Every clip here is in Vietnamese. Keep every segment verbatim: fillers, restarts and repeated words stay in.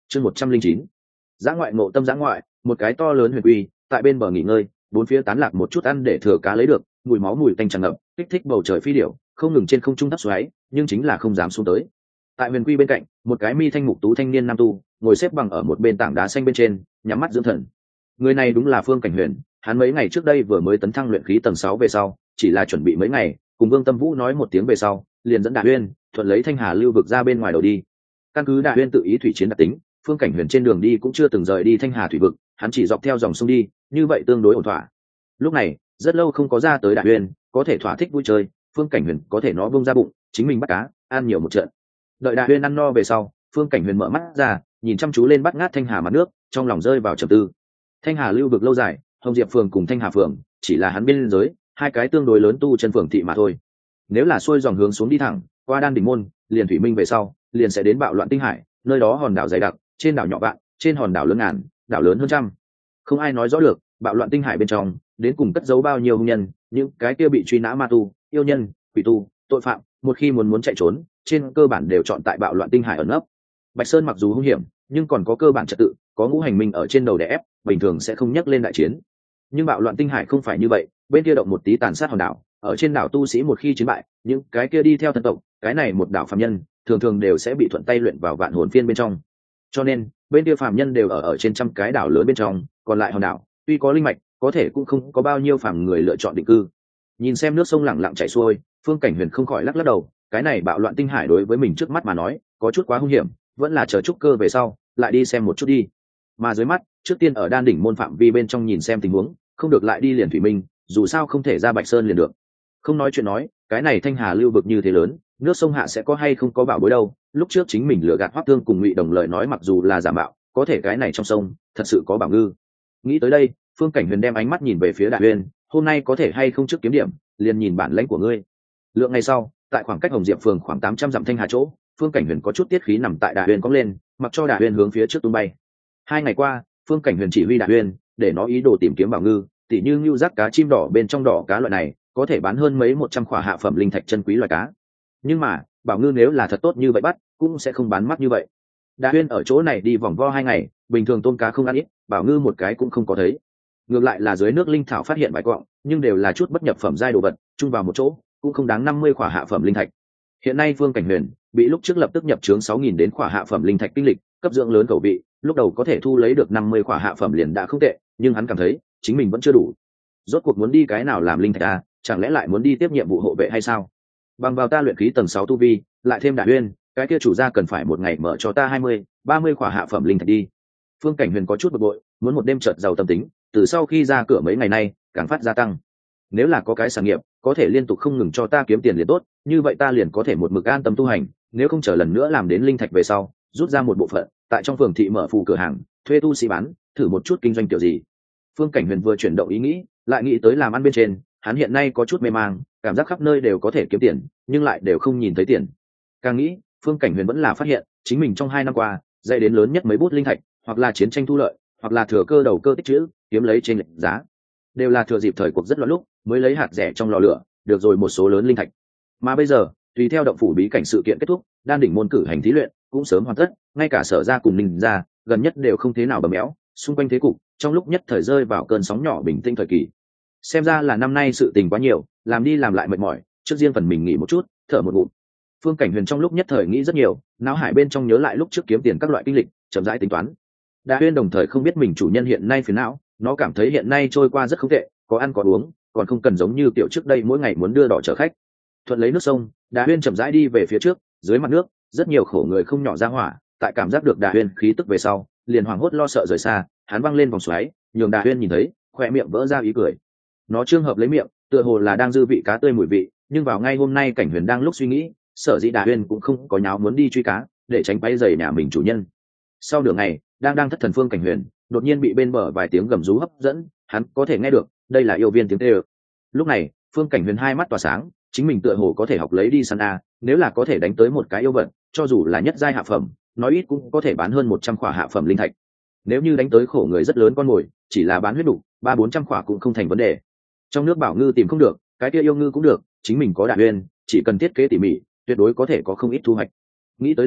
chương một trăm linh chín giã ngoại ngộ tâm giã ngoại. Một cái to lớn huyền quy tại bên bờ nghỉ ngơi, bốn phía tán lạc một chút ăn để thừa cá lấy được, mùi máu mùi tanh tràn ngập, kích thích bầu trời phi điểu không ngừng trên không trung thấp xoáy, nhưng chính là không dám xuống tới. Tại huyền quy bên cạnh, một cái mi thanh mục tú thanh niên nam tu ngồi xếp bằng ở một bên tảng đá xanh bên trên, nhắm mắt dưỡng thần. Người này đúng là Phương Cảnh Huyền. Hắn mấy ngày trước đây vừa mới tấn thăng luyện khí tầng sáu về sau, chỉ là chuẩn bị mấy ngày, cùng Vương Tâm Vũ nói một tiếng về sau, liền dẫn Đả Uyên thuận lấy Thanh Hà lưu vực ra bên ngoài đầu đi. Căn cứ Đả Uyên tự ý thủy chiến đặc tính, Phương Cảnh Huyền trên đường đi cũng chưa từng rời đi Thanh Hà thủy vực, hắn chỉ dọc theo dòng sông đi, như vậy tương đối ổn thỏa. Lúc này, rất lâu không có ra tới Đả Uyên, có thể thỏa thích vui chơi, Phương Cảnh Huyền có thể nó bông ra bụng, chính mình bắt cá, ăn nhiều một trận. Đợi Đả Uyên ăn no về sau, Phương Cảnh Huyền mở mắt ra, nhìn chăm chú lên bắt ngát Thanh Hà mặt nước, trong lòng rơi vào trầm tư. Thanh Hà lưu vực lâu dài, Hồng Diệp phường cùng Thanh Hà phường chỉ là hắn biên giới hai cái tương đối lớn tu chân phường thị mà thôi. Nếu là xuôi dòng hướng xuống đi thẳng qua Đan Đỉnh môn, liền thủy minh về sau, liền sẽ đến Bạo Loạn Tinh Hải, nơi đó hòn đảo dày đặc, trên đảo nhỏ vạn, trên hòn đảo lớn ngàn, đảo lớn hơn trăm. Không ai nói rõ được Bạo Loạn Tinh Hải bên trong đến cùng cất giấu bao nhiêu hung nhân, những cái kia bị truy nã ma tu, yêu nhân, quỷ tu, tội phạm, một khi muốn muốn chạy trốn, trên cơ bản đều chọn tại Bạo Loạn Tinh Hải ẩn nấp. Bạch Sơn mặc dù hung hiểm, nhưng còn có cơ bản trật tự, có ngũ hành minh ở trên đầu đè ép, bình thường sẽ không nhắc lên đại chiến. Nhưng Bạo Loạn Tinh Hải không phải như vậy, bên kia động một tí tàn sát hòn đảo, ở trên đảo tu sĩ một khi chiến bại, những cái kia đi theo thân tộc, cái này một đảo phàm nhân, thường thường đều sẽ bị thuận tay luyện vào vạn hồn phiên bên trong. Cho nên, bên kia phàm nhân đều ở ở trên trăm cái đảo lớn bên trong, còn lại hòn đảo, tuy có linh mạch, có thể cũng không có bao nhiêu phàm người lựa chọn định cư. Nhìn xem nước sông lặng lặng chảy xuôi, Phương Cảnh Huyền không khỏi lắc lắc đầu, cái này Bạo Loạn Tinh Hải đối với mình trước mắt mà nói, có chút quá hung hiểm, vẫn là chờ trúc cơ về sau, lại đi xem một chút đi. Mà dưới mắt, trước tiên ở Đan Đỉnh môn phạm vi bên trong nhìn xem tình huống, không được lại đi liền thủy minh, dù sao không thể ra Bạch Sơn liền được. Không nói chuyện nói, cái này Thanh Hà lưu vực như thế lớn, nước sông hạ sẽ có hay không có bảo bối đâu. Lúc trước chính mình lừa gạt Hoắc Thương cùng Ngụy Đồng lời nói mặc dù là giả mạo, có thể cái này trong sông thật sự có bảo ngư. Nghĩ tới đây, Phương Cảnh Huyền đem ánh mắt nhìn về phía Đại Uyên, hôm nay có thể hay không trước kiếm điểm, liền nhìn bản lãnh của ngươi. Lượng ngày sau, tại khoảng cách Hồng Diệp phường khoảng tám trăm dặm Thanh Hà chỗ, Phương Cảnh Huyền có chút tiết khí nằm tại Đại Uyên cong lên, mặc cho Đại Uyên hướng phía trước tung bay. Hai ngày qua, Phương Cảnh Huyền chỉ huy Đại Uyên để nó ý đồ tìm kiếm bảo ngư, tỉ như ngưu giác cá chim đỏ bên trong đỏ cá loại này, có thể bán hơn mấy một trăm khỏa hạ phẩm linh thạch chân quý loài cá. Nhưng mà, bảo ngư nếu là thật tốt như vậy bắt, cũng sẽ không bán mắc như vậy. Đại Uyên ở chỗ này đi vòng vo hai ngày, bình thường tôm cá không ăn ít, bảo ngư một cái cũng không có thấy. Ngược lại là dưới nước linh thảo phát hiện vài quặng, nhưng đều là chút bất nhập phẩm giai đồ vật, chung vào một chỗ, cũng không đáng năm mươi khỏa hạ phẩm linh thạch. Hiện nay Phương Cảnh Huyền bị lúc trước lập tức nhập chướng sáu nghìn đến khỏa hạ phẩm linh thạch kinh lịch, cấp dưỡng lớn cầu vị, lúc đầu có thể thu lấy được năm mươi khỏa hạ phẩm liền đã không tệ, nhưng hắn cảm thấy chính mình vẫn chưa đủ. Rốt cuộc muốn đi cái nào làm linh thạch à, chẳng lẽ lại muốn đi tiếp nhiệm vụ hộ vệ hay sao? Bằng vào ta luyện khí tầng sáu tu vi, lại thêm Đại Uyên, cái kia chủ gia cần phải một ngày mở cho ta hai mươi, ba mươi khỏa hạ phẩm linh thạch đi. Phương Cảnh Huyền có chút bực bội, muốn một đêm chợt giàu tâm tính, từ sau khi ra cửa mấy ngày nay, càng phát gia tăng. Nếu là có cái sản nghiệp, có thể liên tục không ngừng cho ta kiếm tiền liền tốt, như vậy ta liền có thể một mực an tâm tu hành, nếu không chờ lần nữa làm đến linh thạch về sau, rút ra một bộ phận, tại trong phường thị mở phù cửa hàng, thuê tu sĩ bán, thử một chút kinh doanh kiểu gì. Phương Cảnh Huyền vừa chuyển động ý nghĩ, lại nghĩ tới làm ăn bên trên, hắn hiện nay có chút mê mang, cảm giác khắp nơi đều có thể kiếm tiền, nhưng lại đều không nhìn thấy tiền. Càng nghĩ, Phương Cảnh Huyền vẫn là phát hiện, chính mình trong hai năm qua, dạy đến lớn nhất mấy bút linh thạch, hoặc là chiến tranh thu lợi, hoặc là thừa cơ đầu cơ tích trữ, kiếm lấy trên lệch giá, đều là thừa dịp thời cuộc rất loạn lúc, mới lấy hạt rẻ trong lò lửa, được rồi một số lớn linh thạch. Mà bây giờ, tùy theo động phủ bí cảnh sự kiện kết thúc, Đan Đỉnh môn cử hành thí luyện cũng sớm hoàn tất, ngay cả Sở gia cùng Ninh gia gần nhất đều không thế nào bầm méo, xung quanh thế cục trong lúc nhất thời rơi vào cơn sóng nhỏ bình tĩnh thời kỳ. Xem ra là năm nay sự tình quá nhiều, làm đi làm lại mệt mỏi, trước riêng phần mình nghỉ một chút, thở một ngụm. Phương Cảnh Huyền trong lúc nhất thời nghĩ rất nhiều, não hải bên trong nhớ lại lúc trước kiếm tiền các loại kinh lịch, chậm rãi tính toán. Đại Uyên đồng thời không biết mình chủ nhân hiện nay phiền não, nó cảm thấy hiện nay trôi qua rất không tệ, có ăn có uống, còn không cần giống như tiểu trước đây mỗi ngày muốn đưa đỏ chở khách. Thuận lấy nước sông, Đại Uyên chậm rãi đi về phía trước, dưới mặt nước, rất nhiều khổ người không nhỏ ra hỏa, tại cảm giác được Đại Uyên khí tức về sau, liền hoảng hốt lo sợ rời xa, hắn văng lên vòng xoáy, nhường Đại Uyên nhìn thấy, khóe miệng vỡ ra ý cười. Nó trương hợp lấy miệng, tựa hồ là đang dư vị cá tươi mùi vị, nhưng vào ngay hôm nay Cảnh Huyền đang lúc suy nghĩ, sở dĩ Đại Uyên cũng không có nháo muốn đi truy cá, để tránh bay giày nhà mình chủ nhân. Sau nửa ngày, đang đang thất thần Phương Cảnh Huyền, đột nhiên bị bên bờ vài tiếng gầm rú hấp dẫn, hắn có thể nghe được, đây là yêu viên tiếng kêu. Lúc này, Phương Cảnh Huyền hai mắt tỏa sáng, chính mình tựa hồ có thể học lấy đi săn a, nếu là có thể đánh tới một cái yêu vật, cho dù là nhất giai hạ phẩm, nói ít cũng có thể bán hơn một trăm khỏa hạ phẩm linh thạch. Nếu như đánh tới khổ người rất lớn con mồi, chỉ là bán huyết đủ, ba bốn trăm khỏa cũng không thành vấn đề. Trong nước bảo ngư tìm không được, cái kia yêu ngư cũng được, chính mình có Đại Uyên, chỉ cần thiết kế tỉ mỉ, tuyệt đối có thể có không ít thu hoạch. Nghĩ tới đây,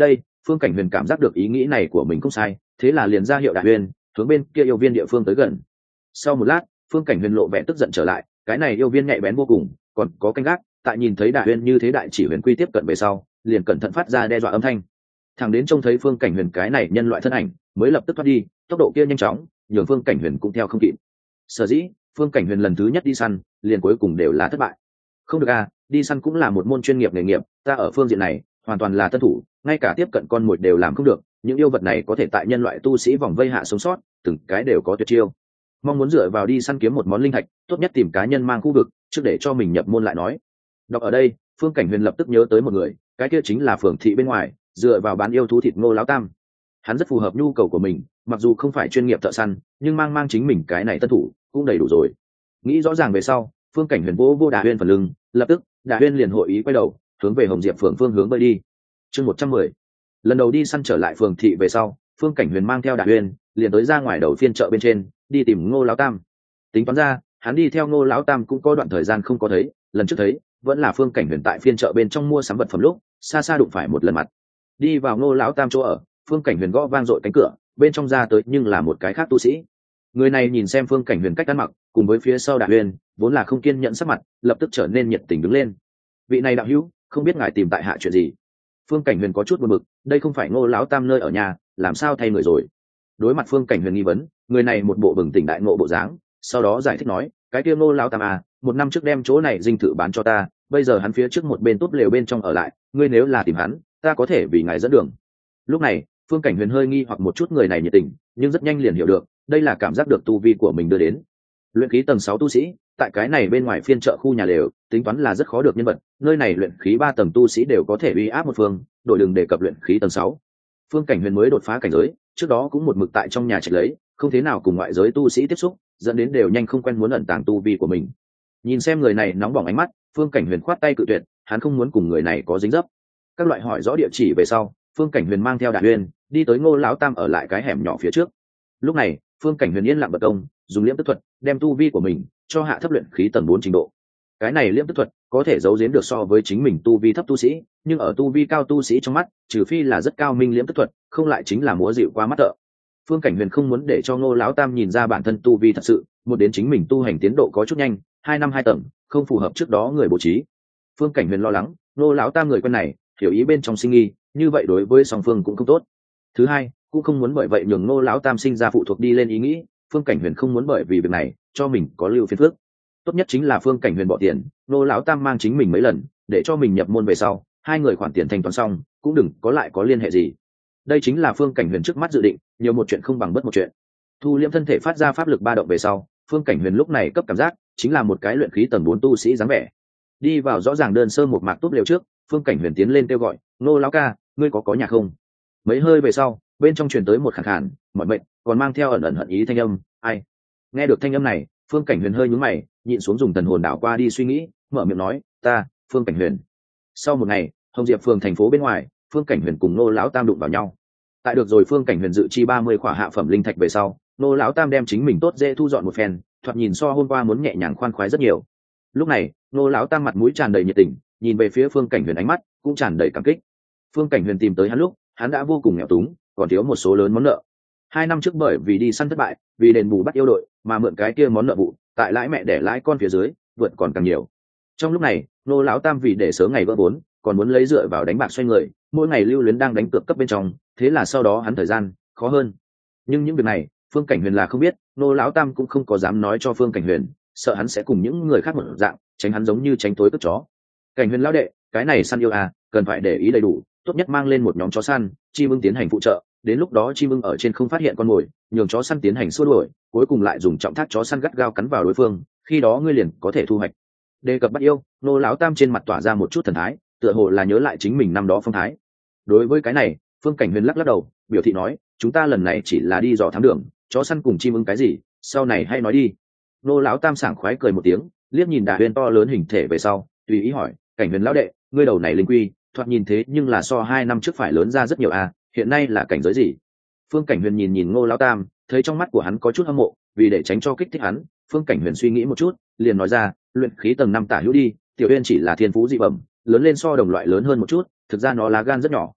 Phương Cảnh Huyền cảm giác được ý nghĩ này của mình không sai, thế là liền ra hiệu Đại Uyên hướng bên kia yêu viên địa phương tới gần. Sau một lát, Phương Cảnh Huyền lộ vẻ tức giận trở lại, cái này yêu viên nhạy bén vô cùng, còn có canh gác, tại nhìn thấy Đại Uyên như thế đại chỉ huyền quy tiếp cận về sau, liền cẩn thận phát ra đe dọa âm thanh. Thằng đến trông thấy Phương Cảnh Huyền cái này nhân loại thân ảnh, mới lập tức thoát đi, tốc độ kia nhanh chóng, nhường Phương Cảnh Huyền cũng theo không kịp. Sở dĩ, Phương Cảnh Huyền lần thứ nhất đi săn, liền cuối cùng đều là thất bại. Không được à, đi săn cũng là một môn chuyên nghiệp nghề nghiệp, ta ở phương diện này hoàn toàn là tân thủ, ngay cả tiếp cận con mồi đều làm không được, những yêu vật này có thể tại nhân loại tu sĩ vòng vây hạ sống sót, từng cái đều có tuyệt chiêu. Mong muốn dựa vào đi săn kiếm một món linh thạch, tốt nhất tìm cá nhân mang khu vực, trước để cho mình nhập môn lại nói. Đọc ở đây, Phương Cảnh Huyền lập tức nhớ tới một người, cái kia chính là Phường thị bên ngoài, dựa vào bán yêu thú thịt Ngô lão tam. Hắn rất phù hợp nhu cầu của mình, mặc dù không phải chuyên nghiệp thợ săn, nhưng mang mang chính mình cái này tân thủ cũng đầy đủ rồi. Nghĩ rõ ràng về sau, Phương Cảnh Huyền vô vô Đà Huyên phần lưng, lập tức Đà Huyên liền hội ý quay đầu hướng về Hồng Diệp phường phương hướng bơi đi. Chương một trăm mười. Lần đầu đi săn trở lại phường thị về sau, Phương Cảnh Huyền mang theo Đà Huyên liền tới ra ngoài đầu phiên chợ bên trên, đi tìm Ngô lão tam. Tính toán ra, hắn đi theo Ngô lão tam cũng có đoạn thời gian không có thấy, lần trước thấy vẫn là Phương Cảnh Huyền tại phiên chợ bên trong mua sắm vật phẩm lúc, xa xa đụng phải một lần mặt. Đi vào Ngô lão tam chỗ ở, Phương Cảnh Huyền gõ vang dội cánh cửa, bên trong ra tới nhưng là một cái khác tu sĩ. Người này nhìn xem Phương Cảnh Huyền cách ăn mặc, cùng với phía sau Đà Huyên, vốn là không kiên nhẫn sắc mặt, lập tức trở nên nhiệt tình đứng lên. Vị này đạo hữu, không biết ngài tìm tại hạ chuyện gì? Phương Cảnh Huyền có chút buồn bực, đây không phải Ngô lão tam nơi ở nhà, làm sao thay người rồi? Đối mặt Phương Cảnh Huyền nghi vấn, người này một bộ bừng tỉnh đại ngộ bộ dáng, sau đó giải thích nói, cái kia Ngô lão tam à, một năm trước đem chỗ này dinh thự bán cho ta, bây giờ hắn phía trước một bên tốt lều bên trong ở lại, ngươi nếu là tìm hắn, ta có thể vì ngài dẫn đường. Lúc này, Phương Cảnh Huyền hơi nghi hoặc một chút người này nhiệt tình, nhưng rất nhanh liền hiểu được, đây là cảm giác được tu vi của mình đưa đến. Luyện khí tầng sáu tu sĩ, tại cái này bên ngoài phiên chợ khu nhà lều, tính toán là rất khó được nhân vật, nơi này luyện khí ba tầng tu sĩ đều có thể uy áp một phương, đổi đường đề cập luyện khí tầng sáu. Phương Cảnh Huyền mới đột phá cảnh giới, trước đó cũng một mực tại trong nhà trạch lấy, không thế nào cùng ngoại giới tu sĩ tiếp xúc, dẫn đến đều nhanh không quen muốn ẩn tàng tu vi của mình. Nhìn xem người này nóng bỏng ánh mắt, Phương Cảnh Huyền khoát tay cự tuyệt, hắn không muốn cùng người này có dính dấp. Các loại hỏi rõ địa chỉ về sau, Phương Cảnh Huyền mang theo Đà Huyên đi tới Ngô lão tam ở lại cái hẻm nhỏ phía trước. Lúc này, Phương Cảnh Huyền yên lặng bật công, dùng liễm tức thuật đem tu vi của mình cho hạ thấp luyện khí tầng bốn trình độ. Cái này liễm tức thuật có thể giấu giếm được so với chính mình tu vi thấp tu sĩ, nhưng ở tu vi cao tu sĩ trong mắt, trừ phi là rất cao minh liễm tức thuật, không lại chính là múa dịu qua mắt thợ. Phương Cảnh Huyền không muốn để cho Ngô lão tam nhìn ra bản thân tu vi thật sự, một đến chính mình tu hành tiến độ có chút nhanh, hai năm hai tầng, không phù hợp trước đó người bố trí. Phương Cảnh Huyền lo lắng, Ngô lão tam người quen này, hiểu ý bên trong sinh nghi, như vậy đối với song phương cũng không tốt. Thứ hai, cũng không muốn bởi vậy nhường Ngô lão tam sinh ra phụ thuộc đi lên ý nghĩ, Phương Cảnh Huyền không muốn bởi vì việc này cho mình có lưu phiền phức. Tốt nhất chính là Phương Cảnh Huyền bỏ tiền, Ngô lão tam mang chính mình mấy lần, để cho mình nhập môn về sau, hai người khoản tiền thanh toán xong, cũng đừng có lại có liên hệ gì. Đây chính là Phương Cảnh Huyền trước mắt dự định, nhiều một chuyện không bằng bất một chuyện. Thu liễm thân thể phát ra pháp lực ba động về sau, Phương Cảnh Huyền lúc này cấp cảm giác chính là một cái luyện khí tầng bốn tu sĩ dáng vẻ. Đi vào rõ ràng đơn sơ một mạc tốt liều trước, Phương Cảnh Huyền tiến lên kêu gọi, Ngô lão ca, ngươi có có nhà không? Mấy hơi về sau, bên trong truyền tới một khàn khàn, mọi mệnh, còn mang theo ẩn ẩn hận ý thanh âm, ai? Nghe được thanh âm này, Phương Cảnh Huyền hơi nhướng mày, nhịn xuống dùng thần hồn đảo qua đi suy nghĩ, mở miệng nói, ta, Phương Cảnh Huyền. Sau một ngày, Hồng Diệp phường thành phố bên ngoài, Phương Cảnh Huyền cùng Ngô lão tam đụng vào nhau. Tại được rồi Phương Cảnh Huyền dự chi ba mươi khỏa hạ phẩm linh thạch về sau, Ngô lão tam đem chính mình tốt dễ thu dọn một phen, thoạt nhìn so hôm qua muốn nhẹ nhàng khoan khoái rất nhiều. Lúc này, Ngô lão tam mặt mũi tràn đầy nhiệt tình, nhìn về phía Phương Cảnh Huyền ánh mắt cũng tràn đầy cảm kích. Phương Cảnh Huyền tìm tới hắn lúc, hắn đã vô cùng nghèo túng, còn thiếu một số lớn món nợ. Hai năm trước bởi vì đi săn thất bại, vì đền bù bắt yêu đội, mà mượn cái kia món nợ vụ, tại lãi mẹ để lãi con phía dưới, vượt còn càng nhiều. Trong lúc này, Ngô lão tam vì để sớm ngày vỡ vốn, còn muốn lấy dựa vào đánh bạc xoay người, mỗi ngày lưu luyến đang đánh cược cấp bên trong, thế là sau đó hắn thời gian khó hơn. Nhưng những việc này, Phương Cảnh Huyền là không biết, Ngô lão tam cũng không có dám nói cho Phương Cảnh Huyền, sợ hắn sẽ cùng những người khác một dạng, tránh hắn giống như tránh tối cướp chó. Cảnh Huyền lão đệ, cái này săn yêu à, cần phải để ý đầy đủ, tốt nhất mang lên một nhóm chó săn, chim ưng tiến hành phụ trợ, đến lúc đó chim ưng ở trên không phát hiện con mồi, nhường chó săn tiến hành xua đuổi, cuối cùng lại dùng trọng thác chó săn gắt gao cắn vào đối phương, khi đó ngươi liền có thể thu hoạch. Đề cập bắt yêu, Ngô lão tam trên mặt tỏa ra một chút thần thái, tựa hồ là nhớ lại chính mình năm đó phong thái. Đối với cái này, Phương Cảnh Huyền lắc lắc đầu, biểu thị nói, chúng ta lần này chỉ là đi dò thám đường, chó săn cùng chim ưng cái gì, sau này hay nói đi. Ngô lão tam sảng khoái cười một tiếng, liếc nhìn Đà Huyền to lớn hình thể về sau, tùy ý hỏi, Cảnh Huyền lão đệ, ngươi đầu này linh quy, thoạt nhìn thế nhưng là so hai năm trước phải lớn ra rất nhiều à, hiện nay là cảnh giới gì? Phương Cảnh Huyền nhìn nhìn Ngô lão tam, thấy trong mắt của hắn có chút hâm mộ, vì để tránh cho kích thích hắn, Phương Cảnh Huyền suy nghĩ một chút, liền nói ra, luyện khí tầng năm tả hữu đi, tiểu Uyên chỉ là thiên phú dị bẩm, lớn lên so đồng loại lớn hơn một chút, thực ra nó lá gan rất nhỏ.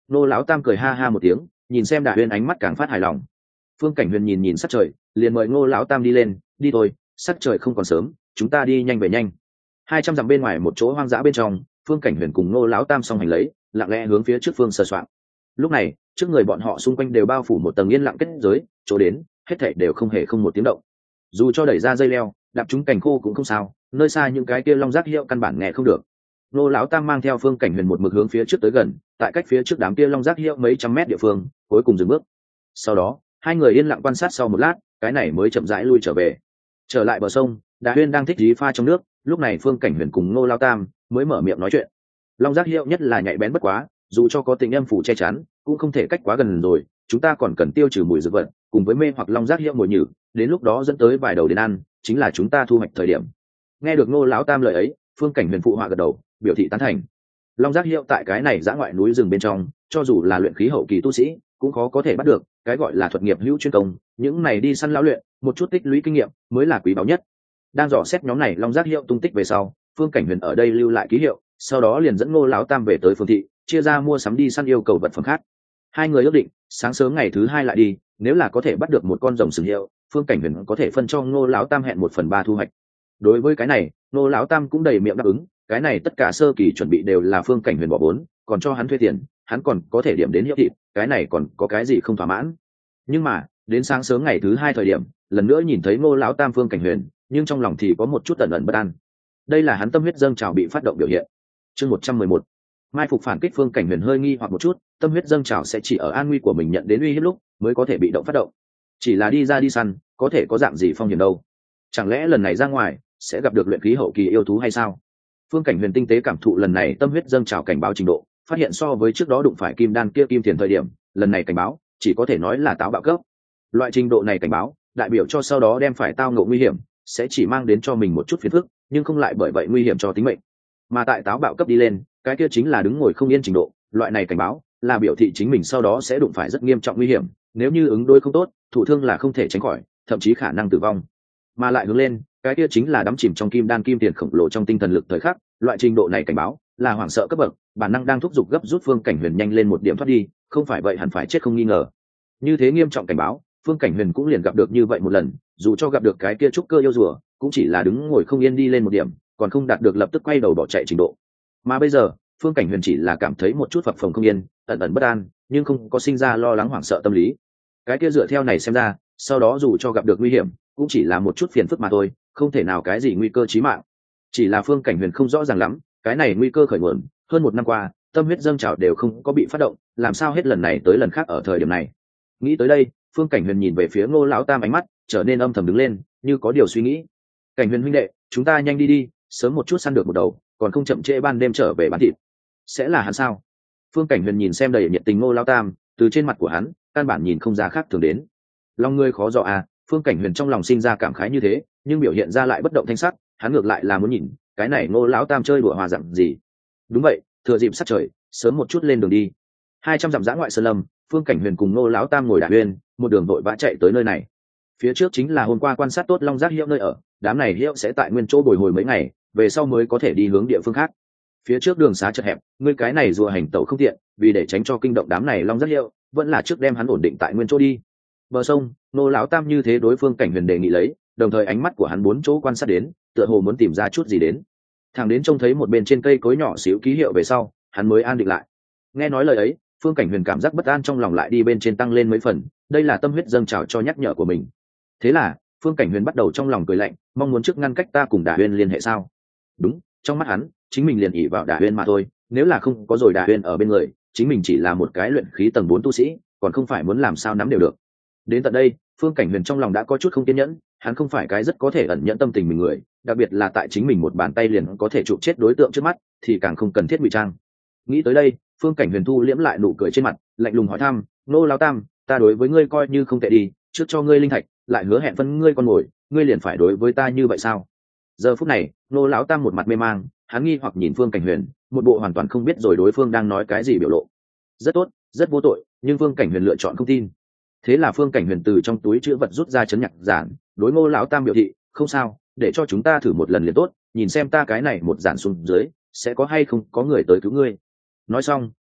Ngô lão tam cười ha ha một tiếng, nhìn xem Đả Huyên ánh mắt càng phát hài lòng. Phương Cảnh Huyền nhìn nhìn sắc trời, liền mời Ngô lão tam đi lên. Đi thôi, sắc trời không còn sớm, chúng ta đi nhanh về nhanh. Hai trăm dặm bên ngoài một chỗ hoang dã bên trong, Phương Cảnh Huyền cùng Ngô lão tam song hành lấy, lặng lẽ hướng phía trước phương sờ soạng. Lúc này, trước người bọn họ xung quanh đều bao phủ một tầng yên lặng kết giới, chỗ đến hết thảy đều không hề không một tiếng động. Dù cho đẩy ra dây leo, đạp chúng cành khô cũng không sao, nơi xa những cái kia long giác hiệu căn bản nghe không được. Ngô lão tam mang theo Phương Cảnh Huyền một mực hướng phía trước tới gần, tại cách phía trước đám kia long giác hiệu mấy trăm mét địa phương, cuối cùng dừng bước. Sau đó, hai người yên lặng quan sát sau một lát, cái này mới chậm rãi lui trở về. Trở lại bờ sông, Đà Huyên đang thích dí pha trong nước, lúc này Phương Cảnh Huyền cùng Ngô lão tam mới mở miệng nói chuyện. Long giác hiệu nhất là nhạy bén bất quá, dù cho có tình âm phủ che chắn, cũng không thể cách quá gần rồi, chúng ta còn cần tiêu trừ mùi dược vật, cùng với mê hoặc long giác hiệu mùi nhử, đến lúc đó dẫn tới vài đầu đến ăn, chính là chúng ta thu hoạch thời điểm. Nghe được Ngô lão tam lời ấy, Phương Cảnh Huyền phụ họa gật đầu, biểu thị tán thành. Long giác hiệu tại cái này dã ngoại núi rừng bên trong, cho dù là luyện khí hậu kỳ tu sĩ, cũng khó có thể bắt được, cái gọi là thuật nghiệp hữu chuyên công, những này đi săn lão luyện, một chút tích lũy kinh nghiệm mới là quý báu nhất. Đang dò xét nhóm này long giác hiệu tung tích về sau, Phương Cảnh Huyền ở đây lưu lại ký hiệu, sau đó liền dẫn Ngô lão tam về tới phương thị, chia ra mua sắm đi săn yêu cầu vật phẩm khác. Hai người ước định, sáng sớm ngày thứ hai lại đi, nếu là có thể bắt được một con rồng sừng hiệu, Phương Cảnh Huyền có thể phân cho Ngô lão tam hẹn một phần ba thu hoạch. Đối với cái này, Ngô lão tam cũng đầy miệng đáp ứng, cái này tất cả sơ kỳ chuẩn bị đều là Phương Cảnh Huyền bỏ vốn, còn cho hắn thuê tiền, hắn còn có thể điểm đến hiệu thịt, cái này còn có cái gì không thỏa mãn. Nhưng mà, đến sáng sớm ngày thứ hai thời điểm, lần nữa nhìn thấy Ngô lão tam Phương Cảnh Huyền, nhưng trong lòng thì có một chút tẩn ẩn bất an. Đây là hắn tâm huyết dâng trào bị phát động biểu hiện. Chương một trăm mười một. Mai phục phản kích. Phương Cảnh Huyền hơi nghi hoặc một chút, tâm huyết dâng trào sẽ chỉ ở an nguy của mình nhận đến uy hiếp lúc mới có thể bị động phát động. Chỉ là đi ra đi săn, có thể có dạng gì phong hiểm đâu? Chẳng lẽ lần này ra ngoài sẽ gặp được luyện khí hậu kỳ yêu thú hay sao? Phương Cảnh Huyền tinh tế cảm thụ lần này tâm huyết dâng trào cảnh báo trình độ, phát hiện so với trước đó đụng phải kim đan kia kim tiền thời điểm, lần này cảnh báo chỉ có thể nói là táo bạo cấp. Loại trình độ này cảnh báo, đại biểu cho sau đó đem phải tao ngộ nguy hiểm, sẽ chỉ mang đến cho mình một chút phiền phức, nhưng không lại bởi vậy nguy hiểm cho tính mệnh. Mà tại táo bạo cấp đi lên, cái kia chính là đứng ngồi không yên trình độ, loại này cảnh báo là biểu thị chính mình sau đó sẽ đụng phải rất nghiêm trọng nguy hiểm, nếu như ứng đối không tốt, thụ thương là không thể tránh khỏi, thậm chí khả năng tử vong. Mà lại hướng lên, cái kia chính là đắm chìm trong kim đan kim tiền khổng lồ trong tinh thần lực thời khắc, loại trình độ này cảnh báo là hoảng sợ cấp bậc, bản năng đang thúc giục gấp rút Phương Cảnh Huyền nhanh lên một điểm thoát đi, không phải vậy hẳn phải chết không nghi ngờ. Như thế nghiêm trọng cảnh báo, Phương Cảnh Huyền cũng liền gặp được như vậy một lần, dù cho gặp được cái kia trúc cơ yêu rùa, cũng chỉ là đứng ngồi không yên đi lên một điểm, còn không đạt được lập tức quay đầu bỏ chạy trình độ. Mà bây giờ, Phương Cảnh Huyền chỉ là cảm thấy một chút phập phồng không yên, ẩn ẩn bất an, nhưng không có sinh ra lo lắng hoảng sợ tâm lý. Cái kia dựa theo này xem ra, sau đó dù cho gặp được nguy hiểm, cũng chỉ là một chút phiền phức mà thôi, không thể nào cái gì nguy cơ chí mạng. Chỉ là Phương Cảnh Huyền không rõ ràng lắm, cái này nguy cơ khởi nguồn, hơn một năm qua, tâm huyết dâng trào đều không có bị phát động, làm sao hết lần này tới lần khác ở thời điểm này. Nghĩ tới đây, Phương Cảnh Huyền nhìn về phía Ngô lão tam, ánh mắt trở nên âm thầm đứng lên, như có điều suy nghĩ. Cảnh Huyền huynh đệ, chúng ta nhanh đi đi, sớm một chút săn được một đầu, còn không chậm trễ ban đêm trở về bán thịt. Sẽ là hắn sao? Phương Cảnh Huyền nhìn xem đầy nhiệt tình Ngô lão tam, từ trên mặt của hắn, căn bản nhìn không ra khác thường đến. Lòng ngươi khó dò à? Phương Cảnh Huyền trong lòng sinh ra cảm khái như thế, nhưng biểu hiện ra lại bất động thanh sắc, hắn ngược lại là muốn nhìn, cái này Ngô lão tam chơi đùa hòa dặn gì. Đúng vậy, thừa dịp sắc trời, sớm một chút lên đường đi. Hai trăm dặm dã ngoại sơn lâm, Phương Cảnh Huyền cùng Ngô lão tam ngồi đạp huyên, một đường vội vã chạy tới nơi này. Phía trước chính là hôm qua quan sát tốt long giác hiệu nơi ở, đám này hiệu sẽ tại nguyên chỗ bồi hồi mấy ngày, về sau mới có thể đi hướng địa phương khác. Phía trước đường xá chật hẹp, ngươi cái này rùa hành tẩu không tiện, vì để tránh cho kinh động đám này long giác hiệu, vẫn là trước đem hắn ổn định tại nguyên chỗ đi. Bờ sông, Ngô lão tam như thế đối Phương Cảnh Huyền đề nghị lấy, đồng thời ánh mắt của hắn bốn chỗ quan sát đến, tựa hồ muốn tìm ra chút gì đến. Thằng đến trông thấy một bên trên cây cối nhỏ xíu ký hiệu về sau, hắn mới an định lại. Nghe nói lời ấy, Phương Cảnh Huyền cảm giác bất an trong lòng lại đi bên trên tăng lên mấy phần, đây là tâm huyết dâng trào cho nhắc nhở của mình. Thế là, Phương Cảnh Huyền bắt đầu trong lòng cười lạnh, mong muốn trước ngăn cách ta cùng Đả Huyên liên hệ sao? Đúng, trong mắt hắn, chính mình liền ỷ vào Đả Huyên mà thôi, nếu là không có rồi Đả Huyên ở bên người, chính mình chỉ là một cái luyện khí tầng bốn tu sĩ, còn không phải muốn làm sao nắm đều được. Đến tận đây, Phương Cảnh Huyền trong lòng đã có chút không kiên nhẫn, hắn không phải cái rất có thể ẩn nhẫn tâm tình mình người, đặc biệt là tại chính mình một bàn tay liền có thể chụp chết đối tượng trước mắt, thì càng không cần thiết ngụy trang. Nghĩ tới đây, Phương Cảnh Huyền thu liễm lại nụ cười trên mặt, lạnh lùng hỏi thăm, Ngô lão tam, ta đối với ngươi coi như không tệ đi, trước cho ngươi linh thạch, lại hứa hẹn phân ngươi con mồi, ngươi liền phải đối với ta như vậy sao? Giờ phút này, Ngô lão tam một mặt mê mang, hắn nghi hoặc nhìn Phương Cảnh Huyền, một bộ hoàn toàn không biết rồi đối phương đang nói cái gì biểu lộ. Rất tốt, rất vô tội, nhưng Phương Cảnh Huyền lựa chọn không tin. Thế là Phương Cảnh Huyền từ trong túi chữ vật rút ra chấn nhạc giản, đối Ngô lão tam biểu thị, không sao, để cho chúng ta thử một lần liền tốt, nhìn xem ta cái này một giản xuống dưới, sẽ có hay không có người tới cứu ngươi. Nói xong,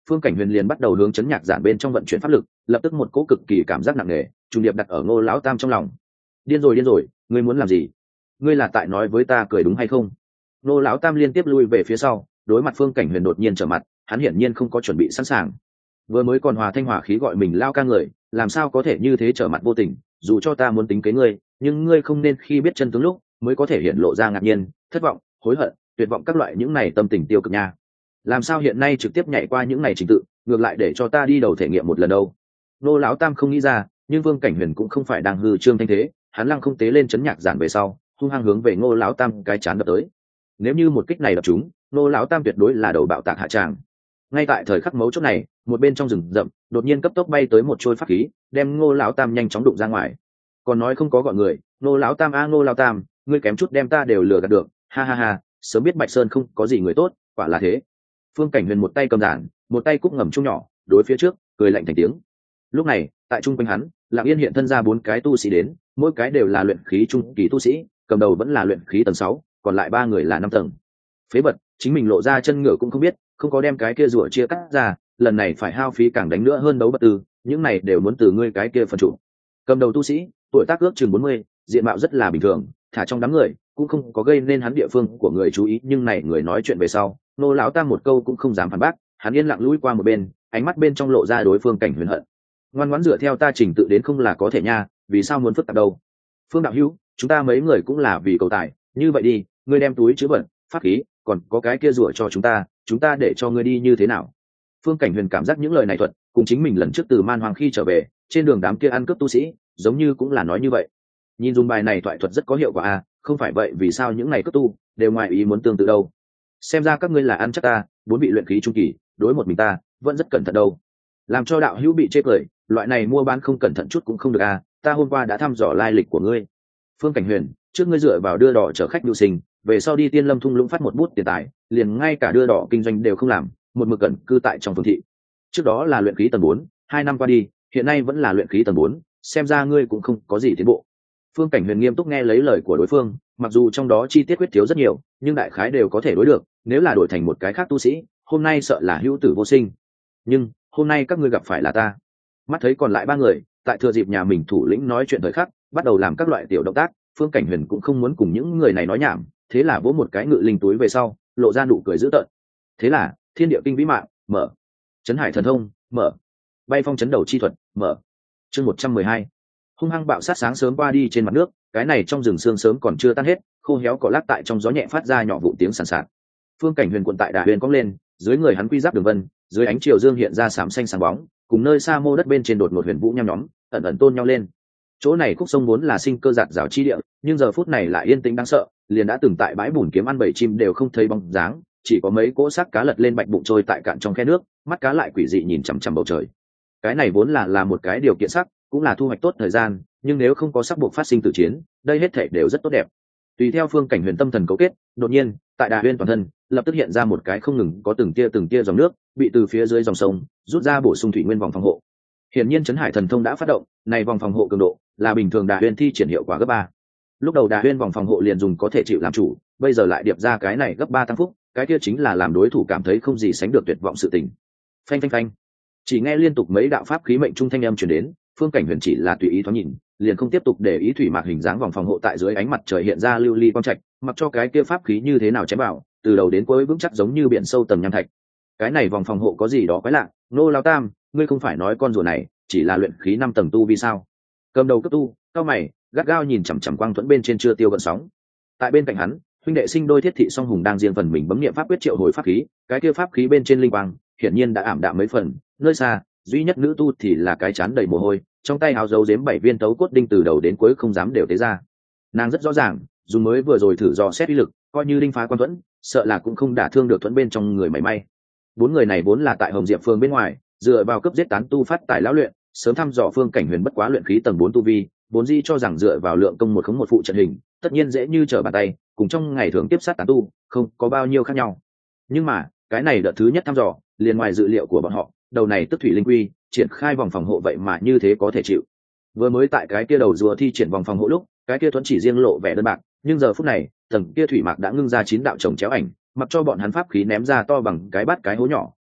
Phương Cảnh Huyền liền bắt đầu hướng chấn nhạc giản bên trong vận chuyển pháp lực, lập tức một cỗ cực kỳ cảm giác nặng nề trùng điệp đặt ở Ngô lão tam trong lòng. Điên rồi điên rồi, ngươi muốn làm gì? Ngươi là tại nói với ta cười đúng hay không? Ngô lão tam liên tiếp lui về phía sau, đối mặt Phương Cảnh Huyền đột nhiên trở mặt, hắn hiển nhiên không có chuẩn bị sẵn sàng. Vừa mới còn hòa thanh hòa khí gọi mình lao ca người, làm sao có thể như thế trở mặt vô tình? Dù cho ta muốn tính kế ngươi, nhưng ngươi không nên khi biết chân tướng lúc mới có thể hiện lộ ra ngạc nhiên, thất vọng, hối hận, tuyệt vọng các loại những này tâm tình tiêu cực nha. Làm sao hiện nay trực tiếp nhảy qua những này trình tự, ngược lại để cho ta đi đầu thể nghiệm một lần đâu? Nô lão tam không nghĩ ra, nhưng Vương Cảnh Huyền cũng không phải đang hư trương thanh thế, hắn lăng không tế lên chấn nhạc giản về sau, hung hăng hướng về Ngô lão tam cái chán đập tới. Nếu như một kích này đập trúng, Nô lão tam tuyệt đối là đầu bạo tạc hạ tràng. Ngay tại thời khắc mấu chốt này, một bên trong rừng rậm, đột nhiên cấp tốc bay tới một trôi pháp khí, đem Ngô lão tam nhanh chóng đụng ra ngoài. Còn nói không có gọi người, Ngô lão tam a Ngô lão tam, ngươi kém chút đem ta đều lừa gạt được, ha ha ha, sớm biết Bạch Sơn không có gì người tốt, quả là thế. Phương Cảnh Huyền một tay cầm giản, một tay cúc ngầm chung nhỏ, đối phía trước, cười lạnh thành tiếng. Lúc này, tại trung quanh hắn, Lặng Yên hiện thân ra bốn cái tu sĩ đến, mỗi cái đều là luyện khí trung kỳ tu sĩ, cầm đầu vẫn là luyện khí tầng sáu, còn lại ba người là năm tầng. Phế vật, chính mình lộ ra chân ngựa cũng không biết, không có đem cái kia rùa chia cắt ra, lần này phải hao phí càng đánh nữa hơn đấu bất tư, những này đều muốn từ ngươi cái kia phần chủ. Cầm đầu tu sĩ, tuổi tác ước chừng bốn mươi, diện mạo rất là bình thường, thả trong đám người, cũng không có gây nên hắn địa phương của người chú ý, nhưng này người nói chuyện về sau, Nô lão tam một câu cũng không dám phản bác, hắn yên lặng lùi qua một bên, ánh mắt bên trong lộ ra đối phương Cảnh Huyền hận. Ngoan ngoãn dựa theo ta trình tự đến không là có thể nha, vì sao muốn phức tạp đâu? Phương đạo hữu, chúng ta mấy người cũng là vì cầu tài, như vậy đi, ngươi đem túi chứa vật, pháp khí, còn có cái kia rủa cho chúng ta, chúng ta để cho ngươi đi như thế nào? Phương Cảnh Huyền cảm giác những lời này thuật, cùng chính mình lần trước từ Man Hoàng khi trở về, trên đường đám kia ăn cướp tu sĩ, giống như cũng là nói như vậy. Nhìn dùng bài này thoại thuật rất có hiệu quả à, không phải vậy vì sao những này cướp tu đều ngoài ý muốn tương tự đâu? Xem ra các ngươi là ăn chắc ta, bốn vị luyện khí trung kỳ, đối một mình ta vẫn rất cẩn thận đâu. Làm cho đạo hữu bị chê cười, loại này mua bán không cẩn thận chút cũng không được à, ta hôm qua đã thăm dò lai lịch của ngươi. Phương Cảnh Huyền, trước ngươi dựa vào đưa đỏ chở khách nhu sinh, về sau đi Tiên Lâm thung lũng phát một bút tiền tài, liền ngay cả đưa đỏ kinh doanh đều không làm, một mực cẩn cư tại trong phương thị. Trước đó là luyện khí tầng bốn, hai năm qua đi, hiện nay vẫn là luyện khí tầng bốn, xem ra ngươi cũng không có gì tiến bộ. Phương Cảnh Huyền nghiêm túc nghe lấy lời của đối phương, mặc dù trong đó chi tiết quyết thiếu rất nhiều, nhưng đại khái đều có thể đối được, nếu là đổi thành một cái khác tu sĩ, hôm nay sợ là hữu tử vô sinh. Nhưng, hôm nay các ngươi gặp phải là ta. Mắt thấy còn lại ba người, tại thừa dịp nhà mình thủ lĩnh nói chuyện thời khắc, bắt đầu làm các loại tiểu động tác, Phương Cảnh Huyền cũng không muốn cùng những người này nói nhảm, thế là vỗ một cái ngự linh túi về sau, lộ ra nụ cười dữ tợn. Thế là, Thiên Địa Kinh Vĩ Mạng, mở. Chấn Hải Thần Thông, mở. Bay Phong Chấn Đầu Chi Thuật, mở. Chương một trăm mười hai. Hung hăng bạo sát sáng sớm qua đi trên mặt nước, cái này trong rừng sương sớm còn chưa tan hết, khô héo cỏ lác tại trong gió nhẹ phát ra nhỏ vụ tiếng sàn sạt. Phương Cảnh Huyền cuộn tại đà huyền cong lên, dưới người hắn quy giáp đường vân, dưới ánh chiều dương hiện ra xám xanh sáng bóng, cùng nơi xa mô đất bên trên đột ngột huyền vũ nhăm nhóm, ẩn ẩn tôn nhau lên. Chỗ này khúc sông vốn là sinh cơ giạt rào chi địa, nhưng giờ phút này lại yên tĩnh đáng sợ, liền đã từng tại bãi bùn kiếm ăn bầy chim đều không thấy bóng dáng, chỉ có mấy cỗ xác cá lật lên bạch bụng trôi tại cạn trong khe nước, mắt cá lại quỷ dị nhìn chằm chằm bầu trời. Cái này vốn là là một cái điều kiện sắc, cũng là thu hoạch tốt thời gian, nhưng nếu không có sắc buộc phát sinh tử chiến, đây hết thảy đều rất tốt đẹp. Tùy theo Phương Cảnh Huyền tâm thần cấu kết, đột nhiên, tại đà huyền toàn thân, lập tức hiện ra một cái không ngừng có từng tia từng tia dòng nước, bị từ phía dưới dòng sông rút ra bổ sung thủy nguyên vòng phòng hộ. Hiển nhiên Chấn Hải Thần Thông đã phát động, này vòng phòng hộ cường độ là bình thường đà huyền thi triển hiệu quả gấp ba. Lúc đầu đà huyền vòng phòng hộ liền dùng có thể chịu làm chủ, bây giờ lại điệp ra cái này gấp ba tăng phúc, cái kia chính là làm đối thủ cảm thấy không gì sánh được tuyệt vọng sự tình. Phanh phanh phanh. Chỉ nghe liên tục mấy đạo pháp khí mệnh trung thanh âm truyền đến, Phương Cảnh Huyền chỉ là tùy ý thoáng nhìn, liền không tiếp tục để ý thủy mạc hình dáng vòng phòng hộ tại dưới ánh mặt trời hiện ra lưu ly quang trạch, mặc cho cái kia pháp khí như thế nào chém vào, từ đầu đến cuối vững chắc giống như biển sâu tầng nham thạch. Cái này vòng phòng hộ có gì đó quái lạ, Nô lão tam, ngươi không phải nói con rùa này chỉ là luyện khí năm tầng tu vi sao? Cầm đầu cấp tu, cao mày, gắt gao nhìn chằm chằm quang thuẫn bên trên chưa tiêu gợn sóng. Tại bên cạnh hắn, huynh đệ sinh đôi Thiết Thị Song Hùng đang riêng phần mình bấm niệm pháp quyết triệu hồi pháp khí, cái kia pháp khí bên trên linh quang, hiển nhiên đã ảm đạm mấy phần, nơi xa, duy nhất nữ tu thì là cái chán đầy mồ hôi, trong tay áo dấu giếm bảy viên tấu cốt đinh từ đầu đến cuối không dám đều tế ra. Nàng rất rõ ràng, dùng mới vừa rồi thử dò xét uy lực, coi như đinh phá quan thuẫn, sợ là cũng không đả thương được thuẫn bên trong người mảy may. Bốn người này vốn là tại Hồng Diệp Phương bên ngoài, dựa vào cấp giết tán tu phát tài lão luyện, sớm thăm dò Phương Cảnh Huyền bất quá luyện khí tầng bốn tu vi, vốn dĩ cho rằng dựa vào lượng công một khống một phụ trận hình, tất nhiên dễ như trở bàn tay, cùng trong ngày thường tiếp sát tán tu, không có bao nhiêu khác nhau. Nhưng mà, cái này đợt thứ nhất thăm dò, liền ngoài dự liệu của bọn họ, đầu này tức thủy linh quy, triển khai vòng phòng hộ vậy mà như thế có thể chịu. Vừa mới tại cái kia đầu rùa thi triển vòng phòng hộ lúc, cái kia thuẫn chỉ riêng lộ vẻ đơn bạc, nhưng giờ phút này, tầng kia thủy mạc đã ngưng ra chín đạo chồng chéo ảnh, mặc cho bọn hắn pháp khí ném ra to bằng cái bát cái hố nhỏ,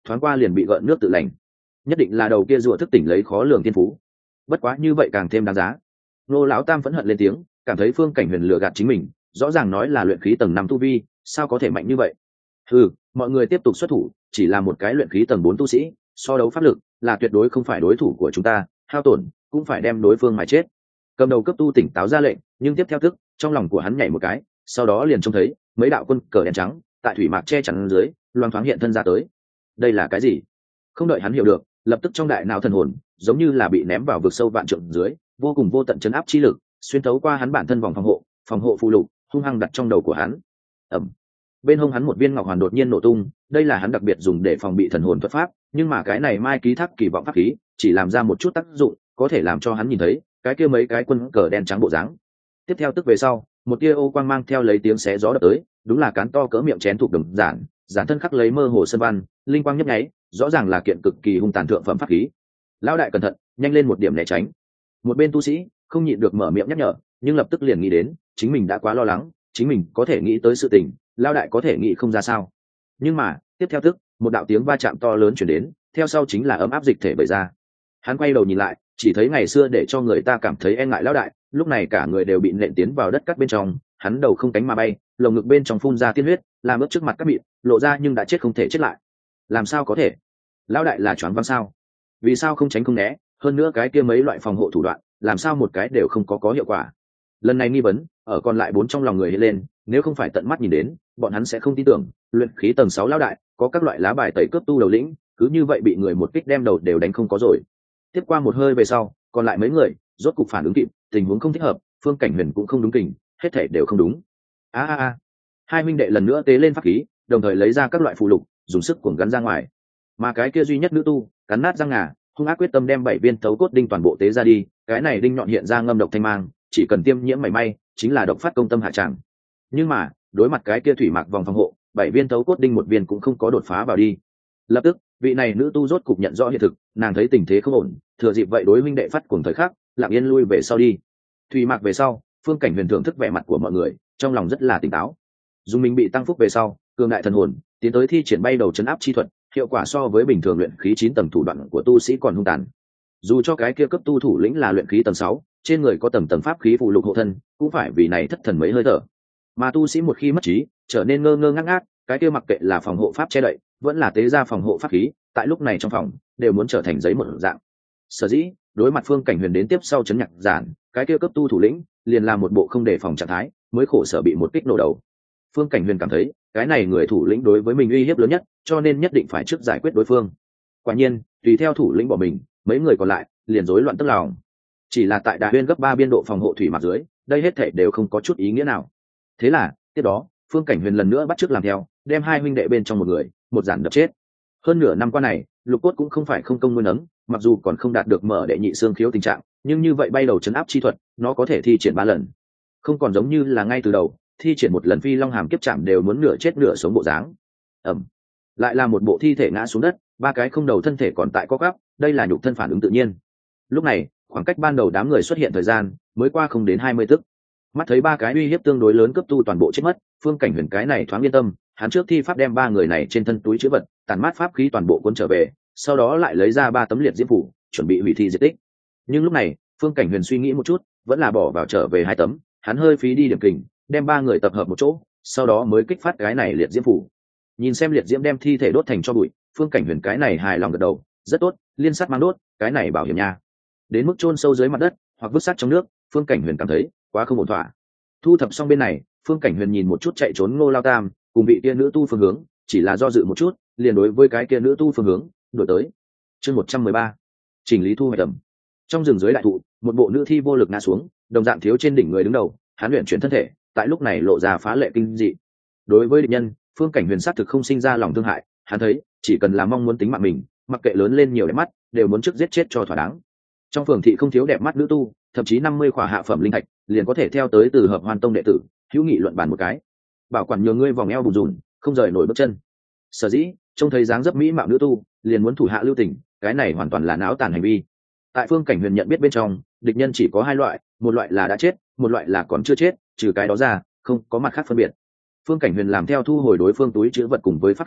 thoáng qua liền bị gợn nước tự lành. Nhất định là đầu kia rùa thức tỉnh lấy khó lường thiên phú, bất quá như vậy càng thêm đáng giá. Nô lão tam phẫn hận lên tiếng, cảm thấy Phương Cảnh Huyền lừa gạt chính mình, rõ ràng nói là luyện khí tầng năm tu vi, sao có thể mạnh như vậy? Ừ, mọi người tiếp tục xuất thủ, chỉ là một cái luyện khí tầng bốn tu sĩ, so đấu pháp lực là tuyệt đối không phải đối thủ của chúng ta, hao tổn cũng phải đem đối phương mà chết. Cầm đầu cấp tu tỉnh táo ra lệnh, nhưng tiếp theo tức trong lòng của hắn nhảy một cái, sau đó liền trông thấy mấy đạo quân cờ đen trắng tại thủy mạc che chắn dưới loang thoáng hiện thân ra tới. Đây là cái gì? Không đợi hắn hiểu được, lập tức trong đại não thần hồn giống như là bị ném vào vực sâu vạn trượng dưới, vô cùng vô tận chấn áp chi lực xuyên thấu qua hắn bản thân vòng phòng hộ, phòng hộ phù lục hung hăng đặt trong đầu của hắn. Ẩm. Bên hông hắn một viên ngọc hoàn đột nhiên nổ tung, đây là hắn đặc biệt dùng để phòng bị thần hồn thuật pháp, nhưng mà cái này mai ký thác kỳ vọng pháp khí chỉ làm ra một chút tác dụng, có thể làm cho hắn nhìn thấy cái kia mấy cái quân cờ đen trắng bộ dáng. Tiếp theo tức về sau, một tia ô quang mang theo lấy tiếng xé gió đập tới, đúng là cán to cỡ miệng chén thuộc đồng giản, giản thân khắc lấy mơ hồ sơn văn, linh quang nhấp nháy, rõ ràng là kiện cực kỳ hung tàn thượng phẩm pháp khí. Lão đại cẩn thận, nhanh lên một điểm né tránh. Một bên tu sĩ không nhịn được mở miệng nhắc nhở, nhưng lập tức liền nghĩ đến chính mình đã quá lo lắng, chính mình có thể nghĩ tới sự tình, lão đại có thể nghĩ không ra sao. Nhưng mà tiếp theo tức một đạo tiếng va chạm to lớn chuyển đến, theo sau chính là ấm áp dịch thể bày ra. Hắn quay đầu nhìn lại, chỉ thấy ngày xưa để cho người ta cảm thấy e ngại lão đại, lúc này cả người đều bị nện tiến vào đất cắt bên trong, hắn đầu không cánh mà bay, lồng ngực bên trong phun ra tiên huyết, làm ướt trước mặt các mịn lộ ra, nhưng đã chết không thể chết lại. Làm sao có thể? Lão đại là choáng váng sao? Vì sao không tránh không né? Hơn nữa cái kia mấy loại phòng hộ thủ đoạn, làm sao một cái đều không có có hiệu quả? Lần này nghi vấn ở còn lại bốn trong lòng người hiện lên, nếu không phải tận mắt nhìn đến, bọn hắn sẽ không tin tưởng luyện khí tầng sáu lão đại có các loại lá bài tẩy cướp tu đầu lĩnh, cứ như vậy bị người một kích đem đầu đều đánh không có rồi. Tiếp qua một hơi về sau, còn lại mấy người rốt cục phản ứng kịp, tình huống không thích hợp, Phương Cảnh Huyền cũng không đúng kình, hết thể đều không đúng. A a a. Hai huynh đệ lần nữa tế lên pháp khí, đồng thời lấy ra các loại phù lục, dùng sức cuồng gắn ra ngoài. Mà cái kia duy nhất nữ tu, cắn nát răng ngà, hung ác quyết tâm đem bảy viên thấu cốt đinh toàn bộ tế ra đi, cái này đinh nhọn hiện ra ngâm độc thanh mang, chỉ cần tiêm nhiễm mảy may, chính là độc phát công tâm hạ tràng. Nhưng mà, đối mặt cái kia thủy mạc vòng phòng hộ, bảy viên thấu cốt đinh một viên cũng không có đột phá vào đi. Lập tức, vị này nữ tu rốt cục nhận rõ hiện thực, nàng thấy tình thế không ổn, thừa dịp vậy đối huynh đệ phát cuồng thời khắc, lặng yên lui về sau đi. Thủy mạc về sau, Phương Cảnh Huyền thưởng thức vẻ mặt của mọi người, trong lòng rất là tỉnh táo. Dùng mình bị tăng phúc về sau, cường đại thần hồn, tiến tới thi triển bay đầu chấn áp chi thuật, hiệu quả so với bình thường luyện khí chín tầng thủ đoạn của tu sĩ còn hung tàn. Dù cho cái kia cấp tu thủ lĩnh là luyện khí tầng sáu, trên người có tầng tầng pháp khí phụ lục hộ thân, cũng phải vì này thất thần mấy hơi thở. Mà tu sĩ một khi mất trí, trở nên ngơ ngơ ngác ngác, cái kia mặc kệ là phòng hộ pháp che đậy, vẫn là tế ra phòng hộ pháp khí, tại lúc này trong phòng đều muốn trở thành giấy một dạng. Sở dĩ, đối mặt Phương Cảnh Huyền đến tiếp sau chấn nhạc giản, cái kia cấp tu thủ lĩnh liền làm một bộ không đề phòng trạng thái, mới khổ sở bị một kích nổ đầu. Phương Cảnh Huyền cảm thấy, cái này người thủ lĩnh đối với mình uy hiếp lớn nhất, cho nên nhất định phải trước giải quyết đối phương. Quả nhiên, tùy theo thủ lĩnh bỏ mình, mấy người còn lại liền rối loạn tức lòng. Chỉ là tại Đà Huyên gấp ba biên độ phòng hộ thủy mặt dưới, đây hết thảy đều không có chút ý nghĩa nào. Thế là, tiếp đó, Phương Cảnh Huyền lần nữa bắt chước làm theo, đem hai huynh đệ bên trong một người, một giản đập chết. Hơn nửa năm qua này, Lục Cốt cũng không phải không công nuôi nấng, mặc dù còn không đạt được mở đệ nhị xương khiếu tình trạng, nhưng như vậy bay đầu chấn áp chi thuật, nó có thể thi triển ba lần. Không còn giống như là ngay từ đầu, thi triển một lần phi long hàm kiếp chạm đều muốn nửa chết nửa sống bộ dáng. Ẩm. Lại là một bộ thi thể ngã xuống đất, ba cái không đầu thân thể còn tại co quắp, đây là nhục thân phản ứng tự nhiên. Lúc này, khoảng cách ban đầu đám người xuất hiện thời gian mới qua không đến hai mươi tức. Mắt thấy ba cái uy hiếp tương đối lớn cấp tu toàn bộ chết mất, Phương Cảnh Huyền cái này thoáng yên tâm, hắn trước thi pháp đem ba người này trên thân túi chứa vật, tàn mát pháp khí toàn bộ cuốn trở về, sau đó lại lấy ra ba tấm liệt diễm phủ, chuẩn bị hủy thi diệt tích. Nhưng lúc này, Phương Cảnh Huyền suy nghĩ một chút, vẫn là bỏ vào trở về hai tấm, hắn hơi phí đi điểm kình, đem ba người tập hợp một chỗ, sau đó mới kích phát cái này liệt diễm phủ. Nhìn xem liệt diễm đem thi thể đốt thành cho bụi, Phương Cảnh Huyền cái này hài lòng gật đầu, rất tốt, liên sắt mang đốt, cái này bảo hiểm nha. Đến mức chôn sâu dưới mặt đất hoặc vứt xác trong nước, Phương Cảnh Huyền cảm thấy quá không ổn thỏa. Thu thập xong bên này, Phương Cảnh Huyền nhìn một chút chạy trốn Ngô Lao Tam cùng vị kia nữ tu phương hướng, chỉ là do dự một chút, liền đối với cái kia nữ tu phương hướng đuổi tới. Chương một trăm mười ba, chỉnh lý thu hoạch tầm. Trong rừng dưới đại thụ, một bộ nữ thi vô lực ngã xuống, đồng dạng thiếu trên đỉnh người đứng đầu, hắn luyện chuyển thân thể, tại lúc này lộ ra phá lệ kinh dị. Đối với địch nhân, Phương Cảnh Huyền sát thực không sinh ra lòng thương hại, hắn thấy chỉ cần là mong muốn tính mạng mình, mặc kệ lớn lên nhiều đẹp mắt, đều muốn trước giết chết cho thỏa đáng. Trong phường thị không thiếu đẹp mắt nữ tu, thậm chí năm mươi khỏa hạ phẩm linh thạch liền có thể theo tới từ Hợp Hoan Tông đệ tử, hữu nghị luận bàn một cái. Bảo quản nhường ngươi vòng eo bùn rùn, không rời nổi bước chân. Sở dĩ, trông thấy dáng dấp mỹ mạo nữ tu, liền muốn thủ hạ lưu tình, cái này hoàn toàn là náo tàn hành vi. Tại Phương Cảnh Huyền nhận biết bên trong, địch nhân chỉ có hai loại, một loại là đã chết, một loại là còn chưa chết, trừ cái đó ra, không có mặt khác phân biệt. Phương Cảnh Huyền làm theo thu hồi đối phương túi trữ vật cùng với pháp khí,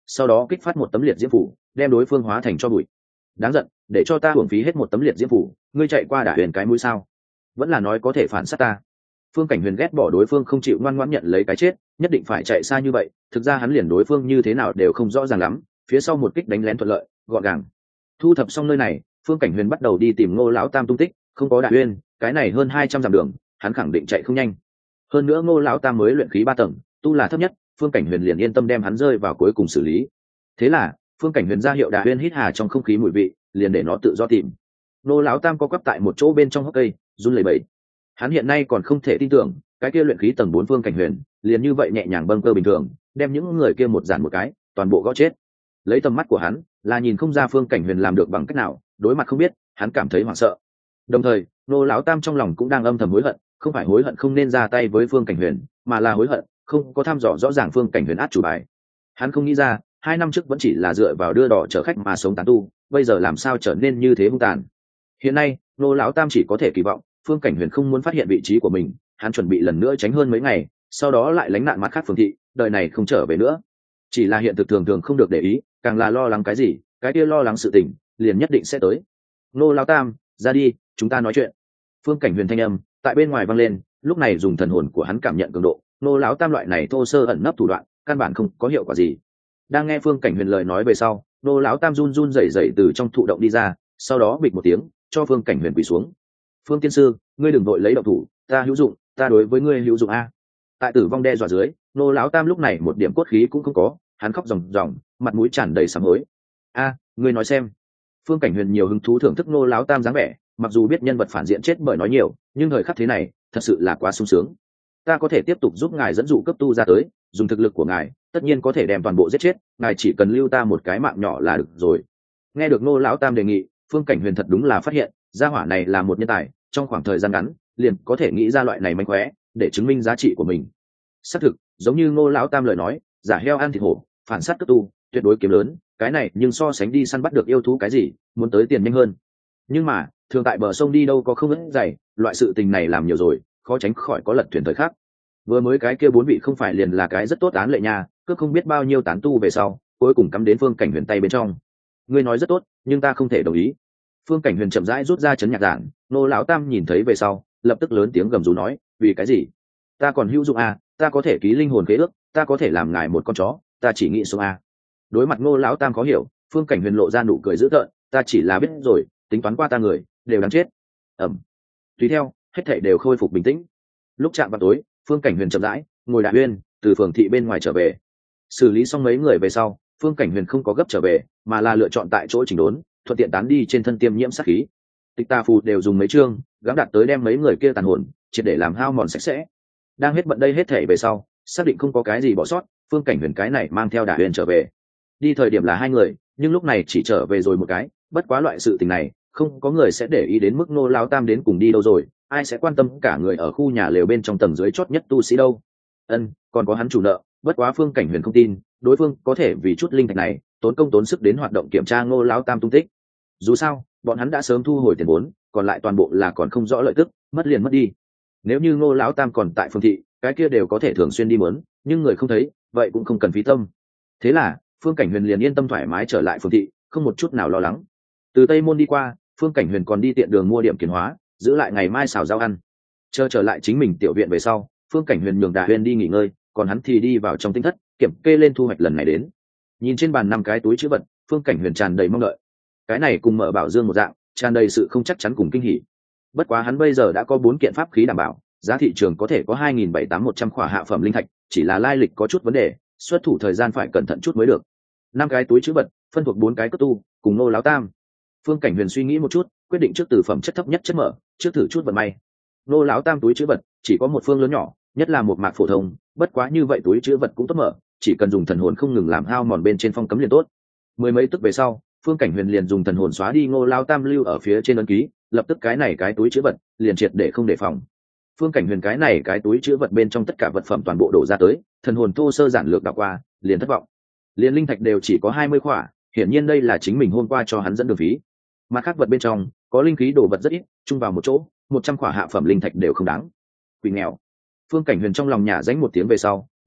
sau đó kích phát một tấm liệt diễm phủ đem đối phương hóa thành cho bụi. Đáng giận, để cho ta hưởng phí hết một tấm liệt diễm phủ, ngươi chạy qua đả huyền cái mũi sao? Vẫn là nói có thể phản sát ta? Phương Cảnh Huyền ghét bỏ đối phương không chịu ngoan ngoãn nhận lấy cái chết, nhất định phải chạy xa như vậy, thực ra hắn liền đối phương như thế nào đều không rõ ràng lắm, phía sau một kích đánh lén thuận lợi, gọn gàng. Thu thập xong nơi này, Phương Cảnh Huyền bắt đầu đi tìm Ngô lão tam tung tích, không có Đả Huyền, cái này hơn hai trăm dặm đường, hắn khẳng định chạy không nhanh. Hơn nữa Ngô lão tam mới luyện khí ba tầng, tu là thấp nhất, Phương Cảnh Huyền liền yên tâm đem hắn rơi vào cuối cùng xử lý. Thế là, Phương Cảnh Huyền ra hiệu Đả Huyền hít hà trong không khí mùi vị, liền để nó tự do tìm. Ngô lão tam co quắp tại một chỗ bên trong hốc cây, run lẩy bẩy. Hắn hiện nay còn không thể tin tưởng, cái kia luyện khí tầng bốn Phương Cảnh Huyền, liền như vậy nhẹ nhàng bâng cơ bình thường, đem những người kia một giản một cái, toàn bộ gõ chết. Lấy tầm mắt của hắn, là nhìn không ra Phương Cảnh Huyền làm được bằng cách nào, đối mặt không biết, hắn cảm thấy hoảng sợ. Đồng thời, Ngô lão tam trong lòng cũng đang âm thầm hối hận, không phải hối hận không nên ra tay với Phương Cảnh Huyền, mà là hối hận không có thăm dò rõ ràng Phương Cảnh Huyền át chủ bài. Hắn không nghĩ ra, hai năm trước vẫn chỉ là dựa vào đưa đỏ chở khách mà sống tán tu, bây giờ làm sao trở nên như thế hung tàn. Hiện nay, Ngô lão tam chỉ có thể kỳ vọng Phương Cảnh Huyền không muốn phát hiện vị trí của mình, hắn chuẩn bị lần nữa tránh hơn mấy ngày, sau đó lại lánh nạn mặt khác phường thị, đời này không trở về nữa. Chỉ là hiện thực thường thường không được để ý, càng là lo lắng cái gì, cái kia lo lắng sự tình, liền nhất định sẽ tới. Ngô lão tam, ra đi, chúng ta nói chuyện. Phương Cảnh Huyền thanh âm tại bên ngoài vang lên, lúc này dùng thần hồn của hắn cảm nhận cường độ, Ngô lão tam loại này thô sơ ẩn nấp thủ đoạn, căn bản không có hiệu quả gì. Đang nghe Phương Cảnh Huyền lời nói về sau, Ngô lão tam run run rẩy rẩy từ trong thụ động đi ra, sau đó bịch một tiếng, cho Phương Cảnh Huyền quỳ xuống. Phương tiên sư, ngươi đừng vội lấy động thủ, ta hữu dụng, ta đối với ngươi hữu dụng a. Tại tử vong đe dọa dưới, Ngô lão tam lúc này một điểm cốt khí cũng không có, hắn khóc ròng ròng, mặt mũi tràn đầy sám hối. A, ngươi nói xem. Phương Cảnh Huyền nhiều hứng thú thưởng thức Ngô lão tam dáng vẻ, mặc dù biết nhân vật phản diện chết bởi nói nhiều, nhưng thời khắc thế này thật sự là quá sung sướng. Ta có thể tiếp tục giúp ngài dẫn dụ cấp tu ra tới, dùng thực lực của ngài tất nhiên có thể đem toàn bộ giết chết, ngài chỉ cần lưu ta một cái mạng nhỏ là được rồi. Nghe được Ngô lão tam đề nghị, Phương Cảnh Huyền thật đúng là phát hiện gia hỏa này là một nhân tài, trong khoảng thời gian ngắn liền có thể nghĩ ra loại này mánh khóe để chứng minh giá trị của mình. Xác thực, giống như Ngô lão tam lời nói, giả heo ăn thịt hổ, phản sát cấp tu, tuyệt đối kiếm lớn, cái này nhưng so sánh đi săn bắt được yêu thú cái gì, muốn tới tiền nhanh hơn. Nhưng mà, thường tại bờ sông đi đâu có không ít dày, loại sự tình này làm nhiều rồi, khó tránh khỏi có lật thuyền thời khắc. Vừa mới cái kia bốn vị không phải liền là cái rất tốt án lệ nha, cứ không biết bao nhiêu tán tu về sau, cuối cùng cắm đến Phương Cảnh Huyền tay bên trong. Ngươi nói rất tốt, nhưng ta không thể đồng ý. Phương Cảnh Huyền chậm rãi rút ra chấn nhạc giản, Ngô lão tam nhìn thấy về sau, lập tức lớn tiếng gầm rú nói, vì cái gì? Ta còn hữu dụng à, ta có thể ký linh hồn khế ước, ta có thể làm ngài một con chó, ta chỉ nghĩ sống à. Đối mặt Ngô lão tam khó hiểu, Phương Cảnh Huyền lộ ra nụ cười dữ tợn, ta chỉ là biết rồi, tính toán qua ta người đều đáng chết. Ẩm. Tùy theo, hết thảy đều khôi phục bình tĩnh. Lúc chạm vào tối, Phương Cảnh Huyền chậm rãi ngồi đại uyên từ phường thị bên ngoài trở về. Xử lý xong mấy người về sau, Phương Cảnh Huyền không có gấp trở về, mà là lựa chọn tại chỗ chỉnh đốn, thuận tiện tán đi trên thân tiêm nhiễm sát khí. Tịch tà phù đều dùng mấy chương, gắng đạt tới đem mấy người kia tàn hồn, triệt để làm hao mòn sạch sẽ. Đang hết bận đây hết thảy về sau, xác định không có cái gì bỏ sót, Phương Cảnh Huyền cái này mang theo Đả Huyền trở về. Đi thời điểm là hai người, nhưng lúc này chỉ trở về rồi một cái, bất quá loại sự tình này, không có người sẽ để ý đến mức Ngô lão tam đến cùng đi đâu rồi, ai sẽ quan tâm cả người ở khu nhà lều bên trong tầng dưới chót nhất tu sĩ đâu. Ân, còn có hắn chủ nợ, bất quá Phương Cảnh Huyền không tin, đối phương có thể vì chút linh thạch này, tốn công tốn sức đến hoạt động kiểm tra Ngô lão tam tung tích. Dù sao, bọn hắn đã sớm thu hồi tiền vốn, còn lại toàn bộ là còn không rõ lợi tức, mất liền mất đi. Nếu như Ngô lão tam còn tại phường thị, cái kia đều có thể thường xuyên đi mớn, nhưng người không thấy, vậy cũng không cần phí tâm. Thế là, Phương Cảnh Huyền liền yên tâm thoải mái trở lại phường thị, không một chút nào lo lắng. Từ Tây Môn đi qua, Phương Cảnh Huyền còn đi tiện đường mua điểm kiến hóa, giữ lại ngày mai xào rau ăn. Chờ trở lại chính mình tiểu viện về sau, Phương Cảnh Huyền nhường Đả Huyền đi nghỉ ngơi, còn hắn thì đi vào trong tinh thất, kiểm kê lên thu hoạch lần này đến. Nhìn trên bàn năm cái túi chữ vật, Phương Cảnh Huyền tràn đầy mong đợi. Cái này cùng mở bảo dương một dạng, tràn đầy sự không chắc chắn cùng kinh hỉ. Bất quá hắn bây giờ đã có bốn kiện pháp khí đảm bảo, giá thị trường có thể có hai nghìn bảy tám một trăm khỏa hạ phẩm linh thạch, chỉ là lai lịch có chút vấn đề, xuất thủ thời gian phải cẩn thận chút mới được. Năm cái túi chữ vật, phân thuộc bốn cái cấp tu, cùng Ngô lão tam. Phương Cảnh Huyền suy nghĩ một chút, quyết định trước từ phẩm chất thấp nhất chất mở, trước thử chút vận may. Ngô lão tam túi chữ vật chỉ có một phương lớn nhỏ, nhất là một mạc phổ thông, bất quá như vậy túi chữ vật cũng tốt mở, chỉ cần dùng thần hồn không ngừng làm hao mòn bên trên phong cấm liền tốt. Mười mấy tức về sau, Phương Cảnh Huyền liền dùng thần hồn xóa đi Ngô lão tam lưu ở phía trên ấn ký, lập tức cái này cái túi chữ vật liền triệt để không đề phòng. Phương Cảnh Huyền cái này cái túi chữ vật bên trong tất cả vật phẩm toàn bộ đổ ra tới, thần hồn thô sơ giản lược đảo qua, liền thất vọng. Liên linh thạch đều chỉ có hai mươi khỏa, hiển nhiên đây là chính mình hôm qua cho hắn dẫn đường phí. Mặt khác vật bên trong có linh khí đồ vật rất ít, chung vào một chỗ, một trăm khỏa hạ phẩm linh thạch đều không đáng. Quỷ nghèo. Phương Cảnh Huyền trong lòng nhả dánh một tiếng về sau,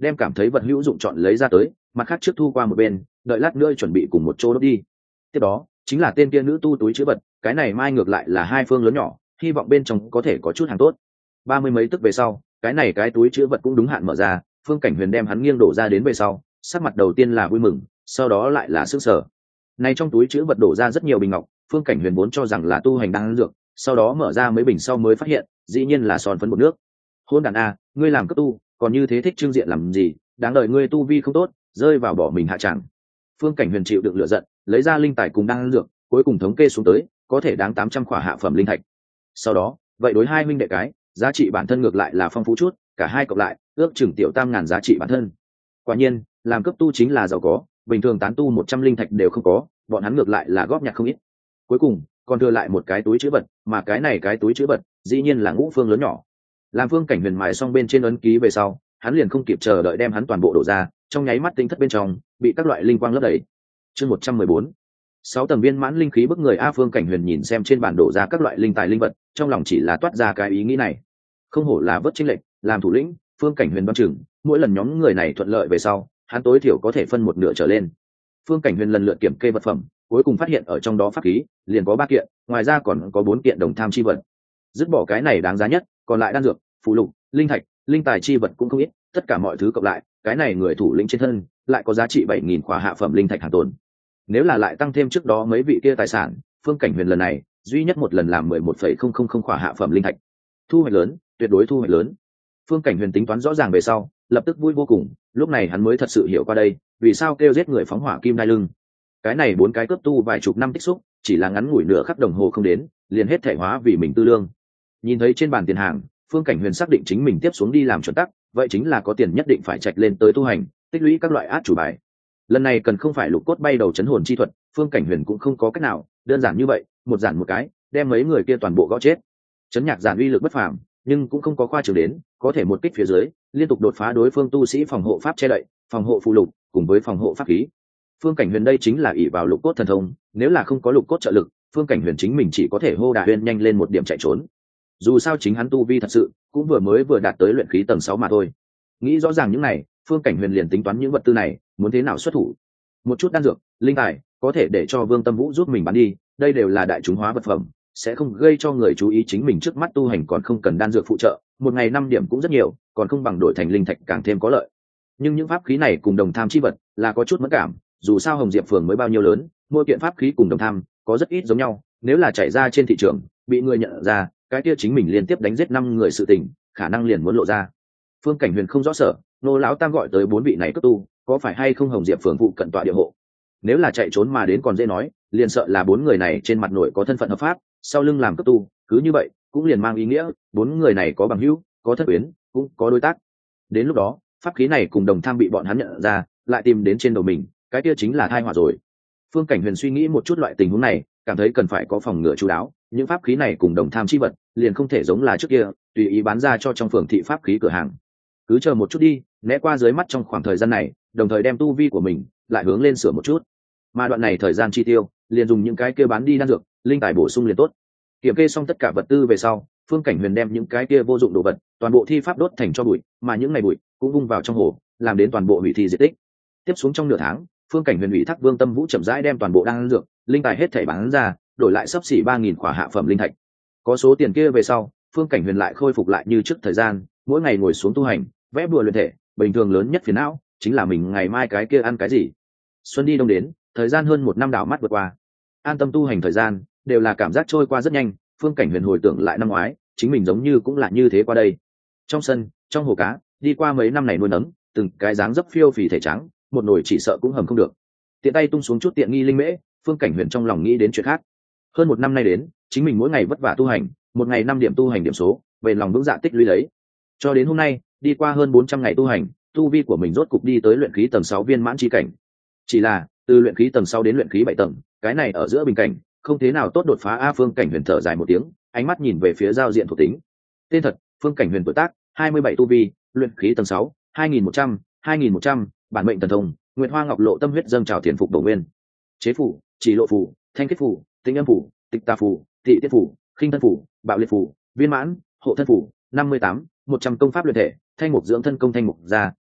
đem cảm thấy vật hữu dụng chọn lấy ra tới, mặt khác trước thu qua một bên, đợi lát nữa chuẩn bị cùng một chỗ đốt đi. Tiếp đó chính là tên kia nữ tu túi chữ vật, cái này mai ngược lại là hai phương lớn nhỏ, hy vọng bên trong có thể có chút hàng tốt. Ba mươi mấy tức về sau, cái này cái túi chữ vật cũng đúng hạn mở ra, Phương Cảnh Huyền đem hắn nghiêng đổ ra đến về sau, sắc mặt đầu tiên là vui mừng, sau đó lại là sửng sở. Này trong túi chữ vật đổ ra rất nhiều bình ngọc, Phương Cảnh Huyền vốn cho rằng là tu hành đang dược, sau đó mở ra mấy bình sau mới phát hiện, dĩ nhiên là son phấn bột nước. Hôn đàn a, ngươi làm cấp tu, còn như thế thích trưng diện làm gì, đáng đời ngươi tu vi không tốt, rơi vào bỏ mình hạ chẳng. Phương Cảnh Huyền chịu đựng lửa giận, lấy ra linh tài cùng đan dược, cuối cùng thống kê xuống tới, có thể đáng tám trăm khỏa hạ phẩm linh thạch. Sau đó, vậy đối hai minh đệ cái, giá trị bản thân ngược lại là phong phú chút, cả hai cộng lại, ước chừng tiểu tam ngàn giá trị bản thân. Quả nhiên, làm cấp tu chính là giàu có, bình thường tán tu một trăm linh thạch đều không có, bọn hắn ngược lại là góp nhặt không ít. Cuối cùng, còn thừa lại một cái túi trữ vật, mà cái này cái túi trữ vật, dĩ nhiên là ngũ phương lớn nhỏ. Làm Phương Cảnh Huyền mài xong bên trên ấn ký về sau, hắn liền không kịp chờ đợi đem hắn toàn bộ đổ ra, trong nháy mắt tinh thất bên trong bị các loại linh quang lấp đầy. Chương một trăm mười bốn, sáu tầng viên mãn linh khí bức người. A Phương Cảnh Huyền nhìn xem trên bản đổ ra các loại linh tài linh vật, trong lòng chỉ là toát ra cái ý nghĩ này. Không hổ là vớt chênh lệch, làm thủ lĩnh, Phương Cảnh Huyền đoán chừng, mỗi lần nhóm người này thuận lợi về sau, hắn tối thiểu có thể phân một nửa trở lên. Phương Cảnh Huyền lần lượt kiểm kê vật phẩm, cuối cùng phát hiện ở trong đó pháp khí liền có ba kiện, ngoài ra còn có bốn kiện đồng tham chi vật. Dứt bỏ cái này đáng giá nhất, còn lại đan dược, phụ lục, linh thạch, linh tài chi vật cũng không ít, tất cả mọi thứ cộng lại, cái này người thủ lĩnh trên thân lại có giá trị bảy nghìn khỏa hạ phẩm linh thạch hàng tồn. Nếu là lại tăng thêm trước đó mấy vị kia tài sản, Phương Cảnh Huyền lần này duy nhất một lần làm mười một phẩy không không không khỏa hạ phẩm linh thạch. Thu hoạch lớn, tuyệt đối thu hoạch lớn. Phương Cảnh Huyền tính toán rõ ràng về sau, lập tức vui vô cùng, lúc này hắn mới thật sự hiểu qua đây, vì sao kêu giết người phóng hỏa kim đai lưng. Cái này bốn cái cướp tu vài chục năm tích xúc, chỉ là ngắn ngủi nửa khắc đồng hồ không đến, liền hết thể hóa vì mình tư lương. Nhìn thấy trên bàn tiền hàng, Phương Cảnh Huyền xác định chính mình tiếp xuống đi làm chuẩn tắc, vậy chính là có tiền nhất định phải trạch lên tới tu hành, tích lũy các loại át chủ bài. Lần này cần không phải lục cốt bay đầu chấn hồn chi thuật, Phương Cảnh Huyền cũng không có cách nào, đơn giản như vậy, một giản một cái, đem mấy người kia toàn bộ gõ chết. Chấn nhạc giản uy lực bất phàm, nhưng cũng không có khoa trương đến, có thể một kích phía dưới, liên tục đột phá đối phương tu sĩ phòng hộ pháp che đậy, phòng hộ phụ lục, cùng với phòng hộ pháp khí. Phương Cảnh Huyền đây chính là ỷ vào lục cốt thần thông, nếu là không có lục cốt trợ lực, Phương Cảnh Huyền chính mình chỉ có thể hô đà huyền nhanh lên một điểm chạy trốn. Dù sao chính hắn tu vi thật sự cũng vừa mới vừa đạt tới luyện khí tầng sáu mà thôi. Nghĩ rõ ràng những này, Phương Cảnh Huyền liền tính toán những vật tư này muốn thế nào xuất thủ. Một chút đan dược, linh tài có thể để cho Vương Tâm Vũ giúp mình bán đi, đây đều là đại chúng hóa vật phẩm, sẽ không gây cho người chú ý chính mình trước mắt tu hành còn không cần đan dược phụ trợ, một ngày năm điểm cũng rất nhiều, còn không bằng đổi thành linh thạch càng thêm có lợi. Nhưng những pháp khí này cùng đồng tham chi vật là có chút mẫn cảm, dù sao Hồng Diệp phường mới bao nhiêu lớn, mỗi kiện pháp khí cùng đồng tham có rất ít giống nhau, nếu là chạy ra trên thị trường, bị người nhận ra, cái kia chính mình liên tiếp đánh giết năm người sự tình, khả năng liền muốn lộ ra. Phương Cảnh Huyền không rõ sở, nô lão tam gọi tới bốn vị này cấp tu, có phải hay không Hồng Diệp phường phụ cận tọa địa hộ? Nếu là chạy trốn mà đến còn dễ nói, liền sợ là bốn người này trên mặt nội có thân phận hợp pháp, sau lưng làm cấp tu, cứ như vậy, cũng liền mang ý nghĩa, bốn người này có bằng hữu, có thân quyến, cũng có đối tác. Đến lúc đó, pháp khí này cùng đồng tham bị bọn hắn nhận ra, lại tìm đến trên đầu mình, cái kia chính là tai họa rồi. Phương Cảnh Huyền suy nghĩ một chút loại tình huống này, cảm thấy cần phải có phòng ngừa chú đáo, những pháp khí này cùng đồng tham chi vật, liền không thể giống là trước kia, tùy ý bán ra cho trong phường thị pháp khí cửa hàng. Cứ chờ một chút đi, né qua dưới mắt trong khoảng thời gian này, đồng thời đem tu vi của mình lại hướng lên sửa một chút. Mà đoạn này thời gian chi tiêu, liền dùng những cái kia bán đi đan dược, linh tài bổ sung liền tốt. Kiểm kê xong tất cả vật tư về sau, Phương Cảnh Huyền đem những cái kia vô dụng đồ vật, toàn bộ thi pháp đốt thành cho bụi, mà những ngày bụi cũng vung vào trong hồ, làm đến toàn bộ hủy thi diệt tích. Tiếp xuống trong nửa tháng, Phương Cảnh Huyền ủy thác Vương Tâm Vũ chậm rãi đem toàn bộ đan dược, linh tài hết thảy bán ra, đổi lại xấp xỉ ba nghìn khỏa hạ phẩm linh thạch. Có số tiền kia về sau, Phương Cảnh Huyền lại khôi phục lại như trước thời gian, mỗi ngày ngồi xuống tu hành, vẽ bùa luyện thể, bình thường lớn nhất phiền não chính là mình ngày mai cái kia ăn cái gì. Xuân đi đông đến, thời gian hơn một năm đảo mắt vượt qua. An tâm tu hành thời gian, đều là cảm giác trôi qua rất nhanh, Phương Cảnh Huyền hồi tưởng lại năm ngoái, chính mình giống như cũng là như thế qua đây. Trong sân, trong hồ cá, đi qua mấy năm này nuôi nấng, từng cái dáng dấp phiêu phì thể trắng, một nồi chỉ sợ cũng hầm không được. Tiện tay tung xuống chút tiện nghi linh mễ, Phương Cảnh Huyền trong lòng nghĩ đến chuyện khác. Hơn một năm nay đến, chính mình mỗi ngày vất vả tu hành, một ngày năm điểm tu hành điểm số, về lòng vững dạ tích lũy lấy. Cho đến hôm nay, đi qua hơn bốn trăm ngày tu hành, tu vi của mình rốt cục đi tới luyện khí tầng sáu viên mãn chi cảnh. Chỉ là, từ luyện khí tầng sáu đến luyện khí bảy tầng, cái này ở giữa bình cảnh, không thế nào tốt đột phá. A Phương Cảnh Huyền thở dài một tiếng, ánh mắt nhìn về phía giao diện thuộc tính. Tên thật: Phương Cảnh Huyền, tuổi tác hai mươi bảy, tu vi luyện khí tầng sáu, hai nghìn một trăm, hai nghìn một trăm, bản mệnh thần thông, Nguyệt Hoa Ngọc Lộ Tâm Huyết dâng trào tiền phục bổ nguyên. Chế phủ: Chỉ Lộ phủ, Thanh Kết phủ, Tinh Âm phủ, Tịch Tà phủ, Thị Tiết phủ, Khinh Thân phủ, Bạo Liệt phủ, Viên mãn, Hộ Thân phủ, năm mươi tám, một trăm công pháp luyện thể, Thanh Mục dưỡng thân công Thanh Mục gia,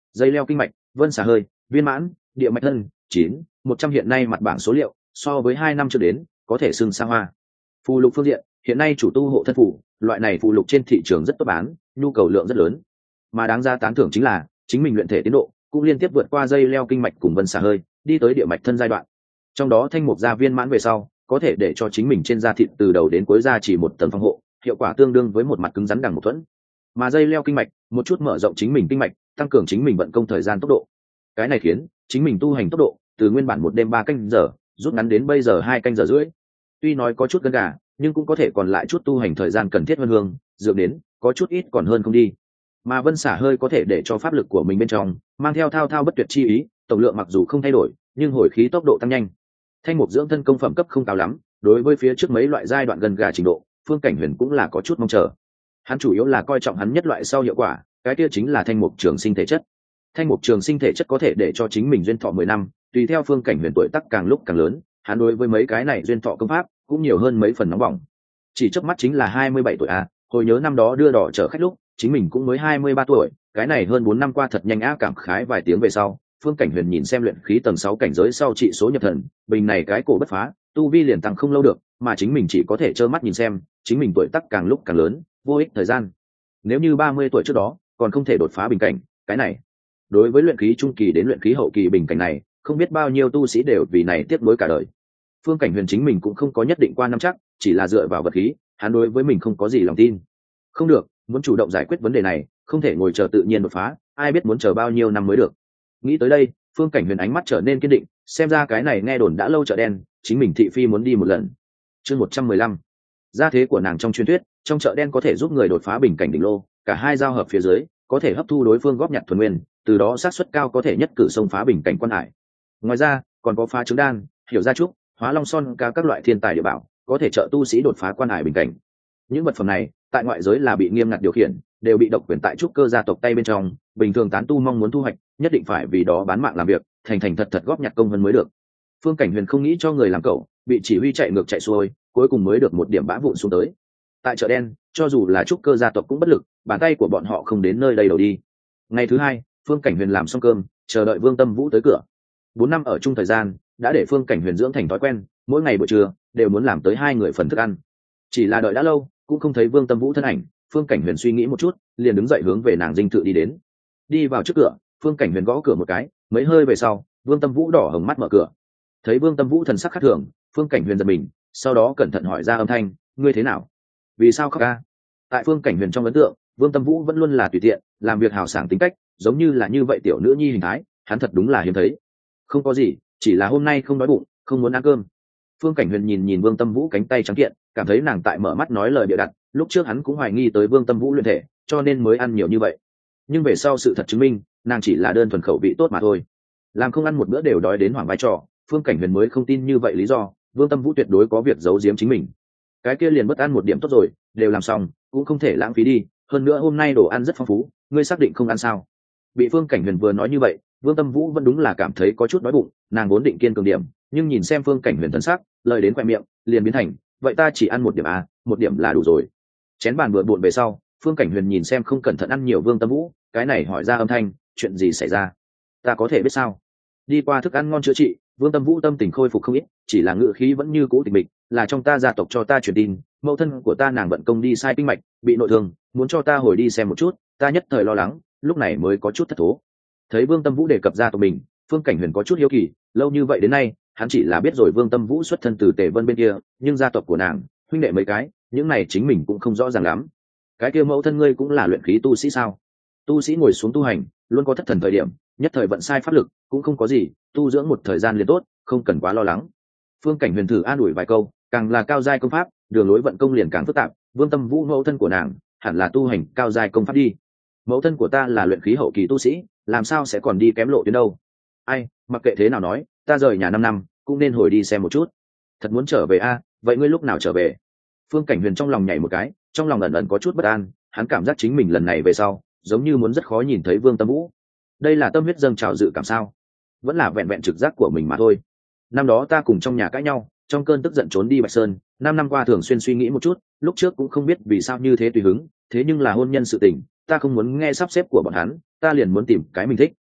dây leo kinh mạch, vân xả hơi, viên mãn, địa mạch thân chín một trăm hiện nay mặt bảng số liệu so với hai năm trước đến có thể xưng xa hoa. Phù lục phương diện, hiện nay chủ tu hộ thân phù, loại này phù lục trên thị trường rất tốt bán, nhu cầu lượng rất lớn. Mà đáng ra tán thưởng chính là chính mình luyện thể tiến độ cũng liên tiếp vượt qua dây leo kinh mạch cùng vân xả hơi, đi tới địa mạch thân giai đoạn. Trong đó thanh mục gia viên mãn về sau, có thể để cho chính mình trên da thịt từ đầu đến cuối da chỉ một tầng phòng hộ, hiệu quả tương đương với một mặt cứng rắn đằng một thuẫn. Mà dây leo kinh mạch, một chút mở rộng chính mình kinh mạch, tăng cường chính mình vận công thời gian tốc độ. Cái này khiến chính mình tu hành tốc độ từ nguyên bản một đêm ba canh giờ rút ngắn đến bây giờ hai canh giờ rưỡi. Tuy nói có chút gân gà, nhưng cũng có thể còn lại chút tu hành thời gian cần thiết hơn hương dược đến có chút ít còn hơn không đi. Mà vân xả hơi có thể để cho pháp lực của mình bên trong mang theo thao thao bất tuyệt chi ý, tổng lượng mặc dù không thay đổi nhưng hồi khí tốc độ tăng nhanh. Thanh mục dưỡng thân công phẩm cấp không cao lắm, đối với phía trước mấy loại giai đoạn gần gà trình độ, Phương Cảnh Huyền cũng là có chút mong chờ. Hắn chủ yếu là coi trọng hắn nhất loại sau hiệu quả, cái kia chính là thanh mục trường sinh thể chất. Thanh mục trường sinh thể chất có thể để cho chính mình duyên thọ mười năm, tùy theo Phương Cảnh Huyền tuổi tác càng lúc càng lớn, hắn đối với mấy cái này duyên thọ công pháp cũng nhiều hơn mấy phần nóng bỏng. Chỉ chớp mắt chính là hai mươi bảy tuổi a, hồi nhớ năm đó đưa đỏ chở khách lúc, chính mình cũng mới hai mươi ba tuổi, cái này hơn bốn năm qua thật nhanh á, cảm khái vài tiếng về sau, Phương Cảnh Huyền nhìn xem luyện khí tầng sáu cảnh giới sau trị số nhập thần, bình này cái cổ bất phá, tu vi liền tăng không lâu được, mà chính mình chỉ có thể trơ mắt nhìn xem, chính mình tuổi tác càng lúc càng lớn, vô ích thời gian. Nếu như ba mươi tuổi trước đó còn không thể đột phá bình cảnh, cái này, đối với luyện khí trung kỳ đến luyện khí hậu kỳ bình cảnh này, không biết bao nhiêu tu sĩ đều vì này tiếc nuối cả đời. Phương Cảnh Huyền chính mình cũng không có nhất định qua năm chắc, chỉ là dựa vào vật khí, hắn đối với mình không có gì lòng tin. Không được, muốn chủ động giải quyết vấn đề này, không thể ngồi chờ tự nhiên đột phá, ai biết muốn chờ bao nhiêu năm mới được. Nghĩ tới đây, Phương Cảnh Huyền ánh mắt trở nên kiên định, xem ra cái này nghe đồn đã lâu chợ đen, chính mình thị phi muốn đi một lần. Chương một trăm mười lăm. Gia thế của nàng trong truyền thuyết, trong chợ đen có thể giúp người đột phá bình cảnh đỉnh lô, cả hai giao hợp phía dưới, có thể hấp thu đối phương góp nhặt thuần nguyên, từ đó xác suất cao có thể nhất cử xông phá bình cảnh quan hải. Ngoài ra, còn có phá trứng đan, hiểu gia trúc, hóa long son ca các loại thiên tài địa bảo, có thể trợ tu sĩ đột phá quan hải bình cảnh. Những vật phẩm này, tại ngoại giới là bị nghiêm ngặt điều khiển, đều bị độc quyền tại trúc cơ gia tộc tay bên trong, bình thường tán tu mong muốn thu hoạch, nhất định phải vì đó bán mạng làm việc, thành thành thật thật góp nhặt công vân mới được. Phương Cảnh Huyền không nghĩ cho người làm cẩu, bị chỉ huy chạy ngược chạy xuôi, cuối cùng mới được một điểm bã vụn xuống tới. Tại chợ đen, cho dù là trúc cơ gia tộc cũng bất lực, bàn tay của bọn họ không đến nơi đây đầu đi. Ngày thứ hai, Phương Cảnh Huyền làm xong cơm, chờ đợi Vương Tâm Vũ tới cửa. Bốn năm ở chung thời gian, đã để Phương Cảnh Huyền dưỡng thành thói quen, mỗi ngày buổi trưa đều muốn làm tới hai người phần thức ăn. Chỉ là đợi đã lâu, cũng không thấy Vương Tâm Vũ thân ảnh, Phương Cảnh Huyền suy nghĩ một chút, liền đứng dậy hướng về nàng dinh thự đi đến. Đi vào trước cửa, Phương Cảnh Huyền gõ cửa một cái, mấy hơi về sau, Vương Tâm Vũ đỏ hồng mắt mở cửa. Thấy Vương Tâm Vũ thần sắc khác thường, Phương Cảnh Huyền giật mình, sau đó cẩn thận hỏi ra âm thanh, ngươi thế nào? Vì sao khóc ca? Tại Phương Cảnh Huyền trong ấn tượng, Vương Tâm Vũ vẫn luôn là tùy tiện, làm việc hào sảng tính cách, giống như là như vậy tiểu nữ nhi hình thái, hắn thật đúng là hiếm thấy. Không có gì, chỉ là hôm nay không đói bụng, không muốn ăn cơm. Phương Cảnh Huyền nhìn nhìn Vương Tâm Vũ cánh tay trắng kiện, cảm thấy nàng tại mở mắt nói lời bịa đặt, lúc trước hắn cũng hoài nghi tới Vương Tâm Vũ luyện thể, cho nên mới ăn nhiều như vậy. Nhưng về sau sự thật chứng minh, nàng chỉ là đơn thuần khẩu vị tốt mà thôi. Làm không ăn một bữa đều đói đến hoảng vai trò, Phương Cảnh Huyền mới không tin như vậy lý do, Vương Tâm Vũ tuyệt đối có việc giấu giếm chính mình. Cái kia liền bất ăn một điểm tốt rồi, đều làm xong, cũng không thể lãng phí đi, hơn nữa hôm nay đồ ăn rất phong phú, ngươi xác định không ăn sao? Bị Phương Cảnh Huyền vừa nói như vậy, Vương Tâm Vũ vẫn đúng là cảm thấy có chút đói bụng, nàng vốn định kiên cường điểm, nhưng nhìn xem Phương Cảnh Huyền thần sắc, lời đến quẹt miệng, liền biến thành, vậy ta chỉ ăn một điểm à, một điểm là đủ rồi. Chén bàn vừa bộn về sau, Phương Cảnh Huyền nhìn xem không cẩn thận ăn nhiều Vương Tâm Vũ, cái này hỏi ra âm thanh, chuyện gì xảy ra? Ta có thể biết sao? Đi qua thức ăn ngon chữa trị, Vương Tâm Vũ tâm tình khôi phục không ít, chỉ là ngự khí vẫn như cũ tịch mịch, là trong ta gia tộc cho ta truyền tin, mẫu thân của ta nàng vận công đi sai kinh mạch, bị nội thương, muốn cho ta hồi đi xem một chút, ta nhất thời lo lắng, lúc này mới có chút thất thố. Thấy Vương Tâm Vũ đề cập gia tộc mình, Phương Cảnh Huyền có chút hiếu kỳ, lâu như vậy đến nay, hắn chỉ là biết rồi Vương Tâm Vũ xuất thân từ Tề Vân bên kia, nhưng gia tộc của nàng, huynh đệ mấy cái, những này chính mình cũng không rõ ràng lắm. Cái kia mẫu thân ngươi cũng là luyện khí tu sĩ sao? Tu sĩ ngồi xuống tu hành, luôn có thất thần thời điểm, nhất thời vận sai pháp lực, cũng không có gì, tu dưỡng một thời gian liền tốt, không cần quá lo lắng. Phương Cảnh Huyền thử an ủi vài câu, càng là cao giai công pháp, đường lối vận công liền càng phức tạp, Vương Tâm Vũ mẫu thân của nàng, hẳn là tu hành cao giai công pháp đi. Mẫu thân của ta là luyện khí hậu kỳ tu sĩ, làm sao sẽ còn đi kém lộ đến đâu? Ai, mặc kệ thế nào nói, ta rời nhà năm năm, cũng nên hồi đi xem một chút. Thật muốn trở về a, à, vậy ngươi lúc nào trở về? Phương Cảnh Huyền trong lòng nhảy một cái, trong lòng ẩn ẩn có chút bất an, hắn cảm giác chính mình lần này về sau, giống như muốn rất khó nhìn thấy Vương Tâm Vũ. Đây là tâm huyết dâng trào dự cảm sao? Vẫn là vẹn vẹn trực giác của mình mà thôi. Năm đó ta cùng trong nhà cãi nhau, trong cơn tức giận trốn đi Bạch Sơn, năm năm qua thường xuyên suy nghĩ một chút, lúc trước cũng không biết vì sao như thế tùy hứng, thế nhưng là hôn nhân sự tình, ta không muốn nghe sắp xếp của bọn hắn, ta liền muốn tìm cái mình thích,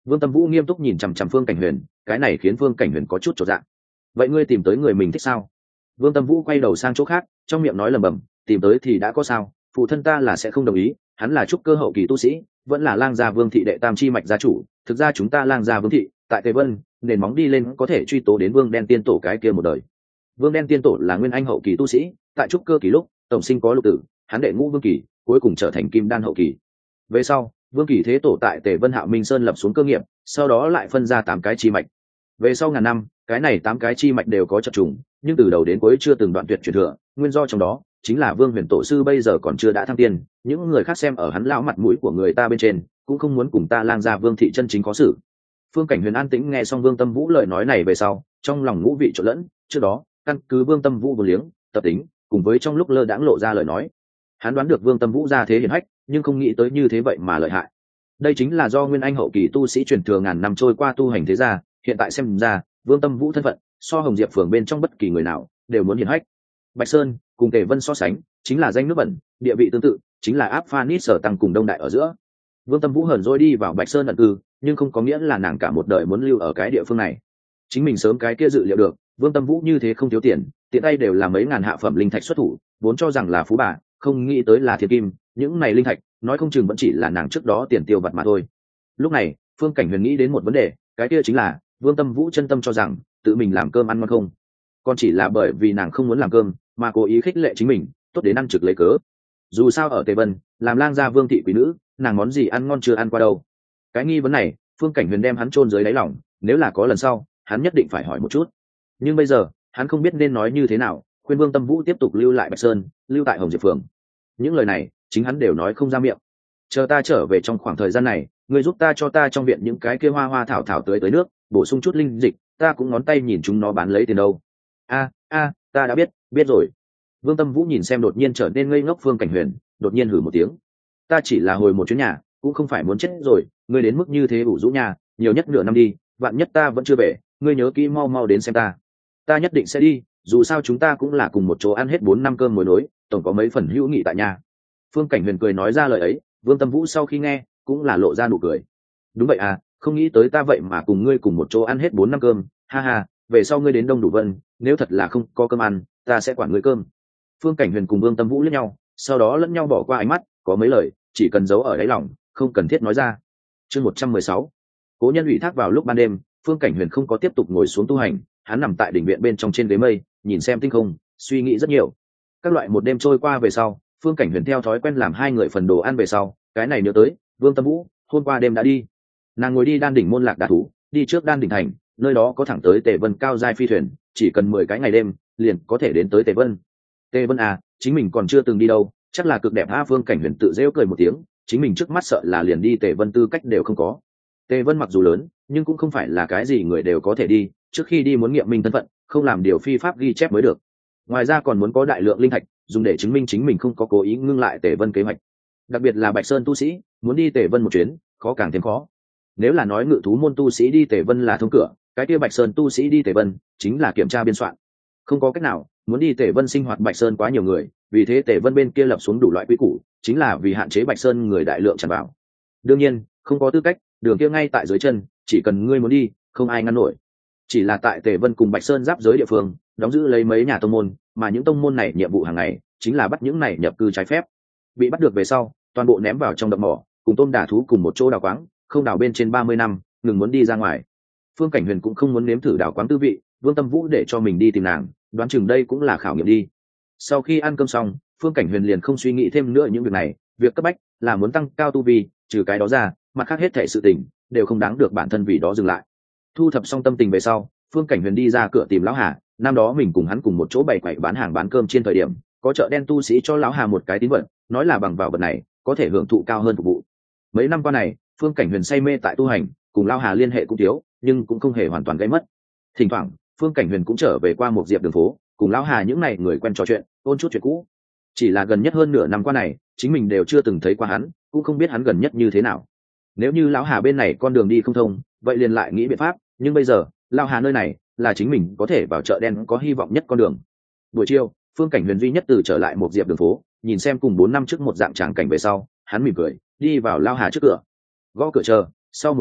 Vương Tâm Vũ nghiêm túc nhìn chằm chằm Phương Cảnh Huyền, cái này khiến Phương Cảnh Huyền có chút chột dạ. Vậy ngươi tìm tới người mình thích sao? Vương Tâm Vũ quay đầu sang chỗ khác, trong miệng nói lầm bầm, tìm tới thì đã có sao, phụ thân ta là sẽ không đồng ý, hắn là trúc cơ hậu kỳ tu sĩ, vẫn là lang gia Vương thị đệ tam chi mạch gia chủ, thực ra chúng ta lang gia Vương thị, tại Tề Vân, nền móng đi lên có thể truy tố đến Vương Đen Tiên tổ cái kia một đời. Vương Đen Tiên tổ là nguyên anh hậu kỳ tu sĩ, tại trúc cơ kỳ lúc, tổng sinh có lục tử, hắn đệ ngũ vương kỳ, cuối cùng trở thành kim đan hậu kỳ. Về sau, Vương kỳ thế tổ tại Tề Vân Hạo Minh Sơn lập xuống cơ nghiệp, sau đó lại phân ra tám cái chi mạch. Về sau ngàn năm, cái này tám cái chi mạch đều có chập trùng, nhưng từ đầu đến cuối chưa từng đoạn tuyệt truyền thừa, nguyên do trong đó chính là Vương Huyền tổ sư bây giờ còn chưa đã thăng tiên, những người khác xem ở hắn lão mặt mũi của người ta bên trên, cũng không muốn cùng ta lang gia Vương thị chân chính có xử. Phương Cảnh Huyền an tĩnh nghe xong Vương Tâm Vũ lời nói này về sau, trong lòng ngũ vị trộn lẫn, trước đó, căn cứ Vương Tâm Vũ vô liếng, tập tính, cùng với trong lúc lơ đãng lộ ra lời nói, hắn đoán được Vương Tâm Vũ ra thế hiển hách, nhưng không nghĩ tới như thế vậy mà lợi hại. Đây chính là do nguyên anh hậu kỳ tu sĩ truyền thừa ngàn năm trôi qua tu hành thế gia, hiện tại xem ra, Vương Tâm Vũ thân phận, so Hồng Diệp phường bên trong bất kỳ người nào đều muốn hiển hách. Bạch Sơn cùng Tề Vân so sánh, chính là danh nước bẩn, địa vị tương tự, chính là áp phanit sở tăng cùng đông đại ở giữa. Vương Tâm Vũ hờn dỗi đi vào Bạch Sơn ẩn cư, nhưng không có nghĩa là nàng cả một đời muốn lưu ở cái địa phương này. Chính mình sớm cái kia dự liệu được, Vương Tâm Vũ như thế không thiếu tiền, tiện tay đều là mấy ngàn hạ phẩm linh thạch xuất thủ, vốn cho rằng là phú bà, không nghĩ tới là thiên kim, những này linh thạch, nói không chừng vẫn chỉ là nàng trước đó tiền tiêu vặt mà thôi. Lúc này, Phương Cảnh Huyền nghĩ đến một vấn đề, cái kia chính là, Vương Tâm Vũ chân tâm cho rằng, tự mình làm cơm ăn ngon không? Còn chỉ là bởi vì nàng không muốn làm cơm, mà cố ý khích lệ chính mình, tốt đến ăn trực lấy cớ. Dù sao ở Tề Vân, làm lang gia Vương thị quý nữ, nàng món gì ăn ngon chưa ăn qua đâu. Cái nghi vấn này, Phương Cảnh Huyền đem hắn chôn dưới đáy lòng, nếu là có lần sau, hắn nhất định phải hỏi một chút. Nhưng bây giờ, hắn không biết nên nói như thế nào, khuyên Vương Tâm Vũ tiếp tục lưu lại Bạch Sơn, lưu tại Hồng Diệp phường. Những lời này, chính hắn đều nói không ra miệng. Chờ ta trở về trong khoảng thời gian này, ngươi giúp ta cho ta trong viện những cái kia hoa hoa thảo thảo tưới tới nước, bổ sung chút linh dịch, ta cũng ngón tay nhìn chúng nó bán lấy tiền đâu. A a, ta đã biết, biết rồi. Vương Tâm Vũ nhìn xem đột nhiên trở nên ngây ngốc Phương Cảnh Huyền, đột nhiên hử một tiếng. Ta chỉ là hồi một chuyến nhà, cũng không phải muốn chết rồi, ngươi đến mức như thế ủ rũ nhà, nhiều nhất nửa năm đi, vạn nhất ta vẫn chưa về, ngươi nhớ kỹ mau mau đến xem ta. Ta nhất định sẽ đi, dù sao chúng ta cũng là cùng một chỗ ăn hết bốn năm cơm mối nối, tổng có mấy phần hữu nghị tại nhà. Phương Cảnh Huyền cười nói ra lời ấy, Vương Tâm Vũ sau khi nghe, cũng là lộ ra nụ cười. Đúng vậy à, không nghĩ tới ta vậy mà cùng ngươi cùng một chỗ ăn hết bốn năm cơm, ha ha, về sau ngươi đến Đông Đủ Vân, nếu thật là không có cơm ăn, ta sẽ quản ngươi cơm. Phương Cảnh Huyền cùng Vương Tâm Vũ liếc nhau, sau đó lẫn nhau bỏ qua ánh mắt, có mấy lời, chỉ cần giấu ở đáy lòng, không cần thiết nói ra. Chương một trăm mười sáu, Cố Nhân ủy thác vào lúc ban đêm, Phương Cảnh Huyền không có tiếp tục ngồi xuống tu hành, hắn nằm tại đỉnh viện bên trong trên ghế mây, nhìn xem tinh không, suy nghĩ rất nhiều. Các loại một đêm trôi qua về sau, Phương Cảnh Huyền theo thói quen làm hai người phần đồ ăn về sau, cái này nhớ tới, Vương Tâm Vũ, hôm qua đêm đã đi. Nàng ngồi đi Đan đỉnh môn lạc đà thú, đi trước Đan đỉnh thành, nơi đó có thẳng tới Tề Vân cao giai phi thuyền, chỉ cần mười cái ngày đêm, liền có thể đến tới Tề Vân. Tề Vân à, chính mình còn chưa từng đi đâu, chắc là cực đẹp a. Phương Cảnh Huyền tự rêu cười một tiếng, chính mình trước mắt sợ là liền đi Tề Vân tư cách đều không có. Tề Vân mặc dù lớn, nhưng cũng không phải là cái gì người đều có thể đi, trước khi đi muốn nghiệm minh thân phận, không làm điều phi pháp ghi chép mới được. Ngoài ra còn muốn có đại lượng linh thạch, dùng để chứng minh chính mình không có cố ý ngưng lại Tề Vân kế hoạch. Đặc biệt là Bạch Sơn tu sĩ, muốn đi Tề Vân một chuyến, khó càng thêm khó. Nếu là nói ngự thú môn tu sĩ đi Tề Vân là thông cửa, cái kia Bạch Sơn tu sĩ đi Tề Vân chính là kiểm tra biên soạn. Không có cách nào, muốn đi Tề Vân sinh hoạt Bạch Sơn quá nhiều người, vì thế Tề Vân bên kia lập xuống đủ loại quy củ, chính là vì hạn chế Bạch Sơn người đại lượng tràn vào. Đương nhiên, không có tư cách, đường kia ngay tại dưới chân, chỉ cần ngươi muốn đi, không ai ngăn nổi. Chỉ là tại Tề Vân cùng Bạch Sơn giáp giới địa phương, đóng giữ lấy mấy nhà tông môn, mà những tông môn này nhiệm vụ hàng ngày chính là bắt những này nhập cư trái phép. Bị bắt được về sau, toàn bộ ném vào trong đập mỏ, cùng tôm đả thú cùng một chỗ đào quáng, không đào bên trên ba mươi năm, ngừng muốn đi ra ngoài. Phương Cảnh Huyền cũng không muốn nếm thử đào quáng tư vị, Vương Tâm Vũ để cho mình đi tìm nàng, đoán chừng đây cũng là khảo nghiệm đi. Sau khi ăn cơm xong, Phương Cảnh Huyền liền không suy nghĩ thêm nữa những việc này, việc cấp bách là muốn tăng cao tu vi, trừ cái đó ra, mặt khác hết thảy sự tình đều không đáng được bản thân vì đó dừng lại. Thu thập xong tâm tình về sau, Phương Cảnh Huyền đi ra cửa tìm lão Hà, năm đó mình cùng hắn cùng một chỗ bày quậy bán hàng bán cơm trên thời điểm, có chợ đen tu sĩ cho lão Hà một cái tín vật, nói là bằng vào vật này có thể hưởng thụ cao hơn phục vụ. Mấy năm qua này, Phương Cảnh Huyền say mê tại tu hành, cùng lão Hà liên hệ cũng thiếu, nhưng cũng không hề hoàn toàn gây mất. Thỉnh thoảng, Phương Cảnh Huyền cũng trở về qua một diệp đường phố, cùng lão Hà những này người quen trò chuyện, ôn chút chuyện cũ. Chỉ là gần nhất hơn nửa năm qua này, chính mình đều chưa từng thấy qua hắn, cũng không biết hắn gần nhất như thế nào. Nếu như lão Hà bên này con đường đi không thông, vậy liền lại nghĩ biện pháp, nhưng bây giờ, lão Hà nơi này là chính mình có thể vào chợ đen có hy vọng nhất con đường. Buổi chiều, Phương Cảnh Huyền duy nhất từ trở lại một diệp đường phố, nhìn xem cùng bốn năm trước một dạng tràng cảnh về sau, hắn mỉm cười, đi vào lão Hà trước cửa. Gõ cửa chờ, sau một lát,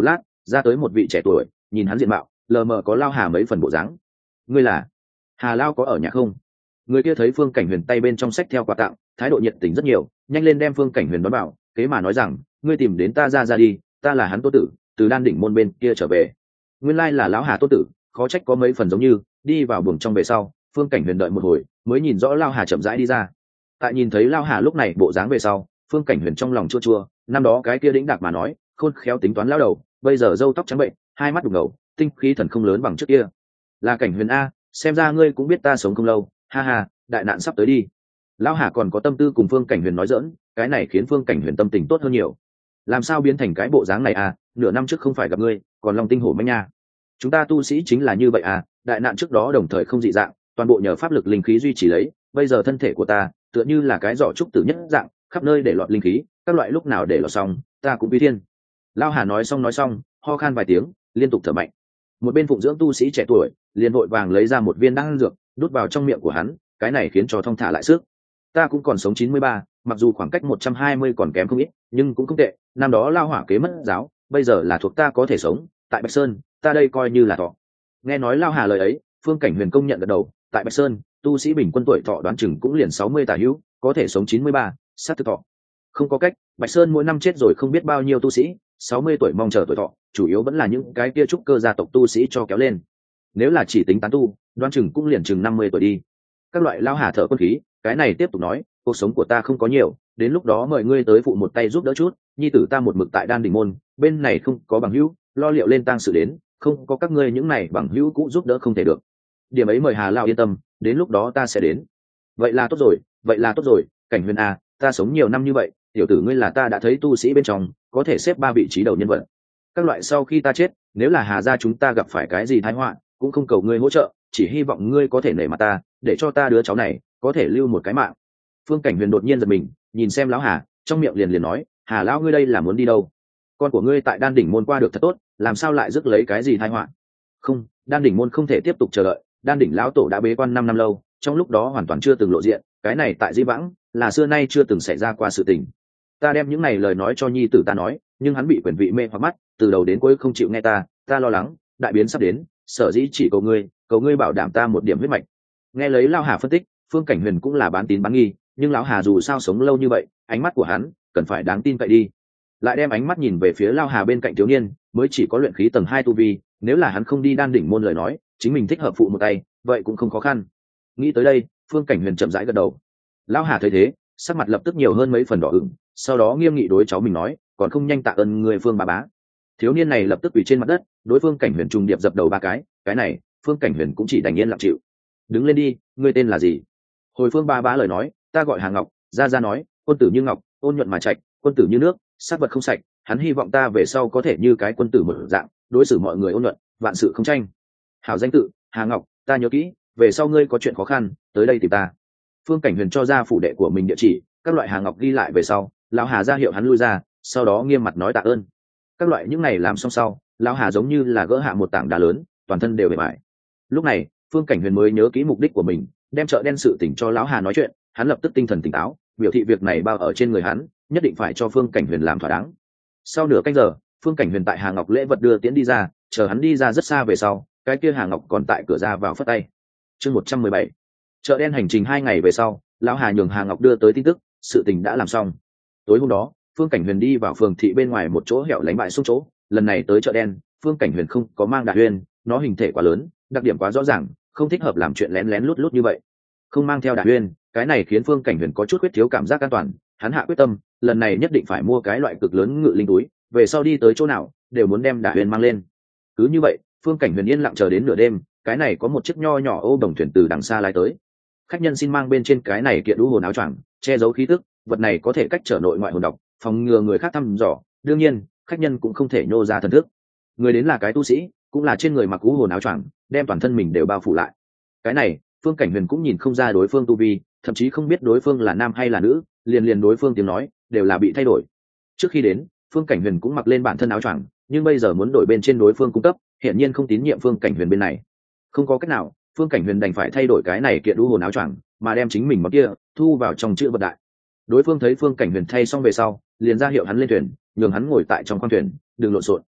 ra tới một vị trẻ tuổi, nhìn hắn diện mạo lờ mờ có Lao Hà mấy phần bộ dáng. Ngươi là Hà Lao có ở nhà không? Người kia thấy Phương Cảnh Huyền tay bên trong sách theo quà tặng, thái độ nhiệt tình rất nhiều, nhanh lên đem Phương Cảnh Huyền đón bảo, kế mà nói rằng, ngươi tìm đến ta ra ra đi, ta là hắn Tô tử, từ Đan đỉnh môn bên kia trở về. Nguyên lai là lão Hà Tô tử, khó trách có mấy phần giống như. Đi vào buồng trong về sau, Phương Cảnh Huyền đợi một hồi mới nhìn rõ Lao Hà chậm rãi đi ra. Tại nhìn thấy Lao Hà lúc này bộ dáng về sau, Phương Cảnh Huyền trong lòng chua chua, năm đó cái kia đĩnh đạc mà nói, khôn khéo tính toán lão đầu, bây giờ râu tóc trắng bệnh, hai mắt đục ngầu, tinh khí thần không lớn bằng trước kia. Là Cảnh Huyền a, xem ra ngươi cũng biết ta sống không lâu, ha ha, đại nạn sắp tới đi. Lão Hà còn có tâm tư cùng Phương Cảnh Huyền nói giỡn, cái này khiến Phương Cảnh Huyền tâm tình tốt hơn nhiều. Làm sao biến thành cái bộ dáng này à, nửa năm trước không phải gặp ngươi, còn Long Tinh Hổ Manh nha. Chúng ta tu sĩ chính là như vậy à, đại nạn trước đó đồng thời không dị dạng, toàn bộ nhờ pháp lực linh khí duy trì lấy, bây giờ thân thể của ta tựa như là cái giỏ trúc tử nhất dạng, khắp nơi để lọt linh khí, các loại lúc nào để lọt xong, ta cũng bí thiên. Lão Hà nói xong nói xong, ho khan vài tiếng, liên tục thở mạnh. Một bên phụng dưỡng tu sĩ trẻ tuổi liền vội vàng lấy ra một viên đan dược đút vào trong miệng của hắn, cái này khiến cho thong thả lại sức. Ta cũng còn sống chín mươi ba, mặc dù khoảng cách một trăm hai mươi còn kém không ít, nhưng cũng không tệ. Năm đó Lao Hỏa kế mất giáo, bây giờ là thuộc ta có thể sống, tại Bạch Sơn, ta đây coi như là thọ. Nghe nói Lao Hà lời ấy, Phương Cảnh Huyền công nhận gật đầu, tại Bạch Sơn, tu sĩ bình quân tuổi thọ đoán chừng cũng liền sáu mươi tả hữu, có thể sống chín mươi ba, sát thực thọ. Không có cách, Bạch Sơn mỗi năm chết rồi không biết bao nhiêu tu sĩ, sáu mươi tuổi mong chờ tuổi thọ, chủ yếu vẫn là những cái kia trúc cơ gia tộc tu sĩ cho kéo lên. Nếu là chỉ tính tán tu, đoán chừng cũng liền chừng năm mươi tuổi đi. Các loại Lao Hà thở quân khí, cái này tiếp tục nói, cuộc sống của ta không có nhiều, đến lúc đó mời ngươi tới phụ một tay giúp đỡ chút, nhi tử ta một mực tại Đan đỉnh môn, bên này không có bằng hữu, lo liệu lên tang sự đến, không có các ngươi những này bằng hữu cũng giúp đỡ không thể được. Điểm ấy mời Hà Lao yên tâm, đến lúc đó ta sẽ đến. Vậy là tốt rồi, vậy là tốt rồi, Cảnh Huyền à, ta sống nhiều năm như vậy, tiểu tử ngươi là ta đã thấy tu sĩ bên trong có thể xếp ba vị trí đầu nhân vật. Các loại sau khi ta chết, nếu là Hà gia chúng ta gặp phải cái gì tai họa, cũng không cầu ngươi hỗ trợ, chỉ hy vọng ngươi có thể nể mặt ta, để cho ta đứa cháu này có thể lưu một cái mạng. Phương Cảnh Huyền đột nhiên giật mình, nhìn xem lão Hà, trong miệng liền liền nói, Hà lão ngươi đây là muốn đi đâu? Con của ngươi tại Đan đỉnh môn qua được thật tốt, làm sao lại rước lấy cái gì tai họa? Không, Đan đỉnh môn không thể tiếp tục chờ đợi, Đan đỉnh lão tổ đã bế quan năm năm lâu, trong lúc đó hoàn toàn chưa từng lộ diện, cái này tại Di Vãng là xưa nay chưa từng xảy ra qua sự tình. Ta đem những này lời nói cho nhi tử ta nói, nhưng hắn bị quyền vị mê hoặc mắt, từ đầu đến cuối không chịu nghe ta, ta lo lắng, đại biến sắp đến, sở dĩ chỉ cầu ngươi, cầu ngươi bảo đảm ta một điểm huyết mạch. Nghe lấy Lão Hà phân tích, Phương Cảnh Huyền cũng là bán tín bán nghi, nhưng lão Hà dù sao sống lâu như vậy, ánh mắt của hắn cần phải đáng tin cậy đi. Lại đem ánh mắt nhìn về phía Lão Hà bên cạnh thiếu niên, mới chỉ có luyện khí tầng hai tu vi, nếu là hắn không đi Đan đỉnh môn lời nói, chính mình thích hợp phụ một tay, vậy cũng không khó khăn. Nghĩ tới đây, Phương Cảnh Huyền chậm rãi gật đầu. Lão Hà thấy thế, sắc mặt lập tức nhiều hơn mấy phần đỏ ửng, sau đó nghiêm nghị đối cháu mình nói, còn không nhanh tạ ơn người Phương bà bá. Thiếu niên này lập tức quỳ trên mặt đất, đối Phương Cảnh Huyền trùng điệp dập đầu ba cái, cái này Phương Cảnh Huyền cũng chỉ đành yên lặng chịu. Đứng lên đi, ngươi tên là gì? Hồi Phương ba bá lời nói, ta gọi Hà Ngọc. Gia Gia nói, quân tử như ngọc, ôn nhuận mà trạch, quân tử như nước, sát vật không sạch, hắn hy vọng ta về sau có thể như cái quân tử một dạng, đối xử mọi người ôn nhuận, vạn sự không tranh. Hảo danh tự, Hà Ngọc, ta nhớ kỹ, về sau ngươi có chuyện khó khăn, tới đây tìm ta. Phương Cảnh Huyền cho ra phủ đệ của mình địa chỉ, các loại Hà Ngọc ghi lại về sau, lão Hà ra hiệu hắn lui ra, sau đó nghiêm mặt nói tạ ơn. Các loại những này làm xong sau, lão Hà giống như là gỡ hạ một tảng đá lớn, toàn thân đều bề bại. Lúc này, Phương Cảnh Huyền mới nhớ kỹ mục đích của mình, đem chợ đen sự tình cho lão Hà nói chuyện, hắn lập tức tinh thần tỉnh táo, biểu thị việc này bao ở trên người hắn, nhất định phải cho Phương Cảnh Huyền làm thỏa đáng. Sau nửa canh giờ, Phương Cảnh Huyền tại Hà Ngọc lễ vật đưa tiễn đi ra, chờ hắn đi ra rất xa về sau, cái kia Hà Ngọc còn tại cửa ra vào phất tay. Chương một trăm mười bảy. Chợ đen hành trình hai ngày về sau, lão Hà nhường Hà Ngọc đưa tới tin tức, sự tình đã làm xong. Tối hôm đó, Phương Cảnh Huyền đi vào phường thị bên ngoài một chỗ hẻo lánh bãi sông chỗ, lần này tới chợ đen, Phương Cảnh Huyền không có mang Đà Huyền, nó hình thể quá lớn, đặc điểm quá rõ ràng, không thích hợp làm chuyện lén lén lút lút như vậy. Không mang theo Đà Huyền, cái này khiến Phương Cảnh Huyền có chút quyết thiếu cảm giác an toàn, hắn hạ quyết tâm, lần này nhất định phải mua cái loại cực lớn ngự linh túi, về sau đi tới chỗ nào đều muốn đem Đà Huyền mang lên. Cứ như vậy, Phương Cảnh Huyền yên lặng chờ đến nửa đêm, cái này có một chiếc nho nhỏ ô đồng thuyền từ đằng xa lái tới. Khách nhân xin mang bên trên cái này kiện đũ hồn áo choàng, che giấu khí tức, vật này có thể cách trở nội ngoại hồn độc, phòng ngừa người khác thăm dò, đương nhiên, khách nhân cũng không thể nhô ra thần thức. Người đến là cái tu sĩ, cũng là trên người mặc đũ hồn áo choàng, đem toàn thân mình đều bao phủ lại. Cái này, Phương Cảnh Huyền cũng nhìn không ra đối phương tu vi, thậm chí không biết đối phương là nam hay là nữ, liền liền đối phương tiếng nói đều là bị thay đổi. Trước khi đến, Phương Cảnh Huyền cũng mặc lên bản thân áo choàng, nhưng bây giờ muốn đổi bên trên đối phương cung cấp, hiển nhiên không tín nhiệm Phương Cảnh Huyền bên này. Không có cách nào, Phương Cảnh Huyền đành phải thay đổi cái này kiện đũ hồn áo choàng, mà đem chính mình món kia thu vào trong chữ vật đại. Đối phương thấy Phương Cảnh Huyền thay xong về sau, liền ra hiệu hắn lên thuyền, nhường hắn ngồi tại trong khoang thuyền, đừng lộn xộn.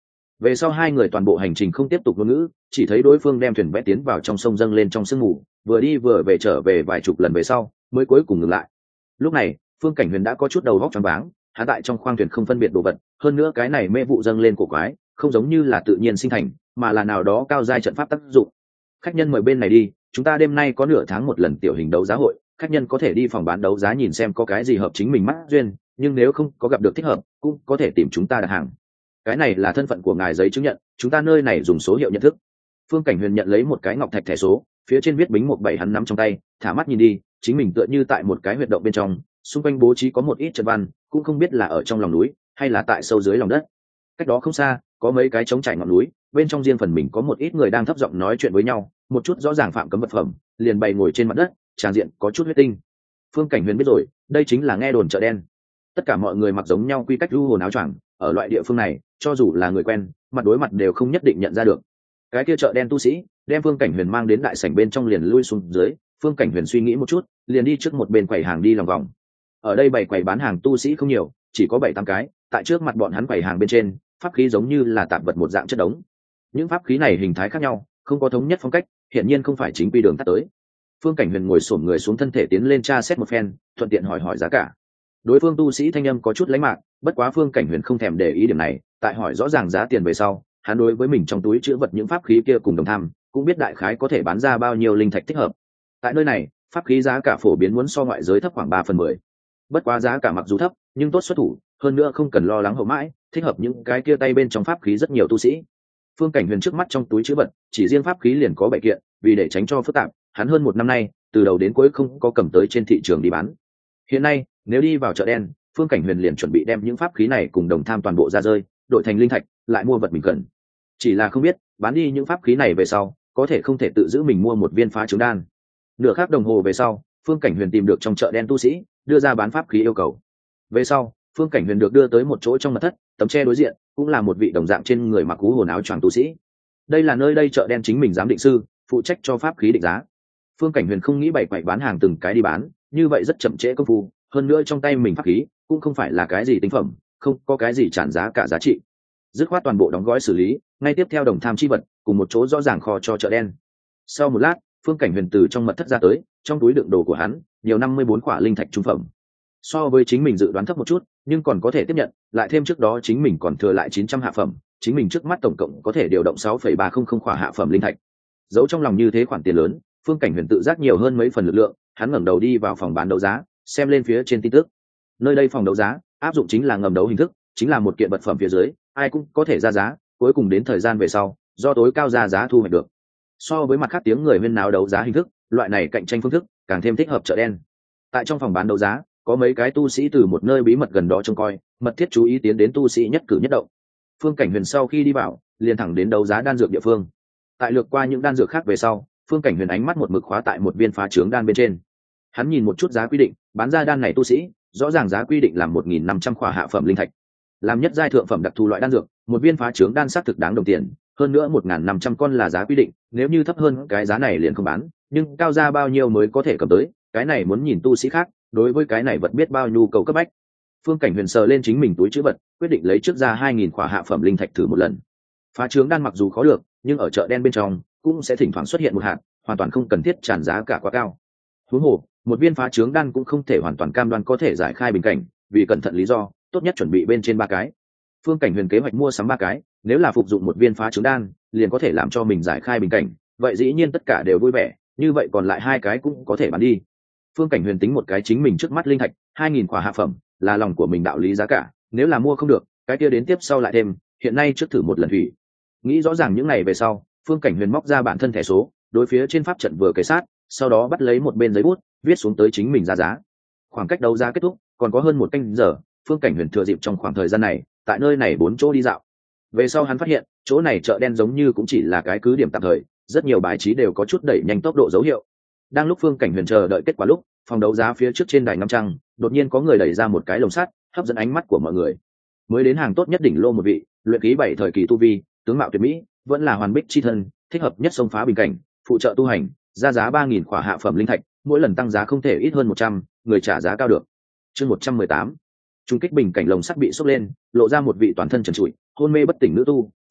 Về sau hai người toàn bộ hành trình không tiếp tục ngôn ngữ, chỉ thấy đối phương đem thuyền vẽ tiến vào trong sông dâng lên trong sương mù, vừa đi vừa về trở về vài chục lần về sau mới cuối cùng ngừng lại. Lúc này Phương Cảnh Huyền đã có chút đầu óc choáng váng, hắn tại trong khoang thuyền không phân biệt đồ vật, hơn nữa cái này mê vụ dâng lên của quái không giống như là tự nhiên sinh thành, mà là nào đó cao giai trận pháp tác dụng. Khách nhân mời bên này đi, chúng ta đêm nay có nửa tháng một lần tiểu hình đấu giá hội, khách nhân có thể đi phòng bán đấu giá nhìn xem có cái gì hợp chính mình mắt duyên, nhưng nếu không có gặp được thích hợp cũng có thể tìm chúng ta đặt hàng. Cái này là thân phận của ngài giấy chứng nhận, chúng ta nơi này dùng số hiệu nhận thức. Phương Cảnh Huyền nhận lấy một cái ngọc thạch thẻ số, phía trên viết bính một bảy, hắn nắm trong tay, thả mắt nhìn đi, chính mình tựa như tại một cái huyệt động bên trong, xung quanh bố trí có một ít trận văn, cũng không biết là ở trong lòng núi hay là tại sâu dưới lòng đất. Cách đó không xa có mấy cái trống trải ngọn núi, bên trong riêng phần mình có một ít người đang thấp giọng nói chuyện với nhau, một chút rõ ràng phạm cấm vật phẩm liền bày ngồi trên mặt đất, tràn diện có chút huyết tinh. Phương Cảnh Huyền biết rồi, đây chính là nghe đồn chợ đen. Tất cả mọi người mặc giống nhau quy cách lưu hồn áo choàng, ở loại địa phương này cho dù là người quen mặt đối mặt đều không nhất định nhận ra được. Cái kia chợ đen tu sĩ đem Phương Cảnh Huyền mang đến đại sảnh bên trong liền lui xuống dưới. Phương Cảnh Huyền suy nghĩ một chút, liền đi trước một bên quầy hàng đi lòng vòng. Ở đây bày quầy bán hàng tu sĩ không nhiều, chỉ có bảy tám cái, tại trước mặt bọn hắn quầy hàng bên trên pháp khí giống như là tạp vật một dạng chất đống. Những pháp khí này hình thái khác nhau, không có thống nhất phong cách, hiển nhiên không phải chính quy đường tắt tới. Phương Cảnh Huyền ngồi xổm người xuống thân thể tiến lên tra xét một phen, thuận tiện hỏi hỏi giá cả. Đối phương tu sĩ thanh âm có chút lãnh mạc, bất quá Phương Cảnh Huyền không thèm để ý điểm này, tại hỏi rõ ràng giá tiền về sau, hắn đối với mình trong túi chứa vật những pháp khí kia cùng đồng tham, cũng biết đại khái có thể bán ra bao nhiêu linh thạch thích hợp. Tại nơi này, pháp khí giá cả phổ biến muốn so ngoại giới thấp khoảng ba phần mười. Bất quá giá cả mặc dù thấp, nhưng tốt xuất thủ, hơn nữa không cần lo lắng hậu mãi, thích hợp những cái kia tay bên trong pháp khí rất nhiều tu sĩ. Phương Cảnh Huyền trước mắt trong túi chứa vật, chỉ riêng pháp khí liền có bảy kiện, vì để tránh cho phức tạp, hắn hơn một năm nay, từ đầu đến cuối không có cầm tới trên thị trường đi bán. Hiện nay, nếu đi vào chợ đen, Phương Cảnh Huyền liền chuẩn bị đem những pháp khí này cùng đồng tham toàn bộ ra rơi, đổi thành linh thạch, lại mua vật mình cần. Chỉ là không biết, bán đi những pháp khí này về sau, có thể không thể tự giữ mình mua một viên phá trứng đan. Nửa khắc đồng hồ về sau, Phương Cảnh Huyền tìm được trong chợ đen tu sĩ, đưa ra bán pháp khí yêu cầu. Về sau, Phương Cảnh Huyền được đưa tới một chỗ trong mật thất, tấm tre đối diện cũng là một vị đồng dạng trên người mặc cú hồn áo choàng tu sĩ. Đây là nơi đây chợ đen chính mình giám định sư, phụ trách cho pháp khí định giá. Phương Cảnh Huyền không nghĩ bày quậy bán hàng từng cái đi bán, như vậy rất chậm trễ công phu, hơn nữa trong tay mình pháp khí cũng không phải là cái gì tinh phẩm, không có cái gì tràn giá cả giá trị. Dứt khoát toàn bộ đóng gói xử lý, ngay tiếp theo đồng tham chi vật cùng một chỗ rõ ràng kho cho chợ đen. Sau một lát, Phương Cảnh Huyền từ trong mật thất ra tới, trong túi đựng đồ của hắn nhiều năm mươi bốn quả linh thạch trung phẩm. So với chính mình dự đoán thấp một chút, nhưng còn có thể tiếp nhận, lại thêm trước đó chính mình còn thừa lại chín trăm hạ phẩm, chính mình trước mắt tổng cộng có thể điều động sáu phẩy ba không không quả hạ phẩm linh thạch. Giấu trong lòng như thế khoản tiền lớn, Phương Cảnh Huyền tự giác nhiều hơn mấy phần lực lượng, hắn ngẩng đầu đi vào phòng bán đấu giá, xem lên phía trên tin tức. Nơi đây phòng đấu giá áp dụng chính là ngầm đấu hình thức, chính là một kiện vật phẩm phía dưới, ai cũng có thể ra giá, cuối cùng đến thời gian về sau, do tối cao ra giá thu hoạch được. So với mặt khác tiếng người huyên náo đấu giá hình thức, loại này cạnh tranh phương thức càng thêm thích hợp chợ đen. Tại trong phòng bán đấu giá, có mấy cái tu sĩ từ một nơi bí mật gần đó trông coi, mật thiết chú ý tiến đến tu sĩ nhất cử nhất động. Phương Cảnh Huyền sau khi đi vào, liền thẳng đến đấu giá đan dược địa phương. Tại lược qua những đan dược khác về sau, Phương Cảnh Huyền ánh mắt một mực khóa tại một viên phá trướng đan bên trên. Hắn nhìn một chút giá quy định, bán ra đan này tu sĩ, rõ ràng giá quy định là một nghìn năm trăm khỏa hạ phẩm linh thạch. Làm nhất giai thượng phẩm đặc thù loại đan dược, một viên phá trướng đan xác thực đáng đồng tiền, hơn nữa một nghìn năm trăm con là giá quy định, nếu như thấp hơn cái giá này liền không bán, nhưng cao ra bao nhiêu mới có thể cầm tới, cái này muốn nhìn tu sĩ khác, đối với cái này vật biết bao nhu cầu cấp bách. Phương Cảnh Huyền sờ lên chính mình túi trữ vật, quyết định lấy trước ra hai nghìn khỏa hạ phẩm linh thạch thử một lần. Phá trướng đan mặc dù khó được, nhưng ở chợ đen bên trong cũng sẽ thỉnh thoảng xuất hiện một hạt, hoàn toàn không cần thiết tràn giá cả quá cao. Huống hồ, một viên phá trướng đan cũng không thể hoàn toàn cam đoan có thể giải khai bình cảnh, vì cẩn thận lý do, tốt nhất chuẩn bị bên trên ba cái. Phương Cảnh Huyền kế hoạch mua sắm ba cái, nếu là phục dụng một viên phá trướng đan, liền có thể làm cho mình giải khai bình cảnh, vậy dĩ nhiên tất cả đều vui vẻ, như vậy còn lại hai cái cũng có thể bán đi. Phương Cảnh Huyền tính một cái chính mình trước mắt linh thạch hai nghìn khỏa hạ phẩm, là lòng của mình đạo lý giá cả, nếu là mua không được, cái kia đến tiếp sau lại thêm, hiện nay trước thử một lần thủy. Nghĩ rõ ràng những ngày về sau, Phương Cảnh Huyền móc ra bản thân thẻ số, đối phía trên pháp trận vừa kề sát, sau đó bắt lấy một bên giấy bút, viết xuống tới chính mình ra giá. Khoảng cách đấu giá kết thúc, còn có hơn một canh giờ, Phương Cảnh Huyền thừa dịp trong khoảng thời gian này, tại nơi này bốn chỗ đi dạo. Về sau hắn phát hiện, chỗ này chợ đen giống như cũng chỉ là cái cứ điểm tạm thời, rất nhiều bài trí đều có chút đẩy nhanh tốc độ dấu hiệu. Đang lúc Phương Cảnh Huyền chờ đợi kết quả lúc, phòng đấu giá phía trước trên đài ngắm trăng, đột nhiên có người đẩy ra một cái lồng sắt, hấp dẫn ánh mắt của mọi người. Mới đến hàng tốt nhất đỉnh lô một vị, luyện khí bảy thời kỳ tu vi, tướng mạo tuyệt mỹ, vẫn là hoàn bích chi thân, thích hợp nhất xông phá bình cảnh, phụ trợ tu hành, ra giá ba nghìn khỏa hạ phẩm linh thạch, mỗi lần tăng giá không thể ít hơn một trăm, người trả giá cao được. Chương một trăm mười tám. Trung kích bình cảnh lồng sắt bị sốc lên, lộ ra một vị toàn thân trần trụi, hôn mê bất tỉnh nữ tu,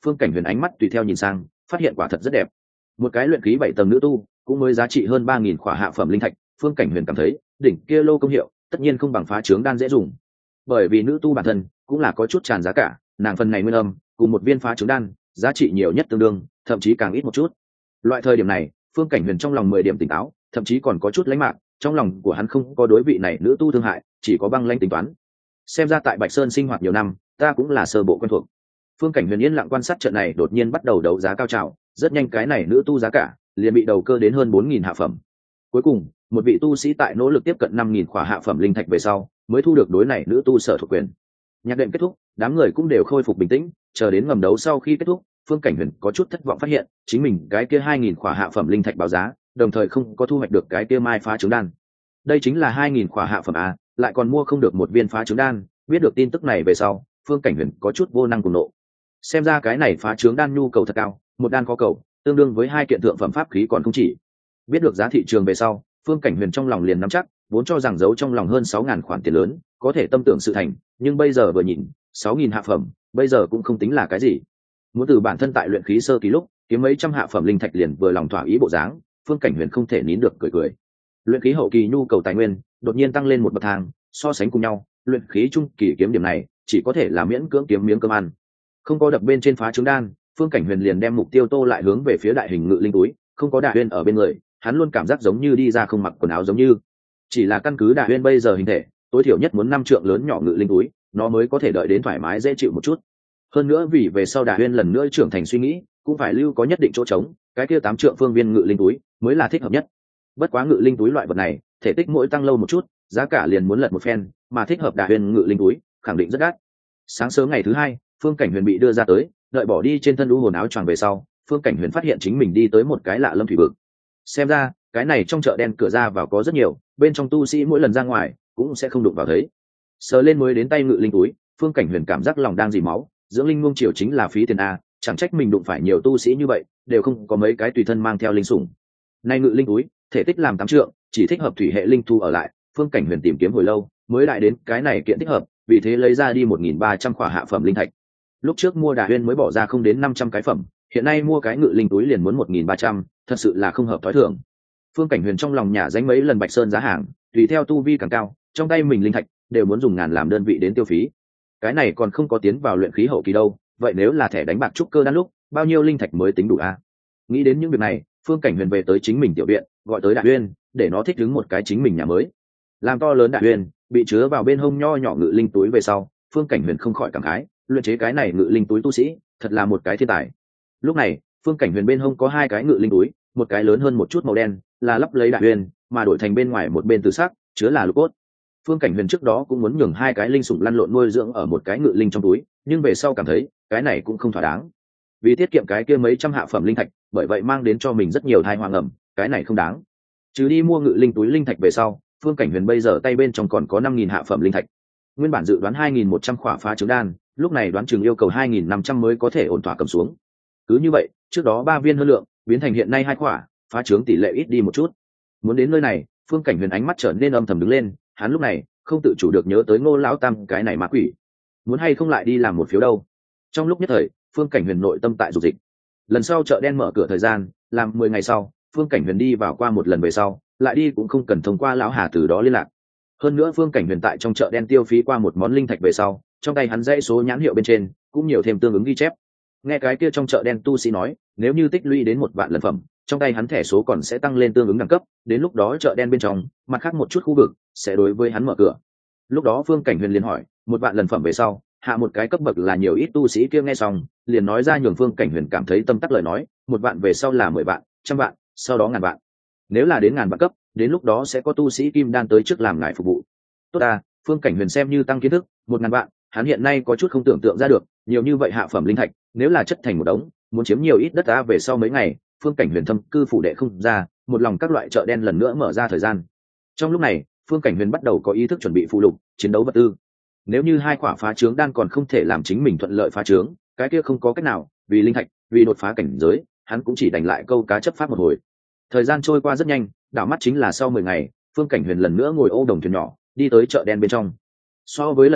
Phương Cảnh Huyền ánh mắt tùy theo nhìn sang, phát hiện quả thật rất đẹp. Một cái luyện khí bảy tầng nữ tu cũng mới giá trị hơn ba nghìn khỏa hạ phẩm linh thạch. Phương Cảnh Huyền cảm thấy đỉnh kia lô công hiệu tất nhiên không bằng phá trướng đan dễ dùng, bởi vì nữ tu bản thân cũng là có chút tràn giá cả, nàng phần này nguyên âm cùng một viên phá trướng đan giá trị nhiều nhất tương đương, thậm chí càng ít một chút. Loại thời điểm này, Phương Cảnh Huyền trong lòng mười điểm tỉnh táo, thậm chí còn có chút lãnh mạn. Trong lòng của hắn không có đối vị này nữ tu thương hại, chỉ có băng lãnh tính toán. Xem ra tại Bạch Sơn sinh hoạt nhiều năm, ta cũng là sơ bộ quen thuộc. Phương Cảnh Huyền yên lặng quan sát trận này, đột nhiên bắt đầu đấu giá cao trào, rất nhanh cái này nữ tu giá cả liền bị đầu cơ đến hơn bốn nghìn hạ phẩm. Cuối cùng, một vị tu sĩ tại nỗ lực tiếp cận năm nghìn khỏa hạ phẩm linh thạch về sau, mới thu được đối này nữ tu sở thuộc quyền. Nhạc đệm kết thúc, đám người cũng đều khôi phục bình tĩnh, chờ đến ngầm đấu sau khi kết thúc, Phương Cảnh Huyền có chút thất vọng phát hiện, chính mình cái kia hai nghìn khỏa hạ phẩm linh thạch báo giá, đồng thời không có thu hoạch được cái kia mai phá trứng đan. Đây chính là hai nghìn khỏa hạ phẩm a, lại còn mua không được một viên phá trứng đan. Biết được tin tức này về sau, Phương Cảnh Huyền có chút vô năng cùng nộ. Xem ra cái này phá trứng đan nhu cầu thật cao, một đan có cầu, tương đương với hai kiện thượng phẩm pháp khí còn không chỉ. Biết được giá thị trường về sau, Phương Cảnh Huyền trong lòng liền nắm chắc, vốn cho rằng giấu trong lòng hơn sáu ngàn khoản tiền lớn, có thể tâm tưởng sự thành, nhưng bây giờ vừa nhìn, sáu nghìn hạ phẩm, bây giờ cũng không tính là cái gì. Muốn từ bản thân tại luyện khí sơ kỳ lúc, kiếm mấy trăm hạ phẩm linh thạch liền vừa lòng thỏa ý bộ dáng, Phương Cảnh Huyền không thể nín được cười cười. Luyện khí hậu kỳ nhu cầu tài nguyên đột nhiên tăng lên một bậc thang, so sánh cùng nhau, luyện khí trung kỳ kiếm điểm này chỉ có thể là miễn cưỡng kiếm miếng cơm ăn. Không có đập bên trên phá trứng đan, Phương Cảnh Huyền liền đem mục tiêu tô lại hướng về phía đại hình ngự linh túi, không có Đả Huyên ở bên người, hắn luôn cảm giác giống như đi ra không mặc quần áo giống như. Chỉ là căn cứ Đả Huyên bây giờ hình thể, tối thiểu nhất muốn năm trượng lớn nhỏ ngự linh túi, nó mới có thể đợi đến thoải mái dễ chịu một chút. Hơn nữa vì về sau Đả Huyên lần nữa trưởng thành suy nghĩ, cũng phải lưu có nhất định chỗ trống, cái kia tám trượng phương viên ngự linh túi mới là thích hợp nhất. Bất quá ngự linh túi loại vật này, thể tích mỗi tăng lâu một chút, giá cả liền muốn lật một phen, mà thích hợp Đả Huyên ngự linh túi, khẳng định rất đắt. Sáng sớm ngày thứ hai, Phương Cảnh Huyền bị đưa ra tới, đợi bỏ đi trên thân lũ hồn áo choàng về sau, Phương Cảnh Huyền phát hiện chính mình đi tới một cái lạ lâm thủy vực. Xem ra, cái này trong chợ đen cửa ra vào có rất nhiều, bên trong tu sĩ mỗi lần ra ngoài cũng sẽ không đụng vào thấy. Sờ lên mới đến tay ngự linh túi, Phương Cảnh Huyền cảm giác lòng đang dì máu, dưỡng linh nuông chiều chính là phí tiền a, chẳng trách mình đụng phải nhiều tu sĩ như vậy, đều không có mấy cái tùy thân mang theo linh sủng. Nay ngự linh túi, thể tích làm tám trượng, chỉ thích hợp thủy hệ linh thu ở lại, Phương Cảnh Huyền tìm kiếm hồi lâu, mới lại đến cái này kiện thích hợp, vì thế lấy ra đi một nghìn ba trăm khỏa hạ phẩm linh thạch. Lúc trước mua Đả Huyên mới bỏ ra không đến năm trăm cái phẩm, hiện nay mua cái ngự linh túi liền muốn một nghìn ba trăm, thật sự là không hợp thói thường. Phương Cảnh Huyền trong lòng nhả danh mấy lần Bạch Sơn giá hàng, tùy theo tu vi càng cao, trong tay mình linh thạch đều muốn dùng ngàn làm đơn vị đến tiêu phí. Cái này còn không có tiến vào luyện khí hậu kỳ đâu, vậy nếu là thẻ đánh bạc trúc cơ đan lúc, bao nhiêu linh thạch mới tính đủ a? Nghĩ đến những việc này, Phương Cảnh Huyền về tới chính mình tiểu viện, gọi tới Đả Huyên, để nó thích ứng một cái chính mình nhà mới. Làm to lớn Đả Huyên bị chứa vào bên hông nho nhỏ ngự linh túi về sau, Phương Cảnh Huyền không khỏi cảm khái, luyện chế cái này ngự linh túi tu sĩ, thật là một cái thiên tài. Lúc này, Phương Cảnh Huyền bên hông có hai cái ngự linh túi, một cái lớn hơn một chút màu đen, là lắp lấy Đả Huyên, mà đổi thành bên ngoài một bên từ sắc, chứa là lục cốt. Phương Cảnh Huyền trước đó cũng muốn nhường hai cái linh sủng lăn lộn nuôi dưỡng ở một cái ngự linh trong túi, nhưng về sau cảm thấy, cái này cũng không thỏa đáng. Vì tiết kiệm cái kia mấy trăm hạ phẩm linh thạch, bởi vậy mang đến cho mình rất nhiều tai họa ngầm, cái này không đáng. Trừ đi mua ngự linh túi linh thạch về sau, Phương Cảnh Huyền bây giờ tay bên trong còn có năm nghìn hạ phẩm linh thạch. Nguyên bản dự đoán hai nghìn một trăm khỏa phá trứng đan, lúc này đoán chừng yêu cầu hai nghìn năm trăm mới có thể ổn thỏa cầm xuống. Cứ như vậy, trước đó ba viên hơn lượng, biến thành hiện nay hai khỏa, phá trứng tỷ lệ ít đi một chút. Muốn đến nơi này, Phương Cảnh Huyền ánh mắt trở nên âm thầm đứng lên, hắn lúc này không tự chủ được nhớ tới Ngô lão tam cái này ma quỷ, muốn hay không lại đi làm một phiếu đâu. Trong lúc nhất thời, Phương Cảnh Huyền nội tâm tại dục dịch. Lần sau chợ đen mở cửa thời gian, làm mười ngày sau, Phương Cảnh Huyền đi vào qua một lần về sau, lại đi cũng không cần thông qua lão Hà từ đó liên lạc. Hơn nữa Phương Cảnh Huyền tại trong chợ đen tiêu phí qua một món linh thạch về sau, trong tay hắn dãy số nhãn hiệu bên trên cũng nhiều thêm tương ứng ghi chép. Nghe cái kia trong chợ đen tu sĩ nói, nếu như tích lũy đến một vạn lần phẩm, trong tay hắn thẻ số còn sẽ tăng lên tương ứng đẳng cấp, đến lúc đó chợ đen bên trong, mặt khác một chút khu vực sẽ đối với hắn mở cửa. Lúc đó Phương Cảnh Huyền liền hỏi, một vạn lần phẩm về sau, hạ một cái cấp bậc là nhiều ít tu sĩ kia nghe xong, liền nói ra nhường Phương Cảnh Huyền cảm thấy tâm tắc lời nói, một vạn về sau là mười vạn, trăm vạn, sau đó ngàn vạn. Nếu là đến ngàn vạn cấp, đến lúc đó sẽ có tu sĩ kim đan tới trước làm ngài phục vụ. Tốt à, Phương Cảnh Huyền xem như tăng kiến thức, một ngàn vạn, hắn hiện nay có chút không tưởng tượng ra được, nhiều như vậy hạ phẩm linh thạch, nếu là chất thành một đống, muốn chiếm nhiều ít đất ta về sau mấy ngày, Phương Cảnh Huyền thâm cư phủ đệ không ra, một lòng các loại chợ đen lần nữa mở ra thời gian. Trong lúc này, Phương Cảnh Huyền bắt đầu có ý thức chuẩn bị phụ lục, chiến đấu vật tư. Nếu như hai quả phá trướng đan còn không thể làm chính mình thuận lợi phá trướng, cái kia không có cách nào, vì linh thạch, vì đột phá cảnh giới, hắn cũng chỉ đành lại câu cá chấp pháp một hồi. Thời gian trôi qua rất nhanh, đảo mắt chính là sau mười ngày, Phương Cảnh Huyền lần nữa ngồi ô đồng thuyền nhỏ, đi tới chợ đen bên trong. So với lần trước,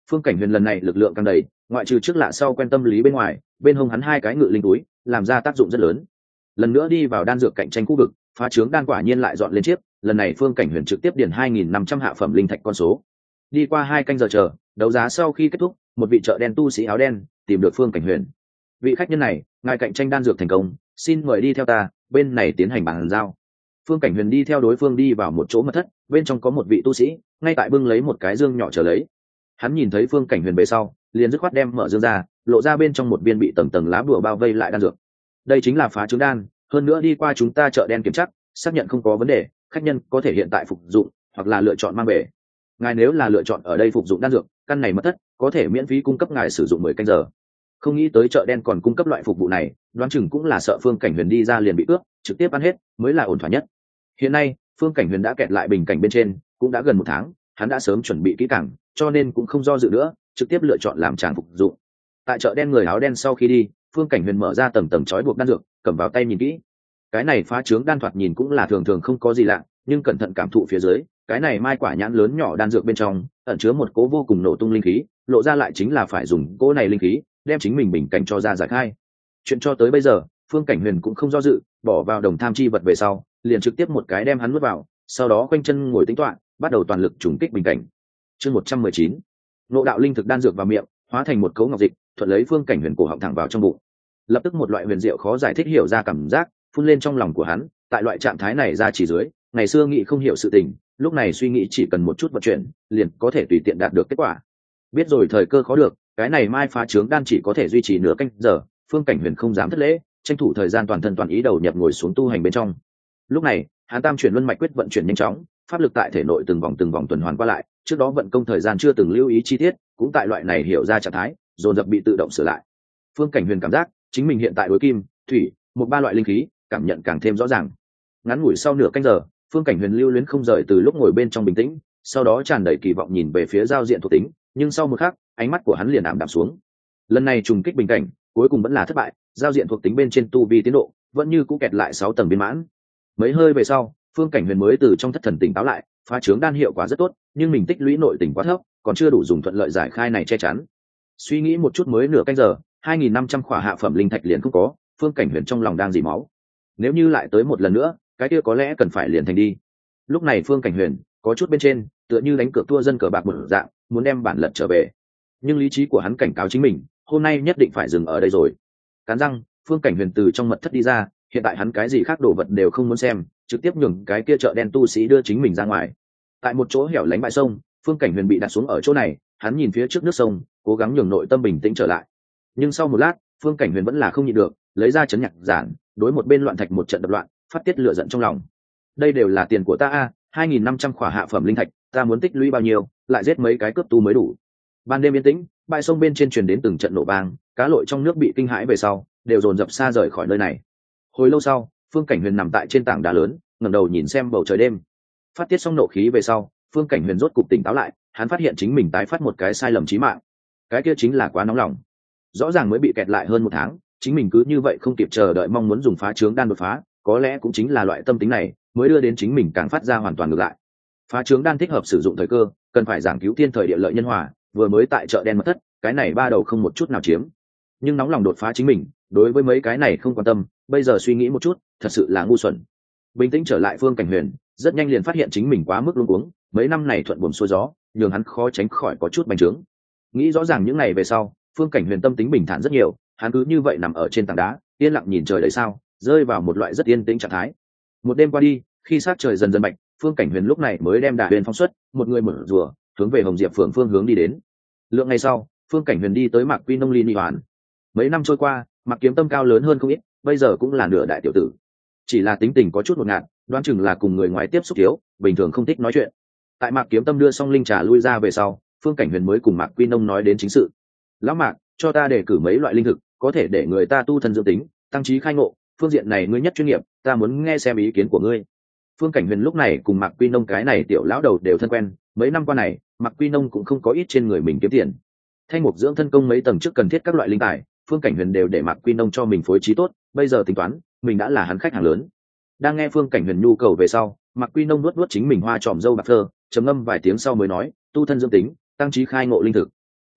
Phương Cảnh Huyền lần này lực lượng càng đầy, ngoại trừ trước lạ sau quen tâm lý bên ngoài, bên hông hắn hai cái ngự linh túi làm ra tác dụng rất lớn. Lần nữa đi vào đan dược cạnh tranh khu vực, phá trướng đan quả nhiên lại dọn lên chiếc, lần này Phương Cảnh Huyền trực tiếp điền hai nghìn năm trăm hạ phẩm linh thạch con số. Đi qua hai canh giờ chờ, đấu giá sau khi kết thúc, một vị chợ đen tu sĩ áo đen tìm được Phương Cảnh Huyền. Vị khách nhân này, ngài cạnh tranh đan dược thành công, xin mời đi theo ta, bên này tiến hành bàn giao. Phương Cảnh Huyền đi theo đối phương đi vào một chỗ mật thất, bên trong có một vị tu sĩ ngay tại bưng lấy một cái dương nhỏ chờ lấy. Hắn nhìn thấy Phương Cảnh Huyền về sau, liền dứt khoát đem mở dương ra, lộ ra bên trong một viên bị tầng tầng lá bùa bao vây lại đan dược. Đây chính là phá trướng đan, hơn nữa đi qua chúng ta chợ đen kiểm tra, xác nhận không có vấn đề, khách nhân có thể hiện tại phục dụng hoặc là lựa chọn mang về. Ngài nếu là lựa chọn ở đây phục dụng đan dược, căn này mất thất có thể miễn phí cung cấp ngài sử dụng mười canh giờ. Không nghĩ tới chợ đen còn cung cấp loại phục vụ này, đoán chừng cũng là sợ Phương Cảnh Huyền đi ra liền bị cướp, trực tiếp ăn hết mới là ổn thỏa nhất. Hiện nay Phương Cảnh Huyền đã kẹt lại bình cảnh bên trên, cũng đã gần một tháng, hắn đã sớm chuẩn bị kỹ càng, cho nên cũng không do dự nữa, trực tiếp lựa chọn làm tràng phục dụng. Tại chợ đen người áo đen sau khi đi, Phương Cảnh Huyền mở ra tầng tầng trói buộc đan dược, cầm vào tay nhìn kỹ. Cái này phá trướng đan thoạt nhìn cũng là thường thường không có gì lạ, nhưng cẩn thận cảm thụ phía dưới, cái này mai quả nhãn lớn nhỏ đan dược bên trong ẩn chứa một cố vô cùng nổ tung linh khí, lộ ra lại chính là phải dùng cố này linh khí đem chính mình bình cảnh cho ra giải khai. Chuyện cho tới bây giờ, Phương Cảnh Huyền cũng không do dự, bỏ vào đồng tham chi vật về sau, liền trực tiếp một cái đem hắn nuốt vào, sau đó quanh chân ngồi tĩnh tọa, bắt đầu toàn lực trùng kích bình cảnh. Chương một trăm mười chín, nộ đạo linh thực đan dược vào miệng, hóa thành một cấu ngọc dịch, thuận lấy Phương Cảnh Huyền cổ họng thẳng vào trong bụng. Lập tức một loại huyền diệu khó giải thích hiểu ra cảm giác phun lên trong lòng của hắn, tại loại trạng thái này ra chỉ dưới, ngày xưa nghĩ không hiểu sự tình, lúc này suy nghĩ chỉ cần một chút vận chuyển, liền có thể tùy tiện đạt được kết quả. Biết rồi thời cơ khó được, cái này mai phá trướng đan chỉ có thể duy trì nửa canh giờ, Phương Cảnh Huyền không dám thất lễ, tranh thủ thời gian toàn thân toàn ý đầu nhập ngồi xuống tu hành bên trong. Lúc này, hắn tam chuyển luân mạch quyết vận chuyển nhanh chóng, pháp lực tại thể nội từng vòng từng vòng tuần hoàn qua lại, trước đó vận công thời gian chưa từng lưu ý chi tiết, cũng tại loại này hiểu ra trạng thái, dồn dập bị tự động sửa lại. Phương Cảnh Huyền cảm giác chính mình hiện tại đối kim, thủy, một ba loại linh khí, cảm nhận càng thêm rõ ràng. Ngắn ngủi sau nửa canh giờ, Phương Cảnh Huyền lưu luyến không rời từ lúc ngồi bên trong bình tĩnh, sau đó tràn đầy kỳ vọng nhìn về phía giao diện thuộc tính, nhưng sau một khắc, ánh mắt của hắn liền ảm đạm xuống. Lần này trùng kích bình cảnh, cuối cùng vẫn là thất bại, giao diện thuộc tính bên trên tu vi tiến độ vẫn như cũ kẹt lại sáu tầng viên mãn. Mấy hơi về sau, Phương Cảnh Huyền mới từ trong thất thần tỉnh táo lại, phá trướng đan hiệu quả rất tốt, nhưng mình tích lũy nội tình quá thấp, còn chưa đủ dùng thuận lợi giải khai này che chắn. Suy nghĩ một chút mới nửa canh giờ, hai nghìn năm trăm khỏa hạ phẩm linh thạch liền không có, Phương Cảnh Huyền trong lòng đang dỉ máu. Nếu như lại tới một lần nữa, cái kia có lẽ cần phải liền thành đi. Lúc này Phương Cảnh Huyền có chút bên trên, tựa như đánh cược thua dân cờ bạc một dạng, muốn đem bản lật trở về. Nhưng lý trí của hắn cảnh cáo chính mình, hôm nay nhất định phải dừng ở đây rồi. Cắn răng, Phương Cảnh Huyền từ trong mật thất đi ra, hiện tại hắn cái gì khác đồ vật đều không muốn xem, trực tiếp nhường cái kia chợ đen tu sĩ đưa chính mình ra ngoài. Tại một chỗ hẻo lánh bãi sông, Phương Cảnh Huyền bị đặt xuống ở chỗ này, hắn nhìn phía trước nước sông, cố gắng nhường nội tâm bình tĩnh trở lại. Nhưng sau một lát, Phương Cảnh Huyền vẫn là không nhịn được, lấy ra chấn nhạc giản, đối một bên loạn thạch một trận đập loạn, phát tiết lửa giận trong lòng. Đây đều là tiền của ta a, hai nghìn năm trăm khỏa hạ phẩm linh thạch, ta muốn tích lũy bao nhiêu, lại giết mấy cái cướp tu mới đủ. Ban đêm yên tĩnh, bãi sông bên trên truyền đến từng trận nổ vang, cá lội trong nước bị kinh hãi về sau, đều dồn dập xa rời khỏi nơi này. Hồi lâu sau, Phương Cảnh Huyền nằm tại trên tảng đá lớn, ngẩng đầu nhìn xem bầu trời đêm. Phát tiết xong nộ khí về sau, Phương Cảnh Huyền rốt cục tỉnh táo lại, hắn phát hiện chính mình tái phát một cái sai lầm chí mạng. Cái kia chính là quá nóng lòng. Rõ ràng mới bị kẹt lại hơn một tháng, chính mình cứ như vậy không kịp chờ đợi mong muốn dùng phá trướng đan đột phá, có lẽ cũng chính là loại tâm tính này mới đưa đến chính mình càng phát ra hoàn toàn ngược lại. Phá trướng đan thích hợp sử dụng thời cơ, cần phải giảng cứu thiên thời địa lợi nhân hòa, vừa mới tại chợ đen mất thất, cái này ba đầu không một chút nào chiếm. Nhưng nóng lòng đột phá chính mình, đối với mấy cái này không quan tâm, bây giờ suy nghĩ một chút, thật sự là ngu xuẩn. Bình tĩnh trở lại Phương Cảnh Huyền, rất nhanh liền phát hiện chính mình quá mức luống cuống, mấy năm này thuận buồm xuôi gió, nhường hắn khó tránh khỏi có chút bành trướng. Nghĩ rõ ràng những ngày về sau, Phương Cảnh Huyền tâm tính bình thản rất nhiều, hắn cứ như vậy nằm ở trên tảng đá, yên lặng nhìn trời đầy sao, rơi vào một loại rất yên tĩnh trạng thái. Một đêm qua đi, khi sát trời dần dần bạch, Phương Cảnh Huyền lúc này mới đem Đà Huyền phong xuất, một người mở rùa, hướng về Hồng Diệp phường phương hướng đi đến. Lượng ngày sau, Phương Cảnh Huyền đi tới Mạc Quy Nông Ly Hoàn. Mấy năm trôi qua, Mạc Kiếm Tâm cao lớn hơn không ít, bây giờ cũng là nửa đại tiểu tử. Chỉ là tính tình có chút ngột ngạt, đoán chừng là cùng người ngoài tiếp xúc thiếu, bình thường không thích nói chuyện. Tại Mạc Kiếm Tâm đưa xong linh trà lui ra về sau, Phương Cảnh Huyền mới cùng Mạc Quy Nông nói đến chính sự. Lão Mạc, cho ta đề cử mấy loại linh thực, có thể để người ta tu thân dưỡng tính, tăng trí khai ngộ, phương diện này ngươi nhất chuyên nghiệp, ta muốn nghe xem ý kiến của ngươi. Phương Cảnh Huyền lúc này cùng Mạc Quy Nông cái này tiểu lão đầu đều thân quen, mấy năm qua này, Mạc Quy Nông cũng không có ít trên người mình kiếm tiền. Thanh mục dưỡng thân công mấy tầng trước cần thiết các loại linh tài, Phương Cảnh Huyền đều để Mạc Quy Nông cho mình phối trí tốt, bây giờ tính toán, mình đã là hắn khách hàng lớn. Đang nghe Phương Cảnh Huyền nhu cầu về sau, Mạc Quy Nông nuốt nuốt chính mình hoa tròm dâu bạc thơ, trầm ngâm vài tiếng sau mới nói, tu thân dưỡng tính, tăng trí khai ngộ linh thực.